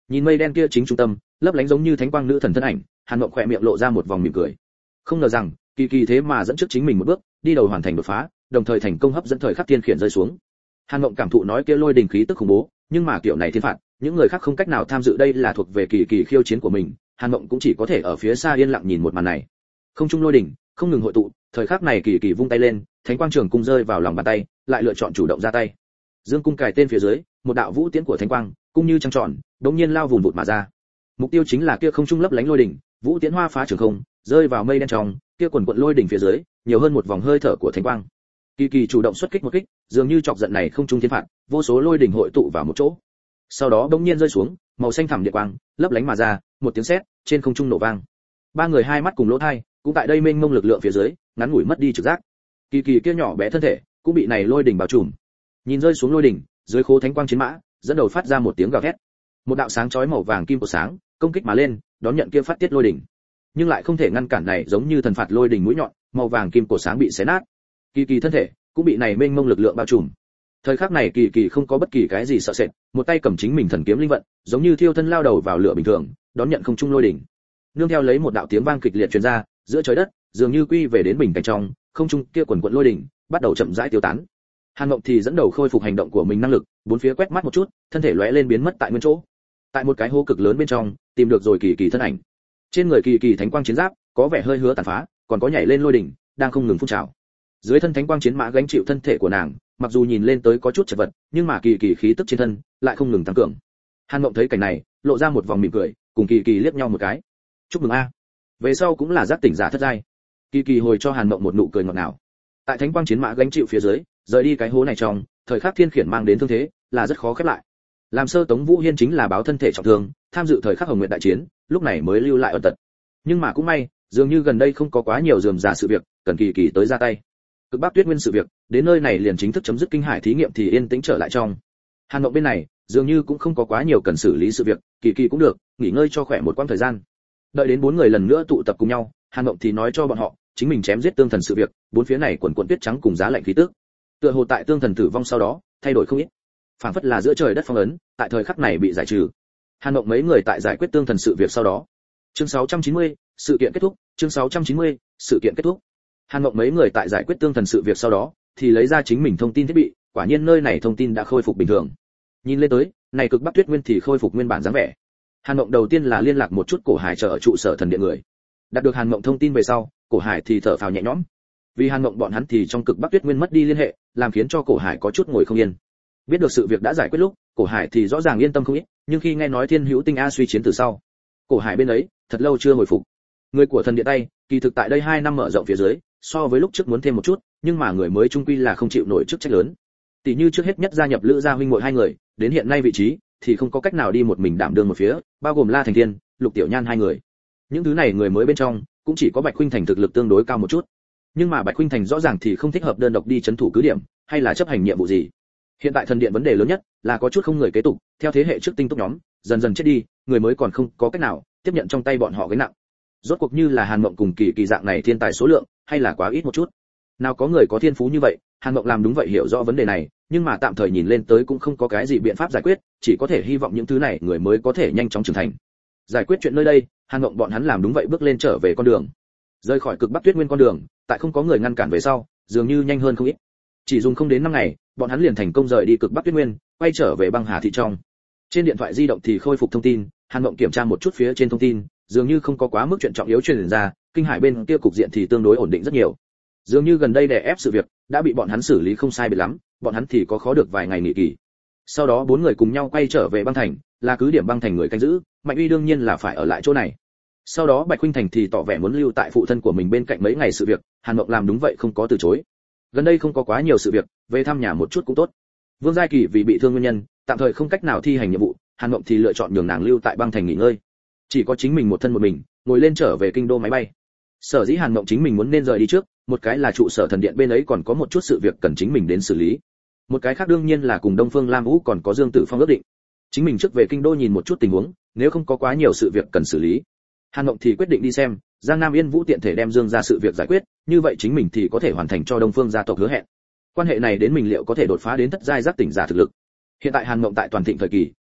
Nhìn mây đen kia chính trung tâm, lấp lánh giống như thánh quang nữ thần thân ảnh, Hàn Mộng khẽ miệng lộ ra một vòng mỉm cười. Không ngờ rằng, Kỳ Kỳ thế mà dẫn trước chính mình một bước, đi đầu hoàn thành đột phá, đồng thời thành công hấp dẫn thời khắc thiên khiển rơi xuống. Hàn Mộng cảm thụ nói kia lôi đình khí tức khủng bố, nhưng mà kiểu này thiên phạt, những người khác không cách nào tham dự, đây là thuộc về Kỳ Kỳ khiêu chiến của mình, Hàn Mộng cũng chỉ có thể ở phía xa yên lặng nhìn một màn này. Không trung lôi đỉnh không ngừng hội tụ, thời khắc này Kỳ Kỳ vung tay lên, thánh quang trường cung rơi vào lòng bàn tay, lại lựa chọn chủ động ra tay. Dương cung cài tên phía dưới, một đạo vũ tiễn của thánh quang, cung như trăng tròn, đột nhiên lao vùng vụt mà ra. Mục tiêu chính là kia không trung lấp lánh lôi đỉnh, vũ tiễn hoa phá trường không, rơi vào mây đen trong, kia quần quần lôi đỉnh phía dưới, nhiều hơn một vòng hơi thở của thánh quang. Kỳ Kỳ chủ động xuất kích một kích, dường như chọc giận này không trung thiên phạt, vô số lôi đỉnh hội tụ vào một chỗ. Sau đó bỗng nhiên rơi xuống, màu xanh thẳm điện quang, lấp lánh mà ra, một tiếng sét, trên không trung nổ vang. Ba người hai mắt cùng lỗ tai, cũng tại đây mênh mông lực lượng phía dưới, ngắn ngủi mất đi trực giác. Kỳ Kỳ kia nhỏ bé thân thể, cũng bị này lôi đỉnh bao trùm. Nhìn rơi xuống lôi đỉnh, dưới khố thánh quang chiến mã, dẫn đầu phát ra một tiếng gào thét. Một đạo sáng chói màu vàng kim của sáng, công kích mà lên, đón nhận kia phát tiết lôi đỉnh. Nhưng lại không thể ngăn cản này giống như thần phạt lôi đỉnh mũi nhọn, màu vàng kim của sáng bị xé nát. Kỳ Kỳ thân thể cũng bị này mênh mông lực lượng bao trùm. Thời khắc này Kỳ Kỳ không có bất kỳ cái gì sợ sệt, một tay cầm chính mình thần kiếm linh vận, giống như thiêu thân lao đầu vào lửa bình thường, đón nhận không trung lôi đỉnh. Nương theo lấy một đạo tiếng vang kịch liệt truyền ra, giữa trời đất, dường như quy về đến bình cảnh trong, không trung kia quần quần lôi đỉnh, bắt đầu chậm rãi tiêu tán. Hàn Mộng thì dẫn đầu khôi phục hành động của mình năng lực, bốn phía quét mắt một chút, thân thể lóe lên biến mất tại nguyên chỗ. Tại một cái hố cực lớn bên trong, tìm được rồi Kỳ Kỳ thân ảnh. Trên người Kỳ Kỳ thánh quang chiến giáp, có vẻ hơi hứa tàn phá, còn có nhảy lên lôi đỉnh, đang không ngừng phun trào. Dưới thân thánh quang chiến mã gánh chịu thân thể của nàng, mặc dù nhìn lên tới có chút chật vật, nhưng mà Kỳ Kỳ khí tức trên thân lại không ngừng tăng cường. Hàn Mộng thấy cảnh này, lộ ra một vòng mỉm cười, cùng Kỳ Kỳ liếc nhau một cái. Chúc mừng a. Về sau cũng là giác tỉnh giả thất giai. Kỳ Kỳ hồi cho Hàn Mộng một nụ cười ngọt ngào. Tại thánh quang chiến mã gánh chịu phía dưới, rời đi cái hố này trong, thời khắc thiên khiển mang đến thương thế, là rất khó khép lại. Làm sơ Tống Vũ Hiên chính là báo thân thể trọng thương, tham dự thời khắc Hồng Nguyệt đại chiến, lúc này mới lưu lại ẩn tật. Nhưng mà cũng may, dường như gần đây không có quá nhiều rườm rà sự việc, cần Kỳ Kỳ tới ra tay. Cực Bắc Tuyết Nguyên sự việc, đến nơi này liền chính thức chấm dứt kinh hải thí nghiệm thì yên tĩnh trở lại trong. Hàn Mộng bên này, dường như cũng không có quá nhiều cần xử lý sự việc, Kỳ Kỳ cũng được, nghỉ ngơi cho khỏe một quãng thời gian. Đợi đến bốn người lần nữa tụ tập cùng nhau, Hàn Mộng thì nói cho bọn họ, chính mình chém giết tương thần sự việc, bốn phía này quần quần tuyết trắng cùng giá lạnh khí tức. Tựa hồ tại tương thần tử vong sau đó, thay đổi không ít. Phảng phất là giữa trời đất phong ấn, tại thời khắc này bị giải trừ. Hàn Mộng mấy người tại giải quyết tương thần sự việc sau đó. Chương sáu trăm chín mươi, sự kiện kết thúc, chương sáu trăm chín mươi, sự kiện kết thúc. Hàn Mộng mấy người tại giải quyết tương thần sự việc sau đó, thì lấy ra chính mình thông tin thiết bị, quả nhiên nơi này thông tin đã khôi phục bình thường. Nhìn lên tới, này Cực Bắc Tuyết Nguyên thì khôi phục nguyên bản dáng vẻ. Hàn Mộng đầu tiên là liên lạc một chút Cổ Hải chờ ở trụ sở thần điện người. Đạt được Hàn Mộng thông tin về sau, Cổ Hải thì thở phào nhẹ nhõm. Vì Hàn Mộng bọn hắn thì trong Cực Bắc Tuyết Nguyên mất đi liên hệ, làm khiến cho Cổ Hải có chút ngồi không yên. Biết được sự việc đã giải quyết lúc, Cổ Hải thì rõ ràng yên tâm không ít, nhưng khi nghe nói Thiên Hữu Tinh A suy chiến từ sau, Cổ Hải bên ấy thật lâu chưa hồi phục. Người của thần điện tay, kỳ thực tại đây hai năm mở rộng phía dưới, so với lúc trước muốn thêm một chút, nhưng mà người mới trung quy là không chịu nổi chức trách lớn. Tỷ như trước hết nhất gia nhập Lữ gia huynh muội hai người, đến hiện nay vị trí thì không có cách nào đi một mình đảm đương một phía, bao gồm La Thành Thiên, Lục Tiểu Nhan hai người. Những thứ này người mới bên trong, cũng chỉ có Bạch Khuynh Thành thực lực tương đối cao một chút. Nhưng mà Bạch Khuynh Thành rõ ràng thì không thích hợp đơn độc đi chấn thủ cứ điểm, hay là chấp hành nhiệm vụ gì. Hiện tại thần điện vấn đề lớn nhất là có chút không người kế tục, theo thế hệ trước tinh túc nhóm dần dần chết đi, người mới còn không có cách nào tiếp nhận trong tay bọn họ gánh nặng. Rốt cuộc như là Hàn Mộng cùng Kỳ Kỳ dạng này thiên tài số lượng, hay là quá ít một chút. Nào có người có thiên phú như vậy, Hàn Mộng làm đúng vậy hiểu rõ vấn đề này, nhưng mà tạm thời nhìn lên tới cũng không có cái gì biện pháp giải quyết, chỉ có thể hy vọng những thứ này người mới có thể nhanh chóng trưởng thành. Giải quyết chuyện nơi đây, Hàn Mộng bọn hắn làm đúng vậy bước lên trở về con đường. Rời khỏi Cực Bắc Tuyết Nguyên con đường, tại không có người ngăn cản về sau, dường như nhanh hơn không ít. Chỉ dùng không đến năm ngày, bọn hắn liền thành công rời đi Cực Bắc Tuyết Nguyên, quay trở về băng hà thị trong. Trên điện thoại di động thì khôi phục thông tin, Hàn Mộng kiểm tra một chút phía trên thông tin, dường như không có quá mức chuyện trọng yếu truyền ra, kinh hải bên kia cục diện thì tương đối ổn định rất nhiều. Dường như gần đây đè ép sự việc đã bị bọn hắn xử lý không sai biệt lắm, bọn hắn thì có khó được vài ngày nghỉ kỳ. Sau đó bốn người cùng nhau quay trở về băng thành, là cứ điểm băng thành người canh giữ, Mạnh Uy đương nhiên là phải ở lại chỗ này. Sau đó Bạch Khuynh Thành thì tỏ vẻ muốn lưu tại phụ thân của mình bên cạnh mấy ngày sự việc, Hàn Mộng làm đúng vậy không có từ chối. Gần đây không có quá nhiều sự việc, về thăm nhà một chút cũng tốt. Vương Giai Kỳ vì bị thương nguyên nhân, tạm thời không cách nào thi hành nhiệm vụ, Hàn Mộng thì lựa chọn nhường nàng lưu tại băng thành nghỉ ngơi. Chỉ có chính mình một thân một mình, ngồi lên trở về kinh đô máy bay. Sở dĩ Hàn Mộng chính mình muốn nên rời đi trước, một cái là trụ sở thần điện bên ấy còn có một chút sự việc cần chính mình đến xử lý. Một cái khác đương nhiên là cùng Đông Phương Lam Vũ còn có Dương Tử Phong ước định. Chính mình trước về kinh đô nhìn một chút tình huống, nếu không có quá nhiều sự việc cần xử lý, Hàn Mộng thì quyết định đi xem, Giang Nam Yên Vũ tiện thể đem Dương gia sự việc giải quyết, như vậy chính mình thì có thể hoàn thành cho Đông Phương gia tộc hứa hẹn. Quan hệ này đến mình liệu có thể đột phá đến thất giai giác tỉnh giả thực lực. Hiện tại Hàn Mộng tại toàn thịnh thời kỳ,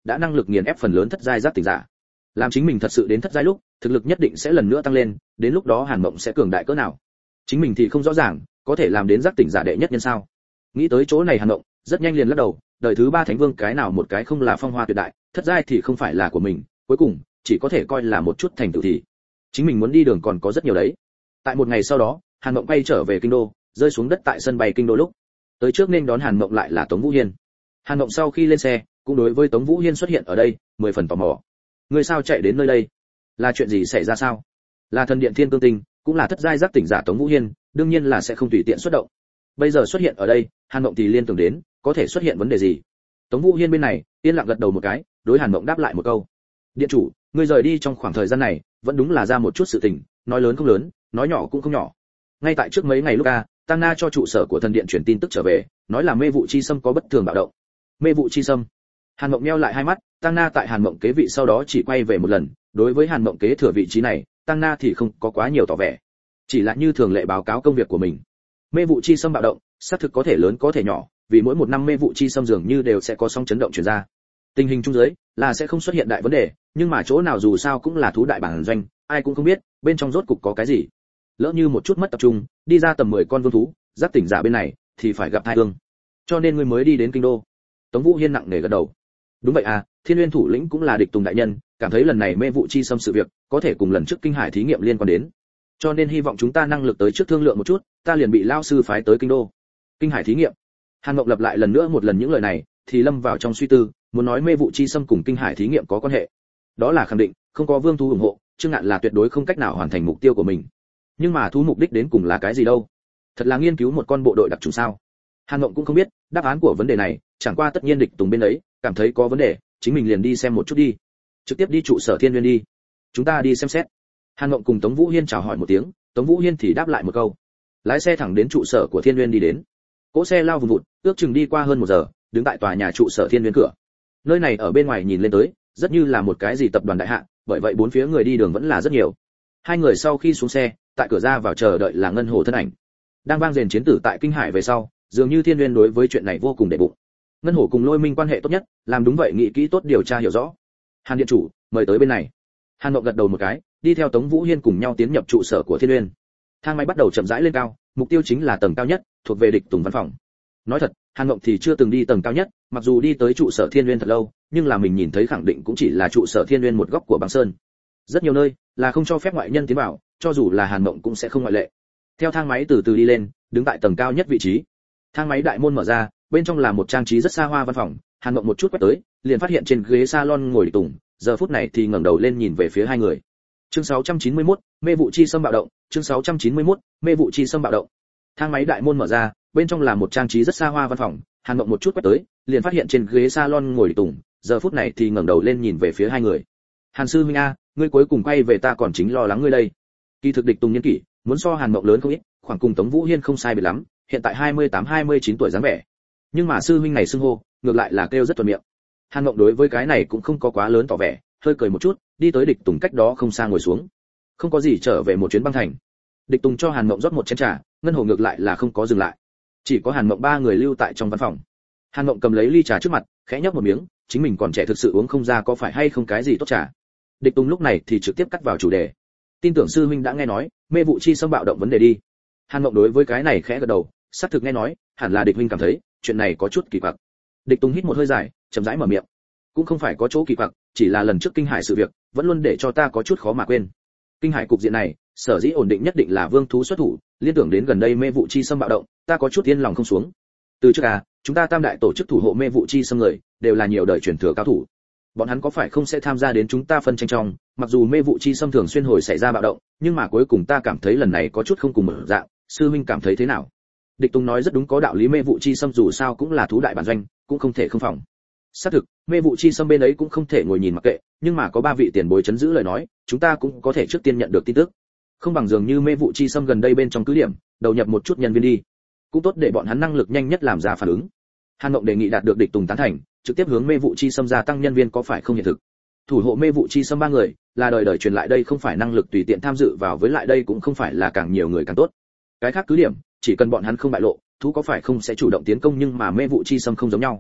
đã năng lực nghiền ép phần lớn thất giai giác tỉnh giả. Làm chính mình thật sự đến thất giai lúc, thực lực nhất định sẽ lần nữa tăng lên, đến lúc đó Hàn Mộng sẽ cường đại cỡ nào. Chính mình thì không rõ ràng, có thể làm đến giác tỉnh giả đệ nhất nhân sao? Nghĩ tới chỗ này Hàn Mộng, rất nhanh liền lắc đầu, đời thứ ba thánh vương cái nào một cái không là phong hoa tuyệt đại, thất giai thì không phải là của mình, cuối cùng chỉ có thể coi là một chút thành tựu thì. Chính mình muốn đi đường còn có rất nhiều đấy. Tại một ngày sau đó, Hàn Mộng quay trở về kinh đô, rơi xuống đất tại sân bay kinh đô lúc, tới trước nên đón Hàn Mộng lại là Tống Vũ Hiên. Hàn Mộng sau khi lên xe, cũng đối với Tống Vũ Hiên xuất hiện ở đây, mười phần tò mò. Người sao chạy đến nơi đây? Là chuyện gì xảy ra sao? Là thần điện Thiên Cương Tinh, cũng là thất giai giác tỉnh giả Tống Vũ Hiên, đương nhiên là sẽ không tùy tiện xuất động. Bây giờ xuất hiện ở đây, Hàn Mộng thì liên tưởng đến, có thể xuất hiện vấn đề gì? Tống Vũ Hiên bên này, yên lặng gật đầu một cái, đối Hàn Mộng đáp lại một câu. Điện chủ, ngươi rời đi trong khoảng thời gian này, vẫn đúng là ra một chút sự tình, nói lớn không lớn, nói nhỏ cũng không nhỏ. Ngay tại trước mấy ngày lúc a, Tăng Na cho trụ sở của thần điện truyền tin tức trở về, nói là mê vụ chi xâm có bất thường bạo động. Mê vụ chi xâm? Hàn Mộng nheo lại hai mắt, Tăng Na tại Hàn Mộng kế vị sau đó chỉ quay về một lần, đối với Hàn Mộng kế thừa vị trí này, Tăng Na thì không có quá nhiều tỏ vẻ, chỉ là như thường lệ báo cáo công việc của mình. Mê vụ chi xâm bạo động, xác thực có thể lớn có thể nhỏ, vì mỗi một năm mê vụ chi xâm dường như đều sẽ có sóng chấn động truyền ra. Tình hình trung dưới là sẽ không xuất hiện đại vấn đề, nhưng mà chỗ nào dù sao cũng là thú đại bản doanh, ai cũng không biết bên trong rốt cục có cái gì. Lỡ như một chút mất tập trung, đi ra tầm mười con vương thú, giác tỉnh giả bên này thì phải gặp tai ương. Cho nên ngươi mới đi đến kinh đô. Tống Vũ Hiên nặng nề gật đầu. Đúng vậy à, Thiên Nguyên thủ lĩnh cũng là địch Tùng đại nhân, cảm thấy lần này mê vụ chi xâm sự việc có thể cùng lần trước kinh hải thí nghiệm liên quan đến. Cho nên hy vọng chúng ta năng lực tới trước thương lượng một chút, ta liền bị lao sư phái tới kinh đô. Kinh hải thí nghiệm. Hàn Mộng lặp lại lần nữa một lần những lời này, thì lâm vào trong suy tư, muốn nói mê vụ chi xâm cùng kinh hải thí nghiệm có quan hệ. Đó là khẳng định, không có vương thú ủng hộ, Trương Ngạn là tuyệt đối không cách nào hoàn thành mục tiêu của mình. Nhưng mà thú mục đích đến cùng là cái gì đâu? Thật là nghiên cứu một con bộ đội đặc trùng sao? Hàn Mộng cũng không biết đáp án của vấn đề này, chẳng qua tất nhiên địch Tùng bên ấy cảm thấy có vấn đề, chính mình liền đi xem một chút đi. Trực tiếp đi trụ sở Thiên Nguyên đi. Chúng ta đi xem xét. Hàn Mộng cùng Tống Vũ Hiên chào hỏi một tiếng, Tống Vũ Hiên thì đáp lại một câu. Lái xe thẳng đến trụ sở của Thiên Nguyên đi đến. Cỗ xe lao vùn vụt, ước chừng đi qua hơn một giờ, đứng tại tòa nhà trụ sở Thiên Nguyên cửa. Nơi này ở bên ngoài nhìn lên tới, rất như là một cái gì tập đoàn đại hạ, bởi vậy bốn phía người đi đường vẫn là rất nhiều. Hai người sau khi xuống xe, tại cửa ra vào chờ đợi là Ngân Hồ thân ảnh. Đang vang rền chiến tử tại kinh hải về sau, dường như Thiên Nguyên đối với chuyện này vô cùng để bụng. Ngân Hồ cùng Lôi Minh quan hệ tốt nhất, làm đúng vậy nghĩ kỹ tốt điều tra hiểu rõ. Hàn điện chủ, mời tới bên này. Hàn Mộng gật đầu một cái, đi theo Tống Vũ Hiên cùng nhau tiến nhập trụ sở của Thiên Nguyên. Thang máy bắt đầu chậm rãi lên cao, mục tiêu chính là tầng cao nhất, thuộc về địch Tùng văn phòng. Nói thật, Hàn Mộng thì chưa từng đi tầng cao nhất, mặc dù đi tới trụ sở Thiên Nguyên thật lâu, nhưng là mình nhìn thấy khẳng định cũng chỉ là trụ sở Thiên Nguyên một góc của băng sơn. Rất nhiều nơi là không cho phép ngoại nhân tiến vào, cho dù là Hàn Mộng cũng sẽ không ngoại lệ. Theo thang máy từ từ đi lên, đứng tại tầng cao nhất vị trí. Thang máy đại môn mở ra, bên trong là một trang trí rất xa hoa văn phòng. Hàn Mộng một chút quét tới, liền phát hiện trên ghế salon ngồi địch Tùng, giờ phút này thì ngẩng đầu lên nhìn về phía hai người. Chương sáu trăm chín mươi mốt, mê vụ chi xâm bạo động, chương sáu trăm chín mươi mốt, mê vụ chi xâm bạo động. Thang máy đại môn mở ra, bên trong là một trang trí rất xa hoa văn phòng. Hàn Mộng một chút quét tới, liền phát hiện trên ghế salon ngồi địch Tùng, giờ phút này thì ngẩng đầu lên nhìn về phía hai người. Hàn sư huynh a, ngươi cuối cùng quay về ta còn chính lo lắng ngươi đây. Kỳ thực địch Tùng nhân kỷ, muốn so Hàn Mộng lớn không ít, khoảng cùng Tống Vũ Hiên không sai biệt lắm, hiện tại hai mươi tám hai mươi chín tuổi dáng vẻ. Nhưng mà sư huynh này xưng hô, ngược lại là kêu rất thuận miệng. Hàn Mộng đối với cái này cũng không có quá lớn tỏ vẻ, hơi cười một chút, đi tới địch Tùng cách đó không xa ngồi xuống. Không có gì trở về một chuyến băng thành. Địch Tùng cho Hàn Mộng rót một chén trà, Ngân Hồ ngược lại là không có dừng lại. Chỉ có Hàn Mộng ba người lưu tại trong văn phòng. Hàn Mộng cầm lấy ly trà trước mặt, khẽ nhấp một miếng, chính mình còn trẻ thực sự uống không ra có phải hay không cái gì tốt trà. Địch Tùng lúc này thì trực tiếp cắt vào chủ đề. Tin tưởng sư huynh đã nghe nói, mê vụ chi xâm bạo động vấn đề đi. Hàn Mộng đối với cái này khẽ gật đầu, xác thực nghe nói, hẳn là địch huynh cảm thấy, chuyện này có chút kỳ quặc. Địch Tùng hít một hơi dài, chậm rãi mở miệng. Cũng không phải có chỗ kỳ quặc, chỉ là lần trước kinh hải sự việc, vẫn luôn để cho ta có chút khó mà quên. Kinh hải cục diện này, sở dĩ ổn định nhất định là vương thú xuất thủ, liên tưởng đến gần đây mê vụ chi xâm bạo động, ta có chút yên lòng không xuống. Từ trước à, chúng ta tam đại tổ chức thủ hộ mê vụ chi xâm người, đều là nhiều đời truyền thừa cao thủ. Bọn hắn có phải không sẽ tham gia đến chúng ta phân tranh trong, mặc dù mê vụ chi xâm thường xuyên hồi xảy ra bạo động, nhưng mà cuối cùng ta cảm thấy lần này có chút không cùng mở dạng, sư huynh cảm thấy thế nào? Địch Tùng nói rất đúng, có đạo lý, mê vụ chi xâm dù sao cũng là thú đại bản doanh, cũng không thể không phòng. Xác thực, mê vụ chi xâm bên ấy cũng không thể ngồi nhìn mặc kệ, nhưng mà có ba vị tiền bối chấn giữ lời nói, chúng ta cũng có thể trước tiên nhận được tin tức. Không bằng dường như mê vụ chi xâm gần đây bên trong cứ điểm, đầu nhập một chút nhân viên đi, cũng tốt để bọn hắn năng lực nhanh nhất làm ra phản ứng. Hàn Mộng đề nghị đạt được địch Tùng tán thành, trực tiếp hướng mê vụ chi xâm gia tăng nhân viên có phải không hiện thực. Thủ hộ mê vụ chi xâm ba người, là đời đời truyền lại đây, không phải năng lực tùy tiện tham dự vào, với lại đây cũng không phải là càng nhiều người càng tốt. Cái khác cứ điểm, chỉ cần bọn hắn không bại lộ, thú có phải không sẽ chủ động tiến công, nhưng mà mê vụ chi xâm không giống nhau.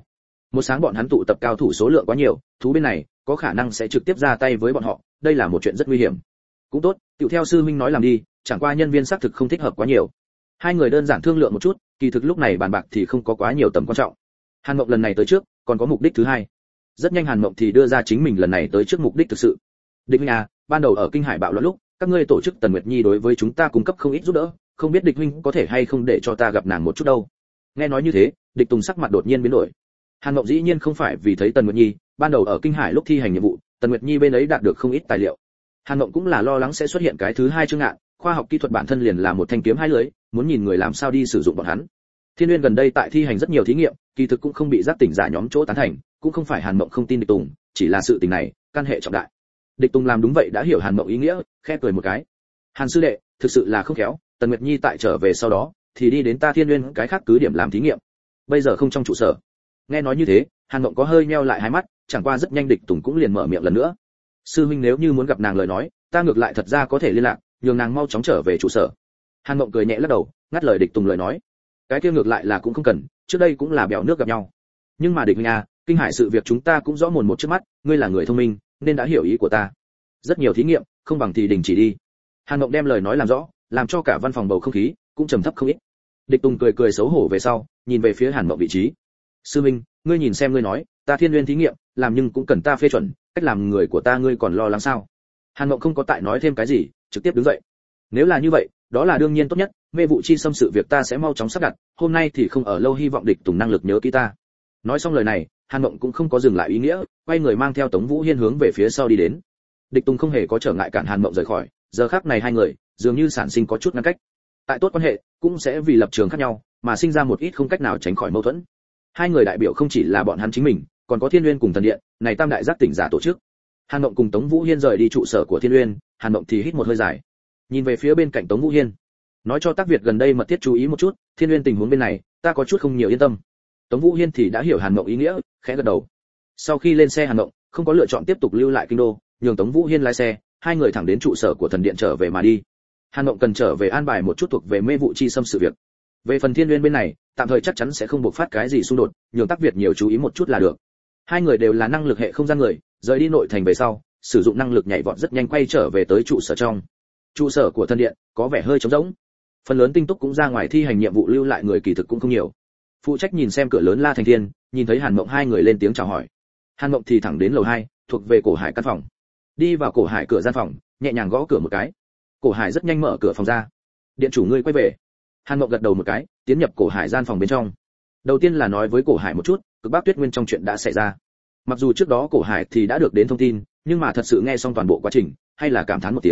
Một sáng bọn hắn tụ tập cao thủ số lượng quá nhiều, thú bên này có khả năng sẽ trực tiếp ra tay với bọn họ, đây là một chuyện rất nguy hiểm. Cũng tốt, tựu theo sư huynh nói làm đi, chẳng qua nhân viên xác thực không thích hợp quá nhiều. Hai người đơn giản thương lượng một chút, kỳ thực lúc này bàn bạc thì không có quá nhiều tầm quan trọng. Hàn Mộng lần này tới trước, còn có mục đích thứ hai. Rất nhanh Hàn Mộng thì đưa ra chính mình lần này tới trước mục đích thực sự. Địch huynh à, ban đầu ở kinh hải bạo loạn lúc, các ngươi tổ chức Tần Nguyệt Nhi đối với chúng ta cung cấp không ít giúp đỡ, không biết địch huynh có thể hay không để cho ta gặp nàng một chút đâu. Nghe nói như thế, Địch Tùng sắc mặt đột nhiên biến đổi. Hàn Mộng dĩ nhiên không phải vì thấy Tần Nguyệt Nhi, ban đầu ở kinh hải lúc thi hành nhiệm vụ, Tần Nguyệt Nhi bên ấy đạt được không ít tài liệu. Hàn Mộng cũng là lo lắng sẽ xuất hiện cái thứ hai chương ngạn, khoa học kỹ thuật bản thân liền là một thanh kiếm hai lưỡi, muốn nhìn người làm sao đi sử dụng bọn hắn. Thiên Nguyên gần đây tại thi hành rất nhiều thí nghiệm, kỳ thực cũng không bị giác tỉnh giả nhóm chỗ tán thành, cũng không phải Hàn Mộng không tin Địch Tùng, chỉ là sự tình này, căn hệ trọng đại. Địch Tùng làm đúng vậy đã hiểu Hàn Mộng ý nghĩa, khẽ cười một cái. Hàn sư đệ, thực sự là không khéo, Tần Nguyệt Nhi tại trở về sau đó, thì đi đến ta Thiên Nguyên cái khác cứ điểm làm thí nghiệm. Bây giờ không trong trụ sở. Nghe nói như thế, Hàn Mộng có hơi nheo lại hai mắt, chẳng qua rất nhanh Địch Tùng cũng liền mở miệng lần nữa. Sư huynh nếu như muốn gặp nàng lời nói, ta ngược lại thật ra có thể liên lạc, nhường nàng mau chóng trở về trụ sở. Hàn Mộng cười nhẹ lắc đầu, ngắt lời Địch Tùng lời nói. Cái kia ngược lại là cũng không cần, trước đây cũng là bèo nước gặp nhau. Nhưng mà Địch huynh à, kinh hải sự việc chúng ta cũng rõ mồn một trước mắt, ngươi là người thông minh, nên đã hiểu ý của ta. Rất nhiều thí nghiệm, không bằng thì đình chỉ đi. Hàn Mộng đem lời nói làm rõ, làm cho cả văn phòng bầu không khí cũng trầm thấp không ít. Địch Tùng cười cười xấu hổ về sau, nhìn về phía Hàn Mộng vị trí. Sư minh, ngươi nhìn xem ngươi nói, ta Thiên Nguyên thí nghiệm, làm nhưng cũng cần ta phê chuẩn, cách làm người của ta ngươi còn lo lắng sao? Hàn Mộng không có tại nói thêm cái gì, trực tiếp đứng dậy. Nếu là như vậy, đó là đương nhiên tốt nhất, mê vụ chi xâm sự việc ta sẽ mau chóng sắp đặt, hôm nay thì không ở lâu, hy vọng Địch Tùng năng lực nhớ kỹ ta. Nói xong lời này, Hàn Mộng cũng không có dừng lại ý nghĩa, quay người mang theo Tống Vũ Hiên hướng về phía sau đi đến. Địch Tùng không hề có trở ngại cản Hàn Mộng rời khỏi, giờ khắc này hai người dường như sản sinh có chút ngăn cách. Tại tốt quan hệ, cũng sẽ vì lập trường khác nhau mà sinh ra một ít không cách nào tránh khỏi mâu thuẫn. Hai người đại biểu không chỉ là bọn hắn chính mình, còn có Thiên Nguyên cùng Thần Điện, này tam đại giác tỉnh giả tổ chức. Hàn Mộng cùng Tống Vũ Hiên rời đi trụ sở của Thiên Nguyên, Hàn Mộng thì hít một hơi dài, nhìn về phía bên cạnh Tống Vũ Hiên, nói cho Tác Việt gần đây mật thiết chú ý một chút, Thiên Nguyên tình huống bên này, ta có chút không nhiều yên tâm. Tống Vũ Hiên thì đã hiểu Hàn Mộng ý nghĩa, khẽ gật đầu. Sau khi lên xe Hàn Mộng không có lựa chọn tiếp tục lưu lại kinh đô, nhường Tống Vũ Hiên lái xe, hai người thẳng đến trụ sở của Thần Điện trở về mà đi. Hàn Mộng cần trở về an bài một chút thuộc về mê vụ chi xâm sự việc. Về phần Thiên Nguyên bên này, tạm thời chắc chắn sẽ không bộc phát cái gì xung đột, nhường Tác Việt nhiều chú ý một chút là được. Hai người đều là năng lực hệ không gian người, rời đi nội thành về sau, sử dụng năng lực nhảy vọt rất nhanh quay trở về tới trụ sở trong. Trụ sở của Thần Điện có vẻ hơi trống rỗng. Phần lớn tinh túc cũng ra ngoài thi hành nhiệm vụ, lưu lại người kỳ thực cũng không nhiều. Phụ trách nhìn xem cửa lớn La Thành Thiên, nhìn thấy Hàn Mộng hai người lên tiếng chào hỏi. Hàn Mộng thì thẳng đến lầu hai, thuộc về Cổ Hải căn phòng. Đi vào Cổ Hải cửa gian phòng, nhẹ nhàng gõ cửa một cái. Cổ Hải rất nhanh mở cửa phòng ra. Điện chủ ngươi quay về. Hàn Mộng gật đầu một cái, tiến nhập Cổ Hải gian phòng bên trong. Đầu tiên là nói với Cổ Hải một chút, Cực Bắc Tuyết Nguyên trong chuyện đã xảy ra. Mặc dù trước đó Cổ Hải thì đã được đến thông tin, nhưng mà thật sự nghe xong toàn bộ quá trình, hay là cảm thán một tiếng.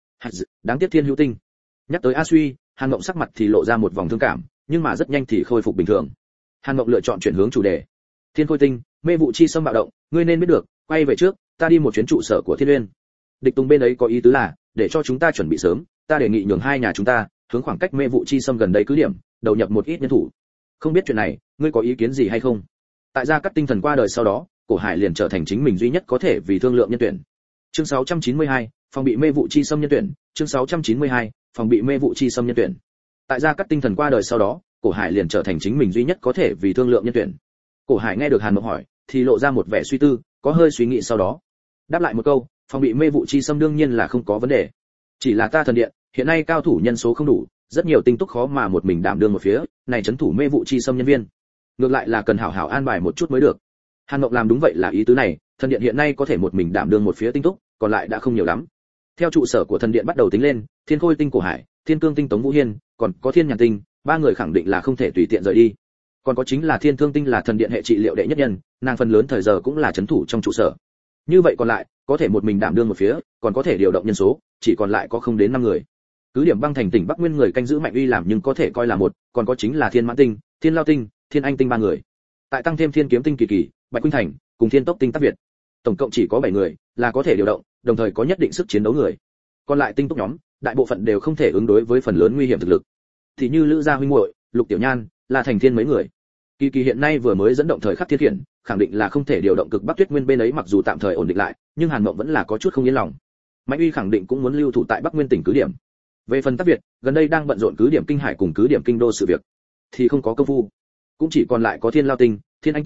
Đáng tiếc Thiên Hữu Tinh. Nhắc tới A Suy, Hàn Mộng sắc mặt thì lộ ra một vòng thương cảm, nhưng mà rất nhanh thì khôi phục bình thường. Hàn Mộng lựa chọn chuyển hướng chủ đề. Thiên Khôi Tinh, mê vụ chi xâm bạo động, ngươi nên biết được, quay về trước, ta đi một chuyến trụ sở của Thiên Nguyên. Địch Tùng bên ấy có ý tứ là, để cho chúng ta chuẩn bị sớm, ta đề nghị nhường hai nhà chúng ta hướng khoảng cách mê vụ chi xâm gần đây cứ điểm, đầu nhập một ít nhân thủ. Không biết chuyện này, ngươi có ý kiến gì hay không? Tại Gia Cát Tinh Thần qua đời sau đó, Cổ Hải liền trở thành chính mình duy nhất có thể vì thương lượng nhân tuyển. Chương sáu trăm chín mươi hai, phòng bị mê vụ chi xâm nhân tuyển. Chương sáu trăm chín mươi hai, phòng bị mê vụ chi xâm nhân tuyển. Tại Gia Cát Tinh Thần qua đời sau đó, Cổ Hải liền trở thành chính mình duy nhất có thể vì thương lượng nhân tuyển. Cổ Hải nghe được Hàn Mộng hỏi, thì lộ ra một vẻ suy tư, có hơi suy nghĩ sau đó đáp lại một câu, phòng bị mê vụ chi xâm đương nhiên là không có vấn đề. Chỉ là ta Thần Điện, hiện nay cao thủ nhân số không đủ, rất nhiều tinh túc khó mà một mình đảm đương một phía, này trấn thủ mê vụ chi xâm nhân viên. Ngược lại là cần hảo hảo an bài một chút mới được. Hàn Mộng làm đúng vậy là ý tứ này, Thần Điện hiện nay có thể một mình đảm đương một phía tinh túc, còn lại đã không nhiều lắm. Theo trụ sở của Thần Điện bắt đầu tính lên, Thiên Khôi Tinh Cổ Hải, Thiên Cương Tinh Tống Vũ Hiên, còn có Thiên Nhàn Tinh, ba người khẳng định là không thể tùy tiện rời đi. Còn có chính là Thiên Thương Tinh là Thần Điện hệ trị liệu đệ nhất nhân, nàng phần lớn thời giờ cũng là trấn thủ trong trụ sở. Như vậy còn lại, có thể một mình đảm đương một phía, còn có thể điều động nhân số, chỉ còn lại có không đến năm người. Cứ điểm Băng Thành tỉnh Bắc Nguyên người canh giữ mạnh uy làm nhưng có thể coi là một, còn có chính là Thiên Mãn Tinh, Thiên Lao Tinh, Thiên Anh Tinh ba người. Tại tăng thêm Thiên Kiếm Tinh Kỳ Kỳ, Bạch Khuynh Thành, cùng Thiên Tốc Tinh Tác Việt, tổng cộng chỉ có bảy người là có thể điều động, đồng thời có nhất định sức chiến đấu người. Còn lại tinh túc nhóm, đại bộ phận đều không thể ứng đối với phần lớn nguy hiểm thực lực. Thì như Lữ Gia huynh muội, Lục Tiểu Nhan, là Thành Thiên mấy người. Kỳ Kỳ hiện nay vừa mới dẫn động thời khắc thiên khiển, khẳng định là không thể điều động Cực Bắc Tuyết Nguyên bên ấy, mặc dù tạm thời ổn định lại, nhưng Hàn Mộng vẫn là có chút không yên lòng. Mạnh Uy khẳng định cũng muốn lưu thủ tại Bắc Nguyên tỉnh cứ điểm. Về phần Tác Việt, gần đây đang bận rộn cứ điểm Kinh Hải cùng cứ điểm Kinh Đô sự việc, thì không có công phu. Cũng chỉ còn lại có Thiên Lao Tinh, Thiên Anh Tinh,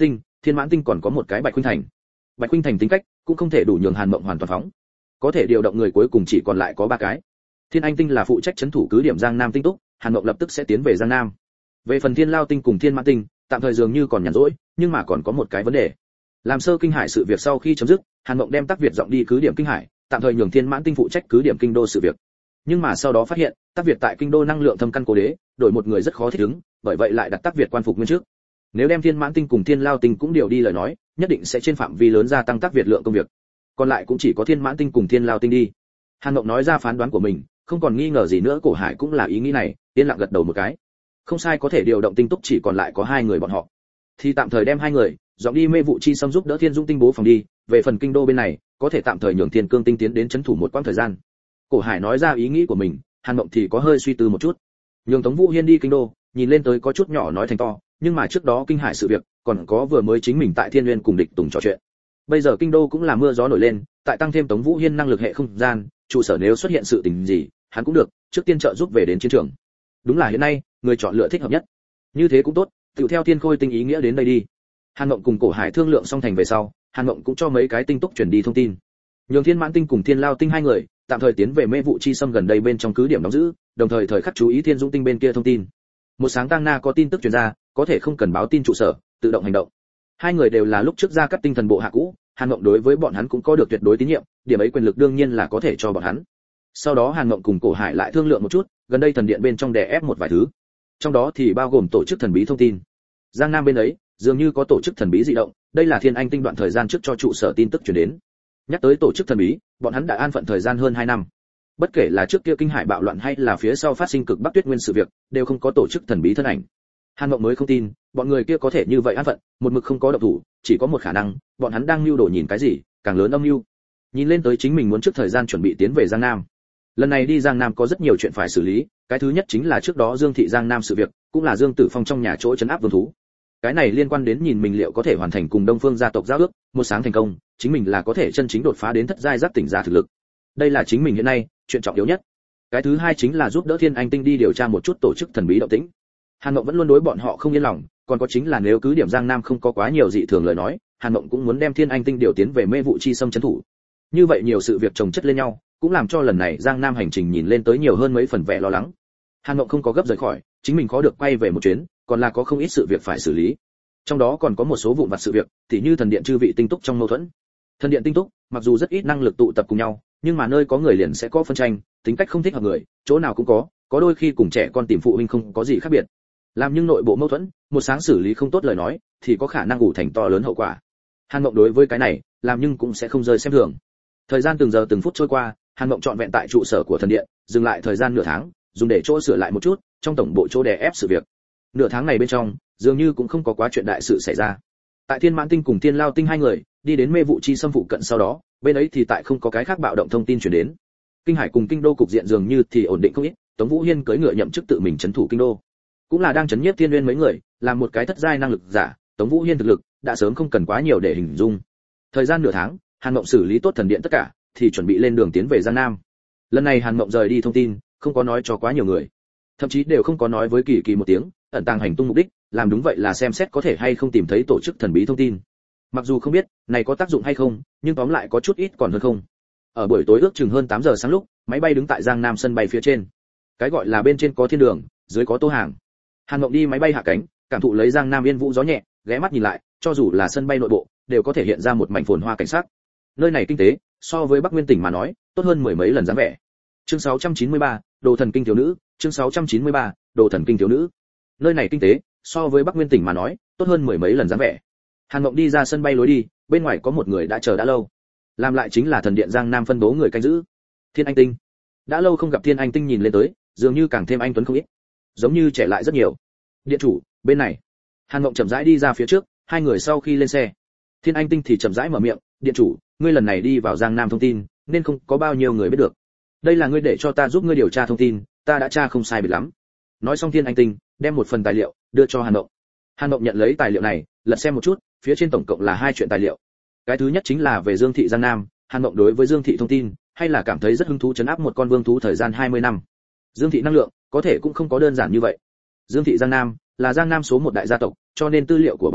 Thiên Mãn Tinh còn có một cái Bạch Khuynh Thành. Bạch Khuynh Thành tính cách cũng không thể đủ nhường Hàn Mộng hoàn toàn phóng. Có thể điều động người cuối cùng chỉ còn lại có ba cái. Thiên Anh Tinh là phụ trách trấn thủ cứ điểm Giang Nam Tinh Túc, Hàn Mộng lập tức sẽ tiến về Giang Nam. Về phần Thiên Lao Tinh cùng Thiên Mãn Tinh, tạm thời dường như còn nhàn rỗi, nhưng mà còn có một cái vấn đề. Làm sơ Kinh Hải sự việc sau khi chấm dứt, Hàn Mộng đem Tắc Việt dọn đi cứ điểm Kinh Hải, tạm thời nhường Thiên Mãn Tinh phụ trách cứ điểm Kinh Đô sự việc. Nhưng mà sau đó phát hiện, Tắc Việt tại Kinh Đô năng lượng thâm căn cố đế, đổi một người rất khó thích ứng, bởi vậy lại đặt Tắc Việt quan phục nguyên trước. Nếu đem Thiên Mãn Tinh cùng Thiên Lao Tinh cũng điều đi lời nói, nhất định sẽ trên phạm vi lớn gia tăng Tắc Việt lượng công việc. Còn lại cũng chỉ có Thiên Mãn Tinh cùng Thiên Lao Tinh đi. Hàn Mộng nói ra phán đoán của mình, không còn nghi ngờ gì nữa, Cổ Hải cũng là ý nghĩ này, yên lặng gật đầu một cái. Không sai, có thể điều động Tinh Túc chỉ còn lại có hai người bọn họ. Thì tạm thời đem hai người dọn đi Mê Vụ Chi Sâm giúp đỡ Thiên Dung Tinh bố phòng đi, về phần Kinh Đô bên này, có thể tạm thời nhường Thiên Cương Tinh tiến đến trấn thủ một quãng thời gian. Cổ Hải nói ra ý nghĩ của mình, Hàn Mộng thì có hơi suy tư một chút. Nhường Tống Vũ Hiên đi Kinh Đô, nhìn lên tới có chút nhỏ nói thành to, nhưng mà trước đó Kinh Hải sự việc, còn có vừa mới chính mình tại Thiên Nguyên cùng địch Tùng trò chuyện. Bây giờ Kinh Đô cũng là mưa gió nổi lên, tại tăng thêm Tống Vũ Hiên năng lực hệ không gian, trụ sở nếu xuất hiện sự tình gì, hắn cũng được, trước tiên trợ giúp về đến chiến trường. Đúng là hiện nay, người chọn lựa thích hợp nhất. Như thế cũng tốt, tùy theo Thiên Khôi Tinh ý nghĩa đến đây đi. Hàn Mộng cùng Cổ Hải thương lượng xong thành về sau, Hàn Mộng cũng cho mấy cái tinh túc truyền đi thông tin. Nhường Thiên Mãn Tinh cùng Thiên Lao Tinh hai người, tạm thời tiến về Mê Vụ Chi Sâm gần đây bên trong cứ điểm đóng giữ, đồng thời thời khắc chú ý Thiên Dung Tinh bên kia thông tin. Một sáng Tang Na có tin tức truyền ra, có thể không cần báo tin trụ sở, tự động hành động. Hai người đều là lúc trước ra cắt tinh thần bộ hạ cũ, Hàn Mộng đối với bọn hắn cũng có được tuyệt đối tín nhiệm, điểm ấy quyền lực đương nhiên là có thể cho bọn hắn. Sau đó Hàn Mộng cùng Cổ Hải lại thương lượng một chút, gần đây thần điện bên trong đè ép một vài thứ, trong đó thì bao gồm tổ chức thần bí thông tin. Giang Nam bên ấy, dường như có tổ chức thần bí dị động, đây là Thiên Anh Tinh đoạn thời gian trước cho trụ sở tin tức truyền đến. Nhắc tới tổ chức thần bí, bọn hắn đã an phận thời gian hơn hai năm. Bất kể là trước kia Kinh Hải bạo loạn hay là phía sau phát sinh cực Bắc Tuyết Nguyên sự việc, đều không có tổ chức thần bí thân ảnh. Hàn Mộng mới không tin, bọn người kia có thể như vậy an phận, một mực không có động thủ, chỉ có một khả năng, bọn hắn đang mưu đồ nhìn cái gì, càng lớn âm mưu. Nhìn lên tới chính mình muốn trước thời gian chuẩn bị tiến về Giang Nam. Lần này đi Giang Nam có rất nhiều chuyện phải xử lý, cái thứ nhất chính là trước đó Dương thị Giang Nam sự việc, cũng là Dương Tử Phong trong nhà chỗ trấn áp vương thú. Cái này liên quan đến nhìn mình liệu có thể hoàn thành cùng Đông Phương gia tộc giao ước, một sáng thành công, chính mình là có thể chân chính đột phá đến thất giai giác tỉnh giả thực lực. Đây là chính mình hiện nay chuyện trọng yếu nhất. Cái thứ hai chính là giúp đỡ Thiên Anh Tinh đi điều tra một chút tổ chức thần bí động tĩnh. Hàn Mộng vẫn luôn đối bọn họ không yên lòng, còn có chính là nếu cứ điểm Giang Nam không có quá nhiều dị thường lời nói, Hàn Mộng cũng muốn đem Thiên Anh Tinh điều tiến về Mê Vụ Chi Sâm trấn thủ. Như vậy nhiều sự việc chồng chất lên nhau, cũng làm cho lần này Giang Nam hành trình nhìn lên tới nhiều hơn mấy phần vẻ lo lắng. Hàn Mộng không có gấp rời khỏi, chính mình có được quay về một chuyến, còn là có không ít sự việc phải xử lý. Trong đó còn có một số vụn vặt sự việc, tỉ như thần điện chư vị tinh túc trong mâu thuẫn. Thần điện tinh túc, mặc dù rất ít năng lực tụ tập cùng nhau, nhưng mà nơi có người liền sẽ có phân tranh, tính cách không thích hợp người, chỗ nào cũng có, có đôi khi cùng trẻ con tìm phụ huynh không có gì khác biệt. Làm nhưng nội bộ mâu thuẫn, một sáng xử lý không tốt lời nói, thì có khả năng ủ thành to lớn hậu quả. Hàn Mộng đối với cái này, làm nhưng cũng sẽ không rơi xem thường. Thời gian từng giờ từng phút trôi qua, Hàn Mộng trọn vẹn tại trụ sở của thần điện, dừng lại thời gian nửa tháng, dùng để chỗ sửa lại một chút, trong tổng bộ chỗ đè ép sự việc. Nửa tháng này bên trong, dường như cũng không có quá chuyện đại sự xảy ra. Tại Thiên Mãn Tinh cùng Thiên Lao Tinh hai người, đi đến Mê Vụ Chi Sâm phụ cận sau đó, bên ấy thì tại không có cái khác bạo động thông tin truyền đến. Kinh Hải cùng Kinh Đô cục diện dường như thì ổn định không ít, Tống Vũ Hiên cưỡi ngựa nhậm chức tự mình trấn thủ Kinh Đô. Cũng là đang trấn nhiếp Thiên Nguyên mấy người, làm một cái thất giai năng lực giả, Tống Vũ Hiên thực lực đã sớm không cần quá nhiều để hình dung. Thời gian nửa tháng, Hàn Mộng xử lý tốt thần điện tất cả, thì chuẩn bị lên đường tiến về Giang Nam. Lần này Hàn Mộng rời đi thông tin, không có nói cho quá nhiều người, thậm chí đều không có nói với Kỳ Kỳ một tiếng, ẩn tàng hành tung mục đích, làm đúng vậy là xem xét có thể hay không tìm thấy tổ chức thần bí thông tin. Mặc dù không biết này có tác dụng hay không, nhưng tóm lại có chút ít còn hơn không. Ở buổi tối ước chừng hơn tám giờ sáng lúc, máy bay đứng tại Giang Nam sân bay phía trên. Cái gọi là bên trên có thiên đường, dưới có Tô Hàng. Hàn Mộng đi máy bay hạ cánh, cảm thụ lấy Giang Nam yên vũ gió nhẹ, ghé mắt nhìn lại, cho dù là sân bay nội bộ, đều có thể hiện ra một mảnh phồn hoa cảnh sắc. Nơi này kinh tế, so với Bắc Nguyên tỉnh mà nói, tốt hơn mười mấy lần dáng vẻ. Chương sáu trăm chín mươi ba, Đồ thần kinh thiếu nữ, chương sáu trăm chín mươi ba, Đồ thần kinh thiếu nữ. Nơi này kinh tế, so với Bắc Nguyên tỉnh mà nói, tốt hơn mười mấy lần dáng vẻ. Hàn Mộng đi ra sân bay lối đi, bên ngoài có một người đã chờ đã lâu. Làm lại chính là thần điện Giang Nam phân bố người canh giữ. Thiên Anh Tinh. Đã lâu không gặp Thiên Anh Tinh nhìn lên tới, dường như càng thêm anh tuấn không ít, giống như trẻ lại rất nhiều. Điện chủ, bên này. Hàn Mộng chậm rãi đi ra phía trước, hai người sau khi lên xe. Thiên Anh Tinh thì chậm rãi mở miệng, điện chủ, ngươi lần này đi vào Giang Nam thông tin, nên không có bao nhiêu người biết được. Đây là ngươi để cho ta giúp ngươi điều tra thông tin, ta đã tra không sai biệt lắm. Nói xong Thiên Anh Tinh đem một phần tài liệu đưa cho Hàn Mộng. Hàn Mộng nhận lấy tài liệu này, lật xem một chút, phía trên tổng cộng là hai chuyện tài liệu. Cái thứ nhất chính là về Dương thị Giang Nam, Hàn Mộng đối với Dương thị thông tin, hay là cảm thấy rất hứng thú trấn áp một con vương thú thời gian hai mươi năm. Dương thị năng lượng, có thể cũng không có đơn giản như vậy. Dương thị Giang Nam là Giang Nam số một đại gia tộc, cho nên tư liệu của bọn hắn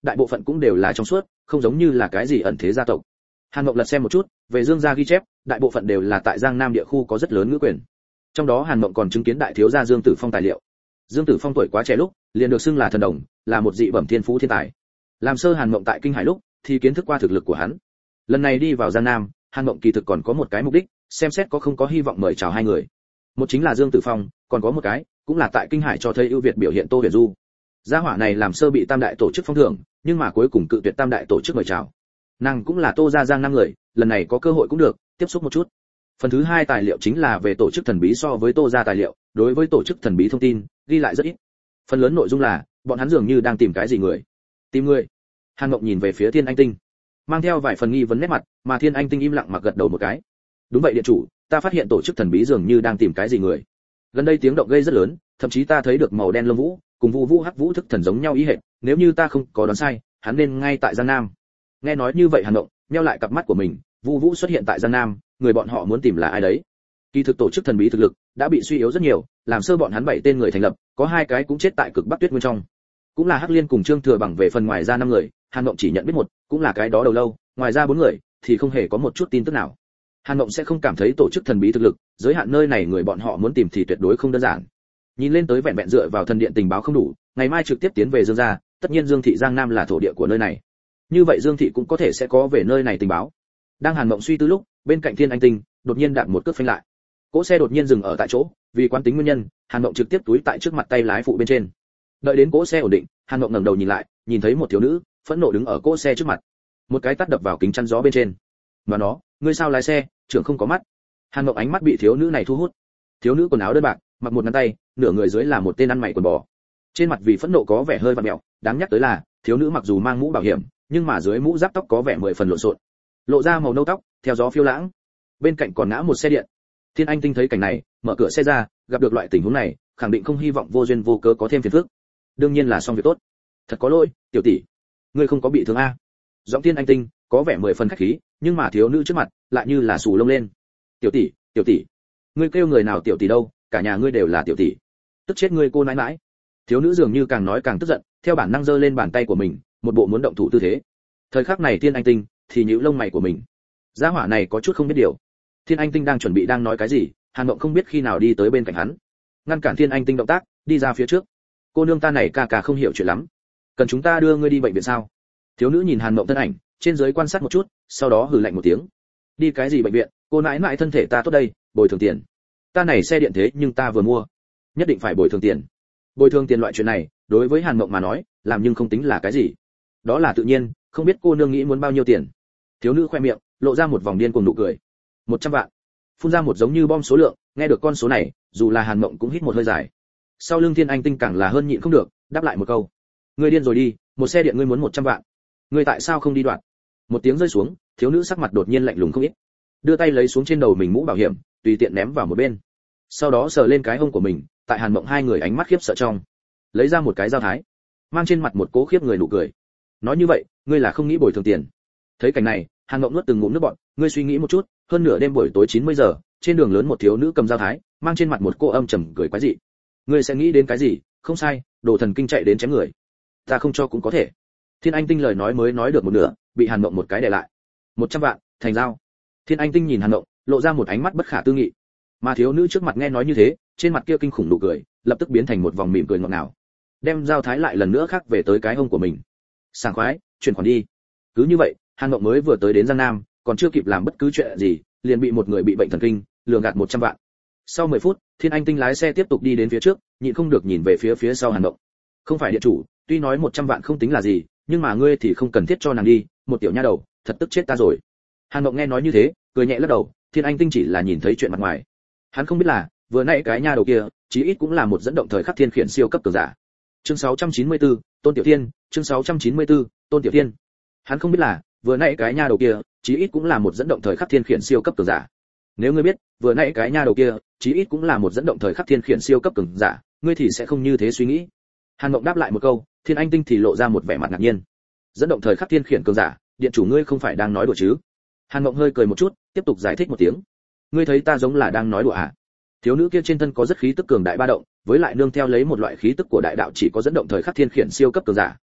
đại bộ phận cũng đều là trong suốt, không giống như là cái gì ẩn thế gia tộc. Hàn Mộng lật xem một chút, về Dương gia ghi chép, đại bộ phận đều là tại Giang Nam địa khu có rất lớn ngữ quyền. Trong đó Hàn Mộng còn chứng kiến đại thiếu gia Dương Tử Phong tài liệu. Dương Tử Phong tuổi quá trẻ lúc, liền được xưng là thần đồng, là một dị bẩm thiên phú thiên tài. Làm sơ Hàn Mộng tại Kinh Hải lúc, thì kiến thức qua thực lực của hắn. Lần này đi vào Giang Nam, Hàn Mộng kỳ thực còn có một cái mục đích, xem xét có không có hy vọng mời chào hai người. Một chính là Dương Tử Phong, còn có một cái, cũng là tại Kinh Hải cho thấy ưu việt biểu hiện Tô Huyền Du. Gia hỏa này làm sơ bị Tam đại tổ chức phong thưởng, nhưng mà cuối cùng cự tuyệt Tam đại tổ chức mời chào. Nàng cũng là Tô gia Giang Nam người, lần này có cơ hội cũng được, tiếp xúc một chút. Phần thứ hai tài liệu chính là về tổ chức thần bí so với Tô gia tài liệu, đối với tổ chức thần bí thông tin, ghi lại rất ít. Phần lớn nội dung là, bọn hắn dường như đang tìm cái gì người. Tìm người. Hàn Mộng nhìn về phía Thiên Anh Tinh, mang theo vài phần nghi vấn nét mặt, mà Thiên Anh Tinh im lặng mặc gật đầu một cái. Đúng vậy điện chủ, ta phát hiện tổ chức thần bí dường như đang tìm cái gì người. Gần đây tiếng động gây rất lớn, thậm chí ta thấy được màu đen lông vũ, cùng Vu Vũ Hắc Vũ thức thần giống nhau ý hệt, nếu như ta không có đoán sai, hắn nên ngay tại Giang Nam. Nghe nói như vậy Hàn Mộng nheo lại cặp mắt của mình, Vu Vũ xuất hiện tại Giang Nam, người bọn họ muốn tìm là ai đấy? Kỳ thực tổ chức thần bí thực lực đã bị suy yếu rất nhiều, làm sơ bọn hắn bảy tên người thành lập, có hai cái cũng chết tại cực Bắc Tuyết Nguyên trong. Cũng là Hắc Liên cùng Trương Thừa Bằng về phần ngoài ra năm người, Hàn Mộng chỉ nhận biết một, cũng là cái đó đầu lâu, ngoài ra bốn người thì không hề có một chút tin tức nào. Hàn Mộng sẽ không cảm thấy tổ chức thần bí thực lực, giới hạn nơi này người bọn họ muốn tìm thì tuyệt đối không đơn giản. Nhìn lên tới vẹn vẹn dựa vào thần điện tình báo không đủ, ngày mai trực tiếp tiến về Dương gia, tất nhiên Dương thị Giang Nam là thổ địa của nơi này. Như vậy Dương thị cũng có thể sẽ có về nơi này tình báo. Đang Hàn Mộng suy tư lúc, bên cạnh Thiên Anh Tinh đột nhiên đạp một cước phanh lại. Cỗ xe đột nhiên dừng ở tại chỗ, vì quán tính nguyên nhân, Hàn Mộng trực tiếp túi tại trước mặt tay lái phụ bên trên. Đợi đến cỗ xe ổn định, Hàn Mộng ngẩng đầu nhìn lại, nhìn thấy một thiếu nữ phẫn nộ đứng ở cỗ xe trước mặt, một cái tát đập vào kính chắn gió bên trên. Mà nó, ngươi sao lái xe, trưởng không có mắt. Hàn Mộng ánh mắt bị thiếu nữ này thu hút. Thiếu nữ quần áo đơn bạc, mặc một ngắn tay, nửa người dưới là một tên ăn mày quần bò. Trên mặt vì phẫn nộ có vẻ hơi vặn mèo, đáng nhắc tới là, thiếu nữ mặc dù mang mũ bảo hiểm, nhưng mà dưới mũ giáp tóc có vẻ mười phần lộn xộn, lộ ra màu nâu tóc, theo gió phiêu lãng. Bên cạnh còn ngã một xe điện. Thiên Anh Tinh thấy cảnh này, mở cửa xe ra, gặp được loại tình huống này, khẳng định không hy vọng vô duyên vô cớ có thêm phiền phức. Đương nhiên là xong việc tốt. Thật có lỗi, tiểu tỷ, ngươi không có bị thương a? Giọng Thiên Anh Tinh có vẻ mười phần khách khí, nhưng mà thiếu nữ trước mặt lại như là sù lông lên. Tiểu tỷ, tiểu tỷ, ngươi kêu người nào tiểu tỷ đâu, cả nhà ngươi đều là tiểu tỷ. Tức chết ngươi cô nãi nãi. Thiếu nữ dường như càng nói càng tức giận, theo bản năng giơ lên bàn tay của mình, một bộ muốn động thủ tư thế. Thời khắc này Thiên Anh Tinh thì nhíu lông mày của mình. Gia hỏa này có chút không biết điều. Thiên Anh Tinh đang chuẩn bị đang nói cái gì, Hàn Mộng không biết khi nào đi tới bên cạnh hắn, ngăn cản Thiên Anh Tinh động tác, đi ra phía trước. Cô nương ta này ca ca không hiểu chuyện lắm, cần chúng ta đưa ngươi đi bệnh viện sao? Thiếu nữ nhìn Hàn Mộng thân ảnh, trên dưới quan sát một chút, sau đó hừ lạnh một tiếng. Đi cái gì bệnh viện, cô nãi nãi thân thể ta tốt đây, bồi thường tiền. Ta này xe điện thế nhưng ta vừa mua, nhất định phải bồi thường tiền. Bồi thường tiền loại chuyện này, đối với Hàn Mộng mà nói, làm nhưng không tính là cái gì. Đó là tự nhiên, không biết cô nương nghĩ muốn bao nhiêu tiền. Thiếu nữ khoe miệng, lộ ra một vòng điên cuồng nụ cười. Một trăm vạn. Phun ra một giống như bom số lượng, nghe được con số này, dù là Hàn Mộng cũng hít một hơi dài. Sau lưng Thiên Anh Tinh càng là hơn nhịn không được, đáp lại một câu. Ngươi điên rồi đi, một xe điện ngươi muốn một trăm vạn. Ngươi tại sao không đi đoạn? Một tiếng rơi xuống, thiếu nữ sắc mặt đột nhiên lạnh lùng không ít. Đưa tay lấy xuống trên đầu mình mũ bảo hiểm, tùy tiện ném vào một bên. Sau đó sờ lên cái hông của mình, tại Hàn Mộng hai người ánh mắt khiếp sợ trong, lấy ra một cái dao thái, mang trên mặt một cố khiếp người nụ cười. Nói như vậy, ngươi là không nghĩ bồi thường tiền? Thấy cảnh này, Hàn Mộng nuốt từng ngụm nước bọt, ngươi suy nghĩ một chút, hơn nửa đêm buổi tối chín mươi giờ, trên đường lớn một thiếu nữ cầm dao thái, mang trên mặt một cô âm trầm cười quái dị. Ngươi sẽ nghĩ đến cái gì? Không sai, đồ thần kinh chạy đến chém người. Ta không cho cũng có thể. Thiên Anh Tinh lời nói mới nói được một nửa, bị Hàn Mộng một cái đè lại. Một trăm vạn, thành giao. Thiên Anh Tinh nhìn Hàn Mộng, lộ ra một ánh mắt bất khả tư nghị. Mà thiếu nữ trước mặt nghe nói như thế, trên mặt kia kinh khủng nụ cười, lập tức biến thành một vòng mỉm cười ngọt ngào. Đem dao thái lại lần nữa khác về tới cái hông của mình. Sảng khoái, chuyển khoản đi. Cứ như vậy, Hàn Mộng mới vừa tới đến Giang Nam, còn chưa kịp làm bất cứ chuyện gì, liền bị một người bị bệnh thần kinh lừa gạt một trăm vạn. Sau mười phút, Thiên Anh Tinh lái xe tiếp tục đi đến phía trước, nhịn không được nhìn về phía phía sau Hàn Mộng. Không phải địa chủ, tuy nói một trăm vạn không tính là gì, nhưng mà ngươi thì không cần thiết cho nàng đi, một tiểu nha đầu, thật tức chết ta rồi. Hàn Mộng nghe nói như thế, cười nhẹ lắc đầu, Thiên Anh Tinh chỉ là nhìn thấy chuyện mặt ngoài. Hắn không biết là, vừa nãy cái nha đầu kia, chí ít cũng là một dẫn động thời khắc thiên khiển siêu cấp cường giả. Chương sáu trăm chín mươi tư, Tôn Tiểu Thiên, chương sáu trăm chín mươi tư, Tôn Tiểu Thiên. Hắn không biết là, vừa nãy cái nha đầu kia, chí ít cũng là một dẫn động thời khắc thiên khiển siêu cấp cường giả. Nếu ngươi biết, vừa nãy cái nha đầu kia, chí ít cũng là một dẫn động thời khắc thiên khiển siêu cấp cường giả, ngươi thì sẽ không như thế suy nghĩ. Hàn Mộng đáp lại một câu, Thiên Anh Tinh thì lộ ra một vẻ mặt ngạc nhiên. Dẫn động thời khắc thiên khiển cường giả, điện chủ ngươi không phải đang nói đùa chứ? Hàn Mộng hơi cười một chút, tiếp tục giải thích một tiếng. Ngươi thấy ta giống là đang nói đùa à? Thiếu nữ kia trên thân có rất khí tức cường đại ba động, với lại nương theo lấy một loại khí tức của đại đạo chỉ có dẫn động thời khắc thiên khiển siêu cấp cường giả,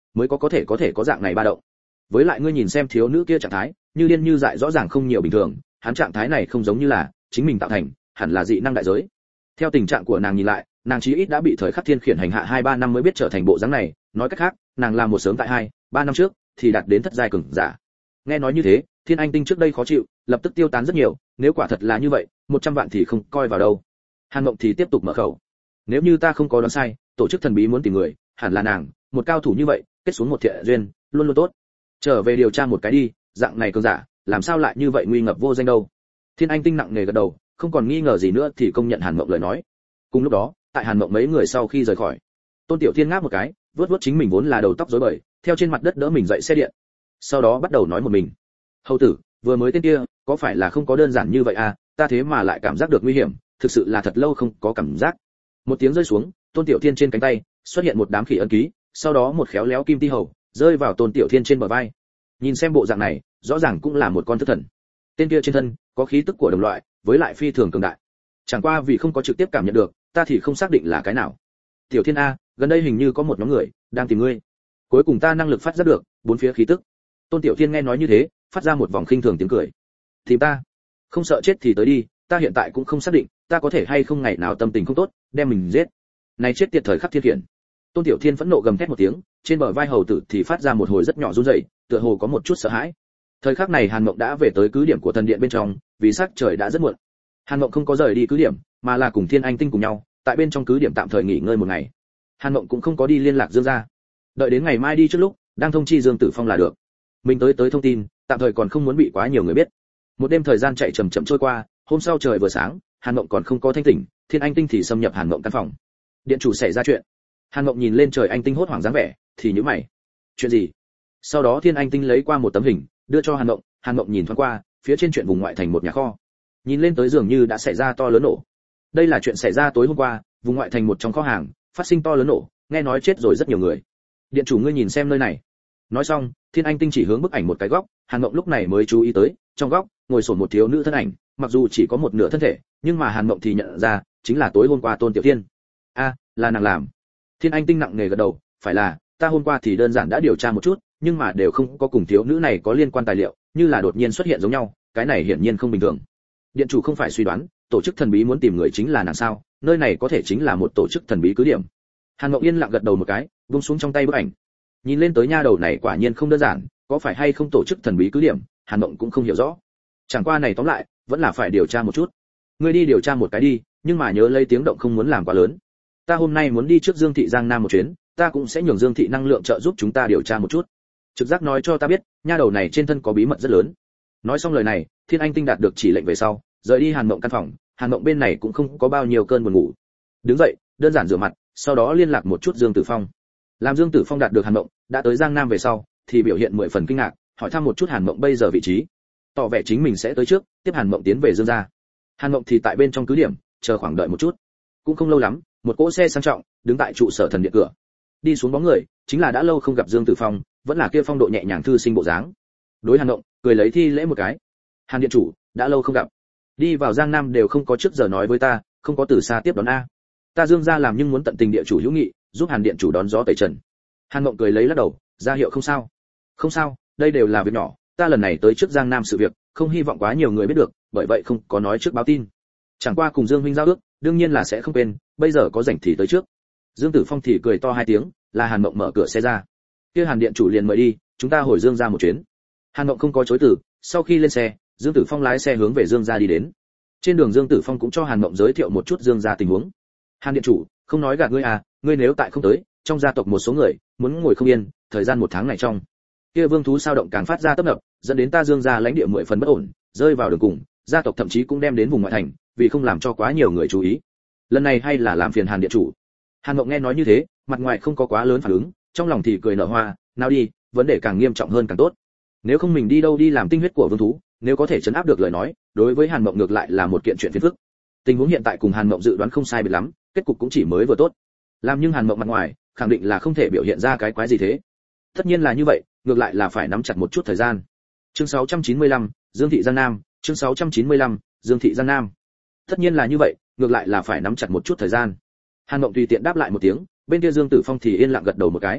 mới có có thể có thể có dạng này ba động. Với lại ngươi nhìn xem thiếu nữ kia trạng thái, như điên như dại rõ ràng không nhiều bình thường, hắn trạng thái này không giống như là chính mình tạo thành, hẳn là dị năng đại giới. Theo tình trạng của nàng nhìn lại, nàng chí ít đã bị thời khắc thiên khiển hành hạ hai ba năm mới biết trở thành bộ dáng này, nói cách khác, nàng làm một sớm tại hai ba năm trước thì đạt đến thất giai cường giả. Nghe nói như thế, Thiên Anh Tinh trước đây khó chịu, lập tức tiêu tán rất nhiều, nếu quả thật là như vậy, một trăm vạn thì không coi vào đâu. Hàn Mộng thì tiếp tục mở khẩu. Nếu như ta không có đoán sai, tổ chức thần bí muốn tìm người, hẳn là nàng, một cao thủ như vậy, kết xuống một thiện duyên, luôn luôn tốt. Trở về điều tra một cái đi, dạng này cường giả, làm sao lại như vậy nguy ngập vô danh đâu. Thiên Anh Tinh nặng nề gật đầu, không còn nghi ngờ gì nữa thì công nhận Hàn Mộng lời nói. Cùng lúc đó, tại Hàn Mộng mấy người sau khi rời khỏi, Tôn Tiểu Thiên ngáp một cái, vuốt vuốt chính mình vốn là đầu tóc rối bời, theo trên mặt đất đỡ mình dậy xe điện. Sau đó bắt đầu nói một mình. Hầu tử, vừa mới tên kia, có phải là không có đơn giản như vậy à, ta thế mà lại cảm giác được nguy hiểm, thực sự là thật lâu không có cảm giác. Một tiếng rơi xuống, Tôn Tiểu Thiên trên cánh tay xuất hiện một đám khỉ ấn ký, sau đó một khéo léo kim ti hầu rơi vào Tôn Tiểu Thiên trên bờ vai. Nhìn xem bộ dạng này, rõ ràng cũng là một con thức thần. Tên kia trên thân có khí tức của đồng loại, với lại phi thường cường đại. Chẳng qua vì không có trực tiếp cảm nhận được, ta thì không xác định là cái nào. Tiểu Thiên a, gần đây hình như có một nhóm người đang tìm ngươi. Cuối cùng ta năng lực phát giác được bốn phía khí tức. Tôn Tiểu Thiên nghe nói như thế, phát ra một vòng khinh thường tiếng cười. Tìm ta? Không sợ chết thì tới đi, ta hiện tại cũng không xác định, ta có thể hay không ngày nào tâm tình không tốt, đem mình giết. Này chết tiệt thời khắc thiên khiển. Tôn Tiểu Thiên phẫn nộ gầm thét một tiếng, trên bờ vai hầu tử thì phát ra một hồi rất nhỏ run rẩy, tựa hồ có một chút sợ hãi. Thời khắc này Hàn Mộng đã về tới cứ điểm của thần điện bên trong, vì sắc trời đã rất muộn. Hàn Mộng không có rời đi cứ điểm, mà là cùng Thiên Anh Tinh cùng nhau, tại bên trong cứ điểm tạm thời nghỉ ngơi một ngày. Hàn Mộng cũng không có đi liên lạc Dương gia, đợi đến ngày mai đi trước lúc, đang thông chi Dương Tử Phong là được. Mình tới tới thông tin, tạm thời còn không muốn bị quá nhiều người biết. Một đêm thời gian chạy chậm chậm trôi qua, hôm sau trời vừa sáng, Hàn Mộng còn không có thanh tỉnh, Thiên Anh Tinh thì xâm nhập Hàn Mộng căn phòng. Điện chủ xảy ra chuyện. Hàn Mộng nhìn lên trời Anh Tinh hốt hoảng dáng vẻ, thì nhíu mày. Chuyện gì? Sau đó Thiên Anh Tinh lấy qua một tấm hình, đưa cho Hàn Mộng, Hàn Mộng nhìn thoáng qua, phía trên chuyện vùng ngoại thành một nhà kho. Nhìn lên tới dường như đã xảy ra to lớn nổ. Đây là chuyện xảy ra tối hôm qua, vùng ngoại thành một trong kho hàng, phát sinh to lớn nổ, nghe nói chết rồi rất nhiều người. Điện chủ ngươi nhìn xem nơi này. Nói xong, Thiên Anh Tinh chỉ hướng bức ảnh một cái góc, Hàn Mộng lúc này mới chú ý tới, trong góc ngồi sổn một thiếu nữ thân ảnh, mặc dù chỉ có một nửa thân thể, nhưng mà Hàn Mộng thì nhận ra, chính là tối hôm qua Tôn Tiểu Thiên. A, là nàng làm. Thiên Anh Tinh nặng nề gật đầu, phải là, ta hôm qua thì đơn giản đã điều tra một chút, nhưng mà đều không có cùng thiếu nữ này có liên quan tài liệu, như là đột nhiên xuất hiện giống nhau, cái này hiển nhiên không bình thường. Điện chủ không phải suy đoán, tổ chức thần bí muốn tìm người chính là nàng sao? Nơi này có thể chính là một tổ chức thần bí cứ điểm. Hàn Mộng yên lặng gật đầu một cái, buông xuống trong tay bức ảnh. Nhìn lên tới nha đầu này quả nhiên không đơn giản, có phải hay không tổ chức thần bí cứ điểm, Hàn Mộng cũng không hiểu rõ. Chẳng qua này tóm lại, vẫn là phải điều tra một chút. Ngươi đi điều tra một cái đi, nhưng mà nhớ lấy tiếng động không muốn làm quá lớn. Ta hôm nay muốn đi trước Dương thị Giang Nam một chuyến, ta cũng sẽ nhường Dương thị năng lượng trợ giúp chúng ta điều tra một chút. Trực giác nói cho ta biết, nha đầu này trên thân có bí mật rất lớn. Nói xong lời này, Thiên Anh Tinh đạt được chỉ lệnh về sau, rời đi Hàn Mộng căn phòng, Hàn Mộng bên này cũng không có bao nhiêu cơn buồn ngủ. Đứng dậy, đơn giản rửa mặt, sau đó liên lạc một chút Dương Tử Phong. Làm Dương Tử Phong đạt được Hàn Mộng, đã tới Giang Nam về sau, thì biểu hiện mười phần kinh ngạc, hỏi thăm một chút Hàn Mộng bây giờ vị trí, tỏ vẻ chính mình sẽ tới trước, tiếp Hàn Mộng tiến về Dương gia. Hàn Mộng thì tại bên trong cứ điểm, chờ khoảng đợi một chút. Cũng không lâu lắm, một cỗ xe sang trọng đứng tại trụ sở thần điện cửa. Đi xuống bóng người, chính là đã lâu không gặp Dương Tử Phong, vẫn là kia phong độ nhẹ nhàng thư sinh bộ dáng. Đối Hàn Mộng, cười lấy thi lễ một cái. Hàn điện chủ, đã lâu không gặp. Đi vào Giang Nam đều không có trước giờ nói với ta, không có từ xa tiếp đón a. Ta Dương gia làm nhưng muốn tận tình địa chủ hữu nghị, giúp Hàn điện chủ đón gió tẩy trần. Hàn Mộng cười lấy lắc đầu, ra hiệu không sao. Không sao, đây đều là việc nhỏ, ta lần này tới trước Giang Nam sự việc, không hy vọng quá nhiều người biết được, bởi vậy không có nói trước báo tin. Chẳng qua cùng Dương huynh giao ước, đương nhiên là sẽ không quên, bây giờ có rảnh thì tới trước. Dương Tử Phong thì cười to hai tiếng, là Hàn Mộng mở cửa xe ra. Kia Hàn điện chủ liền mời đi, chúng ta hồi Dương gia một chuyến. Hàn Mộng không có chối từ, sau khi lên xe, Dương Tử Phong lái xe hướng về Dương gia đi đến. Trên đường Dương Tử Phong cũng cho Hàn Mộng giới thiệu một chút Dương gia tình huống. Hàn điện chủ, không nói gạt ngươi à, ngươi nếu tại không tới, trong gia tộc một số người muốn ngồi không yên, thời gian một tháng này trong kia vương thú sao động càng phát ra tấp nập, dẫn đến ta Dương gia lãnh địa mười phần bất ổn, rơi vào đường cùng, gia tộc thậm chí cũng đem đến vùng ngoại thành, vì không làm cho quá nhiều người chú ý. Lần này hay là làm phiền Hàn điện chủ. Hàn Mộng nghe nói như thế, mặt ngoài không có quá lớn phản ứng, trong lòng thì cười nở hoa, nào đi, vấn đề càng nghiêm trọng hơn càng tốt. Nếu không mình đi đâu đi làm tinh huyết của vương thú, nếu có thể trấn áp được lời nói, đối với Hàn Mộng ngược lại là một kiện chuyện phiền phức. Tình huống hiện tại cùng Hàn Mộng dự đoán không sai biệt lắm, kết cục cũng chỉ mới vừa tốt. Làm nhưng Hàn Mộng mặt ngoài, khẳng định là không thể biểu hiện ra cái quái gì thế. Tất nhiên là như vậy, ngược lại là phải nắm chặt một chút thời gian. Chương sáu trăm chín mươi lăm, Dương thị Giang Nam, chương sáu trăm chín mươi lăm, Dương thị Giang Nam. Tất nhiên là như vậy, ngược lại là phải nắm chặt một chút thời gian. Hàn Mộng tùy tiện đáp lại một tiếng, bên kia Dương Tử Phong thì yên lặng gật đầu một cái.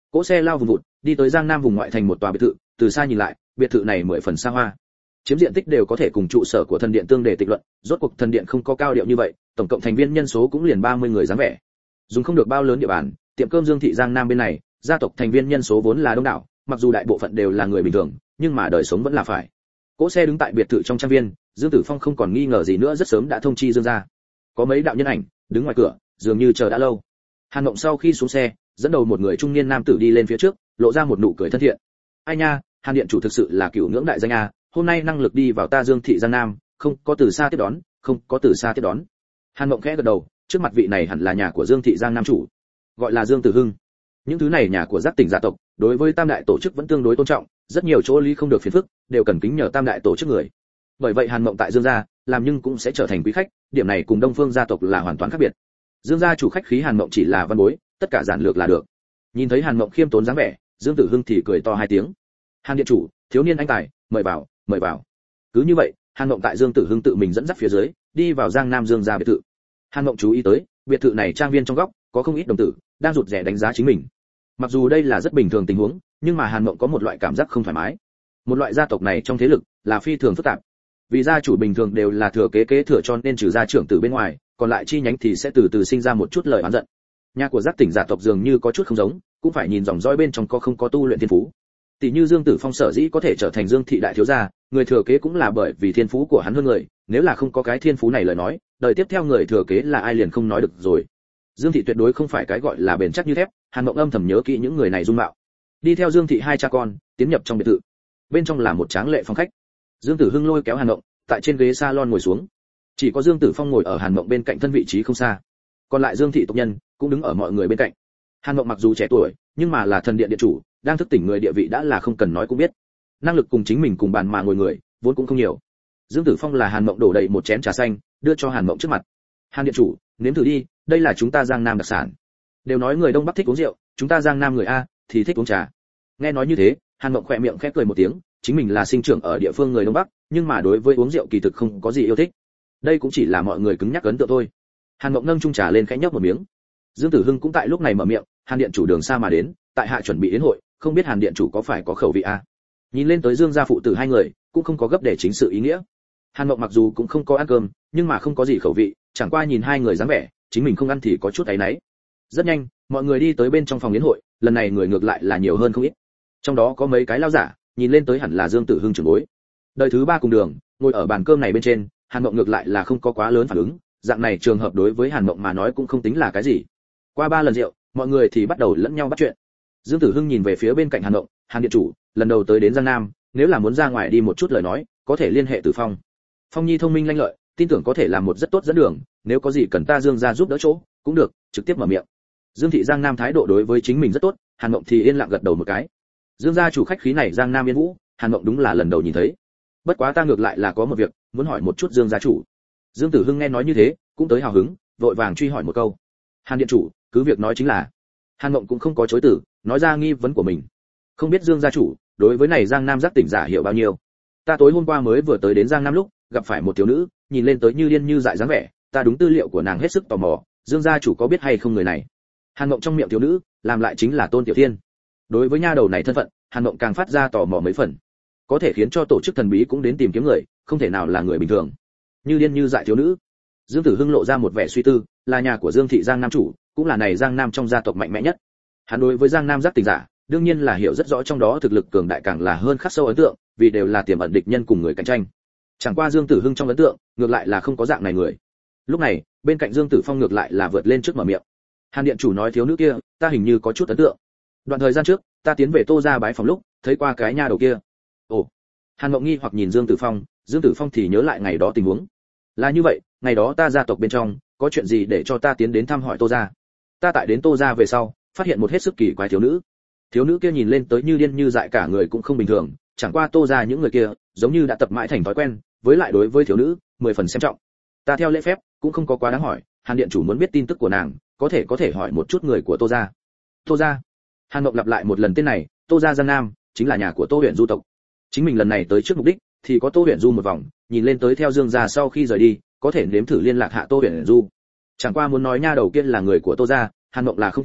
Cỗ xe lao vùng vụt đi tới Giang Nam vùng ngoại thành một tòa biệt thự, từ xa nhìn lại, biệt thự này mười phần xa hoa, chiếm diện tích đều có thể cùng trụ sở của thần điện tương để tịch luận. Rốt cuộc thần điện không có cao điệu như vậy, tổng cộng thành viên nhân số cũng liền ba mươi người dáng vẻ. Dùng không được bao lớn địa bàn, tiệm cơm Dương thị Giang Nam bên này, gia tộc thành viên nhân số vốn là đông đảo, mặc dù đại bộ phận đều là người bình thường, nhưng mà đời sống vẫn là phải. Cỗ xe đứng tại biệt thự trong trang viên, Dương Tử Phong không còn nghi ngờ gì nữa, rất sớm đã thông chi Dương gia. Có mấy đạo nhân ảnh đứng ngoài cửa, dường như chờ đã lâu. Hàn Mộng sau khi xuống xe, dẫn đầu một người trung niên nam tử đi lên phía trước, lộ ra một nụ cười thân thiện. Ai nha, Hàn điện chủ thực sự là cửu ngưỡng đại danh a, hôm nay năng lực đi vào ta Dương thị Giang Nam, không có từ xa tiếp đón, không có từ xa tiếp đón. Hàn Mộng khẽ gật đầu, trước mặt vị này hẳn là nhà của Dương thị Giang Nam chủ, gọi là Dương Tử Hưng. Những thứ này nhà của giác tỉnh gia tộc, đối với tam đại tổ chức vẫn tương đối tôn trọng, rất nhiều chỗ lý không được phiền phức, đều cần kính nhờ tam đại tổ chức người. Bởi vậy Hàn Mộng tại Dương gia, làm nhưng cũng sẽ trở thành quý khách, điểm này cùng Đông Phương gia tộc là hoàn toàn khác biệt. Dương gia chủ khách khí Hàn Mộng chỉ là văn bối, tất cả giản lược là được. Nhìn thấy Hàn Mộng khiêm tốn dáng vẻ, Dương Tử Hưng thì cười to hai tiếng. Hàn điện chủ, thiếu niên anh tài, mời vào, mời vào. Cứ như vậy, Hàn Mộng tại Dương Tử Hưng tự mình dẫn dắt phía dưới, đi vào Giang Nam Dương gia biệt thự. Hàn Mộng chú ý tới, biệt thự này trang viên trong góc, có không ít đồng tử đang rụt rè đánh giá chính mình. Mặc dù đây là rất bình thường tình huống, nhưng mà Hàn Mộng có một loại cảm giác không thoải mái. Một loại gia tộc này trong thế lực là phi thường phức tạp. Vì gia chủ bình thường đều là thừa kế kế thừa, cho nên trừ gia trưởng từ bên ngoài, còn lại chi nhánh thì sẽ từ từ sinh ra một chút lời oán giận. Nhà của giác tỉnh gia tộc dường như có chút không giống, cũng phải nhìn dòng dõi bên trong có không có tu luyện thiên phú. Tỷ như Dương Tử Phong sở dĩ có thể trở thành Dương thị đại thiếu gia, người thừa kế cũng là bởi vì thiên phú của hắn hơn người, nếu là không có cái thiên phú này lời nói, đời tiếp theo người thừa kế là ai liền không nói được rồi. Dương thị tuyệt đối không phải cái gọi là bền chắc như thép, Hàn Mộng âm thầm nhớ kỹ những người này dung mạo. Đi theo Dương thị hai cha con, tiến nhập trong biệt thự. Bên trong là một tráng lệ phòng khách. Dương Tử Hưng lôi kéo Hàn Mộng, tại trên ghế salon ngồi xuống. Chỉ có Dương Tử Phong ngồi ở Hàn Mộng bên cạnh thân vị trí không xa. Còn lại Dương thị tộc nhân cũng đứng ở mọi người bên cạnh. Hàn Mộng mặc dù trẻ tuổi, nhưng mà là thần điện điện chủ, đang thức tỉnh người địa vị đã là không cần nói cũng biết. Năng lực cùng chính mình cùng bàn mà ngồi người, vốn cũng không nhiều. Dương Tử Phong là Hàn Mộng đổ đầy một chén trà xanh, đưa cho Hàn Mộng trước mặt. Hàn điện chủ, nếm thử đi, đây là chúng ta Giang Nam đặc sản. Đều nói người Đông Bắc thích uống rượu, chúng ta Giang Nam người a thì thích uống trà. Nghe nói như thế, Hàn Mộng khẽ miệng khẽ cười một tiếng, chính mình là sinh trưởng ở địa phương người Đông Bắc, nhưng mà đối với uống rượu kỳ thực không có gì yêu thích. Đây cũng chỉ là mọi người cứng nhắc ấn tượng thôi. Hàn Mộng nâng chung trà lên khẽ nhấp một miếng. Dương Tử Hưng cũng tại lúc này mở miệng, Hàn điện chủ đường xa mà đến, tại hạ chuẩn bị đến hội, không biết Hàn điện chủ có phải có khẩu vị a? Nhìn lên tới Dương gia phụ tử hai người, cũng không có gấp để chính sự ý nghĩa. Hàn Mộng mặc dù cũng không có ăn cơm, nhưng mà không có gì khẩu vị, chẳng qua nhìn hai người dáng vẻ, chính mình không ăn thì có chút áy náy. Rất nhanh, mọi người đi tới bên trong phòng yến hội, lần này người ngược lại là nhiều hơn không ít. Trong đó có mấy cái lão giả, nhìn lên tới hẳn là Dương Tử Hưng trưởng bối. Đời thứ ba cùng đường, ngồi ở bàn cơm này bên trên, Hàn Mộng ngược lại là không có quá lớn phản ứng, dạng này trường hợp đối với Hàn Mộng mà nói cũng không tính là cái gì. Qua ba lần rượu, mọi người thì bắt đầu lẫn nhau bắt chuyện. Dương Tử Hưng nhìn về phía bên cạnh Hàn Mộng, Hàn điện chủ, lần đầu tới đến Giang Nam, nếu là muốn ra ngoài đi một chút lời nói, có thể liên hệ Tử Phong. Phong Nhi thông minh lanh lợi, tin tưởng có thể làm một rất tốt dẫn đường, nếu có gì cần ta Dương gia giúp đỡ chỗ, cũng được, trực tiếp mở miệng. Dương thị Giang Nam thái độ đối với chính mình rất tốt, Hàn Mộng thì yên lặng gật đầu một cái. Dương gia chủ khách khí này Giang Nam Yên Vũ, Hàn Mộng đúng là lần đầu nhìn thấy. Bất quá ta ngược lại là có một việc, muốn hỏi một chút Dương gia chủ. Dương Tử Hưng nghe nói như thế, cũng tới hào hứng, vội vàng truy hỏi một câu. Hàn điện chủ, cứ việc nói chính là. Hàn Mộng cũng không có chối từ, nói ra nghi vấn của mình. Không biết Dương gia chủ, đối với này Giang Nam giác tỉnh giả hiểu bao nhiêu? Ta tối hôm qua mới vừa tới đến Giang Nam lúc, gặp phải một thiếu nữ, nhìn lên tới như điên như dại dáng vẻ, ta đúng tư liệu của nàng hết sức tò mò, Dương gia chủ có biết hay không người này? Hàn Mộng trong miệng thiếu nữ, làm lại chính là Tôn Tiểu Thiên. Đối với nha đầu này thân phận, Hàn Mộng càng phát ra tò mò mấy phần. Có thể khiến cho tổ chức thần bí cũng đến tìm kiếm người, không thể nào là người bình thường. Như điên như dại thiếu nữ. Dương Tử Hưng lộ ra một vẻ suy tư, là nhà của Dương thị Giang Nam chủ, cũng là này Giang Nam trong gia tộc mạnh mẽ nhất. Hắn đối với Giang Nam giác tỉnh giả, đương nhiên là hiểu rất rõ, trong đó thực lực cường đại càng là hơn khắc sâu ấn tượng, vì đều là tiềm ẩn địch nhân cùng người cạnh tranh. Chẳng qua Dương Tử Hưng trong ấn tượng, ngược lại là không có dạng này người. Lúc này, bên cạnh Dương Tử Phong ngược lại là vượt lên trước mở miệng. Hàn điện chủ nói thiếu nữ kia, ta hình như có chút ấn tượng. Đoạn thời gian trước, ta tiến về Tô gia bái phòng lúc, thấy qua cái nha đầu kia. Ồ. Hàn Mộng nghi hoặc nhìn Dương Tử Phong, Dương Tử Phong thì nhớ lại ngày đó tình huống. Là như vậy, ngày đó ta gia tộc bên trong, có chuyện gì để cho ta tiến đến thăm hỏi Tô gia. Ta tại đến Tô gia về sau, phát hiện một hết sức kỳ quái thiếu nữ. Thiếu nữ kia nhìn lên tới như điên như dại, cả người cũng không bình thường, chẳng qua Tô gia những người kia, giống như đã tập mãi thành thói quen, với lại đối với thiếu nữ, mười phần xem trọng. Ta theo lễ phép, cũng không có quá đáng hỏi, Hàn điện chủ muốn biết tin tức của nàng, có thể có thể hỏi một chút người của Tô gia. Tô gia? Hàn Mộng lặp lại một lần tên này, Tô gia Giang Nam, chính là nhà của Tô Huyền Du tộc. Chính mình lần này tới trước mục đích, thì có Tô Huyền Du một vòng, nhìn lên tới theo Dương gia sau khi rời đi, có thể nếm thử liên lạc hạ Tô Huyền Du. Chẳng qua muốn nói nha đầu kia là người của Tô gia, Hàn Mộng là không tin,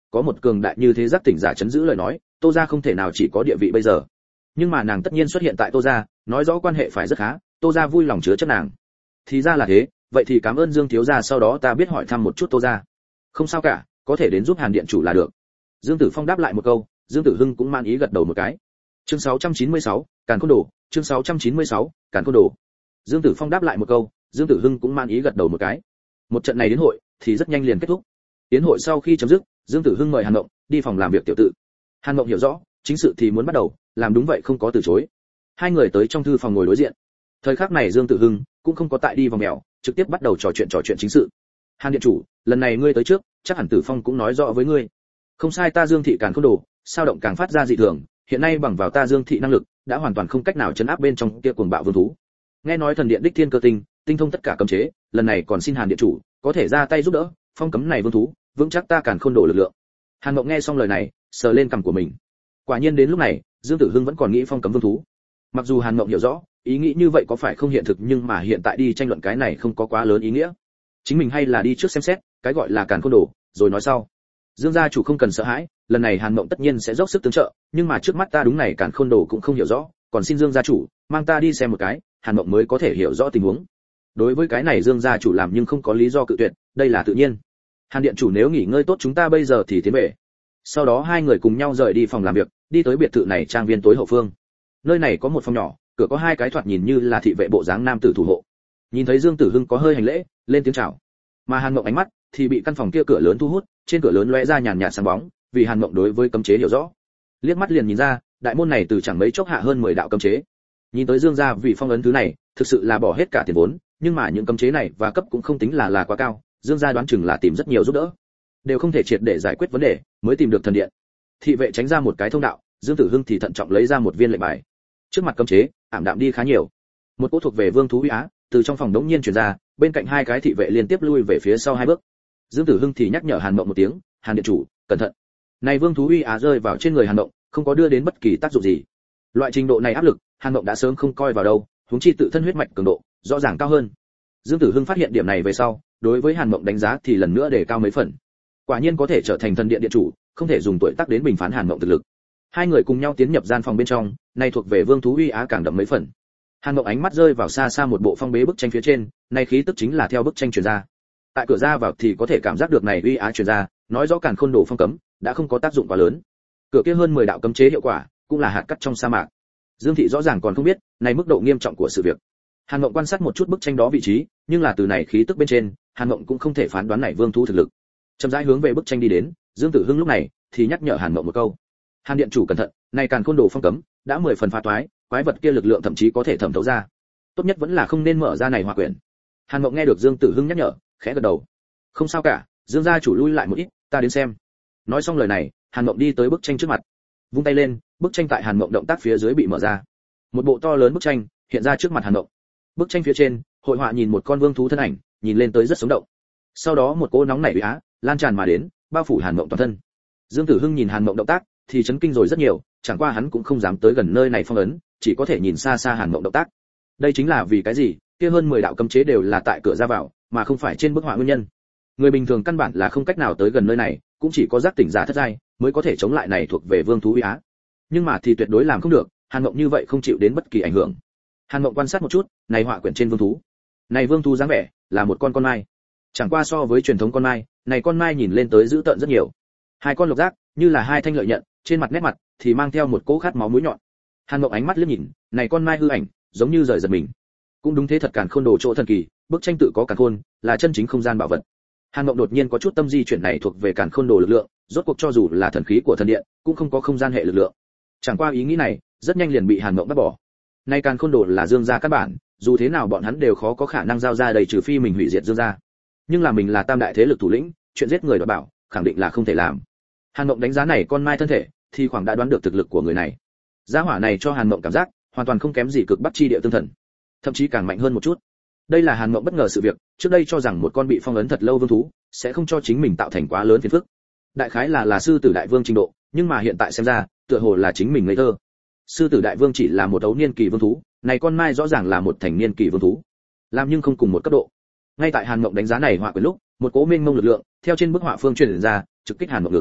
có một cường đại như thế giác tỉnh giả chấn giữ lời nói, Tô gia không thể nào chỉ có địa vị bây giờ. Nhưng mà nàng tất nhiên xuất hiện tại Tô gia, nói rõ quan hệ phải rất khá, Tô gia vui lòng chứa chấp nàng. Thì ra là thế, vậy thì cảm ơn Dương thiếu gia, sau đó ta biết hỏi thăm một chút Tô gia. Không sao cả, có thể đến giúp Hàn điện chủ là được. Dương Tử Phong đáp lại một câu, Dương Tử Hưng cũng man ý gật đầu một cái. Chương sáu trăm chín mươi sáu, Càn Khôn Đồ, chương sáu trăm chín mươi sáu, Càn Khôn Đồ. Dương Tử Phong đáp lại một câu, Dương Tử Hưng cũng man ý gật đầu một cái. Một trận này đến hội thì rất nhanh liền kết thúc. Tiến hội sau khi chấm dứt, Dương Tử Hưng mời Hàn Mộng đi phòng làm việc tiểu tự. Hàn Mộng hiểu rõ, chính sự thì muốn bắt đầu, làm đúng vậy không có từ chối. Hai người tới trong thư phòng ngồi đối diện. Thời khắc này Dương Tử Hưng cũng không có tại đi vòng mèo, trực tiếp bắt đầu trò chuyện trò chuyện chính sự. Hàn điện chủ, lần này ngươi tới trước, chắc hẳn Tử Phong cũng nói rõ với ngươi. Không sai, ta Dương thị Càn Khôn Đồ, sao động càng phát ra dị thường, hiện nay bằng vào ta Dương thị năng lực, đã hoàn toàn không cách nào chấn áp bên trong kia cuồng bạo vương thú. Nghe nói thần điện đích thiên cơ tinh, tinh thông tất cả cấm chế, lần này còn xin Hàn điện chủ có thể ra tay giúp đỡ, phong cấm này vương thú, vững chắc ta Càn Khôn Đồ lực lượng. Hàn Mộng nghe xong lời này, sờ lên cằm của mình. Quả nhiên đến lúc này, Dương Tử Hưng vẫn còn nghĩ phong cấm vương thú. Mặc dù Hàn Mộng hiểu rõ, ý nghĩ như vậy có phải không hiện thực, nhưng mà hiện tại đi tranh luận cái này không có quá lớn ý nghĩa. Chính mình hay là đi trước xem xét, cái gọi là Càn Khôn Đồ, rồi nói sau. Dương gia chủ không cần sợ hãi, lần này Hàn Mộng tất nhiên sẽ dốc sức tương trợ, nhưng mà trước mắt ta đúng này Càn Khôn Đồ cũng không hiểu rõ, còn xin Dương gia chủ mang ta đi xem một cái, Hàn Mộng mới có thể hiểu rõ tình huống. Đối với cái này Dương gia chủ làm nhưng không có lý do cự tuyệt, đây là tự nhiên. Hàn điện chủ nếu nghỉ ngơi tốt, chúng ta bây giờ thì tiến về. Sau đó hai người cùng nhau rời đi phòng làm việc, đi tới biệt thự này trang viên tối hậu phương. Nơi này có một phòng nhỏ, cửa có hai cái thoạt nhìn như là thị vệ bộ dáng nam tử thủ hộ. Nhìn thấy Dương Tử Hưng có hơi hành lễ, lên tiếng chào. Mà Hàn Mộng ánh mắt thì bị căn phòng kia cửa lớn thu hút, trên cửa lớn lóe ra nhàn nhạt sáng bóng, vì Hàn Mộng đối với cấm chế hiểu rõ. Liếc mắt liền nhìn ra, đại môn này từ chẳng mấy chốc hạ hơn mười đạo cấm chế. Nhìn tới Dương gia vì phong ấn thứ này, thực sự là bỏ hết cả tiền vốn, nhưng mà những cấm chế này và cấp cũng không tính là là quá cao, Dương gia đoán chừng là tìm rất nhiều giúp đỡ, đều không thể triệt để giải quyết vấn đề, mới tìm được thần điện. Thị vệ tránh ra một cái thông đạo, Dương Tử Hưng thì thận trọng lấy ra một viên lệnh bài. Trước mặt cấm chế, ảm đạm đi khá nhiều. Một cỗ thuộc về vương thú uy á, từ trong phòng đống nhiên truyền ra, bên cạnh hai cái thị vệ liên tiếp lui về phía sau hai bước. Dương Tử Hưng thì nhắc nhở Hàn Mộng một tiếng, Hàn điện chủ, cẩn thận. Này vương thú uy á rơi vào trên người Hàn Mộng, không có đưa đến bất kỳ tác dụng gì. Loại trình độ này áp lực, Hàn Mộng đã sớm không coi vào đâu, huống chi tự thân huyết mạch cường độ rõ ràng cao hơn. Dương Tử Hưng phát hiện điểm này về sau, đối với Hàn Mộng đánh giá thì lần nữa đề cao mấy phần. Quả nhiên có thể trở thành thần điện điện chủ, không thể dùng tuổi tác đến bình phán Hàn Mộng thực lực. Hai người cùng nhau tiến nhập gian phòng bên trong, này thuộc về vương thú uy á càng đậm mấy phần. Hàn Mộng ánh mắt rơi vào xa xa một bộ phong bế bức tranh phía trên, này khí tức chính là theo bức tranh truyền ra. Tại cửa ra vào thì có thể cảm giác được này uy á truyền ra, nói rõ Càn Khôn Đồ phong cấm đã không có tác dụng quá lớn. Cửa kia hơn mười đạo cấm chế hiệu quả, cũng là hạt cát trong sa mạc. Dương thị rõ ràng còn không biết, này mức độ nghiêm trọng của sự việc. Hàn Mộng quan sát một chút bức tranh đó vị trí, nhưng là từ này khí tức bên trên, Hàn Mộng cũng không thể phán đoán này vương thú thực lực. Chậm rãi hướng về bức tranh đi đến, Dương Tử Hưng lúc này thì nhắc nhở Hàn Mộng một câu. Hàn điện chủ cẩn thận, này Càn Khôn Đồ phong cấm đã mười phần phá toái, quái vật kia lực lượng thậm chí có thể thẩm thấu ra. Tốt nhất vẫn là không nên mở ra này hỏa quyển. Hàn Mộng nghe được Dương Tử Hưng nhắc nhở, khẽ gật đầu. Không sao cả, Dương gia chủ lui lại một ít, ta đến xem. Nói xong lời này, Hàn Mộng đi tới bức tranh trước mặt, vung tay lên, bức tranh tại Hàn Mộng động tác phía dưới bị mở ra. Một bộ to lớn bức tranh hiện ra trước mặt Hàn Mộng. Bức tranh phía trên, hội họa nhìn một con vương thú thân ảnh, nhìn lên tới rất sống động. Sau đó một cỗ nóng nảy uy á lan tràn mà đến, bao phủ Hàn Mộng toàn thân. Dương Tử Hưng nhìn Hàn Mộng động tác thì chấn kinh rồi rất nhiều, chẳng qua hắn cũng không dám tới gần nơi này phong ấn, chỉ có thể nhìn xa xa Hàn Mộng động tác. Đây chính là vì cái gì, kia hơn mười đạo cấm chế đều là tại cửa ra vào, mà không phải trên bức họa nguyên nhân. Người bình thường căn bản là không cách nào tới gần nơi này, cũng chỉ có giác tỉnh giả thất giai mới có thể chống lại này thuộc về vương thú uy á. Nhưng mà thì tuyệt đối làm không được, Hàn Mộng như vậy không chịu đến bất kỳ ảnh hưởng. Hàn Mộng quan sát một chút, này họa quyển trên vương thú. Này vương thú dáng vẻ là một con con mai. Chẳng qua so với truyền thống con mai, này con mai nhìn lên tới dữ tợn rất nhiều. Hai con lục giác, như là hai thanh lợi nhận, trên mặt nét mặt thì mang theo một cỗ khát máu mũi nhọn. Hàn Mộng ánh mắt liếc nhìn, này con mai hư ảnh, giống như rời giật mình. Cũng đúng thế thật, Càn Khôn Đồ chỗ thần kỳ, bức tranh tự có càn khôn, là chân chính không gian bảo vật. Hàn Mộng đột nhiên có chút tâm di chuyển này thuộc về Càn Khôn Đồ lực lượng, rốt cuộc cho dù là thần khí của thần điện, cũng không có không gian hệ lực lượng. Chẳng qua ý nghĩ này, rất nhanh liền bị Hàn Mộng bắt bỏ. Nay Càn Khôn Đồ là Dương gia căn bản, dù thế nào bọn hắn đều khó có khả năng giao ra đầy, trừ phi mình hủy diệt Dương gia. Nhưng là mình là tam đại thế lực thủ lĩnh, chuyện giết người đoạt bảo, khẳng định là không thể làm. Hàn Mộng đánh giá này con mai thân thể, thì khoảng đã đoán được thực lực của người này. Gia hỏa này cho Hàn Mộng cảm giác hoàn toàn không kém gì cực bắc chi địa tương thần, thậm chí càng mạnh hơn một chút. Đây là Hàn Mộng bất ngờ sự việc, trước đây cho rằng một con bị phong ấn thật lâu vương thú sẽ không cho chính mình tạo thành quá lớn phiền phức. Đại khái là là sư tử đại vương trình độ, nhưng mà hiện tại xem ra, tựa hồ là chính mình ngây thơ. Sư tử đại vương chỉ là một ấu niên kỳ vương thú, này con mai rõ ràng là một thành niên kỳ vương thú, làm nhưng không cùng một cấp độ. Ngay tại Hàn Mộng đánh giá này họa quyển lúc, một cỗ mênh mông lực lượng theo trên bức họa phương truyền ra, trực kích Hàn Mộng ngực.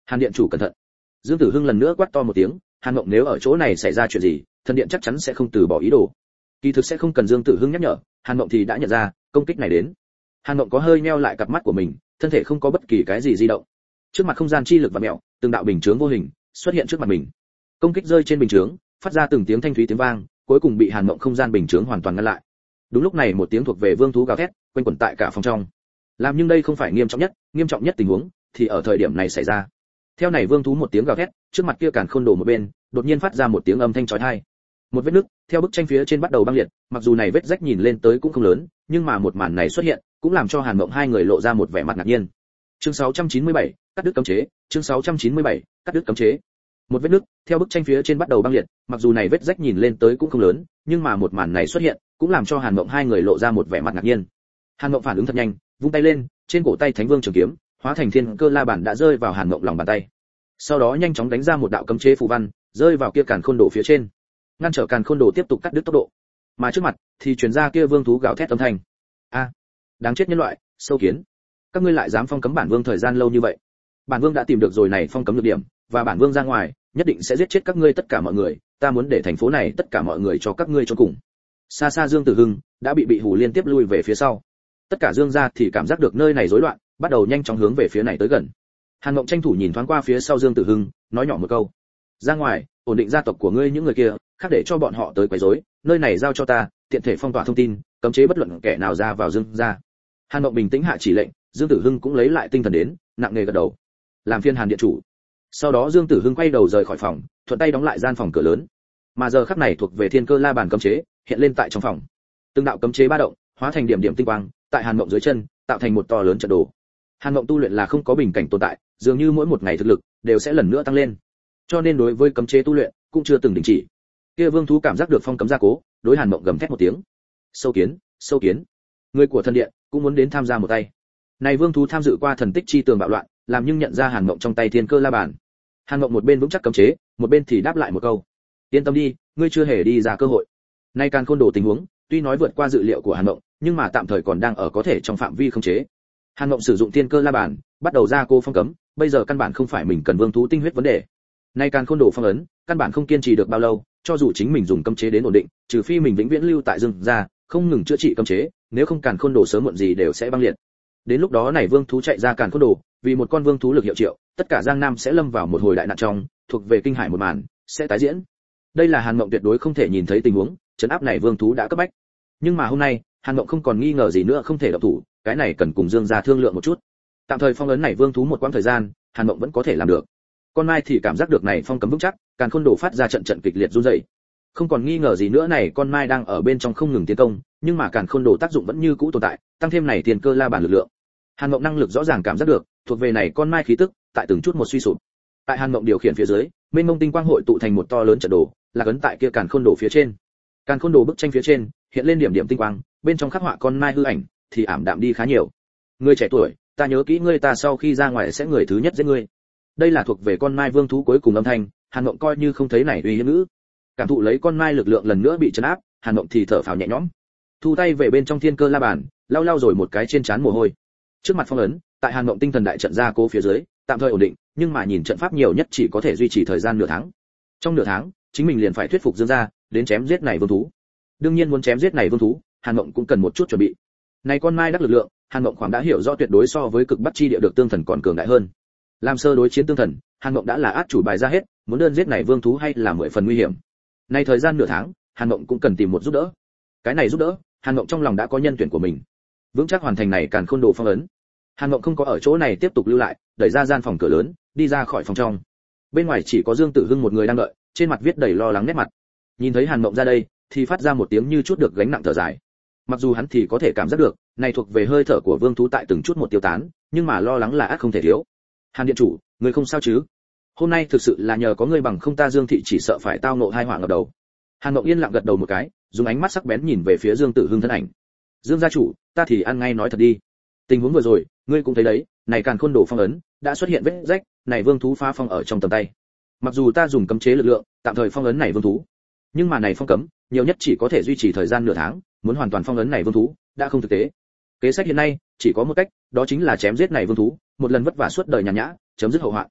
Hàn điện chủ cẩn thận. Dương Tử Hưng lần nữa quát to một tiếng, Hàn Mộng nếu ở chỗ này xảy ra chuyện gì, thần điện chắc chắn sẽ không từ bỏ ý đồ. Kỳ thực sẽ không cần Dương Tử Hưng nhắc nhở, Hàn Mộng thì đã nhận ra, công kích này đến. Hàn Mộng có hơi nheo lại cặp mắt của mình, thân thể không có bất kỳ cái gì di động. Trước mặt không gian chi lực và mèo, từng đạo bình chướng vô hình xuất hiện trước mặt mình. Công kích rơi trên bình chướng, phát ra từng tiếng thanh thúy tiếng vang, cuối cùng bị Hàn Mộng không gian bình chướng hoàn toàn ngăn lại. Đúng lúc này một tiếng thuộc về vương thú gào thét, quanh quẩn tại cả phòng trong. Làm nhưng đây không phải nghiêm trọng nhất, nghiêm trọng nhất tình huống thì ở thời điểm này xảy ra. Theo này vương thú một tiếng gào thét, trước mặt kia càn khôn đồ một bên, đột nhiên phát ra một tiếng âm thanh chói tai. Một vết nứt theo bức tranh phía trên bắt đầu băng liệt, mặc dù này vết rách nhìn lên tới cũng không lớn, nhưng mà một màn này xuất hiện, cũng làm cho Hàn Mộng hai người lộ ra một vẻ mặt ngạc nhiên. Chương sáu trăm chín mươi bảy, cắt đứt cấm chế, chương sáu trăm chín mươi bảy, cắt đứt cấm chế. Một vết nứt theo bức tranh phía trên bắt đầu băng liệt, mặc dù này vết rách nhìn lên tới cũng không lớn, nhưng mà một màn này xuất hiện, cũng làm cho Hàn Mộng hai người lộ ra một vẻ mặt ngạc nhiên. Hàn Mộng phản ứng thật nhanh, vung tay lên, trên cổ tay Thánh Vương trường kiếm, hóa thành thiên cơ la bản đã rơi vào Hàn Mộng lòng bàn tay. Sau đó nhanh chóng đánh ra một đạo cấm chế phù văn, rơi vào kia càn khôn đồ phía trên, ngăn trở càn khôn đồ tiếp tục cắt đứt tốc độ. Mà trước mặt thì truyền ra kia vương thú gào thét âm thanh. A, đáng chết nhân loại, sâu kiến, các ngươi lại dám phong cấm bản vương thời gian lâu như vậy. Bản vương đã tìm được rồi này phong cấm được điểm, và bản vương ra ngoài, nhất định sẽ giết chết các ngươi tất cả mọi người, ta muốn để thành phố này tất cả mọi người cho các ngươi chôn cùng. Xa xa Dương Tử Hưng đã bị bị hù liên tiếp lui về phía sau. Tất cả Dương gia thì cảm giác được nơi này rối loạn, bắt đầu nhanh chóng hướng về phía này tới gần. Hàn Mộng tranh thủ nhìn thoáng qua phía sau Dương Tử Hưng, nói nhỏ một câu: "Ra ngoài, ổn định gia tộc của ngươi những người kia, khác để cho bọn họ tới quấy rối, nơi này giao cho ta, tiện thể phong tỏa thông tin, cấm chế bất luận kẻ nào ra vào Dương gia." Hàn Mộng bình tĩnh hạ chỉ lệnh, Dương Tử Hưng cũng lấy lại tinh thần đến, nặng nề gật đầu. Làm phiên Hàn điện chủ. Sau đó Dương Tử Hưng quay đầu rời khỏi phòng, thuận tay đóng lại gian phòng cửa lớn. Mà giờ khắc này thuộc về thiên cơ la bàn cấm chế, hiện lên tại trong phòng. Từng đạo cấm chế ba động, hóa thành điểm điểm tinh quang, tại Hàn Mộng dưới chân, tạo thành một to lớn trận đồ. Hàn Mộng tu luyện là không có bình cảnh tồn tại, dường như mỗi một ngày thực lực đều sẽ lần nữa tăng lên. Cho nên đối với cấm chế tu luyện cũng chưa từng đình chỉ. Kia vương thú cảm giác được phong cấm gia cố, đối Hàn Mộng gầm thét một tiếng. Sâu kiến, sâu kiến. Người của thần điện cũng muốn đến tham gia một tay. Này vương thú tham dự qua thần tích chi tường bạo loạn, làm nhưng nhận ra Hàn Mộng trong tay thiên cơ la bàn. Hàn Mộng một bên vững chắc cấm chế, một bên thì đáp lại một câu: "Yên tâm đi, ngươi chưa hề đi ra cơ hội." Nay càn khôn đồ tình huống, tuy nói vượt qua dự liệu của Hàn Mộng, nhưng mà tạm thời còn đang ở có thể trong phạm vi khống chế. Hàn Mộng sử dụng thiên cơ la bàn, bắt đầu ra cô phong cấm, bây giờ căn bản không phải mình cần vương thú tinh huyết vấn đề. Nay càn khôn đồ phong ấn, căn bản không kiên trì được bao lâu, cho dù chính mình dùng cấm chế đến ổn định, trừ phi mình vĩnh viễn lưu tại Dương gia, không ngừng chữa trị cấm chế, nếu không càn khôn đồ sớm muộn gì đều sẽ băng liệt. Đến lúc đó này vương thú chạy ra càn khôn đồ, vì một con vương thú lực hiệu triệu, tất cả Giang Nam sẽ lâm vào một hồi đại nạn trong, thuộc về kinh hải một màn, sẽ tái diễn. Đây là Hàn Mộng tuyệt đối không thể nhìn thấy tình huống, trấn áp này vương thú đã cấp bách. Nhưng mà hôm nay, Hàn Mộng không còn nghi ngờ gì nữa không thể động thủ, cái này cần cùng Dương gia thương lượng một chút. Tạm thời phong ấn này vương thú một quãng thời gian, Hàn Mộng vẫn có thể làm được. Con Mai thì cảm giác được này phong cấm vững chắc, càn khôn đồ phát ra trận trận kịch liệt run rẩy. Không còn nghi ngờ gì nữa này con Mai đang ở bên trong không ngừng tiến công, nhưng mà càn khôn đồ tác dụng vẫn như cũ tồn tại, tăng thêm này tiền cơ la bản lực lượng. Hàn Mộng năng lực rõ ràng cảm giác được, thuộc về này con Mai khí tức, tại từng chút một suy sụp. Tại Hàn Mộng điều khiển phía dưới, mênh mông tinh quang hội tụ thành một to lớn trận đồ, là ấn tại kia càn khôn đồ phía trên. Càn khôn đồ bức tranh phía trên, hiện lên điểm điểm tinh quang, bên trong khắc họa con Mai hư ảnh, thì ảm đạm đi khá nhiều. Ngươi trẻ tuổi, ta nhớ kỹ ngươi, ta sau khi ra ngoài sẽ người thứ nhất giết ngươi. Đây là thuộc về con Mai vương thú cuối cùng âm thanh, Hàn Mộng coi như không thấy này uy hiếp ngữ. Cảm thụ lấy con Mai lực lượng lần nữa bị trấn áp, Hàn Mộng thì thở phào nhẹ nhõm. Thu tay về bên trong thiên cơ la bàn, lau lau rồi một cái trên trán mồ hôi. Trước mặt phong ấn, tại Hàn Mộng tinh thần đại trận ra cố phía dưới, tạm thời ổn định, nhưng mà nhìn trận pháp nhiều nhất chỉ có thể duy trì thời gian nửa tháng. Trong nửa tháng, chính mình liền phải thuyết phục Dương gia đến chém giết này vương thú. Đương nhiên muốn chém giết này vương thú, Hàn Mộng cũng cần một chút chuẩn bị. Này con Mai đắc lực lượng, Hàn Mộng khoảng đã hiểu rõ tuyệt đối so với cực Bắc chi địa được tương thần còn cường đại hơn. Làm sơ đối chiến tương thần, Hàn Mộng đã là át chủ bài ra hết, muốn đơn giết này vương thú hay là mười phần nguy hiểm. Nay thời gian nửa tháng, Hàn Mộng cũng cần tìm một giúp đỡ. Cái này giúp đỡ, Hàn Mộng trong lòng đã có nhân tuyển của mình. Vững chắc hoàn thành này càn khôn đồ phong ấn. Hàn Mộng không có ở chỗ này tiếp tục lưu lại, đẩy ra gian phòng cửa lớn, đi ra khỏi phòng trong. Bên ngoài chỉ có Dương Tử Hưng một người đang đợi, trên mặt viết đầy lo lắng nét mặt. Nhìn thấy Hàn Mộng ra đây, thì phát ra một tiếng như chút được gánh nặng thở dài. Mặc dù hắn thì có thể cảm giác được, này thuộc về hơi thở của vương thú tại từng chút một tiêu tán, nhưng mà lo lắng là ắt không thể thiếu. Hàn điện chủ, người không sao chứ? Hôm nay thực sự là nhờ có ngươi, bằng không ta Dương thị chỉ sợ phải tao ngộ hai họa ngập đầu. Hàn Mộng yên lặng gật đầu một cái, dùng ánh mắt sắc bén nhìn về phía Dương Tử Hưng thân ảnh. Dương gia chủ, ta thì ăn ngay nói thật đi. Tình huống vừa rồi, ngươi cũng thấy đấy, này càn khôn đồ phong ấn đã xuất hiện vết rách, này vương thú phá phong ở trong tầm tay. Mặc dù ta dùng cấm chế lực lượng, tạm thời phong ấn này vương thú, nhưng mà này phong cấm, nhiều nhất chỉ có thể duy trì thời gian nửa tháng, muốn hoàn toàn phong ấn này vương thú, đã không thực tế. Kế sách hiện nay chỉ có một cách, đó chính là chém giết này vương thú, một lần vất vả suốt đời nhàn nhã, chấm dứt hậu họa.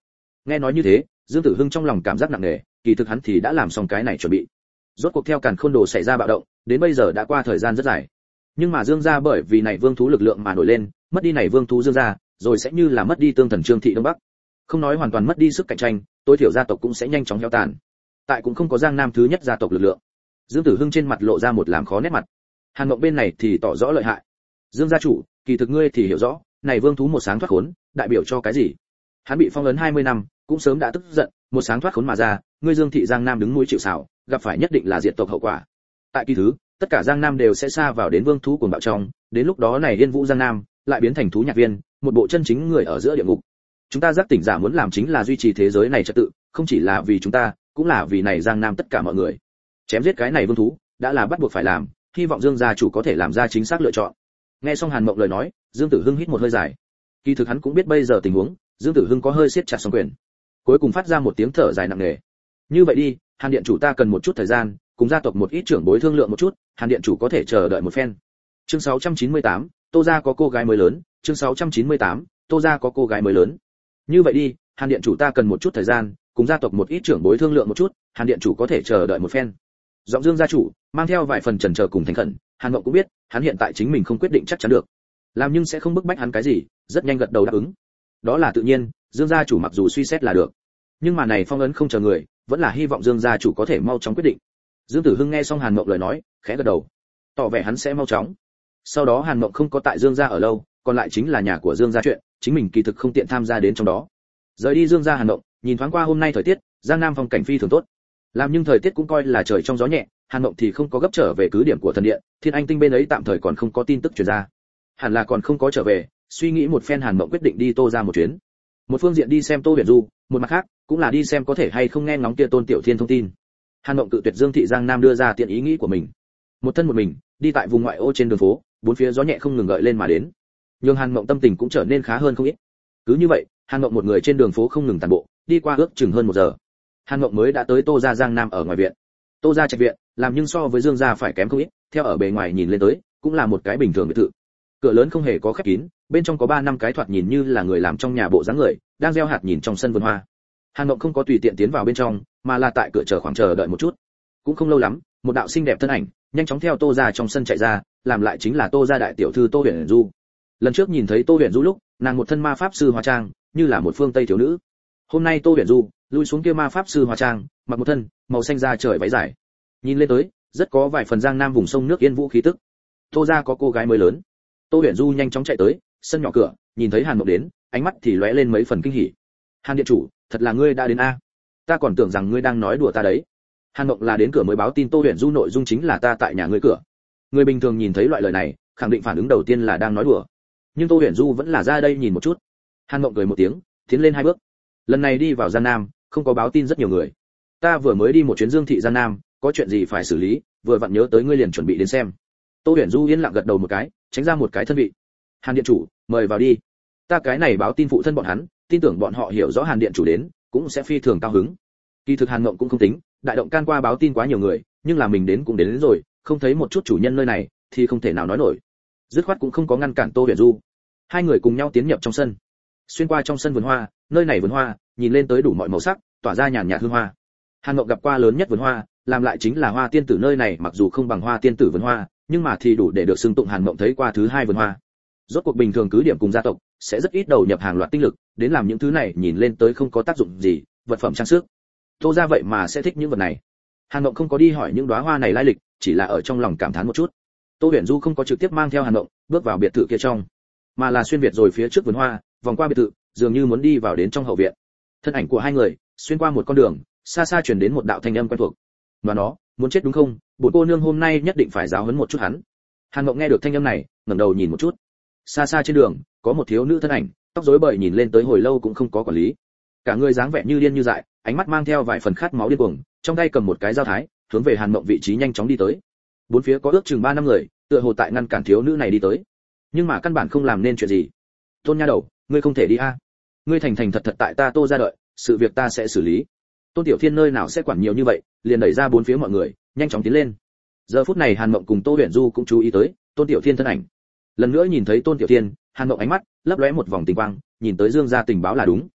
Nghe nói như thế, Dương Tử Hưng trong lòng cảm giác nặng nề, kỳ thực hắn thì đã làm xong cái này chuẩn bị. Rốt cuộc theo Càn Khôn Đồ xảy ra bạo động, đến bây giờ đã qua thời gian rất dài. Nhưng mà Dương gia bởi vì này vương thú lực lượng mà nổi lên, mất đi này vương thú Dương gia, rồi sẽ như là mất đi tương thần Trương thị Đông Bắc. Không nói hoàn toàn mất đi sức cạnh tranh, tối thiểu gia tộc cũng sẽ nhanh chóng héo tàn. Tại cũng không có Giang Nam thứ nhất gia tộc lực lượng. Dương Tử Hưng trên mặt lộ ra một làm khó nét mặt. Hàn Mộng bên này thì tỏ rõ lợi hại. Dương gia chủ, kỳ thực ngươi thì hiểu rõ, này vương thú một sáng thoát khốn, đại biểu cho cái gì? Hắn bị phong ấn hai mươi năm, cũng sớm đã tức giận, một sáng thoát khốn mà ra, ngươi Dương thị Giang Nam đứng núi chịu sào, gặp phải nhất định là diệt tộc hậu quả. Tại kỳ thứ, tất cả Giang Nam đều sẽ sa vào đến vương thú cuồng bạo trong, đến lúc đó này Yên Vũ Giang Nam lại biến thành thú nhạc viên, một bộ chân chính người ở giữa địa ngục. Chúng ta giác tỉnh giả muốn làm chính là duy trì thế giới này trật tự, không chỉ là vì chúng ta, cũng là vì này Giang Nam tất cả mọi người. Chém giết cái này vương thú, đã là bắt buộc phải làm, hy vọng Dương gia chủ có thể làm ra chính xác lựa chọn. Nghe xong Hàn Mộng lời nói, Dương Tử Hưng hít một hơi dài. Kỳ thực hắn cũng biết bây giờ tình huống, Dương Tử Hưng có hơi siết chặt song quyền. Cuối cùng phát ra một tiếng thở dài nặng nề. Như vậy đi, Hàn điện chủ ta cần một chút thời gian, cùng gia tộc một ít trưởng bối thương lượng một chút, Hàn điện chủ có thể chờ đợi một phen. Chương sáu trăm chín mươi tám, Tô gia có cô gái mới lớn, chương sáu trăm chín mươi tám, Tô gia có cô gái mới lớn. Như vậy đi, Hàn điện chủ ta cần một chút thời gian, cùng gia tộc một ít trưởng bối thương lượng một chút, Hàn điện chủ có thể chờ đợi một phen. Giọng Dương gia chủ mang theo vài phần chần chờ cùng thành khẩn, Hàn Mộng cũng biết, hắn hiện tại chính mình không quyết định chắc chắn được, làm nhưng sẽ không bức bách hắn cái gì, rất nhanh gật đầu đáp ứng. Đó là tự nhiên, Dương gia chủ mặc dù suy xét là được, nhưng mà này phong ấn không chờ người, vẫn là hy vọng Dương gia chủ có thể mau chóng quyết định. Dương Tử Hưng nghe xong Hàn Mộng lời nói, khẽ gật đầu, tỏ vẻ hắn sẽ mau chóng. Sau đó Hàn Mộng không có tại Dương gia ở lâu, còn lại chính là nhà của Dương gia chuyện, chính mình kỳ thực không tiện tham gia đến trong đó. Rời đi Dương gia Hàn Mộng, nhìn thoáng qua hôm nay thời tiết, Giang Nam phong cảnh phi thường tốt. Làm nhưng thời tiết cũng coi là trời trong gió nhẹ, Hàn Mộng thì không có gấp trở về cứ điểm của thần điện, Thiên Anh Tinh bên ấy tạm thời còn không có tin tức truyền ra. Hẳn là còn không có trở về, suy nghĩ một phen Hàn Mộng quyết định đi Tô ra một chuyến. Một phương diện đi xem Tô Huyền Du, một mặt khác cũng là đi xem có thể hay không nghe ngóng kia Tôn Tiểu Thiên thông tin. Hàn Mộng tự tuyệt Dương thị Giang Nam đưa ra tiện ý nghĩ của mình. Một thân một mình, đi tại vùng ngoại ô trên đường phố, bốn phía gió nhẹ không ngừng gợi lên mà đến. Nhưng Hàn Mộng tâm tình cũng trở nên khá hơn không ít. Cứ như vậy, Hàn Mộng một người trên đường phố không ngừng tản bộ, đi qua ước chừng hơn một giờ. Hàn Mộng mới đã tới Tô gia Giang Nam ở ngoài viện. Tô gia trạch viện, làm nhưng so với Dương gia phải kém không ít, theo ở bề ngoài nhìn lên tới, cũng là một cái bình thường biệt thự. Cửa lớn không hề có khép kín, bên trong có ba năm cái thoạt nhìn như là người làm trong nhà bộ dáng người, đang gieo hạt nhìn trong sân vườn hoa. Hàn Mộng không có tùy tiện tiến vào bên trong, mà là tại cửa chờ khoảng chờ đợi một chút. Cũng không lâu lắm, một đạo xinh đẹp thân ảnh nhanh chóng theo Tô gia trong sân chạy ra, làm lại chính là Tô gia đại tiểu thư Tô Huyền Du. Lần trước nhìn thấy Tô Huyền Du lúc, nàng một thân ma pháp sư hóa trang, như là một phương Tây thiếu nữ. Hôm nay Tô Huyền Du lui xuống kia ma pháp sư hóa trang, mặc một thân màu xanh da trời váy dài. Nhìn lên tới, rất có vài phần Giang Nam vùng sông nước Yên Vũ khí tức. Tô gia có cô gái mới lớn. Tô Huyền Du nhanh chóng chạy tới, sân nhỏ cửa, nhìn thấy Hàn Mộng đến, ánh mắt thì lóe lên mấy phần kinh hỉ. Hàn điện chủ, thật là ngươi đã đến a? Ta còn tưởng rằng ngươi đang nói đùa ta đấy. Hàn Mộng là đến cửa mới báo tin Tô Huyền Du nội dung chính là ta tại nhà ngươi cửa. Người bình thường nhìn thấy loại lời này, khẳng định phản ứng đầu tiên là đang nói đùa. Nhưng Tô Huyền Du vẫn là ra đây nhìn một chút. Hàn Mộng cười một tiếng, tiến lên hai bước. Lần này đi vào Giang Nam, không có báo tin rất nhiều người. Ta vừa mới đi một chuyến Dương thị Giang Nam, có chuyện gì phải xử lý, vừa vặn nhớ tới ngươi liền chuẩn bị đến xem. Tô Huyền Du yên lặng gật đầu một cái, tránh ra một cái thân vị. Hàn điện chủ, mời vào đi. Ta cái này báo tin phụ thân bọn hắn, tin tưởng bọn họ hiểu rõ Hàn điện chủ đến, cũng sẽ phi thường cao hứng. Kỳ thực Hàn Mộng cũng không tính, đại động can qua báo tin quá nhiều người, nhưng là mình đến cũng đến, đến rồi, không thấy một chút chủ nhân nơi này, thì không thể nào nói nổi. Dứt khoát cũng không có ngăn cản Tô Huyền Du. Hai người cùng nhau tiến nhập trong sân. Xuyên qua trong sân vườn hoa, nơi này vườn hoa, nhìn lên tới đủ mọi màu sắc, tỏa ra nhàn nhạt hương hoa. Hàn Mộng gặp qua lớn nhất vườn hoa, làm lại chính là Hoa Tiên tử nơi này, mặc dù không bằng Hoa Tiên tử vườn hoa, nhưng mà thì đủ để được xưng tụng Hàn Mộng thấy qua thứ hai vườn hoa. Rốt cuộc bình thường cứ điểm cùng gia tộc sẽ rất ít đầu nhập hàng loạt tinh lực, đến làm những thứ này nhìn lên tới không có tác dụng gì, vật phẩm trang sức. Tô gia vậy mà sẽ thích những vật này. Hàn Mộng không có đi hỏi những đóa hoa này lai lịch, chỉ là ở trong lòng cảm thán một chút. Tô Huyền Du không có trực tiếp mang theo Hàn Mộng bước vào biệt thự kia trong, mà là xuyên việt rồi phía trước vườn hoa, vòng qua biệt thự, dường như muốn đi vào đến trong hậu viện. Thân ảnh của hai người xuyên qua một con đường, xa xa truyền đến một đạo thanh âm quen thuộc. Mà nó, muốn chết đúng không? Bổn cô nương hôm nay nhất định phải giáo huấn một chút hắn. Hàn Mộng nghe được thanh âm này, ngẩng đầu nhìn một chút. Xa xa trên đường, có một thiếu nữ thân ảnh, tóc rối bời nhìn lên tới hồi lâu cũng không có quản lý. Cả người dáng vẻ như điên như dại, ánh mắt mang theo vài phần khát máu điên cuồng, trong tay cầm một cái dao thái, hướng về Hàn Mộng vị trí nhanh chóng đi tới. Bốn phía có ước chừng ba năm người, tựa hồ tại ngăn cản thiếu nữ này đi tới, nhưng mà căn bản không làm nên chuyện gì. Tôn nha đầu, ngươi không thể đi a. Ngươi thành thành thật thật tại ta Tô gia đợi, sự việc ta sẽ xử lý. Tôn Tiểu Thiên nơi nào sẽ quản nhiều như vậy, liền đẩy ra bốn phía mọi người, nhanh chóng tiến lên. Giờ phút này Hàn Mộng cùng Tô Huyền Du cũng chú ý tới Tôn Tiểu Thiên thân ảnh. Lần nữa nhìn thấy Tôn Tiểu Thiên, Hàn Mộng ánh mắt lấp lóe một vòng tình quang, nhìn tới Dương gia tình báo là đúng.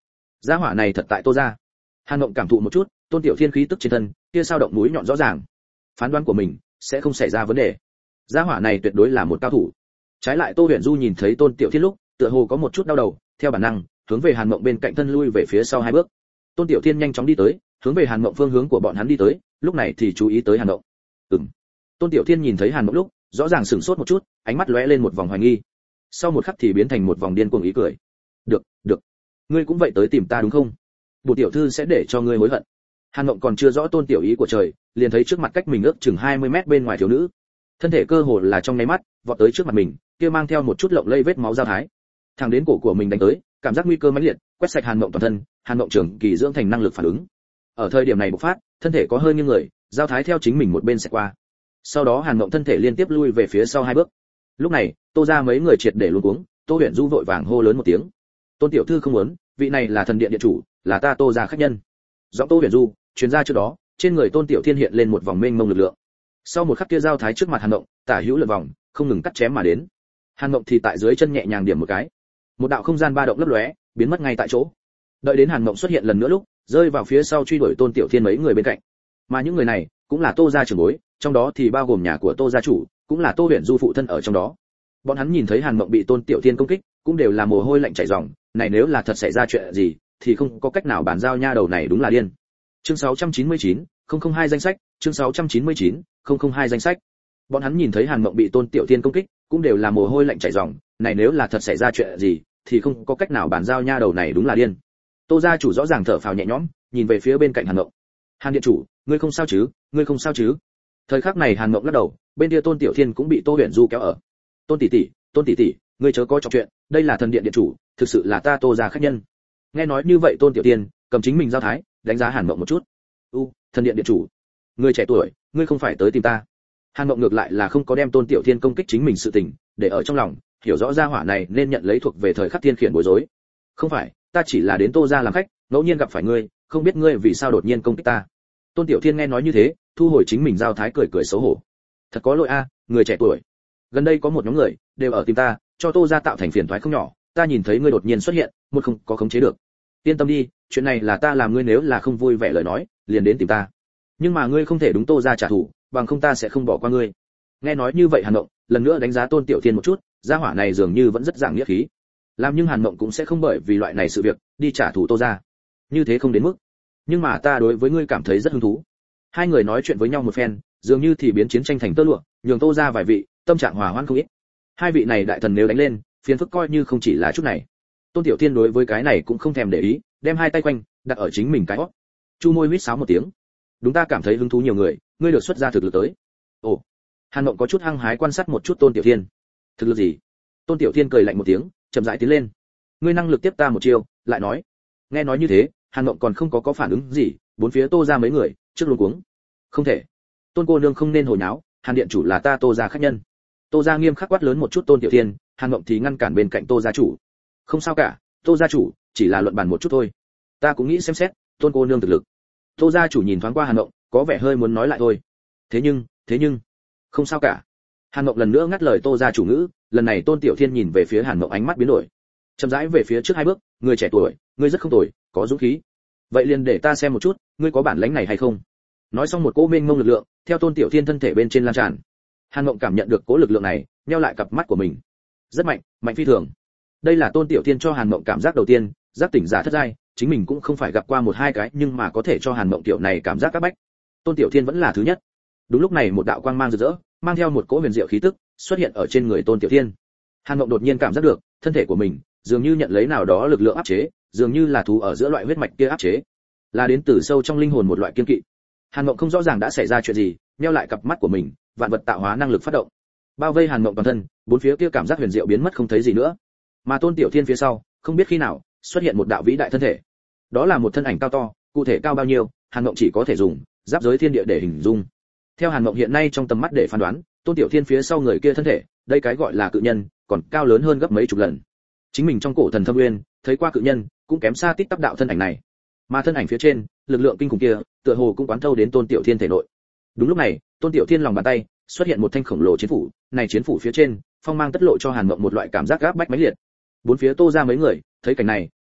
Gia hỏa này thật tại Tô gia. Hàn Mộng cảm thụ một chút, Tôn Tiểu Thiên khí tức trên thân, kia sao động núi nhọn rõ ràng. Phán đoán của mình sẽ không xảy ra vấn đề. Gia hỏa này tuyệt đối là một cao thủ. Trái lại Tô Huyền Du nhìn thấy Tôn Tiểu Thiên lúc, tựa hồ có một chút đau đầu, theo bản năng, hướng về Hàn Mộng bên cạnh thân lui về phía sau hai bước. Tôn Tiểu Thiên nhanh chóng đi tới, hướng về Hàn Mộng phương hướng của bọn hắn đi tới, lúc này thì chú ý tới Hàn Mộng. Ừm. Tôn Tiểu Thiên nhìn thấy Hàn Mộng lúc, rõ ràng sửng sốt một chút, ánh mắt lóe lên một vòng hoài nghi. Sau một khắc thì biến thành một vòng điên cuồng ý cười. Được, được. Ngươi cũng vậy tới tìm ta đúng không? Bổn tiểu thư sẽ để cho ngươi hối hận. Hàn Mộng còn chưa rõ Tôn Tiểu ý của trời, liền thấy trước mặt cách mình ước chừng hai mươi mét bên ngoài thiếu nữ. Thân thể cơ hồ là trong nháy mắt, vọt tới trước mặt mình, kia mang theo một chút lộng lây vết máu dao thái. Thẳng đến cổ của mình đánh tới, cảm giác nguy cơ mãnh liệt, quét sạch Hàn Mộng toàn thân, Hàn Mộng trưởng kỳ dưỡng thành năng lực phản ứng. Ở thời điểm này bộc phát, thân thể có hơi nghiêng người, dao thái theo chính mình một bên sẽ qua. Sau đó Hàn Mộng thân thể liên tiếp lui về phía sau hai bước. Lúc này, Tô gia mấy người triệt để luống cuống, Tô Huyền Du vội vàng hô lớn một tiếng. Tôn tiểu thư không muốn, vị này là thần điện điện chủ, là ta Tô gia khách nhân. Giọng Tô Huyền Du truyền ra trước đó, trên người Tôn Tiểu Thiên hiện lên một vòng mênh mông lực lượng. Sau một khắc kia dao thái trước mặt Hàn Mộng, tả hữu lượn vòng, không ngừng cắt chém mà đến. Hàn Mộng thì tại dưới chân nhẹ nhàng điểm một cái, một đạo không gian ba động lấp lóe, biến mất ngay tại chỗ. Đợi đến Hàn Mộng xuất hiện lần nữa lúc, rơi vào phía sau truy đuổi Tôn Tiểu Thiên mấy người bên cạnh. Mà những người này cũng là Tô gia trưởng bối, trong đó thì bao gồm nhà của Tô gia chủ, cũng là Tô Huyền Du phụ thân ở trong đó. Bọn hắn nhìn thấy Hàn Mộng bị Tôn Tiểu Thiên công kích, cũng đều là mồ hôi lạnh chảy ròng, này nếu là thật xảy ra chuyện gì, thì không có cách nào bàn giao nha đầu này đúng là điên. Chương sáu trăm chín mươi chín, không không hai danh sách, chương sáu trăm chín mươi chín, không không hai danh sách. Bọn hắn nhìn thấy Hàn Mộng bị Tôn Tiểu Thiên công kích, cũng đều là mồ hôi lạnh chảy ròng, này nếu là thật xảy ra chuyện gì, thì không có cách nào bàn giao nha đầu này đúng là điên. Tô gia chủ rõ ràng thở phào nhẹ nhõm, nhìn về phía bên cạnh Hàn Mộng. Hàn điện chủ, ngươi không sao chứ, ngươi không sao chứ? Thời khắc này Hàn Mộng lắc đầu, bên kia Tôn Tiểu Thiên cũng bị Tô Huyền Du kéo ở. Tôn tỷ tỷ, Tôn tỷ tỷ, ngươi chớ có chọc chuyện, đây là thần điện điện chủ, thực sự là ta Tô gia khách nhân. Nghe nói như vậy Tôn Tiểu Thiên cầm chính mình giao thái, đánh giá Hàn Mộng một chút. U, thần điện điện chủ, ngươi trẻ tuổi, ngươi không phải tới tìm ta. Hàn Mộng ngược lại là không có đem Tôn Tiểu Thiên công kích chính mình sự tình để ở trong lòng, hiểu rõ gia hỏa này nên nhận lấy thuộc về thời khắc thiên khiển bối rối. Không phải, ta chỉ là đến Tô gia làm khách, ngẫu nhiên gặp phải ngươi, không biết ngươi vì sao đột nhiên công kích ta. Tôn Tiểu Thiên nghe nói như thế, thu hồi chính mình giao thái, cười cười xấu hổ. Thật có lỗi a, người trẻ tuổi. Gần đây có một nhóm người đều ở tìm ta, cho Tô gia tạo thành phiền toái không nhỏ, ta nhìn thấy ngươi đột nhiên xuất hiện, một không có khống chế được. Yên tâm đi, chuyện này là ta làm, ngươi nếu là không vui vẻ lời nói, liền đến tìm ta. Nhưng mà ngươi không thể đúng Tô gia trả thù, bằng không ta sẽ không bỏ qua ngươi. Nghe nói như vậy Hàn Mộng lần nữa đánh giá Tôn Tiểu Thiên một chút, gia hỏa này dường như vẫn rất giảng nghĩa khí. Làm nhưng Hàn Mộng cũng sẽ không bởi vì loại này sự việc đi trả thù Tô gia. Như thế không đến mức. Nhưng mà ta đối với ngươi cảm thấy rất hứng thú. Hai người nói chuyện với nhau một phen, dường như thì biến chiến tranh thành tơ lụa, nhường Tô gia vài vị, tâm trạng hòa hoãn không ít. Hai vị này đại thần nếu đánh lên, phiền phức coi như không chỉ là chút này. Tôn Tiểu Thiên đối với cái này cũng không thèm để ý, đem hai tay quanh đặt ở chính mình cái hót. Chu môi huýt sáo một tiếng. Đúng, ta cảm thấy hứng thú nhiều người, ngươi được xuất ra thực lực tới. Ồ. Hàn Mộng có chút hăng hái quan sát một chút Tôn Tiểu Thiên. Thực lực gì? Tôn Tiểu Thiên cười lạnh một tiếng, chậm rãi tiến lên. Ngươi năng lực tiếp ta một chiêu, lại nói. Nghe nói như thế, Hàn Mộng còn không có có phản ứng gì, bốn phía Tô gia mấy người trước luống cuống. Không thể. Tôn cô nương không nên hồ nháo, Hàn điện chủ là ta Tô gia khách nhân. Tô gia nghiêm khắc quát lớn một chút Tôn Tiểu Thiên, Hàn Mộng thì ngăn cản bên cạnh Tô gia chủ. Không sao cả, Tô gia chủ, chỉ là luận bàn một chút thôi. Ta cũng nghĩ xem xét Tôn cô nương thực lực. Tô gia chủ nhìn thoáng qua Hàn Mộng, có vẻ hơi muốn nói lại thôi. Thế nhưng, thế nhưng, không sao cả. Hàn Mộng lần nữa ngắt lời Tô gia chủ ngữ, lần này Tôn Tiểu Thiên nhìn về phía Hàn Mộng, ánh mắt biến đổi. Chậm rãi về phía trước hai bước, người trẻ tuổi, ngươi rất không tồi, có dũng khí. Vậy liền để ta xem một chút, ngươi có bản lĩnh này hay không. Nói xong một cỗ mênh mông lực lượng, theo Tôn Tiểu Thiên thân thể bên trên lan tràn. Hàn Mộng cảm nhận được cỗ lực lượng này, nheo lại cặp mắt của mình. Rất mạnh, mạnh phi thường. Đây là Tôn Tiểu Thiên cho Hàn Mộng cảm giác đầu tiên, giác tỉnh giả thất giai, chính mình cũng không phải gặp qua một hai cái, nhưng mà có thể cho Hàn Mộng tiểu này cảm giác các bách. Tôn Tiểu Thiên vẫn là thứ nhất. Đúng lúc này một đạo quang mang rực rỡ, mang theo một cỗ huyền diệu khí tức, xuất hiện ở trên người Tôn Tiểu Thiên. Hàn Mộng đột nhiên cảm giác được, thân thể của mình dường như nhận lấy nào đó lực lượng áp chế, dường như là thú ở giữa loại huyết mạch kia áp chế, là đến từ sâu trong linh hồn một loại kiên kỵ. Hàn Mộng không rõ ràng đã xảy ra chuyện gì, nheo lại cặp mắt của mình, vạn vật tạo hóa năng lực phát động, bao vây Hàn Mộng toàn thân, bốn phía kia cảm giác huyền diệu biến mất không thấy gì nữa. Mà Tôn Tiểu Thiên phía sau, không biết khi nào xuất hiện một đạo vĩ đại thân thể. Đó là một thân ảnh cao to, cụ thể cao bao nhiêu, Hàn Mộng chỉ có thể dùng giáp giới thiên địa để hình dung. Theo Hàn Mộng hiện nay trong tầm mắt để phán đoán, Tôn Tiểu Thiên phía sau người kia thân thể, đây cái gọi là cự nhân, còn cao lớn hơn gấp mấy chục lần. Chính mình trong cổ thần thâm nguyên, thấy qua cự nhân, cũng kém xa tít tắp đạo thân ảnh này. Mà thân ảnh phía trên, lực lượng kinh khủng kia, tựa hồ cũng quán thâu đến Tôn Tiểu Thiên thể nội. Đúng lúc này, Tôn Tiểu Thiên lòng bàn tay xuất hiện một thanh khổng lồ chiến phủ, này chiến phủ phía trên, phong mang tất lộ cho Hàn Mộng một loại cảm giác gáp bách mãnh liệt. Bốn phía Tô ra mấy người, thấy cảnh này,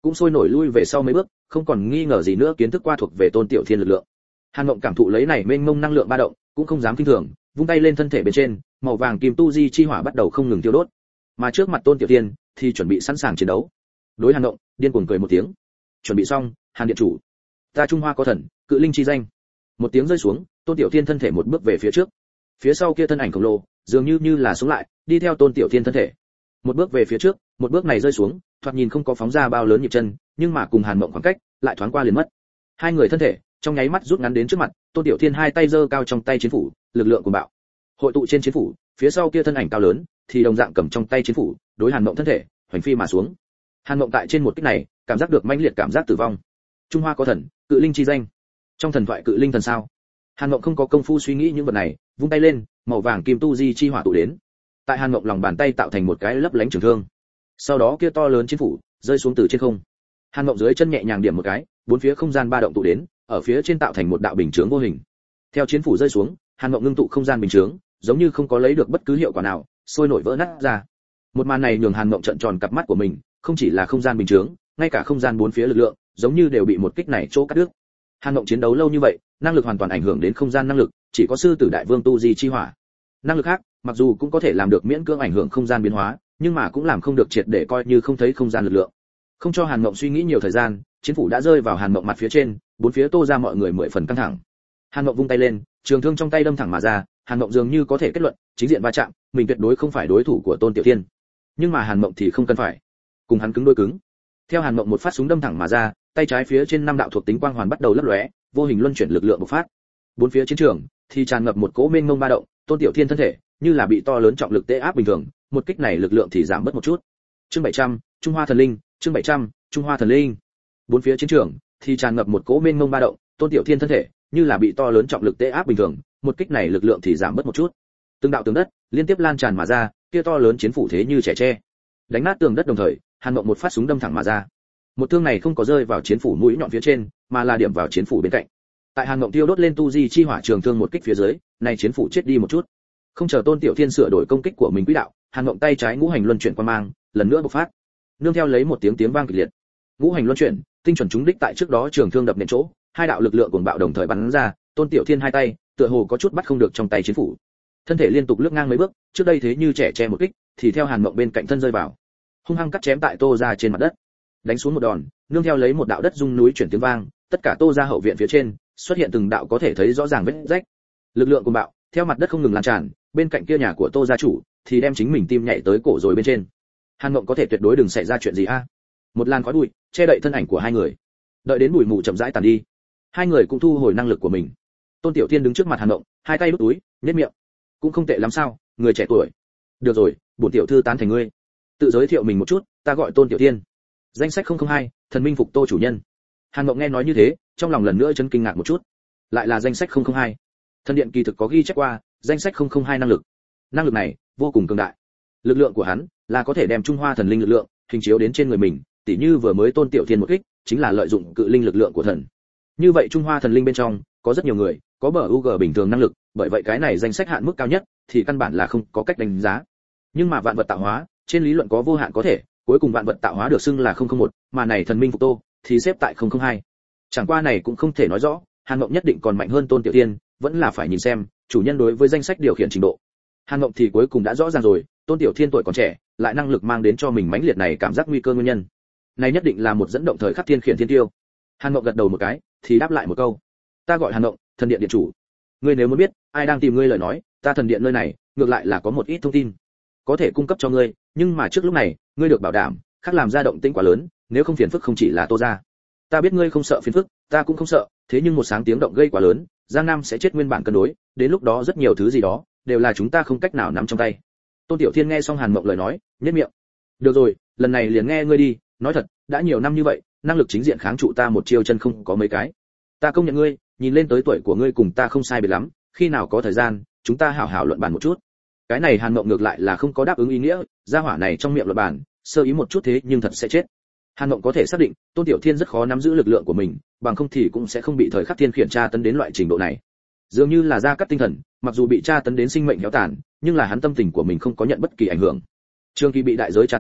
cũng sôi nổi lui về sau mấy bước, không còn nghi ngờ gì nữa kiến thức qua thuộc về Tôn Tiểu Thiên lực lượng. Hàn Mộng cảm thụ lấy này mênh mông năng lượng ba động, cũng không dám kinh thường, vung tay lên thân thể bên trên, màu vàng kim tu di chi hỏa bắt đầu không ngừng tiêu đốt. Mà trước mặt Tôn Tiểu Thiên thì chuẩn bị sẵn sàng chiến đấu. Đối Hàn Mộng, điên cuồng cười một tiếng. Chuẩn bị xong, Hàn điện chủ, ta Trung Hoa có thần, cự linh chi danh. Một tiếng rơi xuống, Tôn Tiểu Thiên thân thể một bước về phía trước. Phía sau kia thân ảnh khổng lồ, dường như như là sống lại, đi theo Tôn Tiểu Thiên thân thể. Một bước về phía trước, một bước này rơi xuống, thoạt nhìn không có phóng ra bao lớn nhịp chân, nhưng mà cùng Hàn Mộng khoảng cách, lại thoáng qua liền mất. Hai người thân thể, trong nháy mắt rút ngắn đến trước mặt, Tôn Tiểu Thiên hai tay giơ cao trong tay chiến phủ, lực lượng cuồng bạo. Hội tụ trên chiến phủ, phía sau kia thân ảnh cao lớn, thì đồng dạng cầm trong tay chiến phủ, đối Hàn Mộng thân thể, hoành phi mà xuống. Hàn Mộng tại trên một kích này, cảm giác được mãnh liệt cảm giác tử vong. Trung Hoa có thần, cự linh chi danh. Trong thần thoại cự linh thần sao? Hàn Mộng không có công phu suy nghĩ những vật này, vung tay lên, màu vàng kim tu di chi hỏa tụ đến. Tại Hàn Mộng lòng bàn tay tạo thành một cái lấp lánh trường thương. Sau đó kia to lớn chiến phủ rơi xuống từ trên không. Hàn Mộng dưới chân nhẹ nhàng điểm một cái, bốn phía không gian ba động tụ đến, ở phía trên tạo thành một đạo bình chướng vô hình. Theo chiến phủ rơi xuống, Hàn Mộng ngưng tụ không gian bình chướng, giống như không có lấy được bất cứ hiệu quả nào, sôi nổi vỡ nát ra. Một màn này nhường Hàn Mộng trợn tròn cặp mắt của mình, không chỉ là không gian bình chướng, ngay cả không gian bốn phía lực lượng, giống như đều bị một kích này chỗ cắt đứt. Hàn Mộng chiến đấu lâu như vậy, năng lực hoàn toàn ảnh hưởng đến không gian năng lực, chỉ có sư tử đại vương tu di chi hỏa. Năng lực khác, mặc dù cũng có thể làm được miễn cưỡng ảnh hưởng không gian biến hóa, nhưng mà cũng làm không được triệt để coi như không thấy không gian lực lượng. Không cho Hàn Mộng suy nghĩ nhiều thời gian, chiến phủ đã rơi vào Hàn Mộng mặt phía trên, bốn phía tô ra mọi người mười phần căng thẳng. Hàn Mộng vung tay lên, trường thương trong tay đâm thẳng mà ra, Hàn Mộng dường như có thể kết luận, chính diện va chạm, mình tuyệt đối không phải đối thủ của Tôn Tiểu Thiên. Nhưng mà Hàn Mộng thì không cần phải, cùng hắn cứng đôi cứng. Theo Hàn Mộng một phát súng đâm thẳng mà ra, tay trái phía trên năm đạo thuộc tính quang hoàn bắt đầu lấp lóe, vô hình luân chuyển lực lượng bộc phát. Bốn phía chiến trường thì tràn ngập một cỗ mênh mông ba động, Tôn Tiểu Thiên thân thể như là bị to lớn trọng lực tê áp bình thường, một kích này lực lượng thì giảm bớt một chút. Chương bảy trăm, Trung Hoa thần linh, chương bảy trăm, Trung Hoa thần linh. Bốn phía chiến trường thì tràn ngập một cỗ mênh mông ba động, Tôn Tiểu Thiên thân thể như là bị to lớn trọng lực tê áp bình thường, một kích này lực lượng thì giảm bớt một chút. Từng đạo tường đất liên tiếp lan tràn mà ra, kia to lớn chiến phủ thế như trẻ tre, đánh nát tường đất đồng thời, Hàn Mộng một phát súng đâm thẳng mà ra. Một thương này không có rơi vào chiến phủ mũi nhọn phía trên, mà là điểm vào chiến phủ bên cạnh. Tại Hàn Mộng tiêu đốt lên tu di chi hỏa trường thương một kích phía dưới, này chiến phủ chết đi một chút. Không chờ Tôn Tiểu Thiên sửa đổi công kích của mình quỹ đạo, Hàn Mộng tay trái ngũ hành luân chuyển qua mang, lần nữa bộc phát. Nương theo lấy một tiếng tiếng vang kịch liệt. Ngũ hành luân chuyển, tinh chuẩn trúng đích tại trước đó trường thương đập nện chỗ, hai đạo lực lượng cuồng bạo đồng thời bắn ra, Tôn Tiểu Thiên hai tay, tựa hồ có chút bắt không được trong tay chiến phủ. Thân thể liên tục lướt ngang mấy bước, trước đây thế như trẻ che một kích, thì theo Hàn Mộng bên cạnh thân rơi vào, hung hăng cắt chém tại Tô gia trên mặt đất. Đánh xuống một đòn, nương theo lấy một đạo đất rung núi chuyển tiếng vang, tất cả Tô gia hậu viện phía trên xuất hiện từng đạo có thể thấy rõ ràng vết rách. Lực lượng cuồng bạo theo mặt đất không ngừng lan tràn, bên cạnh kia nhà của Tô gia chủ thì đem chính mình tim nhảy tới cổ rồi bên trên. Hàn Mộng có thể tuyệt đối đừng xảy ra chuyện gì a. Một làn khói bụi che đậy thân ảnh của hai người. Đợi đến bụi mù chậm rãi tàn đi, hai người cũng thu hồi năng lực của mình. Tôn Tiểu Thiên đứng trước mặt Hàn Mộng, hai tay đút túi, nhếch miệng. Cũng không tệ lắm sao, người trẻ tuổi. Được rồi, bổn tiểu thư tán thành ngươi. Tự giới thiệu mình một chút, ta gọi Tôn Tiểu Thiên. Danh sách không không hai, thần minh phục Tô chủ nhân. Hàn Mộng nghe nói như thế, trong lòng lần nữa chấn kinh ngạc một chút. Lại là danh sách không không hai. Thần điện kỳ thực có ghi chép qua, danh sách không không hai năng lực. Năng lực này vô cùng cường đại. Lực lượng của hắn là có thể đem Trung Hoa thần linh lực lượng hình chiếu đến trên người mình, tỉ như vừa mới Tôn Tiểu Thiên một kích, chính là lợi dụng cự linh lực lượng của thần. Như vậy Trung Hoa thần linh bên trong có rất nhiều người có bờ u giê bình thường năng lực, bởi vậy cái này danh sách hạn mức cao nhất thì căn bản là không có cách đánh giá. Nhưng mà vạn vật tạo hóa, trên lý luận có vô hạn có thể, cuối cùng vạn vật tạo hóa được xưng là không không một, mà này thần minh phục Tô thì xếp tại không không hai. Chẳng qua này cũng không thể nói rõ, Hàn Mộng nhất định còn mạnh hơn Tôn Tiểu Thiên, vẫn là phải nhìn xem chủ nhân đối với danh sách điều khiển trình độ. Hàn Mộng thì cuối cùng đã rõ ràng rồi, Tôn Tiểu Thiên tuổi còn trẻ, lại năng lực mang đến cho mình mãnh liệt này cảm giác nguy cơ nguyên nhân. Này nhất định là một dẫn động thời khắc thiên khiển thiên tiêu. Hàn Mộng gật đầu một cái, thì đáp lại một câu. Ta gọi Hàn Mộng, thần điện điện chủ. Ngươi nếu muốn biết ai đang tìm ngươi lời nói, ta thần điện nơi này ngược lại là có một ít thông tin có thể cung cấp cho ngươi, nhưng mà trước lúc này, ngươi được bảo đảm, khác làm ra động tĩnh quá lớn, nếu không phiền phức không chỉ là Tô gia. Ta biết ngươi không sợ phiền phức, ta cũng không sợ, thế nhưng một sáng tiếng động gây quá lớn, Giang Nam sẽ chết nguyên bản cân đối, đến lúc đó rất nhiều thứ gì đó đều là chúng ta không cách nào nắm trong tay. Tôn Tiểu Thiên nghe xong Hàn Mộng lời nói, nhếch miệng. Được rồi, lần này liền nghe ngươi đi, nói thật, đã nhiều năm như vậy, năng lực chính diện kháng trụ ta một chiêu chân không có mấy cái. Ta công nhận ngươi, nhìn lên tới tuổi của ngươi cùng ta không sai biệt lắm, khi nào có thời gian, chúng ta hảo hảo luận bàn một chút. Cái này Hàn Mộng ngược lại là không có đáp ứng ý nghĩa, gia hỏa này trong miệng luận bàn, sơ ý một chút thế nhưng thật sẽ chết. Hàn Mộng có thể xác định, Tôn Tiểu Thiên rất khó nắm giữ lực lượng của mình, bằng không thì cũng sẽ không bị thời khắc thiên khiển tra tấn đến loại trình độ này. Dường như là gia cắt tinh thần, mặc dù bị tra tấn đến sinh mệnh héo tàn, nhưng là hắn tâm tình của mình không có nhận bất kỳ ảnh hưởng. Trường Kỳ bị đại giới tra tấn,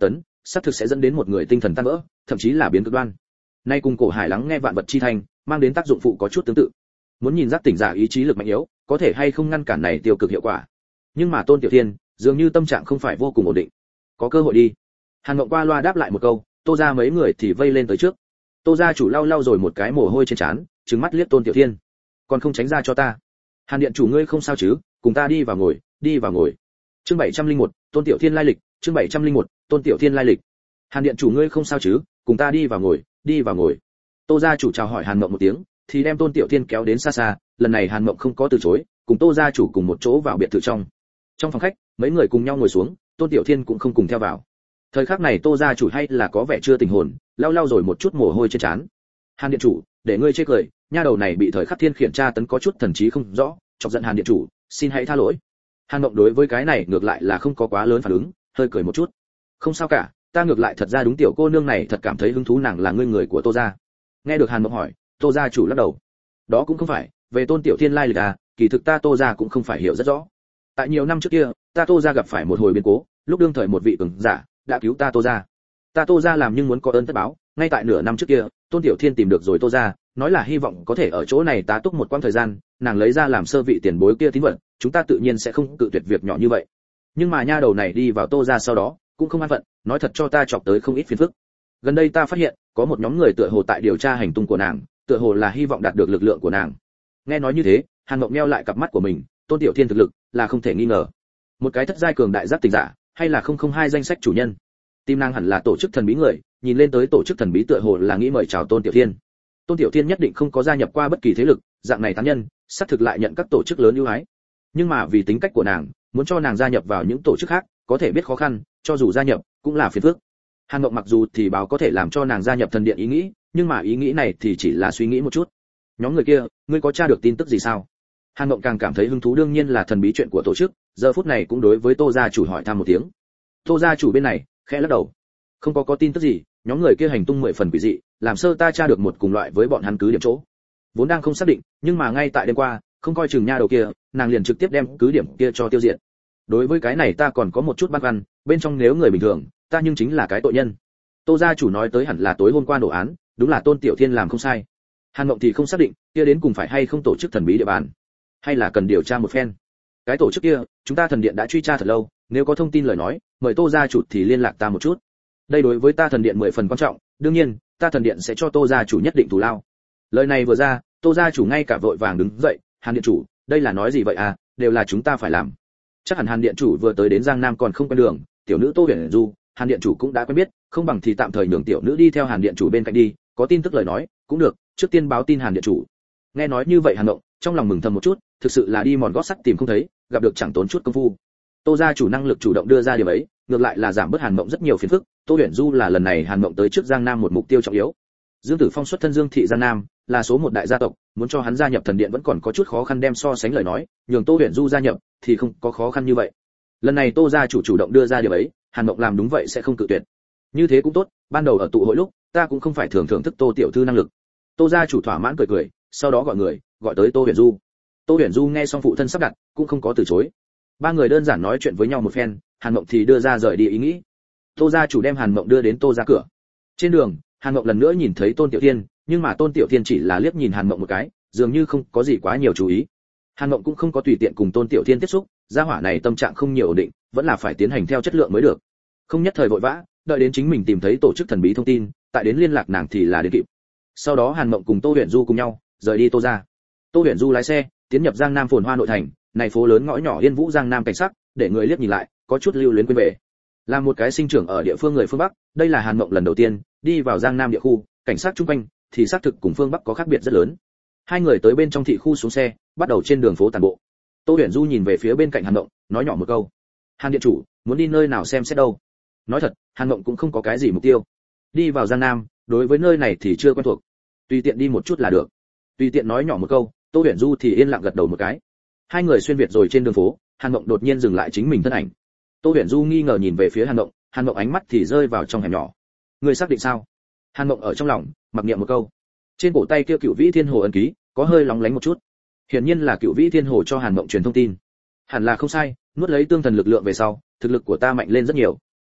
xác thực sẽ dẫn đến một người tinh thần tan vỡ, thậm chí là biến cực đoan. Nay cùng cổ hải lắng nghe vạn vật chi thành, mang đến tác dụng phụ có chút tương tự. Muốn nhìn giác tỉnh giả ý chí lực mạnh yếu, có thể hay không ngăn cản này tiêu cực hiệu quả. Nhưng mà Tôn Tiểu Thiên, dường như tâm trạng không phải vô cùng ổn định. Có cơ hội đi. Hàn Mộng qua loa đáp lại một câu, Tô gia mấy người thì vây lên tới trước. Tô gia chủ lau lau rồi một cái mồ hôi trên trán, trừng mắt liếc Tôn Tiểu Thiên. Còn không tránh ra cho ta. Hàn điện chủ ngươi không sao chứ, cùng ta đi vào ngồi, đi vào ngồi. Chương bảy trăm lẻ một, Tôn Tiểu Thiên lai lịch, chương bảy trăm lẻ một, Tôn Tiểu Thiên lai lịch. Hàn điện chủ ngươi không sao chứ, cùng ta đi vào ngồi, đi vào ngồi. Tô gia chủ chào hỏi Hàn Mộng một tiếng, thì đem Tôn Tiểu Thiên kéo đến xa xa, lần này Hàn Mộng không có từ chối, cùng Tô gia chủ cùng một chỗ vào biệt thự trong. Trong phòng khách, mấy người cùng nhau ngồi xuống, Tôn Tiểu Thiên cũng không cùng theo vào. Thời khắc này Tô gia chủ hay là có vẻ chưa tỉnh hồn, lau lau rồi một chút mồ hôi trên trán. Hàn điện chủ, để ngươi chê cười, nha đầu này bị thời khắc thiên khiển tra tấn có chút thần trí không rõ, chọc giận Hàn điện chủ, xin hãy tha lỗi. Hàn Mộng đối với cái này ngược lại là không có quá lớn phản ứng, hơi cười một chút. Không sao cả, ta ngược lại thật ra đúng tiểu cô nương này thật cảm thấy hứng thú, nàng là ngươi người của Tô gia. Nghe được Hàn Mộng hỏi, Tô gia chủ lắc đầu. Đó cũng không phải, về Tôn Tiểu Thiên lai lịch à, kỳ thực ta Tô gia cũng không phải hiểu rất rõ. Tại nhiều năm trước kia, ta Tô gia gặp phải một hồi biến cố, lúc đương thời một vị cường giả đã cứu ta Tô gia. Ta Tô gia làm nhưng muốn có ơn tất báo, ngay tại nửa năm trước kia, Tôn Tiểu Thiên tìm được rồi Tô gia, nói là hy vọng có thể ở chỗ này tá túc một quãng thời gian, nàng lấy ra làm sơ vị tiền bối kia tín vật, chúng ta tự nhiên sẽ không cự tuyệt việc nhỏ như vậy. Nhưng mà nha đầu này đi vào Tô gia sau đó, cũng không an phận, nói thật cho ta chọc tới không ít phiền phức. Gần đây ta phát hiện, có một nhóm người tựa hồ tại điều tra hành tung của nàng, tựa hồ là hy vọng đạt được lực lượng của nàng. Nghe nói như thế, Hàn Mộng nheo lại cặp mắt của mình, Tôn Tiểu Thiên thực lực là không thể nghi ngờ. Một cái thất giai cường đại giác tỉnh giả, hay là không không hai danh sách chủ nhân. Tim nàng hẳn là tổ chức thần bí người, nhìn lên tới tổ chức thần bí tựa hồ là nghĩ mời chào Tôn Tiểu Thiên. Tôn Tiểu Thiên nhất định không có gia nhập qua bất kỳ thế lực, dạng này tán nhân, xác thực lại nhận các tổ chức lớn ưu ái. Nhưng mà vì tính cách của nàng, muốn cho nàng gia nhập vào những tổ chức khác, có thể biết khó khăn, cho dù gia nhập, cũng là phiền phức. Hàn Mộng mặc dù thì báo có thể làm cho nàng gia nhập thần điện ý nghĩ, nhưng mà ý nghĩ này thì chỉ là suy nghĩ một chút. Nhóm người kia, ngươi có tra được tin tức gì sao? Hàn Mộng càng cảm thấy hứng thú, đương nhiên là thần bí chuyện của tổ chức, giờ phút này cũng đối với Tô gia chủ hỏi thăm một tiếng. Tô gia chủ bên này khẽ lắc đầu, không có có tin tức gì, nhóm người kia hành tung mười phần quỷ dị, làm sơ ta tra được một cùng loại với bọn hắn cứ điểm chỗ. Vốn đang không xác định, nhưng mà ngay tại đêm qua, không coi chừng nha đầu kia, nàng liền trực tiếp đem cứ điểm kia cho tiêu diệt. Đối với cái này ta còn có một chút băn khoăn, bên trong nếu người bình thường, ta nhưng chính là cái tội nhân. Tô gia chủ nói tới hẳn là tối hôm qua nổ án, đúng là Tôn Tiểu Thiên làm không sai. Hàn Mộng thì không xác định, kia đến cùng phải hay không tổ chức thần bí địa bàn, hay là cần điều tra một phen. Cái tổ chức kia, chúng ta thần điện đã truy tra thật lâu, nếu có thông tin lời nói, mời Tô gia chủ thì liên lạc ta một chút. Đây đối với ta thần điện mười phần quan trọng, đương nhiên, ta thần điện sẽ cho Tô gia chủ nhất định thù lao. Lời này vừa ra, Tô gia chủ ngay cả vội vàng đứng dậy, Hàn điện chủ, đây là nói gì vậy à, đều là chúng ta phải làm. Chắc hẳn Hàn điện chủ vừa tới đến Giang Nam còn không quen đường, tiểu nữ Tô Huyền Du, Hàn điện chủ cũng đã quen biết, không bằng thì tạm thời nhường tiểu nữ đi theo Hàn điện chủ bên cạnh đi, có tin tức lời nói, cũng được, trước tiên báo tin Hàn điện chủ. Nghe nói như vậy Hàn Mộng, trong lòng mừng thầm một chút, thực sự là đi mòn gót sắt tìm không thấy, gặp được chẳng tốn chút công phu. Tô gia chủ năng lực chủ động đưa ra điều ấy, ngược lại là giảm bớt Hàn Mộng rất nhiều phiền phức. Tô Huyền Du là lần này Hàn Mộng tới trước Giang Nam một mục tiêu trọng yếu. Dương Tử Phong xuất thân Dương thị Giang Nam, là số một đại gia tộc, muốn cho hắn gia nhập thần điện vẫn còn có chút khó khăn, đem so sánh lời nói, nhường Tô Huyền Du gia nhập thì không có khó khăn như vậy. Lần này Tô gia chủ chủ động đưa ra điều ấy, Hàn Mộng làm đúng vậy sẽ không cự tuyệt. Như thế cũng tốt, ban đầu ở tụ hội lúc, ta cũng không phải thường thưởng thức Tô tiểu thư năng lực. Tô gia chủ thỏa mãn cười cười, sau đó gọi người, gọi tới Tô Huyền Du. Tô Huyền Du nghe xong phụ thân sắp đặt, cũng không có từ chối. Ba người đơn giản nói chuyện với nhau một phen, Hàn Mộng thì đưa ra rời đi ý nghĩ. Tô gia chủ đem Hàn Mộng đưa đến Tô gia cửa. Trên đường, Hàn Mộng lần nữa nhìn thấy Tôn Tiểu Thiên, nhưng mà Tôn Tiểu Thiên chỉ là liếc nhìn Hàn Mộng một cái, dường như không có gì quá nhiều chú ý. Hàn Mộng cũng không có tùy tiện cùng Tôn Tiểu Thiên tiếp xúc, gia hỏa này tâm trạng không nhiều ổn định, vẫn là phải tiến hành theo chất lượng mới được. Không nhất thời vội vã, đợi đến chính mình tìm thấy tổ chức thần bí thông tin, tại đến liên lạc nàng thì là đến kịp. Sau đó Hàn Mộng cùng Tô Huyền Du cùng nhau rời đi Tô gia. Tô Huyền Du lái xe tiến nhập Giang Nam phồn hoa nội thành, này phố lớn ngõ nhỏ yên vũ Giang Nam cảnh sắc, để người liếc nhìn lại, có chút lưu luyến quên về. Là một cái sinh trưởng ở địa phương người phương Bắc, đây là Hàn Mộng lần đầu tiên đi vào Giang Nam địa khu, cảnh sát chung quanh thì xác thực cùng phương Bắc có khác biệt rất lớn. Hai người tới bên trong thị khu xuống xe, bắt đầu trên đường phố tản bộ. Tô Huyền Du nhìn về phía bên cạnh Hàn Mộng, nói nhỏ một câu: "Hàn điện chủ, muốn đi nơi nào xem xét đâu?" Nói thật, Hàn Mộng cũng không có cái gì mục tiêu. Đi vào Giang Nam, đối với nơi này thì chưa quen thuộc, tùy tiện đi một chút là được. Tùy tiện nói nhỏ một câu, Tô Huyền Du thì yên lặng gật đầu một cái. Hai người xuyên việt rồi trên đường phố, Hàn Mộng đột nhiên dừng lại chính mình thân ảnh. Tô Huyền Du nghi ngờ nhìn về phía Hàn Mộng, Hàn Mộng ánh mắt thì rơi vào trong hẻm nhỏ. Người xác định sao? Hàn Mộng ở trong lòng mặc niệm một câu. Trên cổ tay kia Cựu Vĩ Thiên Hồ ấn ký có hơi lóng lánh một chút. Hiển nhiên là Cựu Vĩ Thiên Hồ cho Hàn Mộng truyền thông tin. Hẳn là không sai, nuốt lấy tương thần lực lượng về sau, thực lực của ta mạnh lên rất nhiều.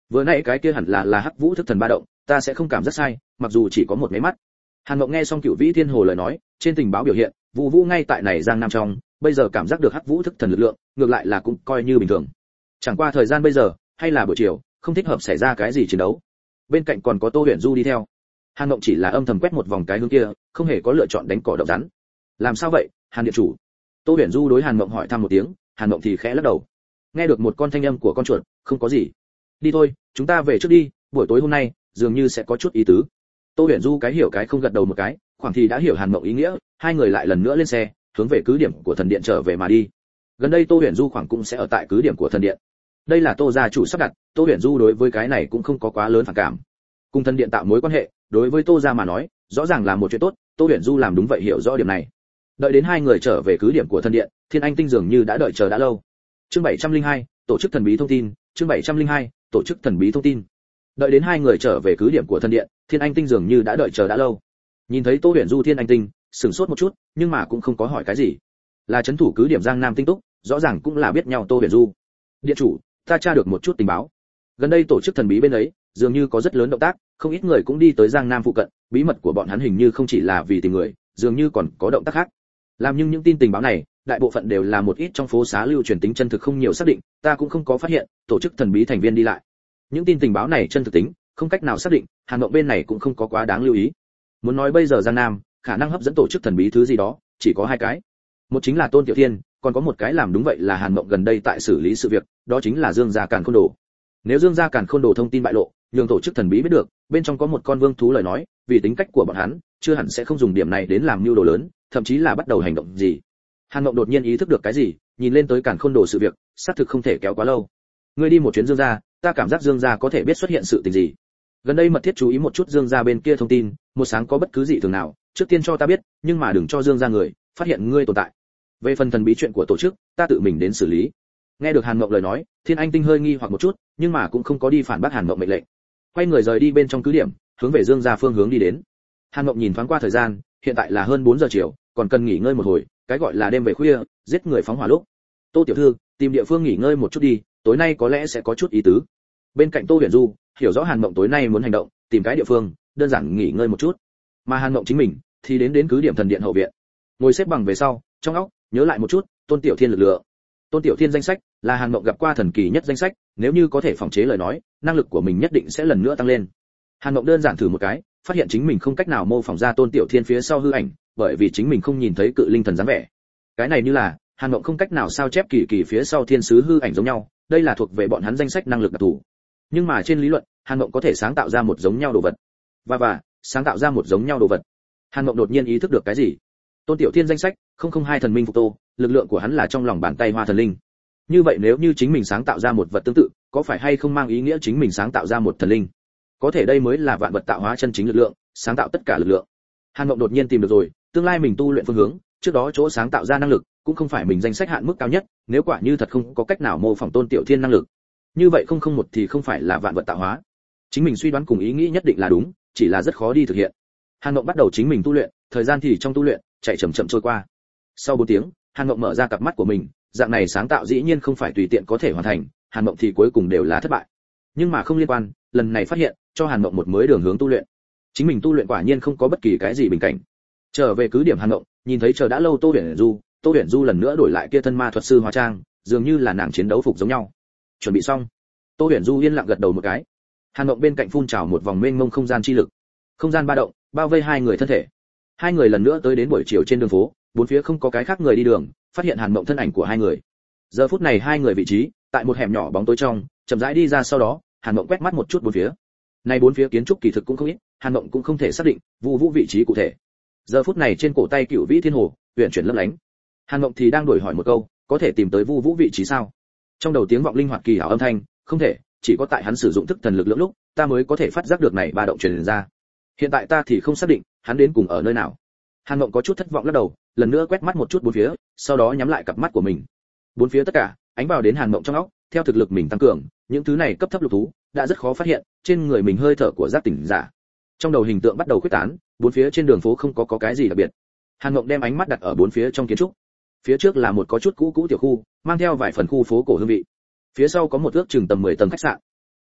Vừa nãy cái kia hẳn là là Hắc Vũ thức thần ba động, ta sẽ không cảm giác sai, mặc dù chỉ có một cái mắt. Hàn Mộng nghe xong Cửu Vĩ Thiên Hồ lời nói, trên tình báo biểu hiện, Vũ Vũ ngay tại này Giang Nam trong, bây giờ cảm giác được Hắc Vũ thức thần lực lượng, ngược lại là cũng coi như bình thường. Chẳng qua thời gian bây giờ, hay là buổi chiều, không thích hợp xảy ra cái gì chiến đấu. Bên cạnh còn có Tô Huyền Du đi theo. Hàn Mộng chỉ là âm thầm quét một vòng cái hướng kia, không hề có lựa chọn đánh cỏ động rắn. Làm sao vậy, Hàn điện chủ? Tô Huyền Du đối Hàn Mộng hỏi thăm một tiếng, Hàn Mộng thì khẽ lắc đầu. Nghe được một con thanh âm của con chuột, không có gì. Đi thôi, chúng ta về trước đi, buổi tối hôm nay dường như sẽ có chút ý tứ. Tô Huyền Du cái hiểu cái không gật đầu một cái, khoảng thì đã hiểu Hàn Mộng ý nghĩa, hai người lại lần nữa lên xe, hướng về cứ điểm của thần điện trở về mà đi. Gần đây Tô Huyền Du khoảng cũng sẽ ở tại cứ điểm của thần điện. Đây là Tô gia chủ sắp đặt, Tô Huyền Du đối với cái này cũng không có quá lớn phản cảm. Cùng thần điện tạo mối quan hệ, đối với Tô gia mà nói, rõ ràng là một chuyện tốt, Tô Huyền Du làm đúng vậy hiểu rõ điểm này. Đợi đến hai người trở về cứ điểm của thần điện, Thiên Anh Tinh dường như đã đợi chờ đã lâu. Chương bảy trăm linh hai, tổ chức thần bí thông tin, chương bảy trăm linh hai, tổ chức thần bí thông tin. Đợi đến hai người trở về cứ điểm của thần điện, Thiên Anh Tinh dường như đã đợi chờ đã lâu. Nhìn thấy Tô Huyền Du, Thiên Anh Tinh sửng sốt một chút, nhưng mà cũng không có hỏi cái gì. Là trấn thủ cứ điểm Giang Nam Tinh Túc, rõ ràng cũng là biết nhau Tô Huyền Du. Điện chủ, ta tra được một chút tình báo. Gần đây tổ chức thần bí bên ấy, dường như có rất lớn động tác, không ít người cũng đi tới Giang Nam phụ cận, bí mật của bọn hắn hình như không chỉ là vì tìm người, dường như còn có động tác khác. Làm nhưng những tin tình báo này, đại bộ phận đều là một ít trong phố xá lưu truyền tính chân thực không nhiều xác định, ta cũng không có phát hiện tổ chức thần bí thành viên đi lại. Những tin tình báo này chân thực tính, không cách nào xác định, Hàn Mộng bên này cũng không có quá đáng lưu ý. Muốn nói bây giờ Giang Nam, khả năng hấp dẫn tổ chức thần bí thứ gì đó, chỉ có hai cái. Một chính là Tôn Tiểu Thiên, còn có một cái làm đúng vậy là Hàn Mộng gần đây tại xử lý sự việc, đó chính là Dương Gia Càn Khôn Đồ. Nếu Dương Gia Càn Khôn Đồ thông tin bại lộ, nhường tổ chức thần bí biết được, bên trong có một con vương thú lời nói, vì tính cách của bọn hắn, chưa hẳn sẽ không dùng điểm này đến làm mưu đồ lớn, thậm chí là bắt đầu hành động gì. Hàn Mộng đột nhiên ý thức được cái gì, nhìn lên tới Càn Khôn Đồ sự việc, xác thực không thể kéo quá lâu. Ngươi đi một chuyến Dương gia, ta cảm giác Dương gia có thể biết xuất hiện sự tình gì. Gần đây mật thiết chú ý một chút Dương gia bên kia thông tin, một sáng có bất cứ gì thường nào, trước tiên cho ta biết, nhưng mà đừng cho Dương gia người phát hiện ngươi tồn tại. Về phần thần bí chuyện của tổ chức, ta tự mình đến xử lý. Nghe được Hàn Mộng lời nói, Thiên Anh Tinh hơi nghi hoặc một chút, nhưng mà cũng không có đi phản bác Hàn Mộng mệnh lệnh. Quay người rời đi bên trong cứ điểm, hướng về Dương gia phương hướng đi đến. Hàn Mộng nhìn thoáng qua thời gian, hiện tại là hơn bốn giờ chiều, còn cần nghỉ ngơi một hồi, cái gọi là đêm về khuya, giết người phóng hỏa lúc. Tô tiểu thư, tìm địa phương nghỉ ngơi một chút đi, tối nay có lẽ sẽ có chút ý tứ. Bên cạnh Tô Huyền Du, hiểu rõ Hàn Mộng tối nay muốn hành động, tìm cái địa phương, đơn giản nghỉ ngơi một chút. Mà Hàn Mộng chính mình thì đến đến cứ điểm thần điện hậu viện. Ngồi xếp bằng về sau, trong óc nhớ lại một chút, Tôn Tiểu Thiên lực lượng. Tôn Tiểu Thiên danh sách là Hàn Mộng gặp qua thần kỳ nhất danh sách, nếu như có thể phòng chế lời nói, năng lực của mình nhất định sẽ lần nữa tăng lên. Hàn Mộng đơn giản thử một cái, phát hiện chính mình không cách nào mô phỏng ra Tôn Tiểu Thiên phía sau hư ảnh, bởi vì chính mình không nhìn thấy cự linh thần dáng vẻ. Cái này như là Hàn Mộng không cách nào sao chép kỳ kỳ phía sau thiên sứ hư ảnh giống nhau, đây là thuộc về bọn hắn danh sách năng lực đặc thù. Nhưng mà trên lý luận, Hàn Mộng có thể sáng tạo ra một giống nhau đồ vật. Và và, sáng tạo ra một giống nhau đồ vật. Hàn Mộng đột nhiên ý thức được cái gì. Tôn Tiểu Thiên danh sách, không không hai thần minh phục tô, lực lượng của hắn là trong lòng bàn tay hoa thần linh. Như vậy nếu như chính mình sáng tạo ra một vật tương tự, có phải hay không mang ý nghĩa chính mình sáng tạo ra một thần linh? Có thể đây mới là vạn vật tạo hóa chân chính lực lượng, sáng tạo tất cả lực lượng. Hàn Mộng đột nhiên tìm được rồi, tương lai mình tu luyện phương hướng, trước đó chỗ sáng tạo ra năng lực, cũng không phải mình danh sách hạn mức cao nhất, nếu quả như thật không có cách nào mô phỏng Tôn Tiểu Thiên năng lực. Như vậy không không một thì không phải là vạn vật tạo hóa. Chính mình suy đoán cùng ý nghĩ nhất định là đúng, chỉ là rất khó đi thực hiện. Hàn Mộng bắt đầu chính mình tu luyện, thời gian thì trong tu luyện chạy chậm chậm trôi qua. Sau bốn tiếng, Hàn Mộng mở ra cặp mắt của mình, dạng này sáng tạo dĩ nhiên không phải tùy tiện có thể hoàn thành, Hàn Mộng thì cuối cùng đều là thất bại. Nhưng mà không liên quan, lần này phát hiện cho Hàn Mộng một mới đường hướng tu luyện. Chính mình tu luyện quả nhiên không có bất kỳ cái gì bình cảnh. Trở về cứ điểm Hàn Mộng, nhìn thấy chờ đã lâu Tô Huyền Du, Tô Huyền Du lần nữa đổi lại kia thân ma thuật sư hóa trang, dường như là nàng chiến đấu phục giống nhau. Chuẩn bị xong, Tô Huyền Du yên lặng gật đầu một cái. Hàn Mộng bên cạnh phun trào một vòng mênh mông không gian chi lực, không gian ba động bao vây hai người thân thể. Hai người lần nữa tới đến buổi chiều trên đường phố, bốn phía không có cái khác người đi đường, phát hiện Hàn Mộng thân ảnh của hai người. Giờ phút này hai người vị trí tại một hẻm nhỏ bóng tối trong, chậm rãi đi ra, sau đó Hàn Mộng quét mắt một chút bốn phía. Này bốn phía kiến trúc kỳ thực cũng không ít, Hàn Mộng cũng không thể xác định Vu Vũ vị trí cụ thể. Giờ phút này trên cổ tay Cửu Vĩ Thiên Hồ huyền chuyển lấp lánh. Hàn Mộng thì đang đổi hỏi một câu, có thể tìm tới Vu Vũ vị trí sao? Trong đầu tiếng vọng linh hoạt kỳ ảo âm thanh, không thể, chỉ có tại hắn sử dụng thức thần lực lượng lúc, ta mới có thể phát giác được này ba động truyền ra. Hiện tại ta thì không xác định hắn đến cùng ở nơi nào. Hàn Mộng có chút thất vọng lắc đầu, lần nữa quét mắt một chút bốn phía, sau đó nhắm lại cặp mắt của mình. Bốn phía tất cả ánh vào đến Hàn Mộng trong óc, theo thực lực mình tăng cường, những thứ này cấp thấp lục thú đã rất khó phát hiện, trên người mình hơi thở của giác tỉnh giả. Trong đầu hình tượng bắt đầu khuếch tán, bốn phía trên đường phố không có có cái gì đặc biệt. Hàn Mộng đem ánh mắt đặt ở bốn phía trong kiến trúc. Phía trước là một có chút cũ cũ tiểu khu, mang theo vài phần khu phố cổ hương vị. Phía sau có một ước chừng tầm mười tầng khách sạn.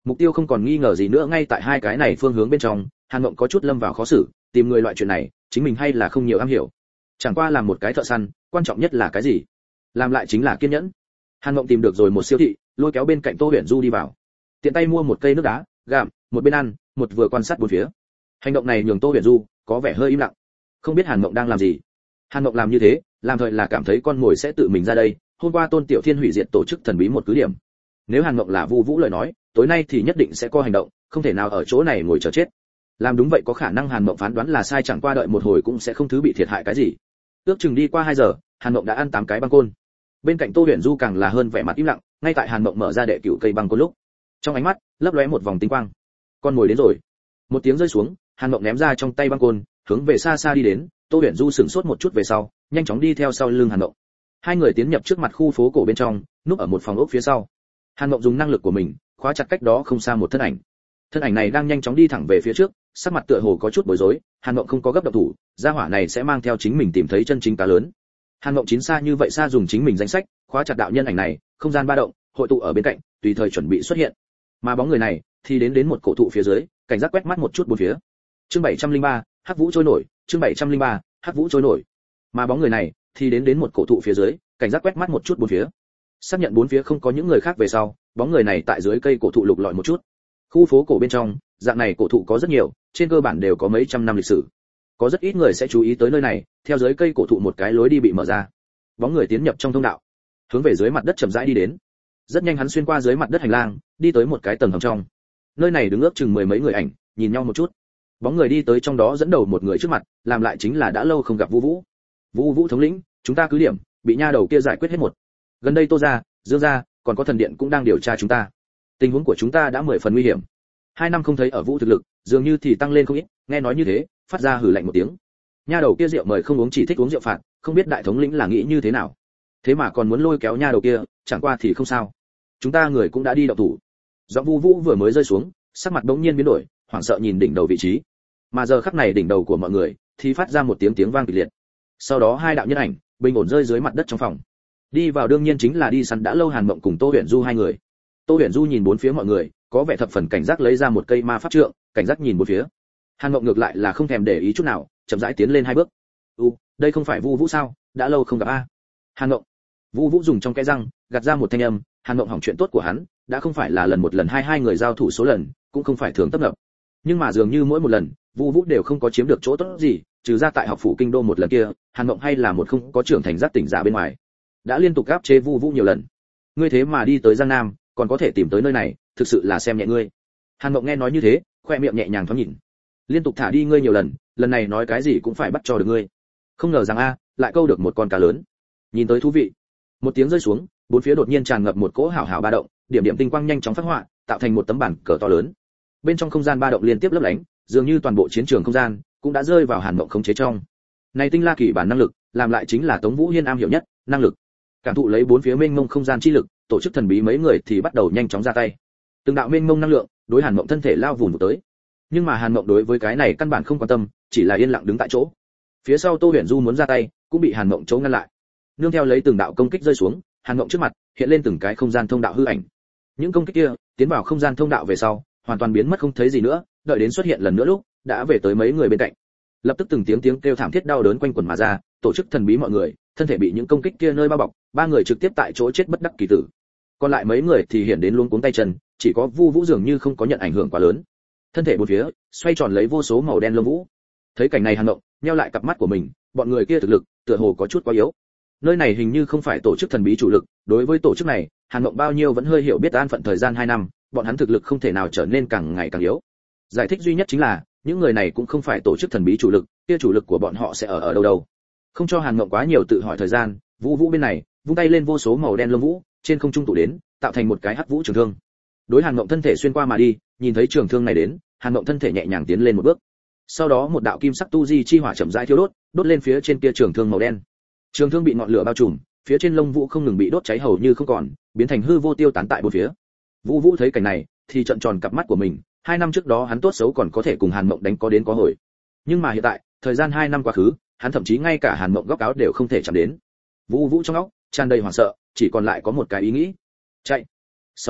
Mục tiêu không còn nghi ngờ gì nữa ngay tại hai cái này phương hướng bên trong, Hàn Mộng có chút lâm vào khó xử, tìm người loại chuyện này, chính mình hay là không nhiều am hiểu. Chẳng qua làm một cái thợ săn, quan trọng nhất là cái gì? Làm lại chính là kiên nhẫn. Hàn Mộng tìm được rồi một siêu thị, lôi kéo bên cạnh Tô Huyền Du đi vào. Tiện tay mua một cây nước đá, gặm, một bên ăn, một vừa quan sát bốn phía. Hành động này nhường Tô Huyền Du có vẻ hơi im lặng, không biết Hàn Mộng đang làm gì. Hàn Mộng làm như thế, làm thời là cảm thấy con mồi sẽ tự mình ra đây. Hôm qua Tôn Tiểu Thiên hủy diệt tổ chức thần bí một cứ điểm. Nếu Hàn Mộng là Vu Vũ lời nói, tối nay thì nhất định sẽ có hành động, không thể nào ở chỗ này ngồi chờ chết. Làm đúng vậy có khả năng Hàn Mộng phán đoán là sai, chẳng qua đợi một hồi cũng sẽ không thứ bị thiệt hại cái gì. Ước chừng đi qua hai giờ, Hàn Mộng đã ăn tám cái băng côn. Bên cạnh Tô Huyền Du càng là hơn vẻ mặt im lặng, ngay tại Hàn Mộng mở ra đệ cửu cây băng côn lúc, trong ánh mắt lấp lóe một vòng tinh quang. Con mồi đến rồi. Một tiếng rơi xuống, Hàn Mộng ném ra trong tay băng côn, hướng về xa xa đi đến. Tô Huyền Du sững sốt một chút về sau, nhanh chóng đi theo sau lưng Hàn Mộng. Hai người tiến nhập trước mặt khu phố cổ bên trong, núp ở một phòng ốc phía sau. Hàn Mộng dùng năng lực của mình, khóa chặt cách đó không xa một thân ảnh. Thân ảnh này đang nhanh chóng đi thẳng về phía trước, sắc mặt tựa hồ có chút bối rối. Hàn Mộng không có gấp động thủ, gia hỏa này sẽ mang theo chính mình tìm thấy chân chính cá lớn. Hàn Mộng chín xa như vậy xa dùng chính mình danh sách, khóa chặt đạo nhân ảnh này, không gian ba động, hội tụ ở bên cạnh, tùy thời chuẩn bị xuất hiện. Mà bóng người này thì đến đến một cổ thụ phía dưới, cảnh giác quét mắt một chút bốn phía. Chương bảy trăm linh ba, Hắc Vũ trôi nổi, chương bảy trăm linh ba, Hắc Vũ trôi nổi. Mà bóng người này thì đến đến một cổ thụ phía dưới, cảnh giác quét mắt một chút bốn phía. Xác nhận bốn phía không có những người khác về sau, bóng người này tại dưới cây cổ thụ lục lọi một chút. Khu phố cổ bên trong, dạng này cổ thụ có rất nhiều, trên cơ bản đều có mấy trăm năm lịch sử. Có rất ít người sẽ chú ý tới nơi này, theo dưới cây cổ thụ một cái lối đi bị mở ra. Bóng người tiến nhập trong thông đạo, hướng về dưới mặt đất chậm rãi đi đến. Rất nhanh hắn xuyên qua dưới mặt đất hành lang, đi tới một cái tầng hầm trong. Nơi này đứng ước chừng mười mấy người ảnh, nhìn nhau một chút. Bóng người đi tới trong đó dẫn đầu một người trước mặt, làm lại chính là đã lâu không gặp Vu Vũ. Vu Vũ thống lĩnh, chúng ta cứ điểm, bị nha đầu kia giải quyết hết một. Gần đây Tô gia, Dương gia, còn có thần điện cũng đang điều tra chúng ta. Tình huống của chúng ta đã mười phần nguy hiểm. Hai năm không thấy ở Vũ thực lực, dường như thì tăng lên không ít, nghe nói như thế, phát ra hừ lạnh một tiếng. Nha đầu kia rượu mời không uống chỉ thích uống rượu phạt, không biết đại thống lĩnh là nghĩ như thế nào. Thế mà còn muốn lôi kéo nha đầu kia, chẳng qua thì không sao. Chúng ta người cũng đã đi động thủ. Giọng Vu Vũ vừa mới rơi xuống, sắc mặt bỗng nhiên biến đổi, hoảng sợ nhìn đỉnh đầu vị trí. Mà giờ khắc này đỉnh đầu của mọi người thì phát ra một tiếng tiếng vang kịch liệt. Sau đó hai đạo nhân ảnh bình ổn rơi dưới mặt đất trong phòng. Đi vào đương nhiên chính là đi săn đã lâu Hàn Mộng cùng Tô Huyền Du hai người. Tô Huyền Du nhìn bốn phía mọi người, có vẻ thập phần cảnh giác lấy ra một cây ma pháp trượng, cảnh giác nhìn bốn phía. Hàn Mộng ngược lại là không thèm để ý chút nào, chậm rãi tiến lên hai bước. "U, đây không phải Vu Vũ sao? Đã lâu không gặp a." Hàn Mộng. Vu Vũ dùng trong cái răng gạt ra một thanh âm, Hàn Mộng hỏng chuyện tốt của hắn, đã không phải là lần một lần hai hai người giao thủ số lần, cũng không phải thường tấp nập. Nhưng mà dường như mỗi một lần, Vu Vũ đều không có chiếm được chỗ tốt gì, trừ ra tại học phủ kinh đô một lần kia, Hàn Mộng hay là một không có trưởng thành giác tỉnh giả bên ngoài, đã liên tục áp chế Vu Vũ nhiều lần. Ngươi thế mà đi tới Giang Nam, còn có thể tìm tới nơi này, thực sự là xem nhẹ ngươi. Hàn Mộng nghe nói như thế, khoe miệng nhẹ nhàng thoáng nhìn. Liên tục thả đi ngươi nhiều lần, lần này nói cái gì cũng phải bắt cho được ngươi. Không ngờ rằng a, lại câu được một con cá lớn. Nhìn tới thú vị. Một tiếng rơi xuống, bốn phía đột nhiên tràn ngập một cỗ hào hào ba động, điểm điểm tinh quang nhanh chóng phát họa, tạo thành một tấm bản cờ to lớn. Bên trong không gian ba động liên tiếp lấp lánh, dường như toàn bộ chiến trường không gian cũng đã rơi vào Hàn Mộng khống chế trong. Này tinh la kỳ bản năng lực, làm lại chính là Tống Vũ Hiên am hiểu nhất, năng lực. Cảm thụ lấy bốn phía mênh mông không gian chi lực, tổ chức thần bí mấy người thì bắt đầu nhanh chóng ra tay. Từng đạo mênh mông năng lượng, đối Hàn Mộng thân thể lao vùn tới. Nhưng mà Hàn Mộng đối với cái này căn bản không quan tâm, chỉ là yên lặng đứng tại chỗ. Phía sau Tô Huyền Du muốn ra tay, cũng bị Hàn Mộng chống ngăn lại. Nương theo lấy từng đạo công kích rơi xuống, Hàn Mộng trước mặt hiện lên từng cái không gian thông đạo hư ảnh. Những công kích kia tiến vào không gian thông đạo về sau, hoàn toàn biến mất không thấy gì nữa, đợi đến xuất hiện lần nữa lúc, đã về tới mấy người bên cạnh. Lập tức từng tiếng tiếng kêu thảm thiết đau đớn quanh quẩn mà ra, tổ chức thần bí mọi người, thân thể bị những công kích kia nơi bao bọc, ba người trực tiếp tại chỗ chết bất đắc kỳ tử. Còn lại mấy người thì hiện đến luống cuống tay chân, chỉ có Vu Vũ dường như không có nhận ảnh hưởng quá lớn. Thân thể bốn phía xoay tròn lấy vô số màu đen lông vũ. Thấy cảnh này Hàn Mộng nheo lại cặp mắt của mình, bọn người kia thực lực tựa hồ có chút quá yếu. Nơi này hình như không phải tổ chức thần bí chủ lực, đối với tổ chức này, Hàn Mộng bao nhiêu vẫn hơi hiểu biết an phận thời gian hai năm, bọn hắn thực lực không thể nào trở nên càng ngày càng yếu. Giải thích duy nhất chính là, những người này cũng không phải tổ chức thần bí chủ lực, kia chủ lực của bọn họ sẽ ở ở đâu đâu. Không cho Hàn Mộng quá nhiều tự hỏi thời gian, Vũ Vũ bên này, vung tay lên vô số màu đen lông vũ, trên không trung tụ đến, tạo thành một cái hắc vũ trường thương. Đối Hàn Mộng thân thể xuyên qua mà đi, nhìn thấy trường thương này đến, Hàn Mộng thân thể nhẹ nhàng tiến lên một bước. Sau đó một đạo kim sắc tu di chi hỏa chậm rãi thiêu đốt, đốt lên phía trên kia trường thương màu đen. Trường thương bị ngọn lửa bao trùm, phía trên lông vũ không ngừng bị đốt cháy hầu như không còn, biến thành hư vô tiêu tán tại bốn phía. Vũ Vũ thấy cảnh này, thì trợn tròn cặp mắt của mình, hai năm trước đó hắn tốt xấu còn có thể cùng Hàn Mộng đánh có đến có hồi. Nhưng mà hiện tại, thời gian hai năm quá khứ, hắn thậm chí ngay cả Hàn Mộng góc áo đều không thể chạm đến. Vũ Vũ trong óc tràn đầy hoảng sợ, chỉ còn lại có một cái ý nghĩ: chạy. Sau đó,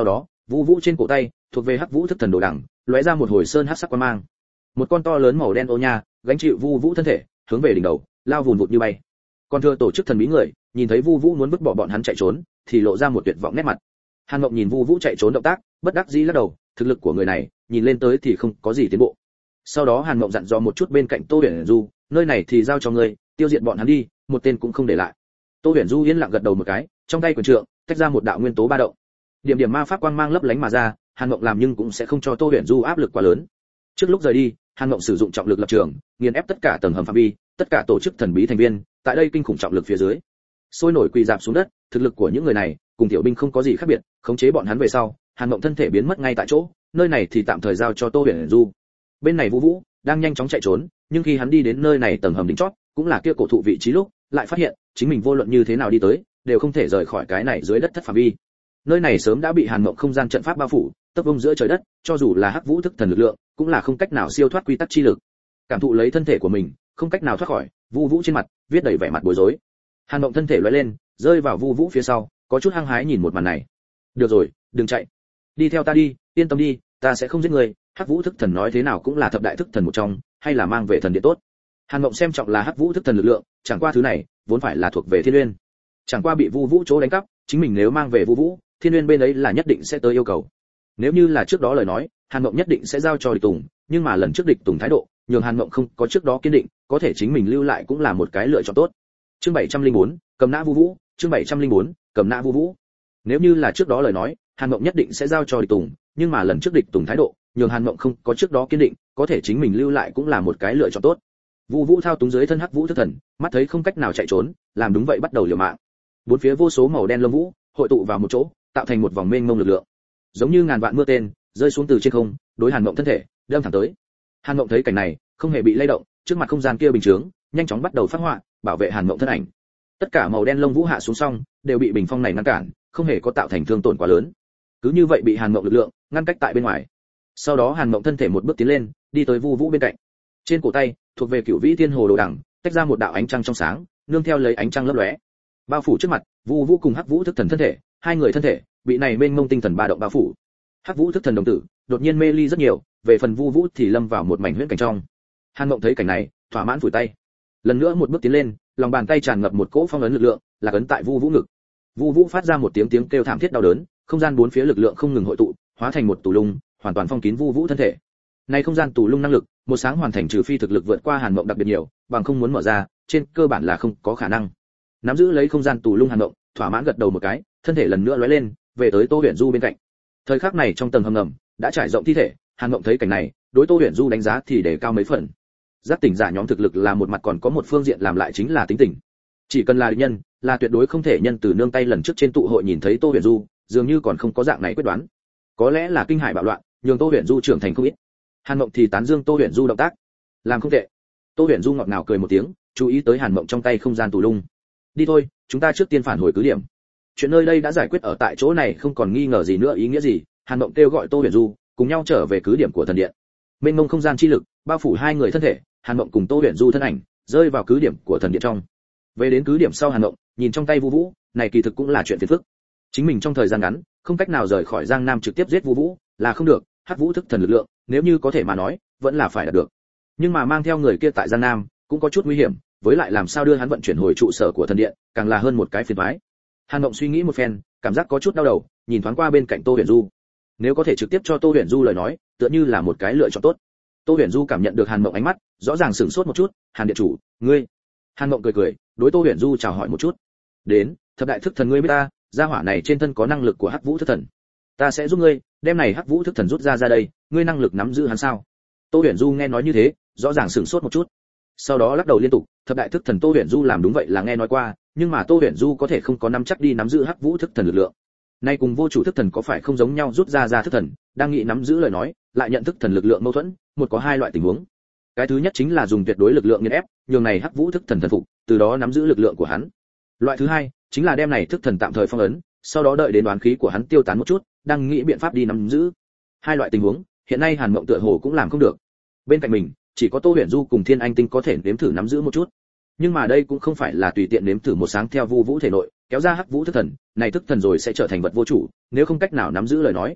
Vu Vũ trên cổ tay thuộc về hắc vũ thức thần đồ đằng lóe ra một hồi sơn hắc sắc quang mang. Một con to lớn màu đen ô nha gánh chịu Vu Vũ thân thể hướng về đỉnh đầu lao vùn vụt như bay. Còn thừa tổ chức thần bí người nhìn thấy Vu Vũ muốn vứt bỏ bọn hắn chạy trốn thì lộ ra một tuyệt vọng nét mặt. Hàn Mộng nhìn Vu Vũ chạy trốn động tác bất đắc dĩ lắc đầu, thực lực của người này nhìn lên tới thì không có gì tiến bộ. Sau đó Hàn Mộng dặn dò một chút bên cạnh Tô Huyền Du, nơi này thì giao cho ngươi, tiêu diệt bọn hắn đi, một tên cũng không để lại. Tô Huyền Du yên lặng gật đầu một cái, trong tay quyền trượng tách ra một đạo nguyên tố ba động. Điểm điểm ma pháp quang mang lấp lánh mà ra, Hàn Mộng làm nhưng cũng sẽ không cho Tô Huyền Du áp lực quá lớn. Trước lúc rời đi, Hàn Mộng sử dụng trọng lực lập trường, nghiền ép tất cả tầng hầm phạm vi, tất cả tổ chức thần bí thành viên, tại đây kinh khủng trọng lực phía dưới, sôi nổi quỳ rạp xuống đất, thực lực của những người này cùng tiểu binh không có gì khác biệt, khống chế bọn hắn về sau, Hàn Mộng thân thể biến mất ngay tại chỗ, nơi này thì tạm thời giao cho Tô Huyền Du. Bên này Vũ Vũ đang nhanh chóng chạy trốn, nhưng khi hắn đi đến nơi này tầng hầm đỉnh chót, cũng là kia cổ thụ vị trí lúc, lại phát hiện chính mình vô luận như thế nào đi tới, đều không thể rời khỏi cái này dưới đất thất phạm vi. Nơi này sớm đã bị Hàn Mộng không gian trận pháp bao phủ, tấp vông giữa trời đất, cho dù là hắc vũ thức thần lực lượng, cũng là không cách nào siêu thoát quy tắc chi lực. Cảm thụ lấy thân thể của mình, không cách nào thoát khỏi, Vu Vũ trên mặt viết đầy vẻ mặt bối rối. Hàn Mộng thân thể lóe lên, rơi vào Vu Vũ phía sau, có chút hăng hái nhìn một màn này. Được rồi, đừng chạy, đi theo ta đi, yên tâm đi, ta sẽ không giết người. Hắc vũ thức thần nói thế nào cũng là thập đại thức thần một trong, hay là mang về thần điện tốt. Hàn Mộng xem trọng là hắc vũ thức thần lực lượng, chẳng qua thứ này vốn phải là thuộc về Thiên Uyên, chẳng qua bị Vu Vũ chỗ đánh cắp, chính mình nếu mang về Vu Vũ, Thiên Uyên bên ấy là nhất định sẽ tới yêu cầu. Nếu như là trước đó lời nói, Hàn Mộng nhất định sẽ giao cho Địch Tùng, nhưng mà lần trước Địch Tùng thái độ, nhường Hàn Mộng không có trước đó kiên định, có thể chính mình lưu lại cũng là một cái lựa chọn tốt. Chương bảy trăm lẻ bốn, cầm nã Vu Vũ, chương bảy trăm lẻ bốn, cầm nã Vu Vũ. Nếu như là trước đó lời nói, Hàn Mộng nhất định sẽ giao cho Địch Tùng, nhưng mà lần trước Địch Tùng thái độ, nhường Hàn Mộng không có trước đó kiên định, có thể chính mình lưu lại cũng là một cái lựa chọn tốt. Vu Vũ thao túng dưới thân hắc vũ thức thần, mắt thấy không cách nào chạy trốn, làm đúng vậy bắt đầu liều mạng. Bốn phía vô số màu đen lông vũ hội tụ vào một chỗ, tạo thành một vòng mênh mông lực lượng, giống như ngàn vạn mưa tên rơi xuống từ trên không, đối Hàn Mộng thân thể đâm thẳng tới. Hàn Mộng thấy cảnh này, không hề bị lay động, trước mặt không gian kia bình chướng, nhanh chóng bắt đầu phát họa, bảo vệ Hàn Mộng thân ảnh. Tất cả màu đen lông vũ hạ xuống xong, đều bị bình phong này ngăn cản, không hề có tạo thành thương tổn quá lớn. Cứ như vậy bị Hàn Mộng lực lượng ngăn cách tại bên ngoài. Sau đó Hàn Mộng thân thể một bước tiến lên, đi tới Vu Vũ bên cạnh. Trên cổ tay, thuộc về Cửu Vĩ Thiên Hồ đồ đằng, tách ra một đạo ánh trăng trong sáng, nương theo lấy ánh trăng lấp lóe. Bao phủ trước mặt, Vu Vũ cùng Hắc Vũ thức thần thân thể, hai người thân thể bị này mênh mông tinh thần ba động bao phủ. Hắc Vũ thức thần đồng tử đột nhiên mê ly rất nhiều, về phần Vu Vũ thì lâm vào một mảnh huyễn cảnh trong. Hàn Mộng thấy cảnh này, thỏa mãn phủi tay. Lần nữa một bước tiến lên, lòng bàn tay tràn ngập một cỗ phong ấn lực lượng, là ấn tại Vu Vũ ngực. Vu Vũ phát ra một tiếng tiếng kêu thảm thiết đau đớn, không gian bốn phía lực lượng không ngừng hội tụ, hóa thành một tù lung, hoàn toàn phong kín Vu Vũ thân thể. Này không gian tù lung năng lực, một sáng hoàn thành trừ phi thực lực vượt qua Hàn Mộng đặc biệt nhiều, bằng không muốn mở ra, trên cơ bản là không có khả năng. Nắm giữ lấy không gian tù lung Hàn Mộng, thỏa mãn gật đầu một cái, thân thể lần nữa lóe lên, về tới Tô Huyền Du bên cạnh. Thời khắc này trong tầng hầm ngầm đã trải rộng thi thể, Hàn Mộng thấy cảnh này, đối Tô Huyền Du đánh giá thì để cao mấy phần. Giác tỉnh giả nhóm thực lực là một mặt, còn có một phương diện làm lại chính là tính tình. Chỉ cần là địch nhân, là tuyệt đối không thể nhân từ nương tay. Lần trước trên tụ hội nhìn thấy Tô Huyền Du, dường như còn không có dạng này quyết đoán. Có lẽ là kinh hải bạo loạn, nhường Tô Huyền Du trưởng thành không ít. Hàn Mộng thì tán dương Tô Huyền Du động tác, làm không tệ. Tô Huyền Du ngọt ngào cười một tiếng, chú ý tới Hàn Mộng trong tay không gian tù lung. Đi thôi, chúng ta trước tiên phản hồi cứ điểm. Chuyện nơi đây đã giải quyết ở tại chỗ này, không còn nghi ngờ gì nữa ý nghĩa gì. Hàn Mộng kêu gọi Tô Huyền Du cùng nhau trở về cứ điểm của thần điện. Mênh mông không gian chi lực bao phủ hai người thân thể, Hàn Mộng cùng Tô Huyền Du thân ảnh rơi vào cứ điểm của thần điện trong. Về đến cứ điểm sau, Hàn Mộng nhìn trong tay Vu Vũ, này kỳ thực cũng là chuyện phiền phức. Chính mình trong thời gian ngắn không cách nào rời khỏi Giang Nam trực tiếp giết Vu Vũ là không được, Hắc Vũ thức thần lực lượng, nếu như có thể mà nói, vẫn là phải đạt được. Nhưng mà mang theo người kia tại Giang Nam cũng có chút nguy hiểm, với lại làm sao đưa hắn vận chuyển hồi trụ sở của thần điện, càng là hơn một cái phiền toái. Hàn Mộng suy nghĩ một phen, cảm giác có chút đau đầu, nhìn thoáng qua bên cạnh Tô Huyền Du. Nếu có thể trực tiếp cho Tô Huyền Du lời nói, tựa như là một cái lựa chọn tốt. Tô Huyền Du cảm nhận được Hàn Mộng ánh mắt, rõ ràng sửng sốt một chút, "Hàn điện chủ, ngươi?" Hàn Mộng cười cười, đối Tô Huyền Du chào hỏi một chút. "Đến, thập đại thức thần ngươi biết ta, gia hỏa này trên thân có năng lực của Hắc Vũ thức thần. Ta sẽ giúp ngươi, đem này Hắc Vũ thức thần rút ra ra đây, ngươi năng lực nắm giữ hắn sao?" Tô Huyền Du nghe nói như thế, rõ ràng sửng sốt một chút. Sau đó lắc đầu liên tục, thập đại thức thần Tô Huyền Du làm đúng vậy là nghe nói qua, nhưng mà Tô Huyền Du có thể không có nắm chắc đi nắm giữ Hắc Vũ thức thần lực lượng. Nay cùng vô chủ thức thần có phải không giống nhau, rút ra ra thức thần, đang nghĩ nắm giữ lời nói, lại nhận thức thần lực lượng mâu thuẫn, một có hai loại tình huống. Cái thứ nhất chính là dùng tuyệt đối lực lượng nghiền ép, nhường này Hắc Vũ thức thần thần phục, từ đó nắm giữ lực lượng của hắn. Loại thứ hai chính là đem này thức thần tạm thời phong ấn, sau đó đợi đến đoán khí của hắn tiêu tán một chút, đang nghĩ biện pháp đi nắm giữ. Hai loại tình huống, hiện nay Hàn Mộng tựa hồ cũng làm không được. Bên cạnh mình, chỉ có Tô Huyền Du cùng Thiên Anh Tinh có thể nếm thử nắm giữ một chút. Nhưng mà đây cũng không phải là tùy tiện nếm thử một sáng theo Vu Vũ thể nội, kéo ra Hắc Vũ thức thần, này thức thần rồi sẽ trở thành vật vô chủ, nếu không cách nào nắm giữ lời nói,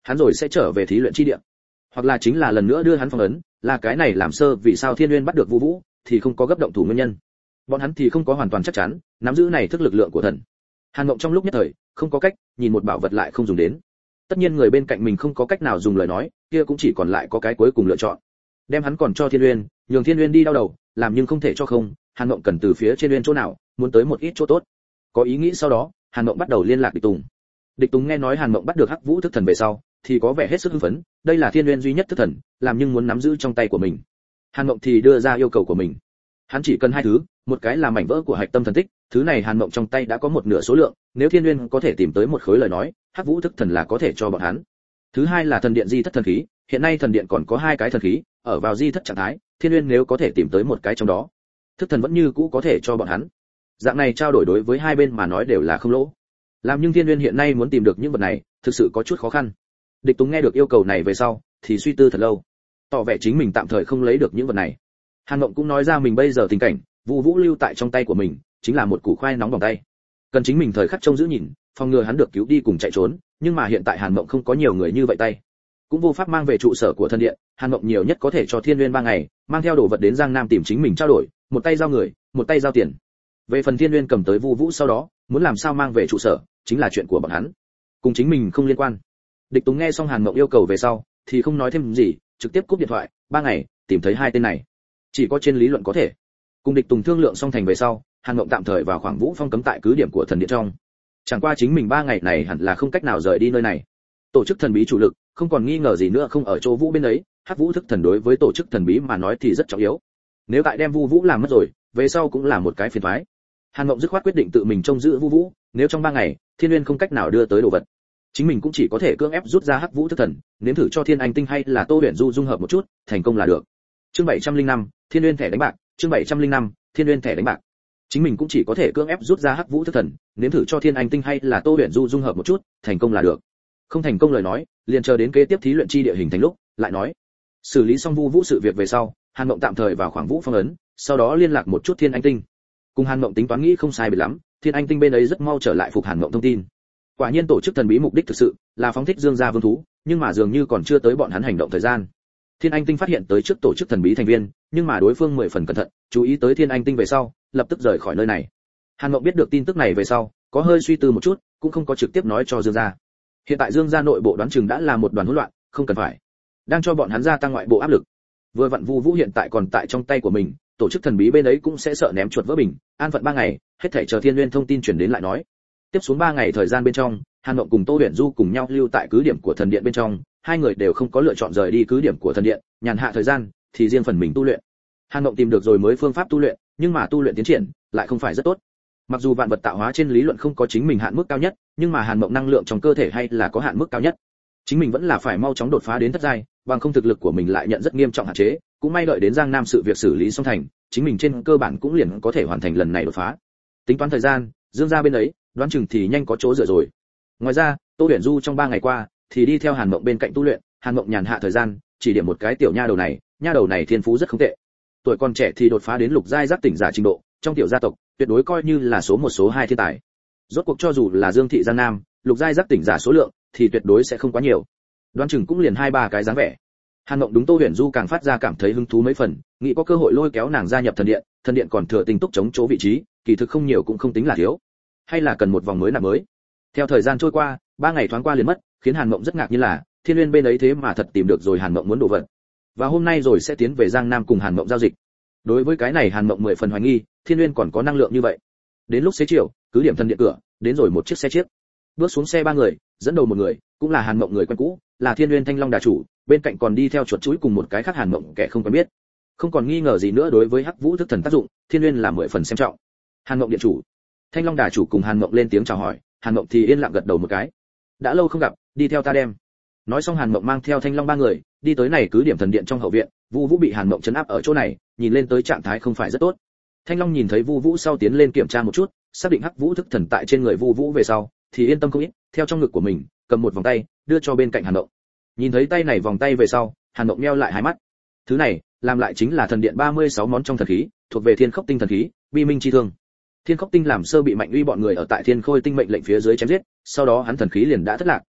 hắn rồi sẽ trở về thí luyện chi địa, hoặc là chính là lần nữa đưa hắn phong ấn, là cái này làm sơ vì sao Thiên Nguyên bắt được Vu Vũ thì không có gấp động thủ nguyên nhân. Bọn hắn thì không có hoàn toàn chắc chắn nắm giữ này thức lực lượng của thần. Hàn Mộng trong lúc nhất thời không có cách, nhìn một bảo vật lại không dùng đến. Tất nhiên người bên cạnh mình không có cách nào dùng lời nói, kia cũng chỉ còn lại có cái cuối cùng lựa chọn. Đem hắn còn cho Thiên Nguyên, nhường Thiên Nguyên đi đau đầu, làm nhưng không thể cho không, Hàn Mộng cần từ phía trên Nguyên chỗ nào, muốn tới một ít chỗ tốt. Có ý nghĩ sau đó, Hàn Mộng bắt đầu liên lạc Địch Tùng. Địch Tùng nghe nói Hàn Mộng bắt được Hắc Vũ thức thần về sau, thì có vẻ hết sức hưng phấn, đây là Thiên Nguyên duy nhất thức thần, làm nhưng muốn nắm giữ trong tay của mình. Hàn Mộng thì đưa ra yêu cầu của mình. Hắn chỉ cần hai thứ, một cái là mảnh vỡ của Hạch Tâm thần tích, thứ này Hàn Mộng trong tay đã có một nửa số lượng, nếu Thiên Nguyên có thể tìm tới một khối lời nói, Hắc Vũ thức thần là có thể cho bọn hắn. Thứ hai là thần điện di thất thần khí, hiện nay thần điện còn có hai cái thần khí, ở vào di thất trạng thái, Thiên Nguyên nếu có thể tìm tới một cái trong đó, thức thần vẫn như cũ có thể cho bọn hắn. Dạng này trao đổi đối với hai bên mà nói đều là không lỗ. Làm nhưng Thiên Nguyên hiện nay muốn tìm được những vật này, thực sự có chút khó khăn. Địch Tùng nghe được yêu cầu này về sau, thì suy tư thật lâu, tỏ vẻ chính mình tạm thời không lấy được những vật này. Hàn Mộng cũng nói ra mình bây giờ tình cảnh, Vu Vũ lưu tại trong tay của mình, chính là một củ khoai nóng vòng tay. Cần chính mình thời khắc trông giữ nhìn, phòng ngừa hắn được cứu đi cùng chạy trốn, nhưng mà hiện tại Hàn Mộng không có nhiều người như vậy tay, cũng vô pháp mang về trụ sở của thần điện. Hàn Mộng nhiều nhất có thể cho Thiên Nguyên ba ngày, mang theo đồ vật đến Giang Nam tìm chính mình trao đổi, một tay giao người, một tay giao tiền. Về phần Thiên Nguyên cầm tới Vu Vũ sau đó, muốn làm sao mang về trụ sở, chính là chuyện của bọn hắn, cùng chính mình không liên quan. Địch Tùng nghe xong Hàn Mộng yêu cầu về sau, thì không nói thêm gì, trực tiếp cúp điện thoại. Ba ngày, tìm thấy hai tên này, chỉ có trên lý luận có thể. Cùng Địch Tùng thương lượng xong thành về sau, Hàn Mộng tạm thời vào khoảng Vũ Phong cấm tại cứ điểm của thần điện trong. Chẳng qua chính mình ba ngày này hẳn là không cách nào rời đi nơi này. Tổ chức thần bí chủ lực, không còn nghi ngờ gì nữa không ở chỗ Vũ bên ấy, Hắc Vũ thức thần đối với tổ chức thần bí mà nói thì rất trọng yếu. Nếu tại đem Vu Vũ làm mất rồi, về sau cũng là một cái phiền toái. Hàn Mộng dứt khoát quyết định tự mình trông giữ Vu Vũ, nếu trong ba ngày, Thiên Nguyên không cách nào đưa tới đồ vật, chính mình cũng chỉ có thể cưỡng ép rút ra Hắc Vũ thức thần, nếm thử cho Thiên Anh tinh hay là Tô Huyền Du dung hợp một chút, thành công là được. Chương bảy trăm linh năm, Thiên Nguyên thẻ đánh bạc, chương bảy trăm linh năm, Thiên Nguyên thẻ đánh bạc. Chính mình cũng chỉ có thể cưỡng ép rút ra Hắc Vũ thức thần, nếm thử cho Thiên Anh tinh hay là Tô Huyền Du dung hợp một chút, thành công là được. Không thành công lời nói, liền chờ đến kế tiếp thí luyện chi địa hình thành lúc, lại nói. Xử lý xong Vu Vũ sự việc về sau, Hàn Mộng tạm thời vào khoảng Vũ phong ấn, sau đó liên lạc một chút Thiên Anh tinh. Cùng Hàn Mộng tính toán nghĩ không sai biệt lắm, Thiên Anh tinh bên ấy rất mau trở lại phục Hàn Mộng thông tin. Quả nhiên tổ chức thần bí mục đích thực sự là phóng thích Dương gia vương thú, nhưng mà dường như còn chưa tới bọn hắn hành động thời gian. Thiên Anh tinh phát hiện tới trước tổ chức thần bí thành viên, nhưng mà đối phương mười phần cẩn thận, chú ý tới Thiên Anh tinh về sau, lập tức rời khỏi nơi này. Hàn Mộng biết được tin tức này về sau, có hơi suy tư một chút, cũng không có trực tiếp nói cho Dương gia. Hiện tại Dương gia nội bộ đoán chừng đã là một đoàn hỗn loạn, không cần phải đang cho bọn hắn gia tăng ngoại bộ áp lực. Vừa vặn Vu Vũ hiện tại còn tại trong tay của mình, tổ chức thần bí bên ấy cũng sẽ sợ ném chuột vỡ bình, an phận ba ngày, hết thảy chờ Thiên Nguyên thông tin truyền đến lại nói. Tiếp xuống ba ngày thời gian bên trong, Hàn Mộng cùng Tô Huyền Du cùng nhau lưu tại cứ điểm của thần điện bên trong, hai người đều không có lựa chọn rời đi cứ điểm của thần điện, nhàn hạ thời gian thì riêng phần mình tu luyện. Hàn Mộng tìm được rồi mới phương pháp tu luyện, nhưng mà tu luyện tiến triển lại không phải rất tốt. Mặc dù vạn vật tạo hóa trên lý luận không có chính mình hạn mức cao nhất, nhưng mà Hàn Mộng năng lượng trong cơ thể hay là có hạn mức cao nhất. Chính mình vẫn là phải mau chóng đột phá đến thất giai, bằng không thực lực của mình lại nhận rất nghiêm trọng hạn chế, cũng may đợi đến Giang Nam sự việc xử lý xong thành, chính mình trên cơ bản cũng liền có thể hoàn thành lần này đột phá. Tính toán thời gian, Dương gia bên ấy, đoán chừng thì nhanh có chỗ dựa rồi. Ngoài ra, Tô Huyền Du trong ba ngày qua thì đi theo Hàn Mộng bên cạnh tu luyện, Hàn Mộng nhàn hạ thời gian, chỉ điểm một cái tiểu nha đầu này, nha đầu này thiên phú rất không tệ. Tuổi còn trẻ thì đột phá đến lục giai giác tỉnh giả trình độ, trong tiểu gia tộc, tuyệt đối coi như là số một số hai thiên tài. Rốt cuộc cho dù là Dương thị Giang Nam, lục giai giác tỉnh giả số lượng thì tuyệt đối sẽ không quá nhiều. Đoán chừng cũng liền hai ba cái dáng vẻ. Hàn Mộng đúng Tô Huyền Du càng phát ra cảm thấy hứng thú mấy phần, nghĩ có cơ hội lôi kéo nàng gia nhập thần điện, thần điện còn thừa tinh túc chống chỗ vị trí, kỳ thực không nhiều cũng không tính là thiếu. Hay là cần một vòng mới nạp mới. Theo thời gian trôi qua, ba ngày thoáng qua liền mất, khiến Hàn Mộng rất ngạc nhiên là, Thiên Nguyên bên ấy thế mà thật tìm được rồi Hàn Mộng muốn đồ vật. Và hôm nay rồi sẽ tiến về Giang Nam cùng Hàn Mộng giao dịch. Đối với cái này Hàn Mộng mười phần hoài nghi, Thiên Nguyên còn có năng lượng như vậy. Đến lúc xế chiều, cứ điểm thần điện cửa, đến rồi một chiếc xe chiếc. Bước xuống xe ba người, dẫn đầu một người, cũng là Hàn Mộng người quen cũ, là Thiên Nguyên Thanh Long đà chủ, bên cạnh còn đi theo chuột chuỗi cùng một cái khác Hàn Mộng kẻ không quen biết. Không còn nghi ngờ gì nữa đối với Hắc Vũ thức thần tác dụng, Thiên Nguyên là mười phần xem trọng. Hàn Mộng điện chủ. Thanh Long đà chủ cùng Hàn Mộng lên tiếng chào hỏi, Hàn Mộng thì yên lặng gật đầu một cái. Đã lâu không gặp, đi theo ta đem. Nói xong Hàn Mộng mang theo Thanh Long ba người, đi tới này cứ điểm thần điện trong hậu viện, Vu Vũ bị Hàn Mộng trấn áp ở chỗ này, nhìn lên tới trạng thái không phải rất tốt. Thanh Long nhìn thấy Vu Vũ sau tiến lên kiểm tra một chút, xác định Hắc Vũ thức thần tại trên người Vu Vũ về sau, thì yên tâm không ít, theo trong ngực của mình, cầm một vòng tay, đưa cho bên cạnh Hàn Mộng. Nhìn thấy tay này vòng tay về sau, Hàn Mộng nheo lại hai mắt. Thứ này, làm lại chính là thần điện ba mươi sáu món trong thần khí, thuộc về Thiên Khốc Tinh thần khí, Bi Minh chi thương. Thiên Khốc Tinh làm sơ bị Mạnh Uy bọn người ở tại Thiên Khôi Tinh mệnh lệnh phía dưới chém giết, sau đó hắn thần khí liền đã thất lạc,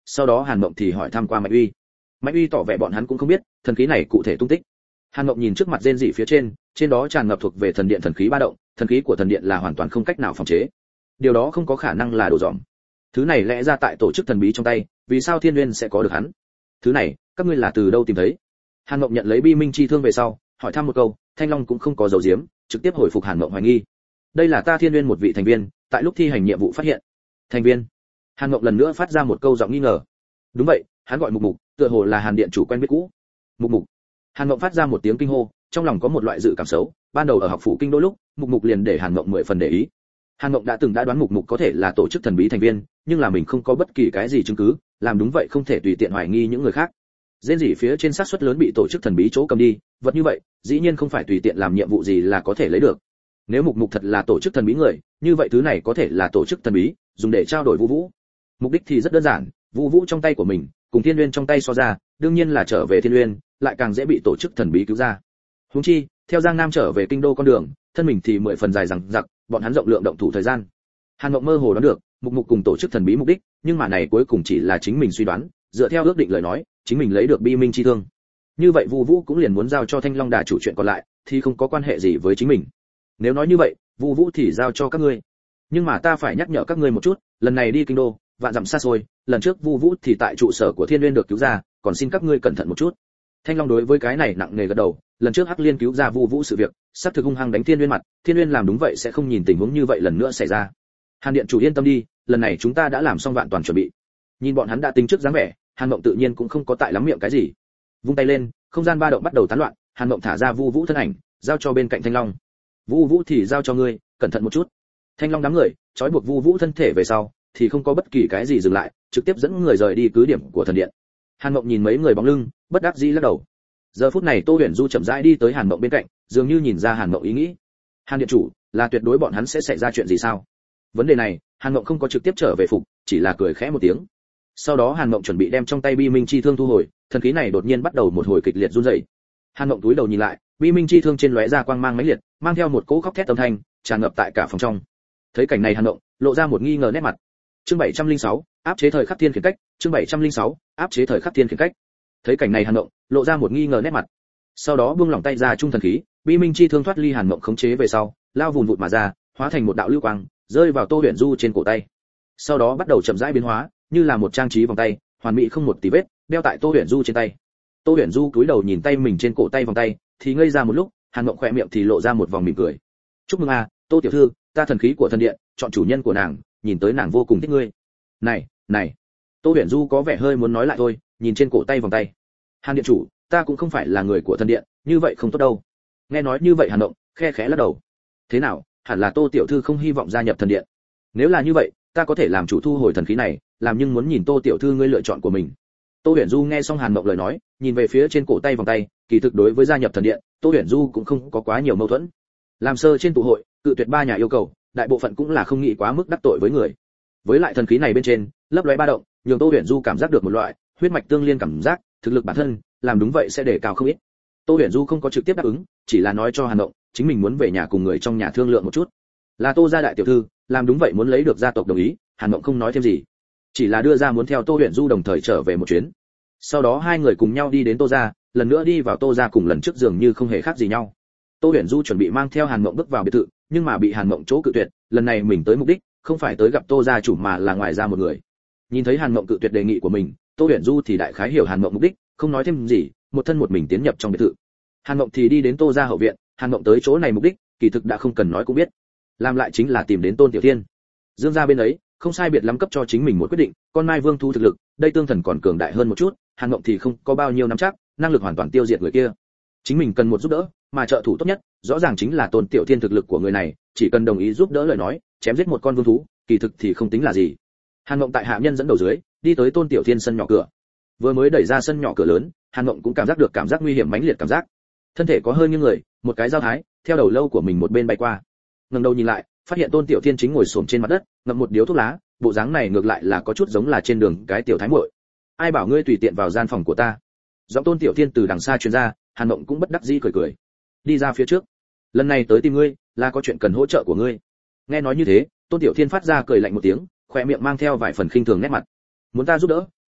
sau đó Hàn Mộng thì hỏi thăm qua Mạnh Uy. Mạnh Uy tỏ vẻ bọn hắn cũng không biết thần khí này cụ thể tung tích. Hàn Mộng nhìn trước mặt rên rỉ phía trên, trên đó tràn ngập thuộc về thần điện thần khí ba động, thần khí của thần điện là hoàn toàn không cách nào phòng chế. Điều đó không có khả năng là đồ dỏm. Thứ này lẽ ra tại tổ chức thần bí trong tay, vì sao Thiên Nguyên sẽ có được hắn? Thứ này, các ngươi là từ đâu tìm thấy? Hàn Mộng nhận lấy bi minh chi thương về sau, hỏi thăm một câu, Thanh Long cũng không có giấu giếm, trực tiếp hồi phục Hàn Mộng hoài nghi. Đây là ta Thiên Nguyên một vị thành viên, tại lúc thi hành nhiệm vụ phát hiện. Thành viên? Hàn Mộng lần nữa phát ra một câu giọng nghi ngờ. Đúng vậy, hắn gọi Mục Mục, tựa hồ là Hàn điện chủ quen biết cũ. Mục Mục. Hàn Mộng phát ra một tiếng kinh hô, trong lòng có một loại dự cảm xấu, ban đầu ở học phủ kinh đôi lúc, Mục Mục liền để Hàn Mộng mười phần để ý. Hàn Mộng đã từng đã đoán Mục Mục có thể là tổ chức thần bí thành viên, nhưng là mình không có bất kỳ cái gì chứng cứ, làm đúng vậy không thể tùy tiện hoài nghi những người khác. Rên rỉ phía trên xác suất lớn bị tổ chức thần bí chỗ cầm đi, vật như vậy, dĩ nhiên không phải tùy tiện làm nhiệm vụ gì là có thể lấy được. Nếu Mục Mục thật là tổ chức thần bí người, như vậy thứ này có thể là tổ chức thần bí, dùng để trao đổi Vu Vũ. Mục đích thì rất đơn giản, Vu Vũ trong tay của mình, cùng Thiên Nguyên trong tay so ra, đương nhiên là trở về Thiên Nguyên, lại càng dễ bị tổ chức thần bí cứu ra. Huống chi, theo Giang Nam trở về kinh đô con đường, thân mình thì mười phần dài rằng giặc, bọn hắn rộng lượng động thủ thời gian. Hàn Mộng mơ hồ đoán được, Mục Mục cùng tổ chức thần bí mục đích, nhưng mà này cuối cùng chỉ là chính mình suy đoán, dựa theo ước định lời nói, chính mình lấy được bi minh chi thương. Như vậy Vu Vũ cũng liền muốn giao cho Thanh Long Đà chủ chuyện còn lại, thì không có quan hệ gì với chính mình. Nếu nói như vậy, Vu Vũ thì giao cho các ngươi. Nhưng mà ta phải nhắc nhở các ngươi một chút, lần này đi kinh đô, vạn dặm xa xôi, lần trước Vu Vũ thì tại trụ sở của Thiên Nguyên được cứu ra, còn xin các ngươi cẩn thận một chút. Thanh Long đối với cái này nặng nề gật đầu, lần trước Hắc Liên cứu ra Vu Vũ sự việc, sắp thực hung hăng đánh Thiên Nguyên mặt, Thiên Nguyên làm đúng vậy sẽ không nhìn tình huống như vậy lần nữa xảy ra. Hàn điện chủ yên tâm đi, lần này chúng ta đã làm xong vạn toàn chuẩn bị. Nhìn bọn hắn đã tính trước dáng vẻ, Hàn Mộng tự nhiên cũng không có tại lắm miệng cái gì. Vung tay lên, không gian ba động bắt đầu tán loạn, Hàn Mộng thả ra Vu Vũ thân ảnh, giao cho bên cạnh Thanh Long. Vu Vũ thì giao cho ngươi, cẩn thận một chút. Thanh Long đám người, trói buộc Vu Vũ thân thể về sau, thì không có bất kỳ cái gì dừng lại, trực tiếp dẫn người rời đi cứ điểm của thần điện. Hàn Mộng nhìn mấy người bóng lưng, bất đắc dĩ lắc đầu. Giờ phút này Tô Huyền Du chậm rãi đi tới Hàn Mộng bên cạnh, dường như nhìn ra Hàn Mộng ý nghĩ. Hàn điện chủ, là tuyệt đối bọn hắn sẽ xảy ra chuyện gì sao? Vấn đề này, Hàn Mộng không có trực tiếp trở về phục, chỉ là cười khẽ một tiếng. Sau đó Hàn Mộng chuẩn bị đem trong tay bi minh chi thương thu hồi, thần khí này đột nhiên bắt đầu một hồi kịch liệt run rẩy. Hàn Mộng túi đầu nhìn lại, bi minh chi thương trên lóe ra quang mang mãnh liệt, mang theo một cỗ khóc thét âm thanh, tràn ngập tại cả phòng trong. Thấy cảnh này Hàn Mộng lộ ra một nghi ngờ nét mặt. Chương bảy trăm lẻ sáu, áp chế thời khắc thiên khiển cách, chương bảy trăm lẻ sáu, áp chế thời khắc thiên khiển cách. Thấy cảnh này Hàn Mộng lộ ra một nghi ngờ nét mặt. Sau đó buông lỏng tay ra trung thần khí, bi minh chi thương thoát ly Hàn Mộng khống chế về sau, lao vụn vụt mà ra, hóa thành một đạo lưu quang, rơi vào Tô Huyền Du trên cổ tay. Sau đó bắt đầu chậm rãi biến hóa, như là một trang trí vòng tay, hoàn mỹ không một tì vết, đeo tại Tô Huyền Du trên tay. Tô Huyền Du cúi đầu nhìn tay mình trên cổ tay vòng tay, thì ngây ra một lúc, Hàn Mộng khỏe miệng thì lộ ra một vòng mỉm cười. Chúc mừng a, Tô tiểu thư, ta thần khí của thần điện, chọn chủ nhân của nàng, nhìn tới nàng vô cùng thích ngươi. Này, này. Tô Huyền Du có vẻ hơi muốn nói lại thôi, nhìn trên cổ tay vòng tay. Hàn điện chủ, ta cũng không phải là người của thần điện, như vậy không tốt đâu. Nghe nói như vậy Hàn Mộng khe khẽ lắc đầu. Thế nào, hẳn là Tô tiểu thư không hy vọng gia nhập thần điện. Nếu là như vậy, ta có thể làm chủ thu hồi thần khí này, làm nhưng muốn nhìn Tô tiểu thư ngươi lựa chọn của mình. Tô Huyền Du nghe xong Hàn Mộng lời nói, nhìn về phía trên cổ tay vòng tay, kỳ thực đối với gia nhập thần điện, Tô Huyền Du cũng không có quá nhiều mâu thuẫn. Làm sơ trên tụ hội, cự tuyệt ba nhà yêu cầu, đại bộ phận cũng là không nghĩ quá mức đắc tội với người. Với lại thần khí này bên trên, lấp lóe ba động, nhường Tô Huyền Du cảm giác được một loại huyết mạch tương liên cảm giác, thực lực bản thân, làm đúng vậy sẽ để cao không ít. Tô Huyền Du không có trực tiếp đáp ứng, chỉ là nói cho Hàn Mộng, chính mình muốn về nhà cùng người trong nhà thương lượng một chút. Là Tô gia đại tiểu thư, làm đúng vậy muốn lấy được gia tộc đồng ý, Hàn Mộng không nói thêm gì, chỉ là đưa ra muốn theo Tô Huyền Du đồng thời trở về một chuyến. Sau đó hai người cùng nhau đi đến Tô gia, lần nữa đi vào Tô gia cùng lần trước dường như không hề khác gì nhau. Tô Huyền Du chuẩn bị mang theo Hàn Mộng bước vào biệt thự, nhưng mà bị Hàn Mộng chỗ cự tuyệt, lần này mình tới mục đích không phải tới gặp Tô gia chủ mà là ngoài ra một người. Nhìn thấy Hàn Mộng cự tuyệt đề nghị của mình, Tô Huyền Du thì đại khái hiểu Hàn Mộng mục đích, không nói thêm gì, một thân một mình tiến nhập trong biệt thự. Hàn Mộng thì đi đến Tô gia hậu viện, Hàn Mộng tới chỗ này mục đích, kỳ thực đã không cần nói cũng biết. Làm lại chính là tìm đến Tôn Tiểu Thiên. Dương gia bên ấy, không sai biệt lắm cấp cho chính mình một quyết định, con Mai Vương thu thực lực, đây tương thần còn cường đại hơn một chút, Hàn Mộng thì không có bao nhiêu nắm chắc, năng lực hoàn toàn tiêu diệt người kia. Chính mình cần một giúp đỡ, mà trợ thủ tốt nhất, rõ ràng chính là Tôn Tiểu Thiên thực lực của người này, chỉ cần đồng ý giúp đỡ lời nói, chém giết một con vương thú, kỳ thực thì không tính là gì. Hàn Mộng tại hạ nhân dẫn đầu dưới, đi tới Tôn Tiểu Thiên sân nhỏ cửa. Vừa mới đẩy ra sân nhỏ cửa lớn, Hàn Mộng cũng cảm giác được cảm giác nguy hiểm mãnh liệt cảm giác. Thân thể có hơi nghiêng người, một cái dao thái, theo đầu lâu của mình một bên bay qua. Ngẩng đầu nhìn lại, phát hiện Tôn Tiểu Thiên chính ngồi xổm trên mặt đất, ngậm một điếu thuốc lá, bộ dáng này ngược lại là có chút giống là trên đường cái tiểu thái muội. Ai bảo ngươi tùy tiện vào gian phòng của ta? Giọng Tôn Tiểu Thiên từ đằng xa truyền ra, Hàn Mộng cũng bất đắc dĩ cười cười. Đi ra phía trước. Lần này tới tìm ngươi, là có chuyện cần hỗ trợ của ngươi. Nghe nói như thế, Tôn Tiểu Thiên phát ra cười lạnh một tiếng, khóe miệng mang theo vài phần khinh thường nét mặt. Muốn ta giúp đỡ,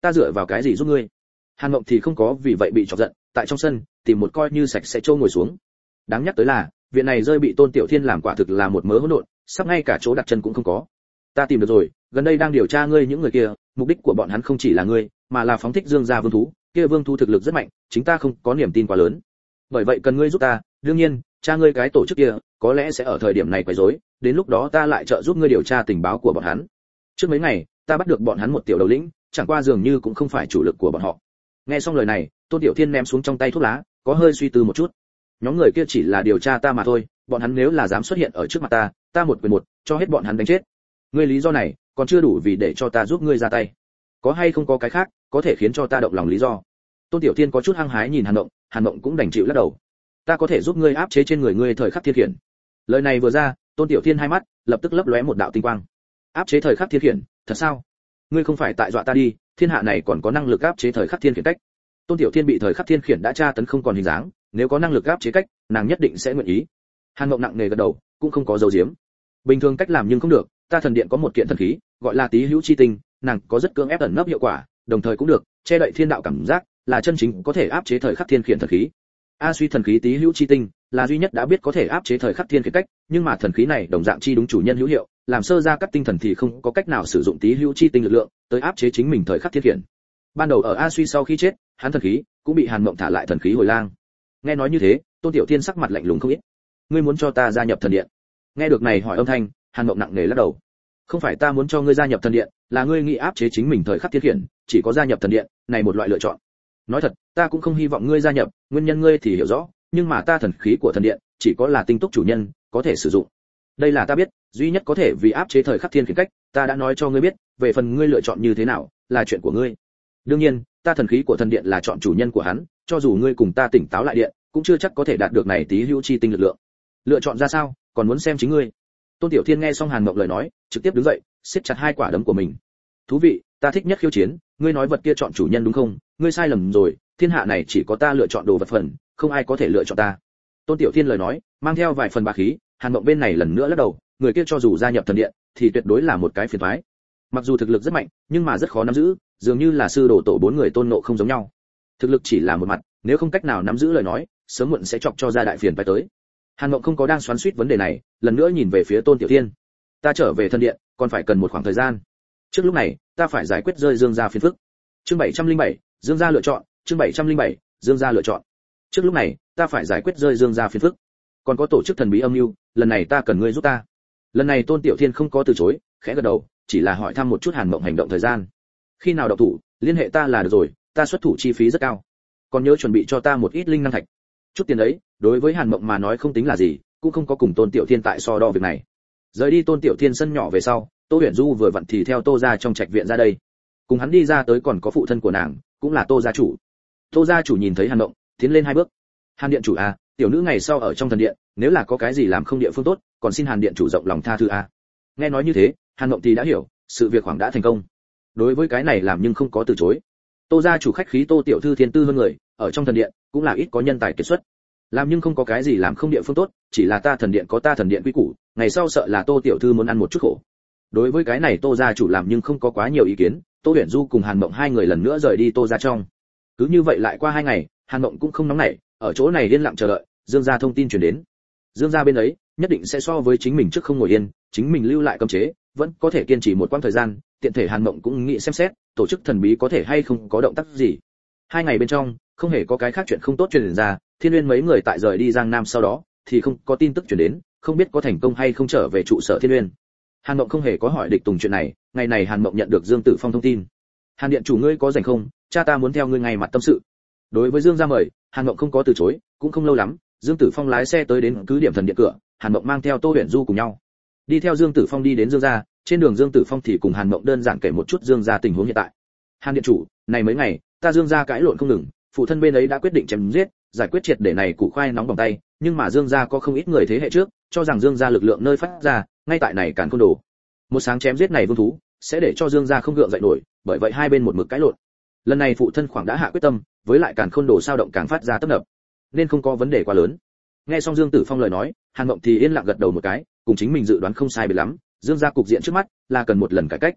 ta dựa vào cái gì giúp ngươi? Hàn Mộng thì không có vì vậy bị chọc giận, tại trong sân tìm một coi như sạch sẽ châu ngồi xuống. Đáng nhắc tới là, viện này rơi bị Tôn Tiểu Thiên làm quả thực là một mớ hỗn độn, sắp ngay cả chỗ đặt chân cũng không có. Ta tìm được rồi, gần đây đang điều tra ngươi những người kia, mục đích của bọn hắn không chỉ là ngươi, mà là phóng thích Dương gia vương thú, kia vương thú thực lực rất mạnh, chính ta không có niềm tin quá lớn. Bởi vậy cần ngươi giúp ta, đương nhiên, cha ngươi cái tổ chức kia, có lẽ sẽ ở thời điểm này quấy rối, đến lúc đó ta lại trợ giúp ngươi điều tra tình báo của bọn hắn. Trước mấy ngày, ta bắt được bọn hắn một tiểu đầu lĩnh, chẳng qua dường như cũng không phải chủ lực của bọn họ. Nghe xong lời này, Tôn Tiểu Thiên ném xuống trong tay thuốc lá, có hơi suy tư một chút. Nhóm người kia chỉ là điều tra ta mà thôi, bọn hắn nếu là dám xuất hiện ở trước mặt ta, ta một quyền một, cho hết bọn hắn đánh chết. Ngươi lý do này, còn chưa đủ vì để cho ta giúp ngươi ra tay. Có hay không có cái khác, có thể khiến cho ta động lòng lý do? Tôn Tiểu Thiên có chút hăng hái nhìn Hàn Mộng, Hàn Mộng cũng đành chịu lắc đầu. Ta có thể giúp ngươi áp chế trên người ngươi thời khắc thiên khiển. Lời này vừa ra, Tôn Tiểu Thiên hai mắt lập tức lấp lóe một đạo tinh quang. Áp chế thời khắc thiên khiển, thật sao? Ngươi không phải tại dọa ta đi, thiên hạ này còn có năng lực áp chế thời khắc thiên khiển cách. Tôn Tiểu Thiên bị thời khắc thiên khiển đã tra tấn không còn hình dáng, nếu có năng lực áp chế cách, nàng nhất định sẽ nguyện ý. Hàn Mộng nặng nề gật đầu, cũng không có dấu diếm. Bình thường cách làm nhưng không được, ta thần điện có một kiện thần khí, gọi là Tý Hữu Chi Tinh, nàng có rất cưỡng ép ẩn nấp hiệu quả, đồng thời cũng được che đậy thiên đạo cảm giác, là chân chính có thể áp chế thời khắc thiên khiển thần khí. A Suy thần khí Tý Hữu Chi Tinh là duy nhất đã biết có thể áp chế thời khắc thiên khiển cách, nhưng mà thần khí này đồng dạng chi đúng chủ nhân hữu hiệu, làm sơ ra các tinh thần thì không có cách nào sử dụng Tý Hữu Chi Tinh lực lượng tới áp chế chính mình thời khắc thiên khiển. Ban đầu ở A Suy sau khi chết, hắn thần khí cũng bị Hàn Mộng thả lại thần khí hồi lang. Nghe nói như thế, Tôn Tiểu Thiên sắc mặt lạnh lùng không ít. Ngươi muốn cho ta gia nhập thần điện? Nghe được này hỏi âm thanh, Hàn Mộng nặng nề lắc đầu. Không phải ta muốn cho ngươi gia nhập thần điện, là ngươi nghĩ áp chế chính mình thời khắc thiên khiển, chỉ có gia nhập thần điện, này một loại lựa chọn. Nói thật, ta cũng không hy vọng ngươi gia nhập, nguyên nhân ngươi thì hiểu rõ, nhưng mà ta thần khí của thần điện, chỉ có là tinh túc chủ nhân có thể sử dụng. Đây là ta biết, duy nhất có thể vì áp chế thời khắc thiên khiển cách, ta đã nói cho ngươi biết, về phần ngươi lựa chọn như thế nào, là chuyện của ngươi. Đương nhiên, ta thần khí của thần điện là chọn chủ nhân của hắn, cho dù ngươi cùng ta tỉnh táo lại điện, cũng chưa chắc có thể đạt được này Tý Hữu Chi Tinh lực lượng. Lựa chọn ra sao, còn muốn xem chính ngươi. Tôn Tiểu Thiên nghe xong Hàn Mộng lời nói, trực tiếp đứng dậy, siết chặt hai quả đấm của mình. Thú vị, ta thích nhất khiêu chiến, ngươi nói vật kia chọn chủ nhân đúng không? Ngươi sai lầm rồi, thiên hạ này chỉ có ta lựa chọn đồ vật phần, không ai có thể lựa chọn ta. Tôn Tiểu Thiên lời nói, mang theo vài phần bá khí, Hàn Mộng bên này lần nữa lắc đầu, người kia cho dù gia nhập thần điện, thì tuyệt đối là một cái phiền toái. Mặc dù thực lực rất mạnh, nhưng mà rất khó nắm giữ, dường như là sư đồ tổ bốn người Tôn Ngộ không giống nhau. Thực lực chỉ là một mặt, nếu không cách nào nắm giữ lời nói, sớm muộn sẽ chọc cho ra đại phiền phải tới. Hàn Mộng không có đang xoắn xuýt vấn đề này, lần nữa nhìn về phía Tôn Tiểu Thiên. Ta trở về thần điện, còn phải cần một khoảng thời gian. Trước lúc này, ta phải giải quyết rơi Dương gia phiền phức. Chương bảy trăm linh bảy, Dương gia lựa chọn, chương bảy trăm linh bảy, Dương gia lựa chọn. Trước lúc này, ta phải giải quyết rơi Dương gia phiền phức. Còn có tổ chức thần bí âm mưu, lần này ta cần ngươi giúp ta. Lần này Tôn Tiểu Thiên không có từ chối, khẽ gật đầu, chỉ là hỏi thăm một chút Hàn Mộng hành động thời gian. Khi nào động thủ, liên hệ ta là được rồi, ta xuất thủ chi phí rất cao. Còn nhớ chuẩn bị cho ta một ít linh năng thạch. Chút tiền ấy, đối với Hàn Mộng mà nói không tính là gì, cũng không có cùng Tôn Tiểu Thiên tại so đo việc này. Rời đi Tôn Tiểu Thiên sân nhỏ về sau, Tô Huyền Du vừa vặn thì theo Tô gia trong trạch viện ra đây. Cùng hắn đi ra tới còn có phụ thân của nàng, cũng là Tô gia chủ. Tô gia chủ nhìn thấy Hàn Mộng, tiến lên hai bước. Hàn điện chủ à, tiểu nữ ngày sau ở trong thần điện, nếu là có cái gì làm không địa phương tốt, còn xin Hàn điện chủ rộng lòng tha thứ a. Nghe nói như thế, Hàn Mộng thì đã hiểu, sự việc khoảng đã thành công. Đối với cái này làm nhưng không có từ chối. Tô gia chủ khách khí Tô tiểu thư thiên tư hơn người, ở trong thần điện cũng là ít có nhân tài kiệt xuất. Làm nhưng không có cái gì làm không địa phương tốt, chỉ là ta thần điện có ta thần điện quy củ, ngày sau sợ là Tô tiểu thư muốn ăn một chút khổ. Đối với cái này Tô gia chủ làm nhưng không có quá nhiều ý kiến, Tô Huyền Du cùng Hàn Mộng hai người lần nữa rời đi Tô gia trong. Cứ như vậy lại qua hai ngày, Hàn Mộng cũng không nóng nảy, ở chỗ này yên lặng chờ đợi, Dương gia thông tin truyền đến. Dương gia bên ấy, nhất định sẽ so với chính mình trước không ngồi yên, chính mình lưu lại cấm chế, vẫn có thể kiên trì một quãng thời gian, tiện thể Hàn Mộng cũng nghĩ xem xét, tổ chức thần bí có thể hay không có động tác gì. Hai ngày bên trong, không hề có cái khác chuyện không tốt truyền ra, Thiên Nguyên mấy người tại rời đi Giang Nam sau đó, thì không có tin tức truyền đến, không biết có thành công hay không trở về trụ sở Thiên Nguyên. Hàn Mộng không hề có hỏi Địch Tùng chuyện này, ngày này Hàn Mộng nhận được Dương Tử Phong thông tin. Hàn điện chủ ngươi có rảnh không, cha ta muốn theo ngươi ngay mặt tâm sự. Đối với Dương gia mời, Hàn Mộng không có từ chối, cũng không lâu lắm, Dương Tử Phong lái xe tới đến cứ điểm thần điện cửa, Hàn Mộng mang theo Tô Huyền Du cùng nhau. Đi theo Dương Tử Phong đi đến Dương gia, trên đường Dương Tử Phong thì cùng Hàn Mộng đơn giản kể một chút Dương gia tình huống hiện tại. Hàn điện chủ, này mấy ngày, ta Dương gia cãi lộn không ngừng, phụ thân bên ấy đã quyết định chém giết, giải quyết triệt để này củ khoai nóng bằng tay, nhưng mà Dương gia có không ít người thế hệ trước, cho rằng Dương gia lực lượng nơi phát ra, ngay tại này Càn Khôn Đồ. Một sáng chém giết này vương thú, sẽ để cho Dương gia không gượng dậy nổi, bởi vậy hai bên một mực cãi lộn. Lần này phụ thân khoảng đã hạ quyết tâm, với lại Càn Khôn Đồ sao động càng phát ra tấp nập, nên không có vấn đề quá lớn. Nghe xong Dương Tử Phong lời nói, Hàn Mộng thì yên lặng gật đầu một cái, cùng chính mình dự đoán không sai biệt lắm, Dương gia cục diện trước mắt là cần một lần cải cách.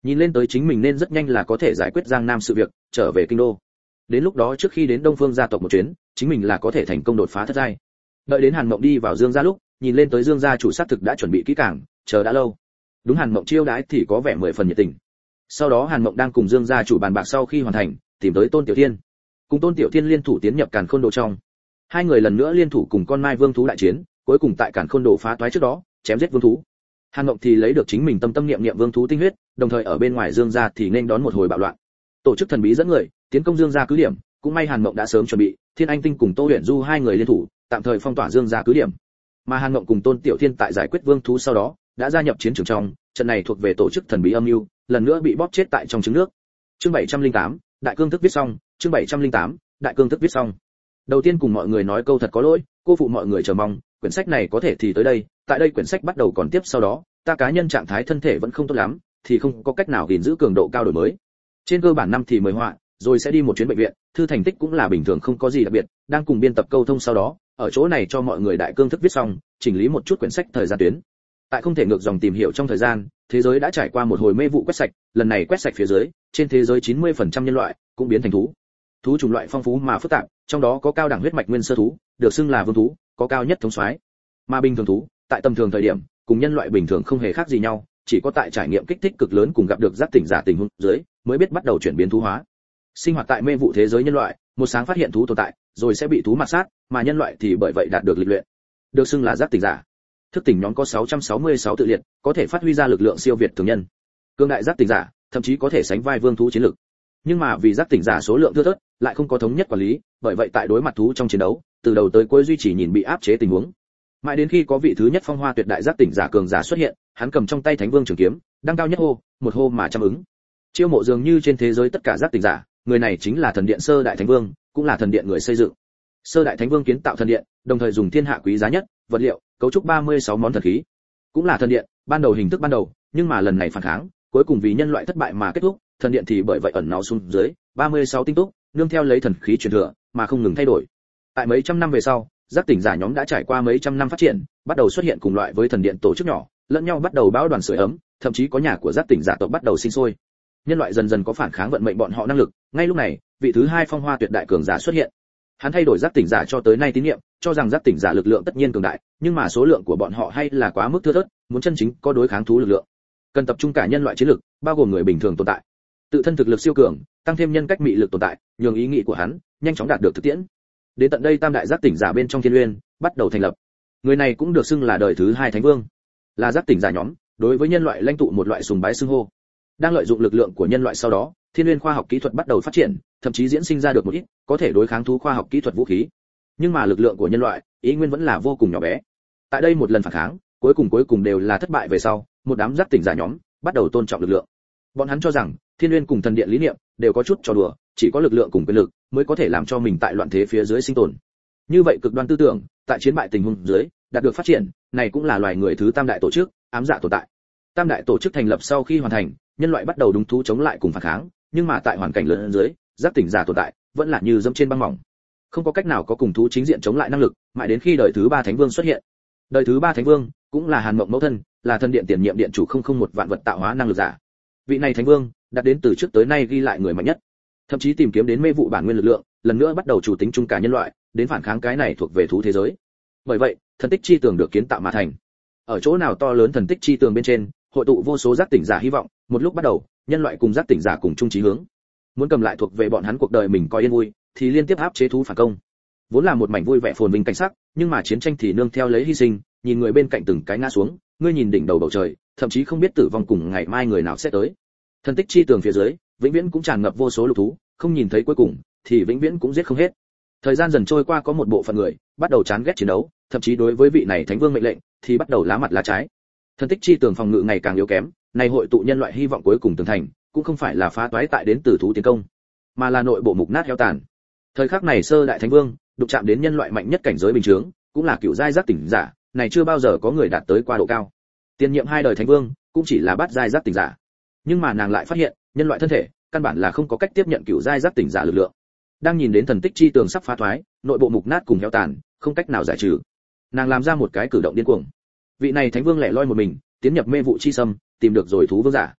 Nhìn lên tới chính mình nên rất nhanh là có thể giải quyết Giang Nam sự việc, trở về kinh đô. Đến lúc đó trước khi đến Đông Phương gia tộc một chuyến, chính mình là có thể thành công đột phá thất giai. Đợi đến Hàn Mộng đi vào Dương gia lúc, nhìn lên tới Dương gia chủ sát thực đã chuẩn bị kỹ càng, chờ đã lâu. Đúng Hàn Mộng chiêu đãi thì có vẻ mười phần nhiệt tình. Sau đó Hàn Mộng đang cùng Dương gia chủ bàn bạc sau khi hoàn thành, tìm tới Tôn Tiểu Thiên. Cùng Tôn Tiểu Thiên liên thủ tiến nhập Càn Khôn Đồ trong. Hai người lần nữa liên thủ cùng con Mai Vương thú đại chiến, cuối cùng tại Càn Khôn Đồ phá toái trước đó, chém giết vương thú. Hàn Mộng thì lấy được chính mình tâm tâm niệm niệm vương thú tinh huyết, đồng thời ở bên ngoài Dương gia thì nên đón một hồi bạo loạn. Tổ chức thần bí dẫn người tiến công Dương gia cứ điểm, cũng may Hàn Mộng đã sớm chuẩn bị, Thiên Anh Tinh cùng Tô Huyền Du hai người liên thủ, tạm thời phong tỏa Dương gia cứ điểm. Mà Hàn Mộng cùng Tôn Tiểu Thiên tại giải quyết vương thú sau đó, đã gia nhập chiến trường trong, trận này thuộc về tổ chức thần bí âm mưu, lần nữa bị bóp chết tại trong trứng nước. Chương bảy trăm lẻ tám, đại cương thức viết xong, chương bảy trăm lẻ tám, đại cương thức viết xong. Đầu tiên cùng mọi người nói câu thật có lỗi, cô phụ mọi người chờ mong, quyển sách này có thể thì tới đây, tại đây quyển sách bắt đầu còn tiếp sau đó, ta cá nhân trạng thái thân thể vẫn không tốt lắm, thì không có cách nào gìn giữ cường độ cao đổi mới. Trên cơ bản năm thì mời họa, rồi sẽ đi một chuyến bệnh viện, thư thành tích cũng là bình thường không có gì đặc biệt, đang cùng biên tập câu thông sau đó, ở chỗ này cho mọi người đại cương thức viết xong, chỉnh lý một chút quyển sách thời gian tuyến. Tại không thể ngược dòng tìm hiểu trong thời gian, thế giới đã trải qua một hồi mê vụ quét sạch, lần này quét sạch phía dưới, trên thế giới chín mươi phần trăm nhân loại cũng biến thành thú. Thú chủng loại phong phú mà phức tạp, trong đó có cao đẳng huyết mạch nguyên sơ thú, được xưng là vương thú, có cao nhất thống soái. Mà bình thường thú, tại tầm thường thời điểm, cùng nhân loại bình thường không hề khác gì nhau, chỉ có tại trải nghiệm kích thích cực lớn cùng gặp được giác tỉnh giả tình huống dưới, mới biết bắt đầu chuyển biến thú hóa. Sinh hoạt tại mê vụ thế giới nhân loại, một sáng phát hiện thú tồn tại, rồi sẽ bị thú mạt sát, mà nhân loại thì bởi vậy đạt được lịch luyện, được xưng là giác tỉnh giả. Thức tỉnh nhóm có sáu trăm sáu mươi sáu tự liệt, có thể phát huy ra lực lượng siêu việt thường nhân. Cương đại giác tỉnh giả, thậm chí có thể sánh vai vương thú chiến lực. Nhưng mà vì giác tỉnh giả số lượng thưa thớt, lại không có thống nhất quản lý, bởi vậy tại đối mặt thú trong chiến đấu, từ đầu tới cuối duy trì nhìn bị áp chế tình huống. Mãi đến khi có vị thứ nhất phong hoa tuyệt đại giác tỉnh giả cường giả xuất hiện, hắn cầm trong tay Thánh Vương trường kiếm, đăng cao nhất hô, một hô mà trăm ứng. Chiêu mộ dường như trên thế giới tất cả giác tỉnh giả, người này chính là thần điện sơ đại thánh vương, cũng là thần điện người xây dựng. Sơ đại thánh vương kiến tạo thần điện, đồng thời dùng thiên hạ quý giá nhất vật liệu, cấu trúc ba mươi sáu món thần khí. Cũng là thần điện, ban đầu hình thức ban đầu, nhưng mà lần này phản kháng, cuối cùng vì nhân loại thất bại mà kết thúc, thần điện thì bởi vậy ẩn náu xuống dưới, ba mươi sáu tinh túc, nương theo lấy thần khí truyền thừa, mà không ngừng thay đổi. Tại mấy trăm năm về sau, giác tỉnh giả nhóm đã trải qua mấy trăm năm phát triển, bắt đầu xuất hiện cùng loại với thần điện tổ chức nhỏ, lẫn nhau bắt đầu bão đoàn sưởi ấm, thậm chí có nhà của giác tỉnh giả tộc bắt đầu sinh sôi. Nhân loại dần dần có phản kháng vận mệnh bọn họ năng lực, ngay lúc này, vị thứ hai phong hoa tuyệt đại cường giả xuất hiện. Hắn thay đổi giác tỉnh giả cho tới nay tín nhiệm, cho rằng giác tỉnh giả lực lượng tất nhiên cường đại, nhưng mà số lượng của bọn họ hay là quá mức thưa thớt, muốn chân chính có đối kháng thú lực lượng, cần tập trung cả nhân loại chiến lực, bao gồm người bình thường tồn tại. Tự thân thực lực siêu cường, tăng thêm nhân cách mị lực tồn tại, nhường ý nghĩ của hắn nhanh chóng đạt được thực tiễn. Đến tận đây tam đại giác tỉnh giả bên trong Thiên Uyên bắt đầu thành lập. Người này cũng được xưng là đời thứ hai thánh vương, là giác tỉnh giả nhóm đối với nhân loại lãnh tụ một loại sùng bái xưng hô. Đang lợi dụng lực lượng của nhân loại sau đó, Thiên Uyên khoa học kỹ thuật bắt đầu phát triển, thậm chí diễn sinh ra được một ít có thể đối kháng thú khoa học kỹ thuật vũ khí. Nhưng mà lực lượng của nhân loại, ý nguyên vẫn là vô cùng nhỏ bé. Tại đây một lần phản kháng, cuối cùng cuối cùng đều là thất bại về sau, một đám giác tỉnh giả nhóm bắt đầu tôn trọng lực lượng. Bọn hắn cho rằng, Thiên Uyên cùng thần điện lý niệm đều có chút trò đùa, chỉ có lực lượng cùng quyền lực mới có thể làm cho mình tại loạn thế phía dưới sinh tồn. Như vậy cực đoan tư tưởng, tại chiến bại tình huống dưới, đạt được phát triển, này cũng là loài người thứ tam đại tổ chức, ám dạ tồn tại. Tam đại tổ chức thành lập sau khi hoàn thành, nhân loại bắt đầu đúng thú chống lại cùng phản kháng, nhưng mà tại hoàn cảnh lớn dưới, giác tỉnh giả tồn tại vẫn là như dẫm trên băng mỏng, không có cách nào có cùng thú chính diện chống lại năng lực, mãi đến khi đời thứ ba thánh vương xuất hiện. Đời thứ ba thánh vương cũng là Hàn Mộng mẫu thân, là thần điện tiền nhiệm điện chủ không không một vạn vật tạo hóa năng lực giả. Vị này thánh vương đạt đến từ trước tới nay ghi lại người mạnh nhất, thậm chí tìm kiếm đến mê vụ bản nguyên lực lượng, lần nữa bắt đầu chủ tính chung cả nhân loại, đến phản kháng cái này thuộc về thú thế giới. Bởi vậy, thần tích chi tường được kiến tạo mà thành. Ở chỗ nào to lớn thần tích chi tường bên trên, hội tụ vô số giác tỉnh giả hy vọng, một lúc bắt đầu, nhân loại cùng giác tỉnh giả cùng chung chí hướng. Muốn cầm lại thuộc về bọn hắn cuộc đời mình coi yên vui, thì liên tiếp áp chế thú phản công. Vốn là một mảnh vui vẻ phồn vinh cảnh sắc, nhưng mà chiến tranh thì nương theo lấy hy sinh, nhìn người bên cạnh từng cái ngã xuống, ngươi nhìn đỉnh đầu bầu trời, thậm chí không biết tử vong cùng ngày mai người nào sẽ tới. Thần tích chi tường phía dưới, vĩnh viễn cũng tràn ngập vô số lục thú, không nhìn thấy cuối cùng, thì vĩnh viễn cũng giết không hết. Thời gian dần trôi qua, có một bộ phận người bắt đầu chán ghét chiến đấu, thậm chí đối với vị này thánh vương mệnh lệnh thì bắt đầu lá mặt lá trái. Thần tích chi tường phòng ngự ngày càng yếu kém, này hội tụ nhân loại hy vọng cuối cùng tường thành, cũng không phải là phá toái tại đến từ thú tiến công, mà là nội bộ mục nát heo tàn. Thời khắc này sơ đại thánh vương đụng chạm đến nhân loại mạnh nhất cảnh giới bình thường, cũng là cựu giai giác tỉnh giả, này chưa bao giờ có người đạt tới qua độ cao. Tiền nhiệm hai đời thánh vương cũng chỉ là bát giai giác tỉnh giả, nhưng mà nàng lại phát hiện nhân loại thân thể căn bản là không có cách tiếp nhận cựu giai giác tỉnh giả lực lượng. Đang nhìn đến thần tích chi tường sắp phá thoái, nội bộ mục nát cùng heo tàn, không cách nào giải trừ, nàng làm ra một cái cử động điên cuồng. Vị này thánh vương lẻ loi một mình tiến nhập mê vụ chi sâm, tìm được rồi thú vương giả.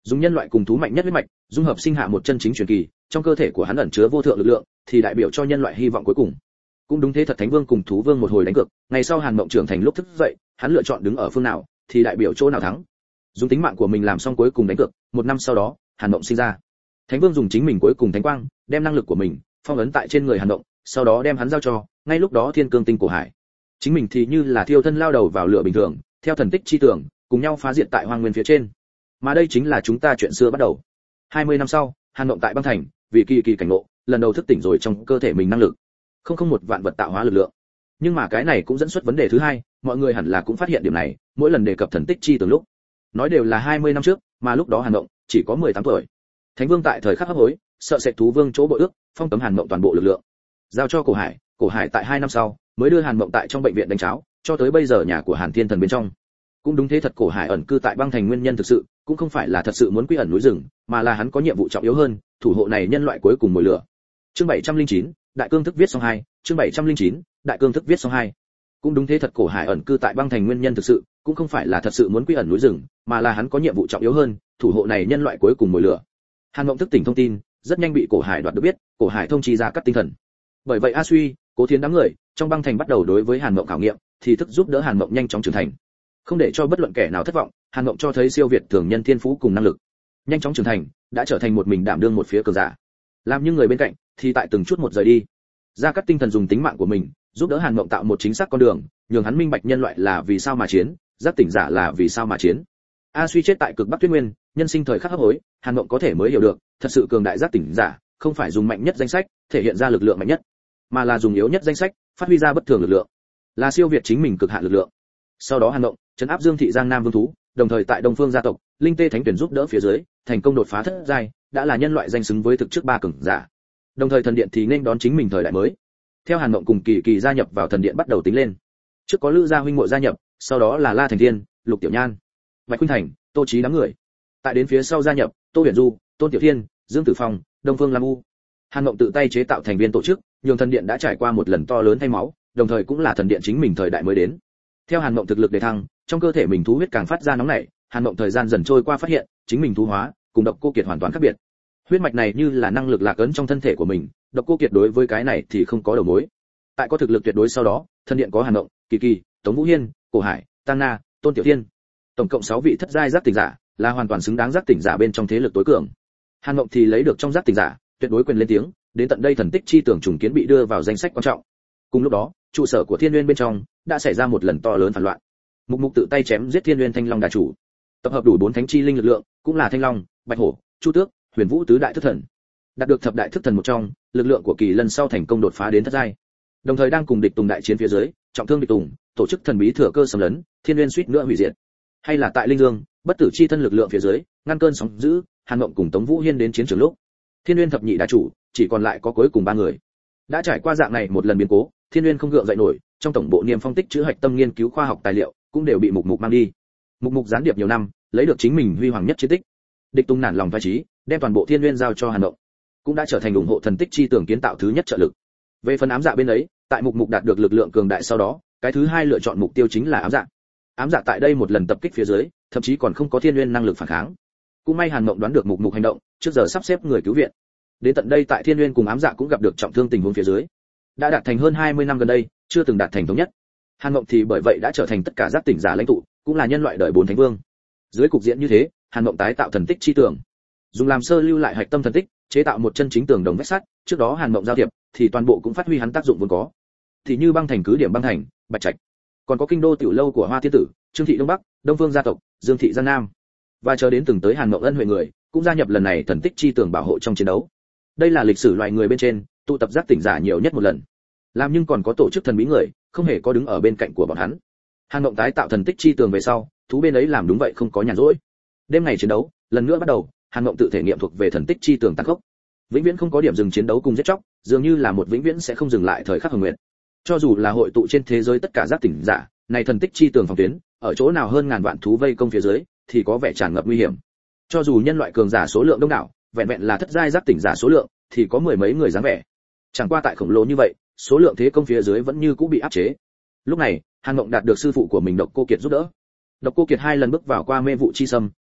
dùng nhân loại cùng thú mạnh nhất huyết mạch dung hợp sinh hạ một chân chính truyền kỳ, trong cơ thể của hắn ẩn chứa vô thượng lực lượng, thì đại biểu cho nhân loại hy vọng cuối cùng. Cũng đúng thế thật, Thánh Vương cùng Thú Vương một hồi đánh cược, ngày sau Hàn Mộng trưởng thành lúc thức dậy, hắn lựa chọn đứng ở phương nào, thì đại biểu chỗ nào thắng. Dùng tính mạng của mình làm xong cuối cùng đánh cược, một năm sau đó, Hàn Mộng sinh ra. Thánh Vương dùng chính mình cuối cùng thánh quang, đem năng lực của mình phong ấn tại trên người Hàn Mộng, sau đó đem hắn giao cho, ngay lúc đó Thiên Cương Tinh Cổ Hải. Chính mình thì như là thiêu thân lao đầu vào lửa bình thường, theo thần tích chi tưởng, cùng nhau phá diệt tại hoang nguyên phía trên. Mà đây chính là chúng ta chuyện xưa bắt đầu. hai mươi năm sau, Hàn Mộng tại băng thành, vì kỳ kỳ cảnh ngộ, lần đầu thức tỉnh rồi trong cơ thể mình năng lực. Không không một vạn vật tạo hóa lực lượng. Nhưng mà cái này cũng dẫn xuất vấn đề thứ hai, mọi người hẳn là cũng phát hiện điểm này, mỗi lần đề cập thần tích chi tưởng lúc, nói đều là hai mươi năm trước, mà lúc đó Hàn Mộng chỉ có mười tám tuổi. Thánh Vương tại thời khắc hấp hối, sợ sệt Thú Vương chỗ bội ước, phong cấm Hàn Mộng toàn bộ lực lượng, giao cho Cổ Hải. Cổ Hải tại hai năm sau mới đưa Hàn Mộng tại trong bệnh viện đánh cháo, cho tới bây giờ nhà của Hàn Thiên Thần bên trong. Cũng đúng thế thật, Cổ Hải ẩn cư tại băng thành nguyên nhân thực sự cũng không phải là thật sự muốn quy ẩn núi rừng, mà là hắn có nhiệm vụ trọng yếu hơn, thủ hộ này nhân loại cuối cùng mồi lửa. Chương bảy trăm lẻ chín, Đại Cương Thức viết xong hai, chương bảy trăm lẻ chín, Đại Cương Thức viết xong hai. Cũng đúng thế thật, Cổ Hải ẩn cư tại băng thành nguyên nhân thực sự cũng không phải là thật sự muốn quy ẩn núi rừng, mà là hắn có nhiệm vụ trọng yếu hơn, thủ hộ này nhân loại cuối cùng mồi lửa. Hàn Mộng thức tỉnh thông tin, rất nhanh bị Cổ Hải đoạt được biết, Cổ Hải thông chi ra các tinh thần. Bởi vậy A Suy, Cố Thiến đám người trong băng thành bắt đầu đối với Hàn Mộng khảo nghiệm, thì thức giúp đỡ Hàn Mộng nhanh chóng trưởng thành. Không để cho bất luận kẻ nào thất vọng, Hàn Mộng cho thấy siêu việt thường nhân thiên phú cùng năng lực, nhanh chóng trưởng thành, đã trở thành một mình đảm đương một phía cường giả. Làm như người bên cạnh, thì tại từng chút một rời đi. Gia Cát tinh thần dùng tính mạng của mình, giúp đỡ Hàn Mộng tạo một chính xác con đường, nhường hắn minh bạch nhân loại là vì sao mà chiến, giác tỉnh giả là vì sao mà chiến. A Suy chết tại cực Bắc Tuyết Nguyên, nhân sinh thời khắc hấp hối, Hàn Mộng có thể mới hiểu được, thật sự cường đại giác tỉnh giả, không phải dùng mạnh nhất danh sách, thể hiện ra lực lượng mạnh nhất, mà là dùng yếu nhất danh sách, phát huy ra bất thường lực lượng, là siêu việt chính mình cực hạn lực lượng. Sau đó Hàn Mộng trấn áp Dương thị Giang Nam vương thú, đồng thời tại Đông Phương gia tộc, Linh Tê Thánh Tuyển giúp đỡ phía dưới, thành công đột phá thất giai, đã là nhân loại danh xứng với thực trước ba cường giả. Đồng thời thần điện thì nên đón chính mình thời đại mới. Theo Hàn Mộng cùng Kỳ Kỳ gia nhập vào thần điện bắt đầu tính lên. Trước có Lữ gia huynh muội gia nhập, sau đó là La Thành Thiên, Lục Tiểu Nhan, Bạch Khuynh Thành, Tô Chí đám người. Tại đến phía sau gia nhập, Tô Huyền Du, Tôn Tiểu Thiên, Dương Tử Phong, Đông Phương Lam U. Hàn Mộng tự tay chế tạo thành viên tổ chức, nhường thần điện đã trải qua một lần to lớn thay máu, đồng thời cũng là thần điện chính mình thời đại mới đến. Theo Hàn Mộng thực lực đề thăng, trong cơ thể mình thú huyết càng phát ra nóng nảy, Hàn Mộng thời gian dần trôi qua phát hiện, chính mình thú hóa, cùng Độc Cô Kiệt hoàn toàn khác biệt. Huyết mạch này như là năng lực lạc ấn trong thân thể của mình, Độc Cô Kiệt đối với cái này thì không có đầu mối. Tại có thực lực tuyệt đối sau đó, thần điện có Hàn Mộng, Kỳ Kỳ, Tống Vũ Hiên, Cổ Hải, Tăng Na, Tôn Tiểu Thiên. Tổng cộng sáu vị thất giai giác tỉnh giả, là hoàn toàn xứng đáng giác tỉnh giả bên trong thế lực tối cường. Hàn Mộng thì lấy được trong giác tỉnh giả, tuyệt đối quyền lên tiếng, đến tận đây thần tích chi tưởng trùng kiến bị đưa vào danh sách quan trọng. Cùng lúc đó, trụ sở của Thiên Nguyên bên trong đã xảy ra một lần to lớn phản loạn. Mục Mục tự tay chém giết Thiên Nguyên Thanh Long đà chủ, tập hợp đủ bốn thánh chi linh lực lượng, cũng là Thanh Long, Bạch Hổ, Chu Tước, Huyền Vũ tứ đại thức thần. Đạt được thập đại thức thần một trong, lực lượng của Kỳ Lân sau thành công đột phá đến thất giai. Đồng thời đang cùng địch Tùng đại chiến phía dưới, trọng thương địch Tùng, tổ chức thần bí thừa cơ xâm lấn, Thiên Nguyên suýt nữa hủy diệt. Hay là tại Linh Dương, bất tử chi thân lực lượng phía dưới, ngăn cơn sóng dữ, Hàn Mộng cùng Tống Vũ Hiên đến chiến trường lúc, Thiên Nguyên thập nhị đà chủ, chỉ còn lại có cuối cùng ba người. Đã trải qua dạng này một lần biến cố, Thiên Nguyên không gượng dậy nổi, trong tổng bộ niêm phong tích chữ hạch tâm nghiên cứu khoa học tài liệu, cũng đều bị Mục Mục mang đi. Mục Mục gián điệp nhiều năm, lấy được chính mình huy hoàng nhất chiến tích. Địch Tùng nản lòng phái trí, đem toàn bộ Thiên Nguyên giao cho Hàn Mộng, cũng đã trở thành ủng hộ thần tích chi tưởng kiến tạo thứ nhất trợ lực. Về phần ám dạ bên ấy, tại Mục Mục đạt được lực lượng cường đại sau đó, cái thứ hai lựa chọn mục tiêu chính là ám dạ. Ám dạ tại đây một lần tập kích phía dưới, thậm chí còn không có Thiên Nguyên năng lực phản kháng. Cũng may Hàn Mộng đoán được Mục Mục hành động, trước giờ sắp xếp người cứu viện. Đến tận đây tại Thiên Nguyên cùng ám dạ cũng gặp được trọng thương tình huống phía dưới, đã đạt thành hơn hai mươi năm gần đây, chưa từng đạt thành thống nhất. Hàn Mộng thì bởi vậy đã trở thành tất cả giác tỉnh giả lãnh tụ, cũng là nhân loại đời bốn thánh vương. Dưới cục diện như thế, Hàn Mộng tái tạo thần tích chi tường, dùng làm sơ lưu lại hạch tâm thần tích, chế tạo một chân chính tường đồng vách sắt. Trước đó Hàn Mộng giao thiệp, thì toàn bộ cũng phát huy hắn tác dụng vốn có. Thì như băng thành cứ điểm băng thành, Bạch Trạch, còn có kinh đô tiểu lâu của Hoa Tiên tử, Trương thị Đông Bắc, Đông Phương gia tộc, Dương thị Giang Nam, và chờ đến từng tới Hàn Mộng ân huệ người, cũng gia nhập lần này thần tích chi tường bảo hộ trong chiến đấu. Đây là lịch sử loài người bên trên tụ tập giác tỉnh giả nhiều nhất một lần. Làm nhưng còn có tổ chức thần bí người, không hề có đứng ở bên cạnh của bọn hắn. Hàn Mộng tái tạo thần tích chi tường về sau, thú bên ấy làm đúng vậy không có nhàn rỗi. Đêm ngày chiến đấu lần nữa bắt đầu, Hàn Mộng tự thể nghiệm thuộc về thần tích chi tường tăng khốc. Vĩnh viễn không có điểm dừng chiến đấu cùng giết chóc, dường như là một vĩnh viễn sẽ không dừng lại thời khắc hồng nguyện. Cho dù là hội tụ trên thế giới tất cả giác tỉnh giả, này thần tích chi tường phòng tuyến, ở chỗ nào hơn ngàn vạn thú vây công phía dưới, thì có vẻ tràn ngập nguy hiểm. Cho dù nhân loại cường giả số lượng đông đảo, vẹn vẹn là thất giai giác tỉnh giả số lượng, thì có mười mấy người dáng vẻ. Chẳng qua tại khổng lồ như vậy, số lượng thế công phía dưới vẫn như cũ bị áp chế. Lúc này, Hàn Mộng đạt được sư phụ của mình Độc Cô Kiệt giúp đỡ. Độc Cô Kiệt hai lần bước vào qua mê vụ chi sâm,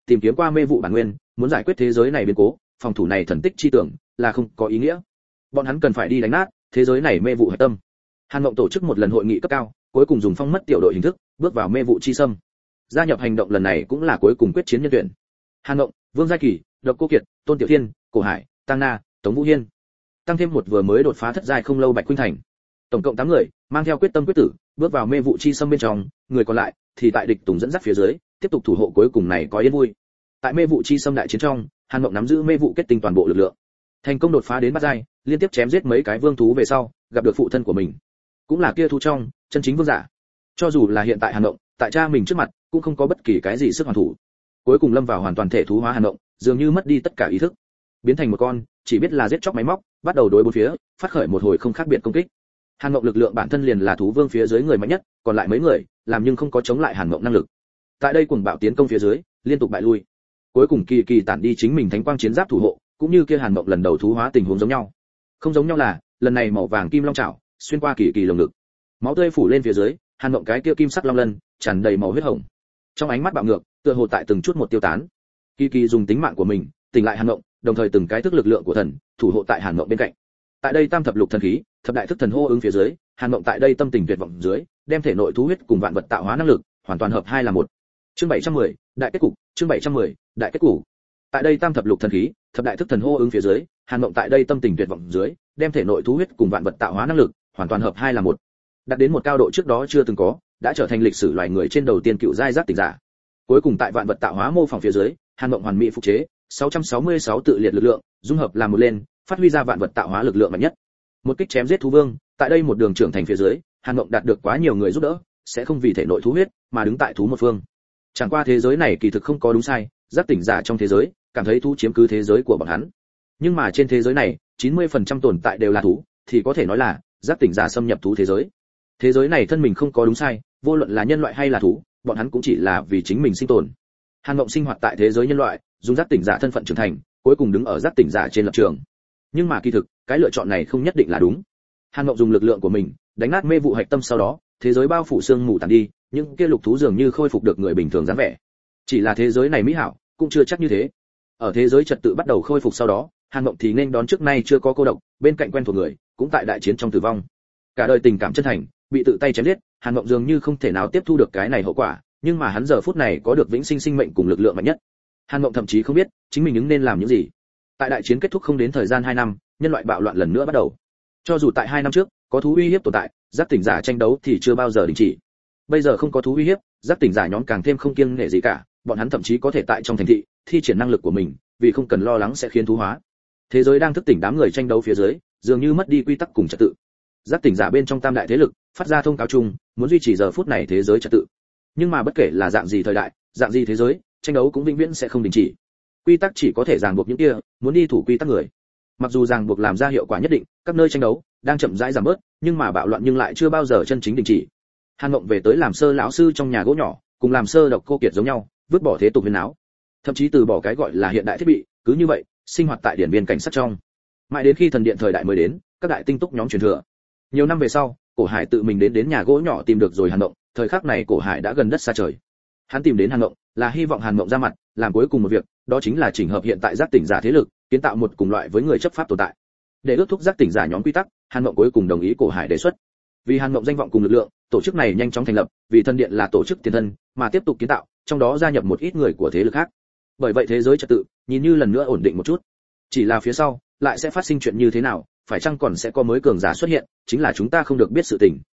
tìm kiếm qua mê vụ bản nguyên, muốn giải quyết thế giới này biến cố, phòng thủ này thần tích chi tưởng là không có ý nghĩa. Bọn hắn cần phải đi đánh nát thế giới này mê vụ hạch tâm. Hàn Mộng tổ chức một lần hội nghị cấp cao, cuối cùng dùng phong mất tiểu đội hình thức, bước vào mê vụ chi sâm. Gia nhập hành động lần này cũng là cuối cùng quyết chiến nhân tuyển. Hàn Mộng, Vương Gia Kỳ, Độc Cô Kiệt, Tôn Tiểu Thiên, Cổ Hải, Tăng Na, Tống Vũ Hiên. Tăng thêm một vừa mới đột phá thất giai không lâu Bạch Khuynh Thành. Tổng cộng tám người, mang theo quyết tâm quyết tử, bước vào mê vụ chi sâm bên trong, người còn lại thì tại địch Tùng dẫn dắt phía dưới, tiếp tục thủ hộ cuối cùng này có yên vui. Tại mê vụ chi sâm đại chiến trong, Hàn Mộng nắm giữ mê vụ kết tinh toàn bộ lực lượng, thành công đột phá đến bát giai, liên tiếp chém giết mấy cái vương thú về sau, gặp được phụ thân của mình, cũng là kia thú trong chân chính vương giả. Cho dù là hiện tại Hàn Mộng, tại cha mình trước mặt, cũng không có bất kỳ cái gì sức hoàn thủ. Cuối cùng lâm vào hoàn toàn thể thú hóa Hàn Mộng, dường như mất đi tất cả ý thức, biến thành một con chỉ biết là giết chóc máy móc, bắt đầu đối bốn phía phát khởi một hồi không khác biệt công kích. Hàn Mộng lực lượng bản thân liền là thú vương phía dưới người mạnh nhất, còn lại mấy người làm nhưng không có chống lại Hàn Mộng năng lực. Tại đây cuồng bạo tiến công phía dưới, liên tục bại lui. Cuối cùng kỳ kỳ tản đi chính mình thánh quang chiến giáp thủ hộ, cũng như kia Hàn Mộng lần đầu thú hóa tình huống giống nhau. Không giống nhau là, lần này màu vàng kim long chảo xuyên qua kỳ kỳ lồng ngực, máu tươi phủ lên phía dưới, Hàn Mộng cái kia kim sắc long lân tràn đầy màu huyết hồng. Trong ánh mắt bạo ngược, tựa hồ tại từng chút một tiêu tán. Kỳ kỳ dùng tính mạng của mình tỉnh lại Hàn Mộng, đồng thời từng cái thức lực lượng của thần thủ hộ tại Hàn Mộng bên cạnh. Tại đây tam thập lục thần khí, thập đại thức thần hô ứng phía dưới, Hàn Mộng tại đây tâm tình tuyệt vọng dưới, đem thể nội thú huyết cùng vạn vật tạo hóa năng lực hoàn toàn hợp hai là một. Chương bảy trăm mười, đại kết cục, chương bảy trăm mười, đại kết cục. Tại đây tam thập lục thần khí, thập đại thức thần hô ứng phía dưới, Hàn Mộng tại đây tâm tình tuyệt vọng dưới, đem thể nội thú huyết cùng vạn vật tạo hóa năng lực hoàn toàn hợp hai là một. Đạt đến một cao độ trước đó chưa từng có, đã trở thành lịch sử loài người trên đầu tiên cựu giai giác tỉnh giả. Cuối cùng tại vạn vật tạo hóa mô phỏng phía dưới, Hàn Mộng hoàn mỹ phục chế sáu trăm sáu mươi sáu tự liệt lực lượng, dung hợp làm một lên, phát huy ra vạn vật tạo hóa lực lượng mạnh nhất. Một kích chém giết thú vương, tại đây một đường trưởng thành phía dưới, Hàn Mộng đạt được quá nhiều người giúp đỡ, sẽ không vì thể nội thú huyết mà đứng tại thú một phương. Chẳng qua thế giới này kỳ thực không có đúng sai, giác tỉnh giả trong thế giới cảm thấy thú chiếm cứ thế giới của bọn hắn. Nhưng mà trên thế giới này, chín mươi phần trăm tồn tại đều là thú, thì có thể nói là giác tỉnh giả xâm nhập thú thế giới. Thế giới này thân mình không có đúng sai, vô luận là nhân loại hay là thú, bọn hắn cũng chỉ là vì chính mình sinh tồn. Hàn Mộng sinh hoạt tại thế giới nhân loại, dùng giác tỉnh giả thân phận trưởng thành, cuối cùng đứng ở giác tỉnh giả trên lập trường. Nhưng mà kỳ thực, cái lựa chọn này không nhất định là đúng. Hàn Mộng dùng lực lượng của mình, đánh nát mê vụ hạch tâm sau đó, thế giới bao phủ sương mù tàn đi, những kia lục thú dường như khôi phục được người bình thường dáng vẻ. Chỉ là thế giới này mỹ hảo, cũng chưa chắc như thế. Ở thế giới trật tự bắt đầu khôi phục sau đó, Hàn Mộng thì nên đón trước nay chưa có cô độc, bên cạnh quen thuộc người, cũng tại đại chiến trong tử vong. Cả đời tình cảm chân thành, bị tự tay chém giết, Hàn Mộng dường như không thể nào tiếp thu được cái này hậu quả, nhưng mà hắn giờ phút này có được vĩnh sinh sinh mệnh cùng lực lượng mạnh nhất. Hàn Mộng thậm chí không biết chính mình ứng nên làm những gì. Tại đại chiến kết thúc không đến thời gian hai năm, nhân loại bạo loạn lần nữa bắt đầu. Cho dù tại hai năm trước có thú uy hiếp tồn tại, giác tỉnh giả tranh đấu thì chưa bao giờ đình chỉ. Bây giờ không có thú uy hiếp, giác tỉnh giả nhóm càng thêm không kiêng nể gì cả, bọn hắn thậm chí có thể tại trong thành thị thi triển năng lực của mình, vì không cần lo lắng sẽ khiến thú hóa. Thế giới đang thức tỉnh đám người tranh đấu phía dưới, dường như mất đi quy tắc cùng trật tự. Giác tỉnh giả bên trong tam đại thế lực phát ra thông cáo chung, muốn duy trì giờ phút này thế giới trật tự. Nhưng mà bất kể là dạng gì thời đại, dạng gì thế giới, tranh đấu cũng vĩnh viễn sẽ không đình chỉ. Quy tắc chỉ có thể ràng buộc những kia muốn đi thủ quy tắc người. Mặc dù ràng buộc làm ra hiệu quả nhất định, các nơi tranh đấu đang chậm rãi giảm bớt, nhưng mà bạo loạn nhưng lại chưa bao giờ chân chính đình chỉ. Hàn Mộng về tới làm sơ lão sư trong nhà gỗ nhỏ, cùng làm sơ Độc Cô Kiệt giống nhau, vứt bỏ thế tục huyền áo, thậm chí từ bỏ cái gọi là hiện đại thiết bị, cứ như vậy sinh hoạt tại điển viên cảnh sát trong. Mãi đến khi thần điện thời đại mới đến, các đại tinh túc nhóm truyền thừa. Nhiều năm về sau, Cổ Hải tự mình đến đến nhà gỗ nhỏ tìm được rồi Hàn Mộng, thời khắc này Cổ Hải đã gần đất xa trời. Hắn tìm đến Hàn Mộng là hy vọng Hàn Mộng ra mặt, làm cuối cùng một việc, đó chính là chỉnh hợp hiện tại giác tỉnh giả thế lực, kiến tạo một cùng loại với người chấp pháp tồn tại. Để ước thúc giác tỉnh giả nhóm quy tắc, Hàn Mộng cuối cùng đồng ý Cổ Hải đề xuất. Vì Hàn Mộng danh vọng cùng lực lượng, tổ chức này nhanh chóng thành lập, vì thần điện là tổ chức tiền thân, mà tiếp tục kiến tạo, trong đó gia nhập một ít người của thế lực khác. Bởi vậy thế giới trật tự nhìn như lần nữa ổn định một chút. Chỉ là phía sau lại sẽ phát sinh chuyện như thế nào, phải chăng còn sẽ có mới cường giả xuất hiện, chính là chúng ta không được biết sự tình.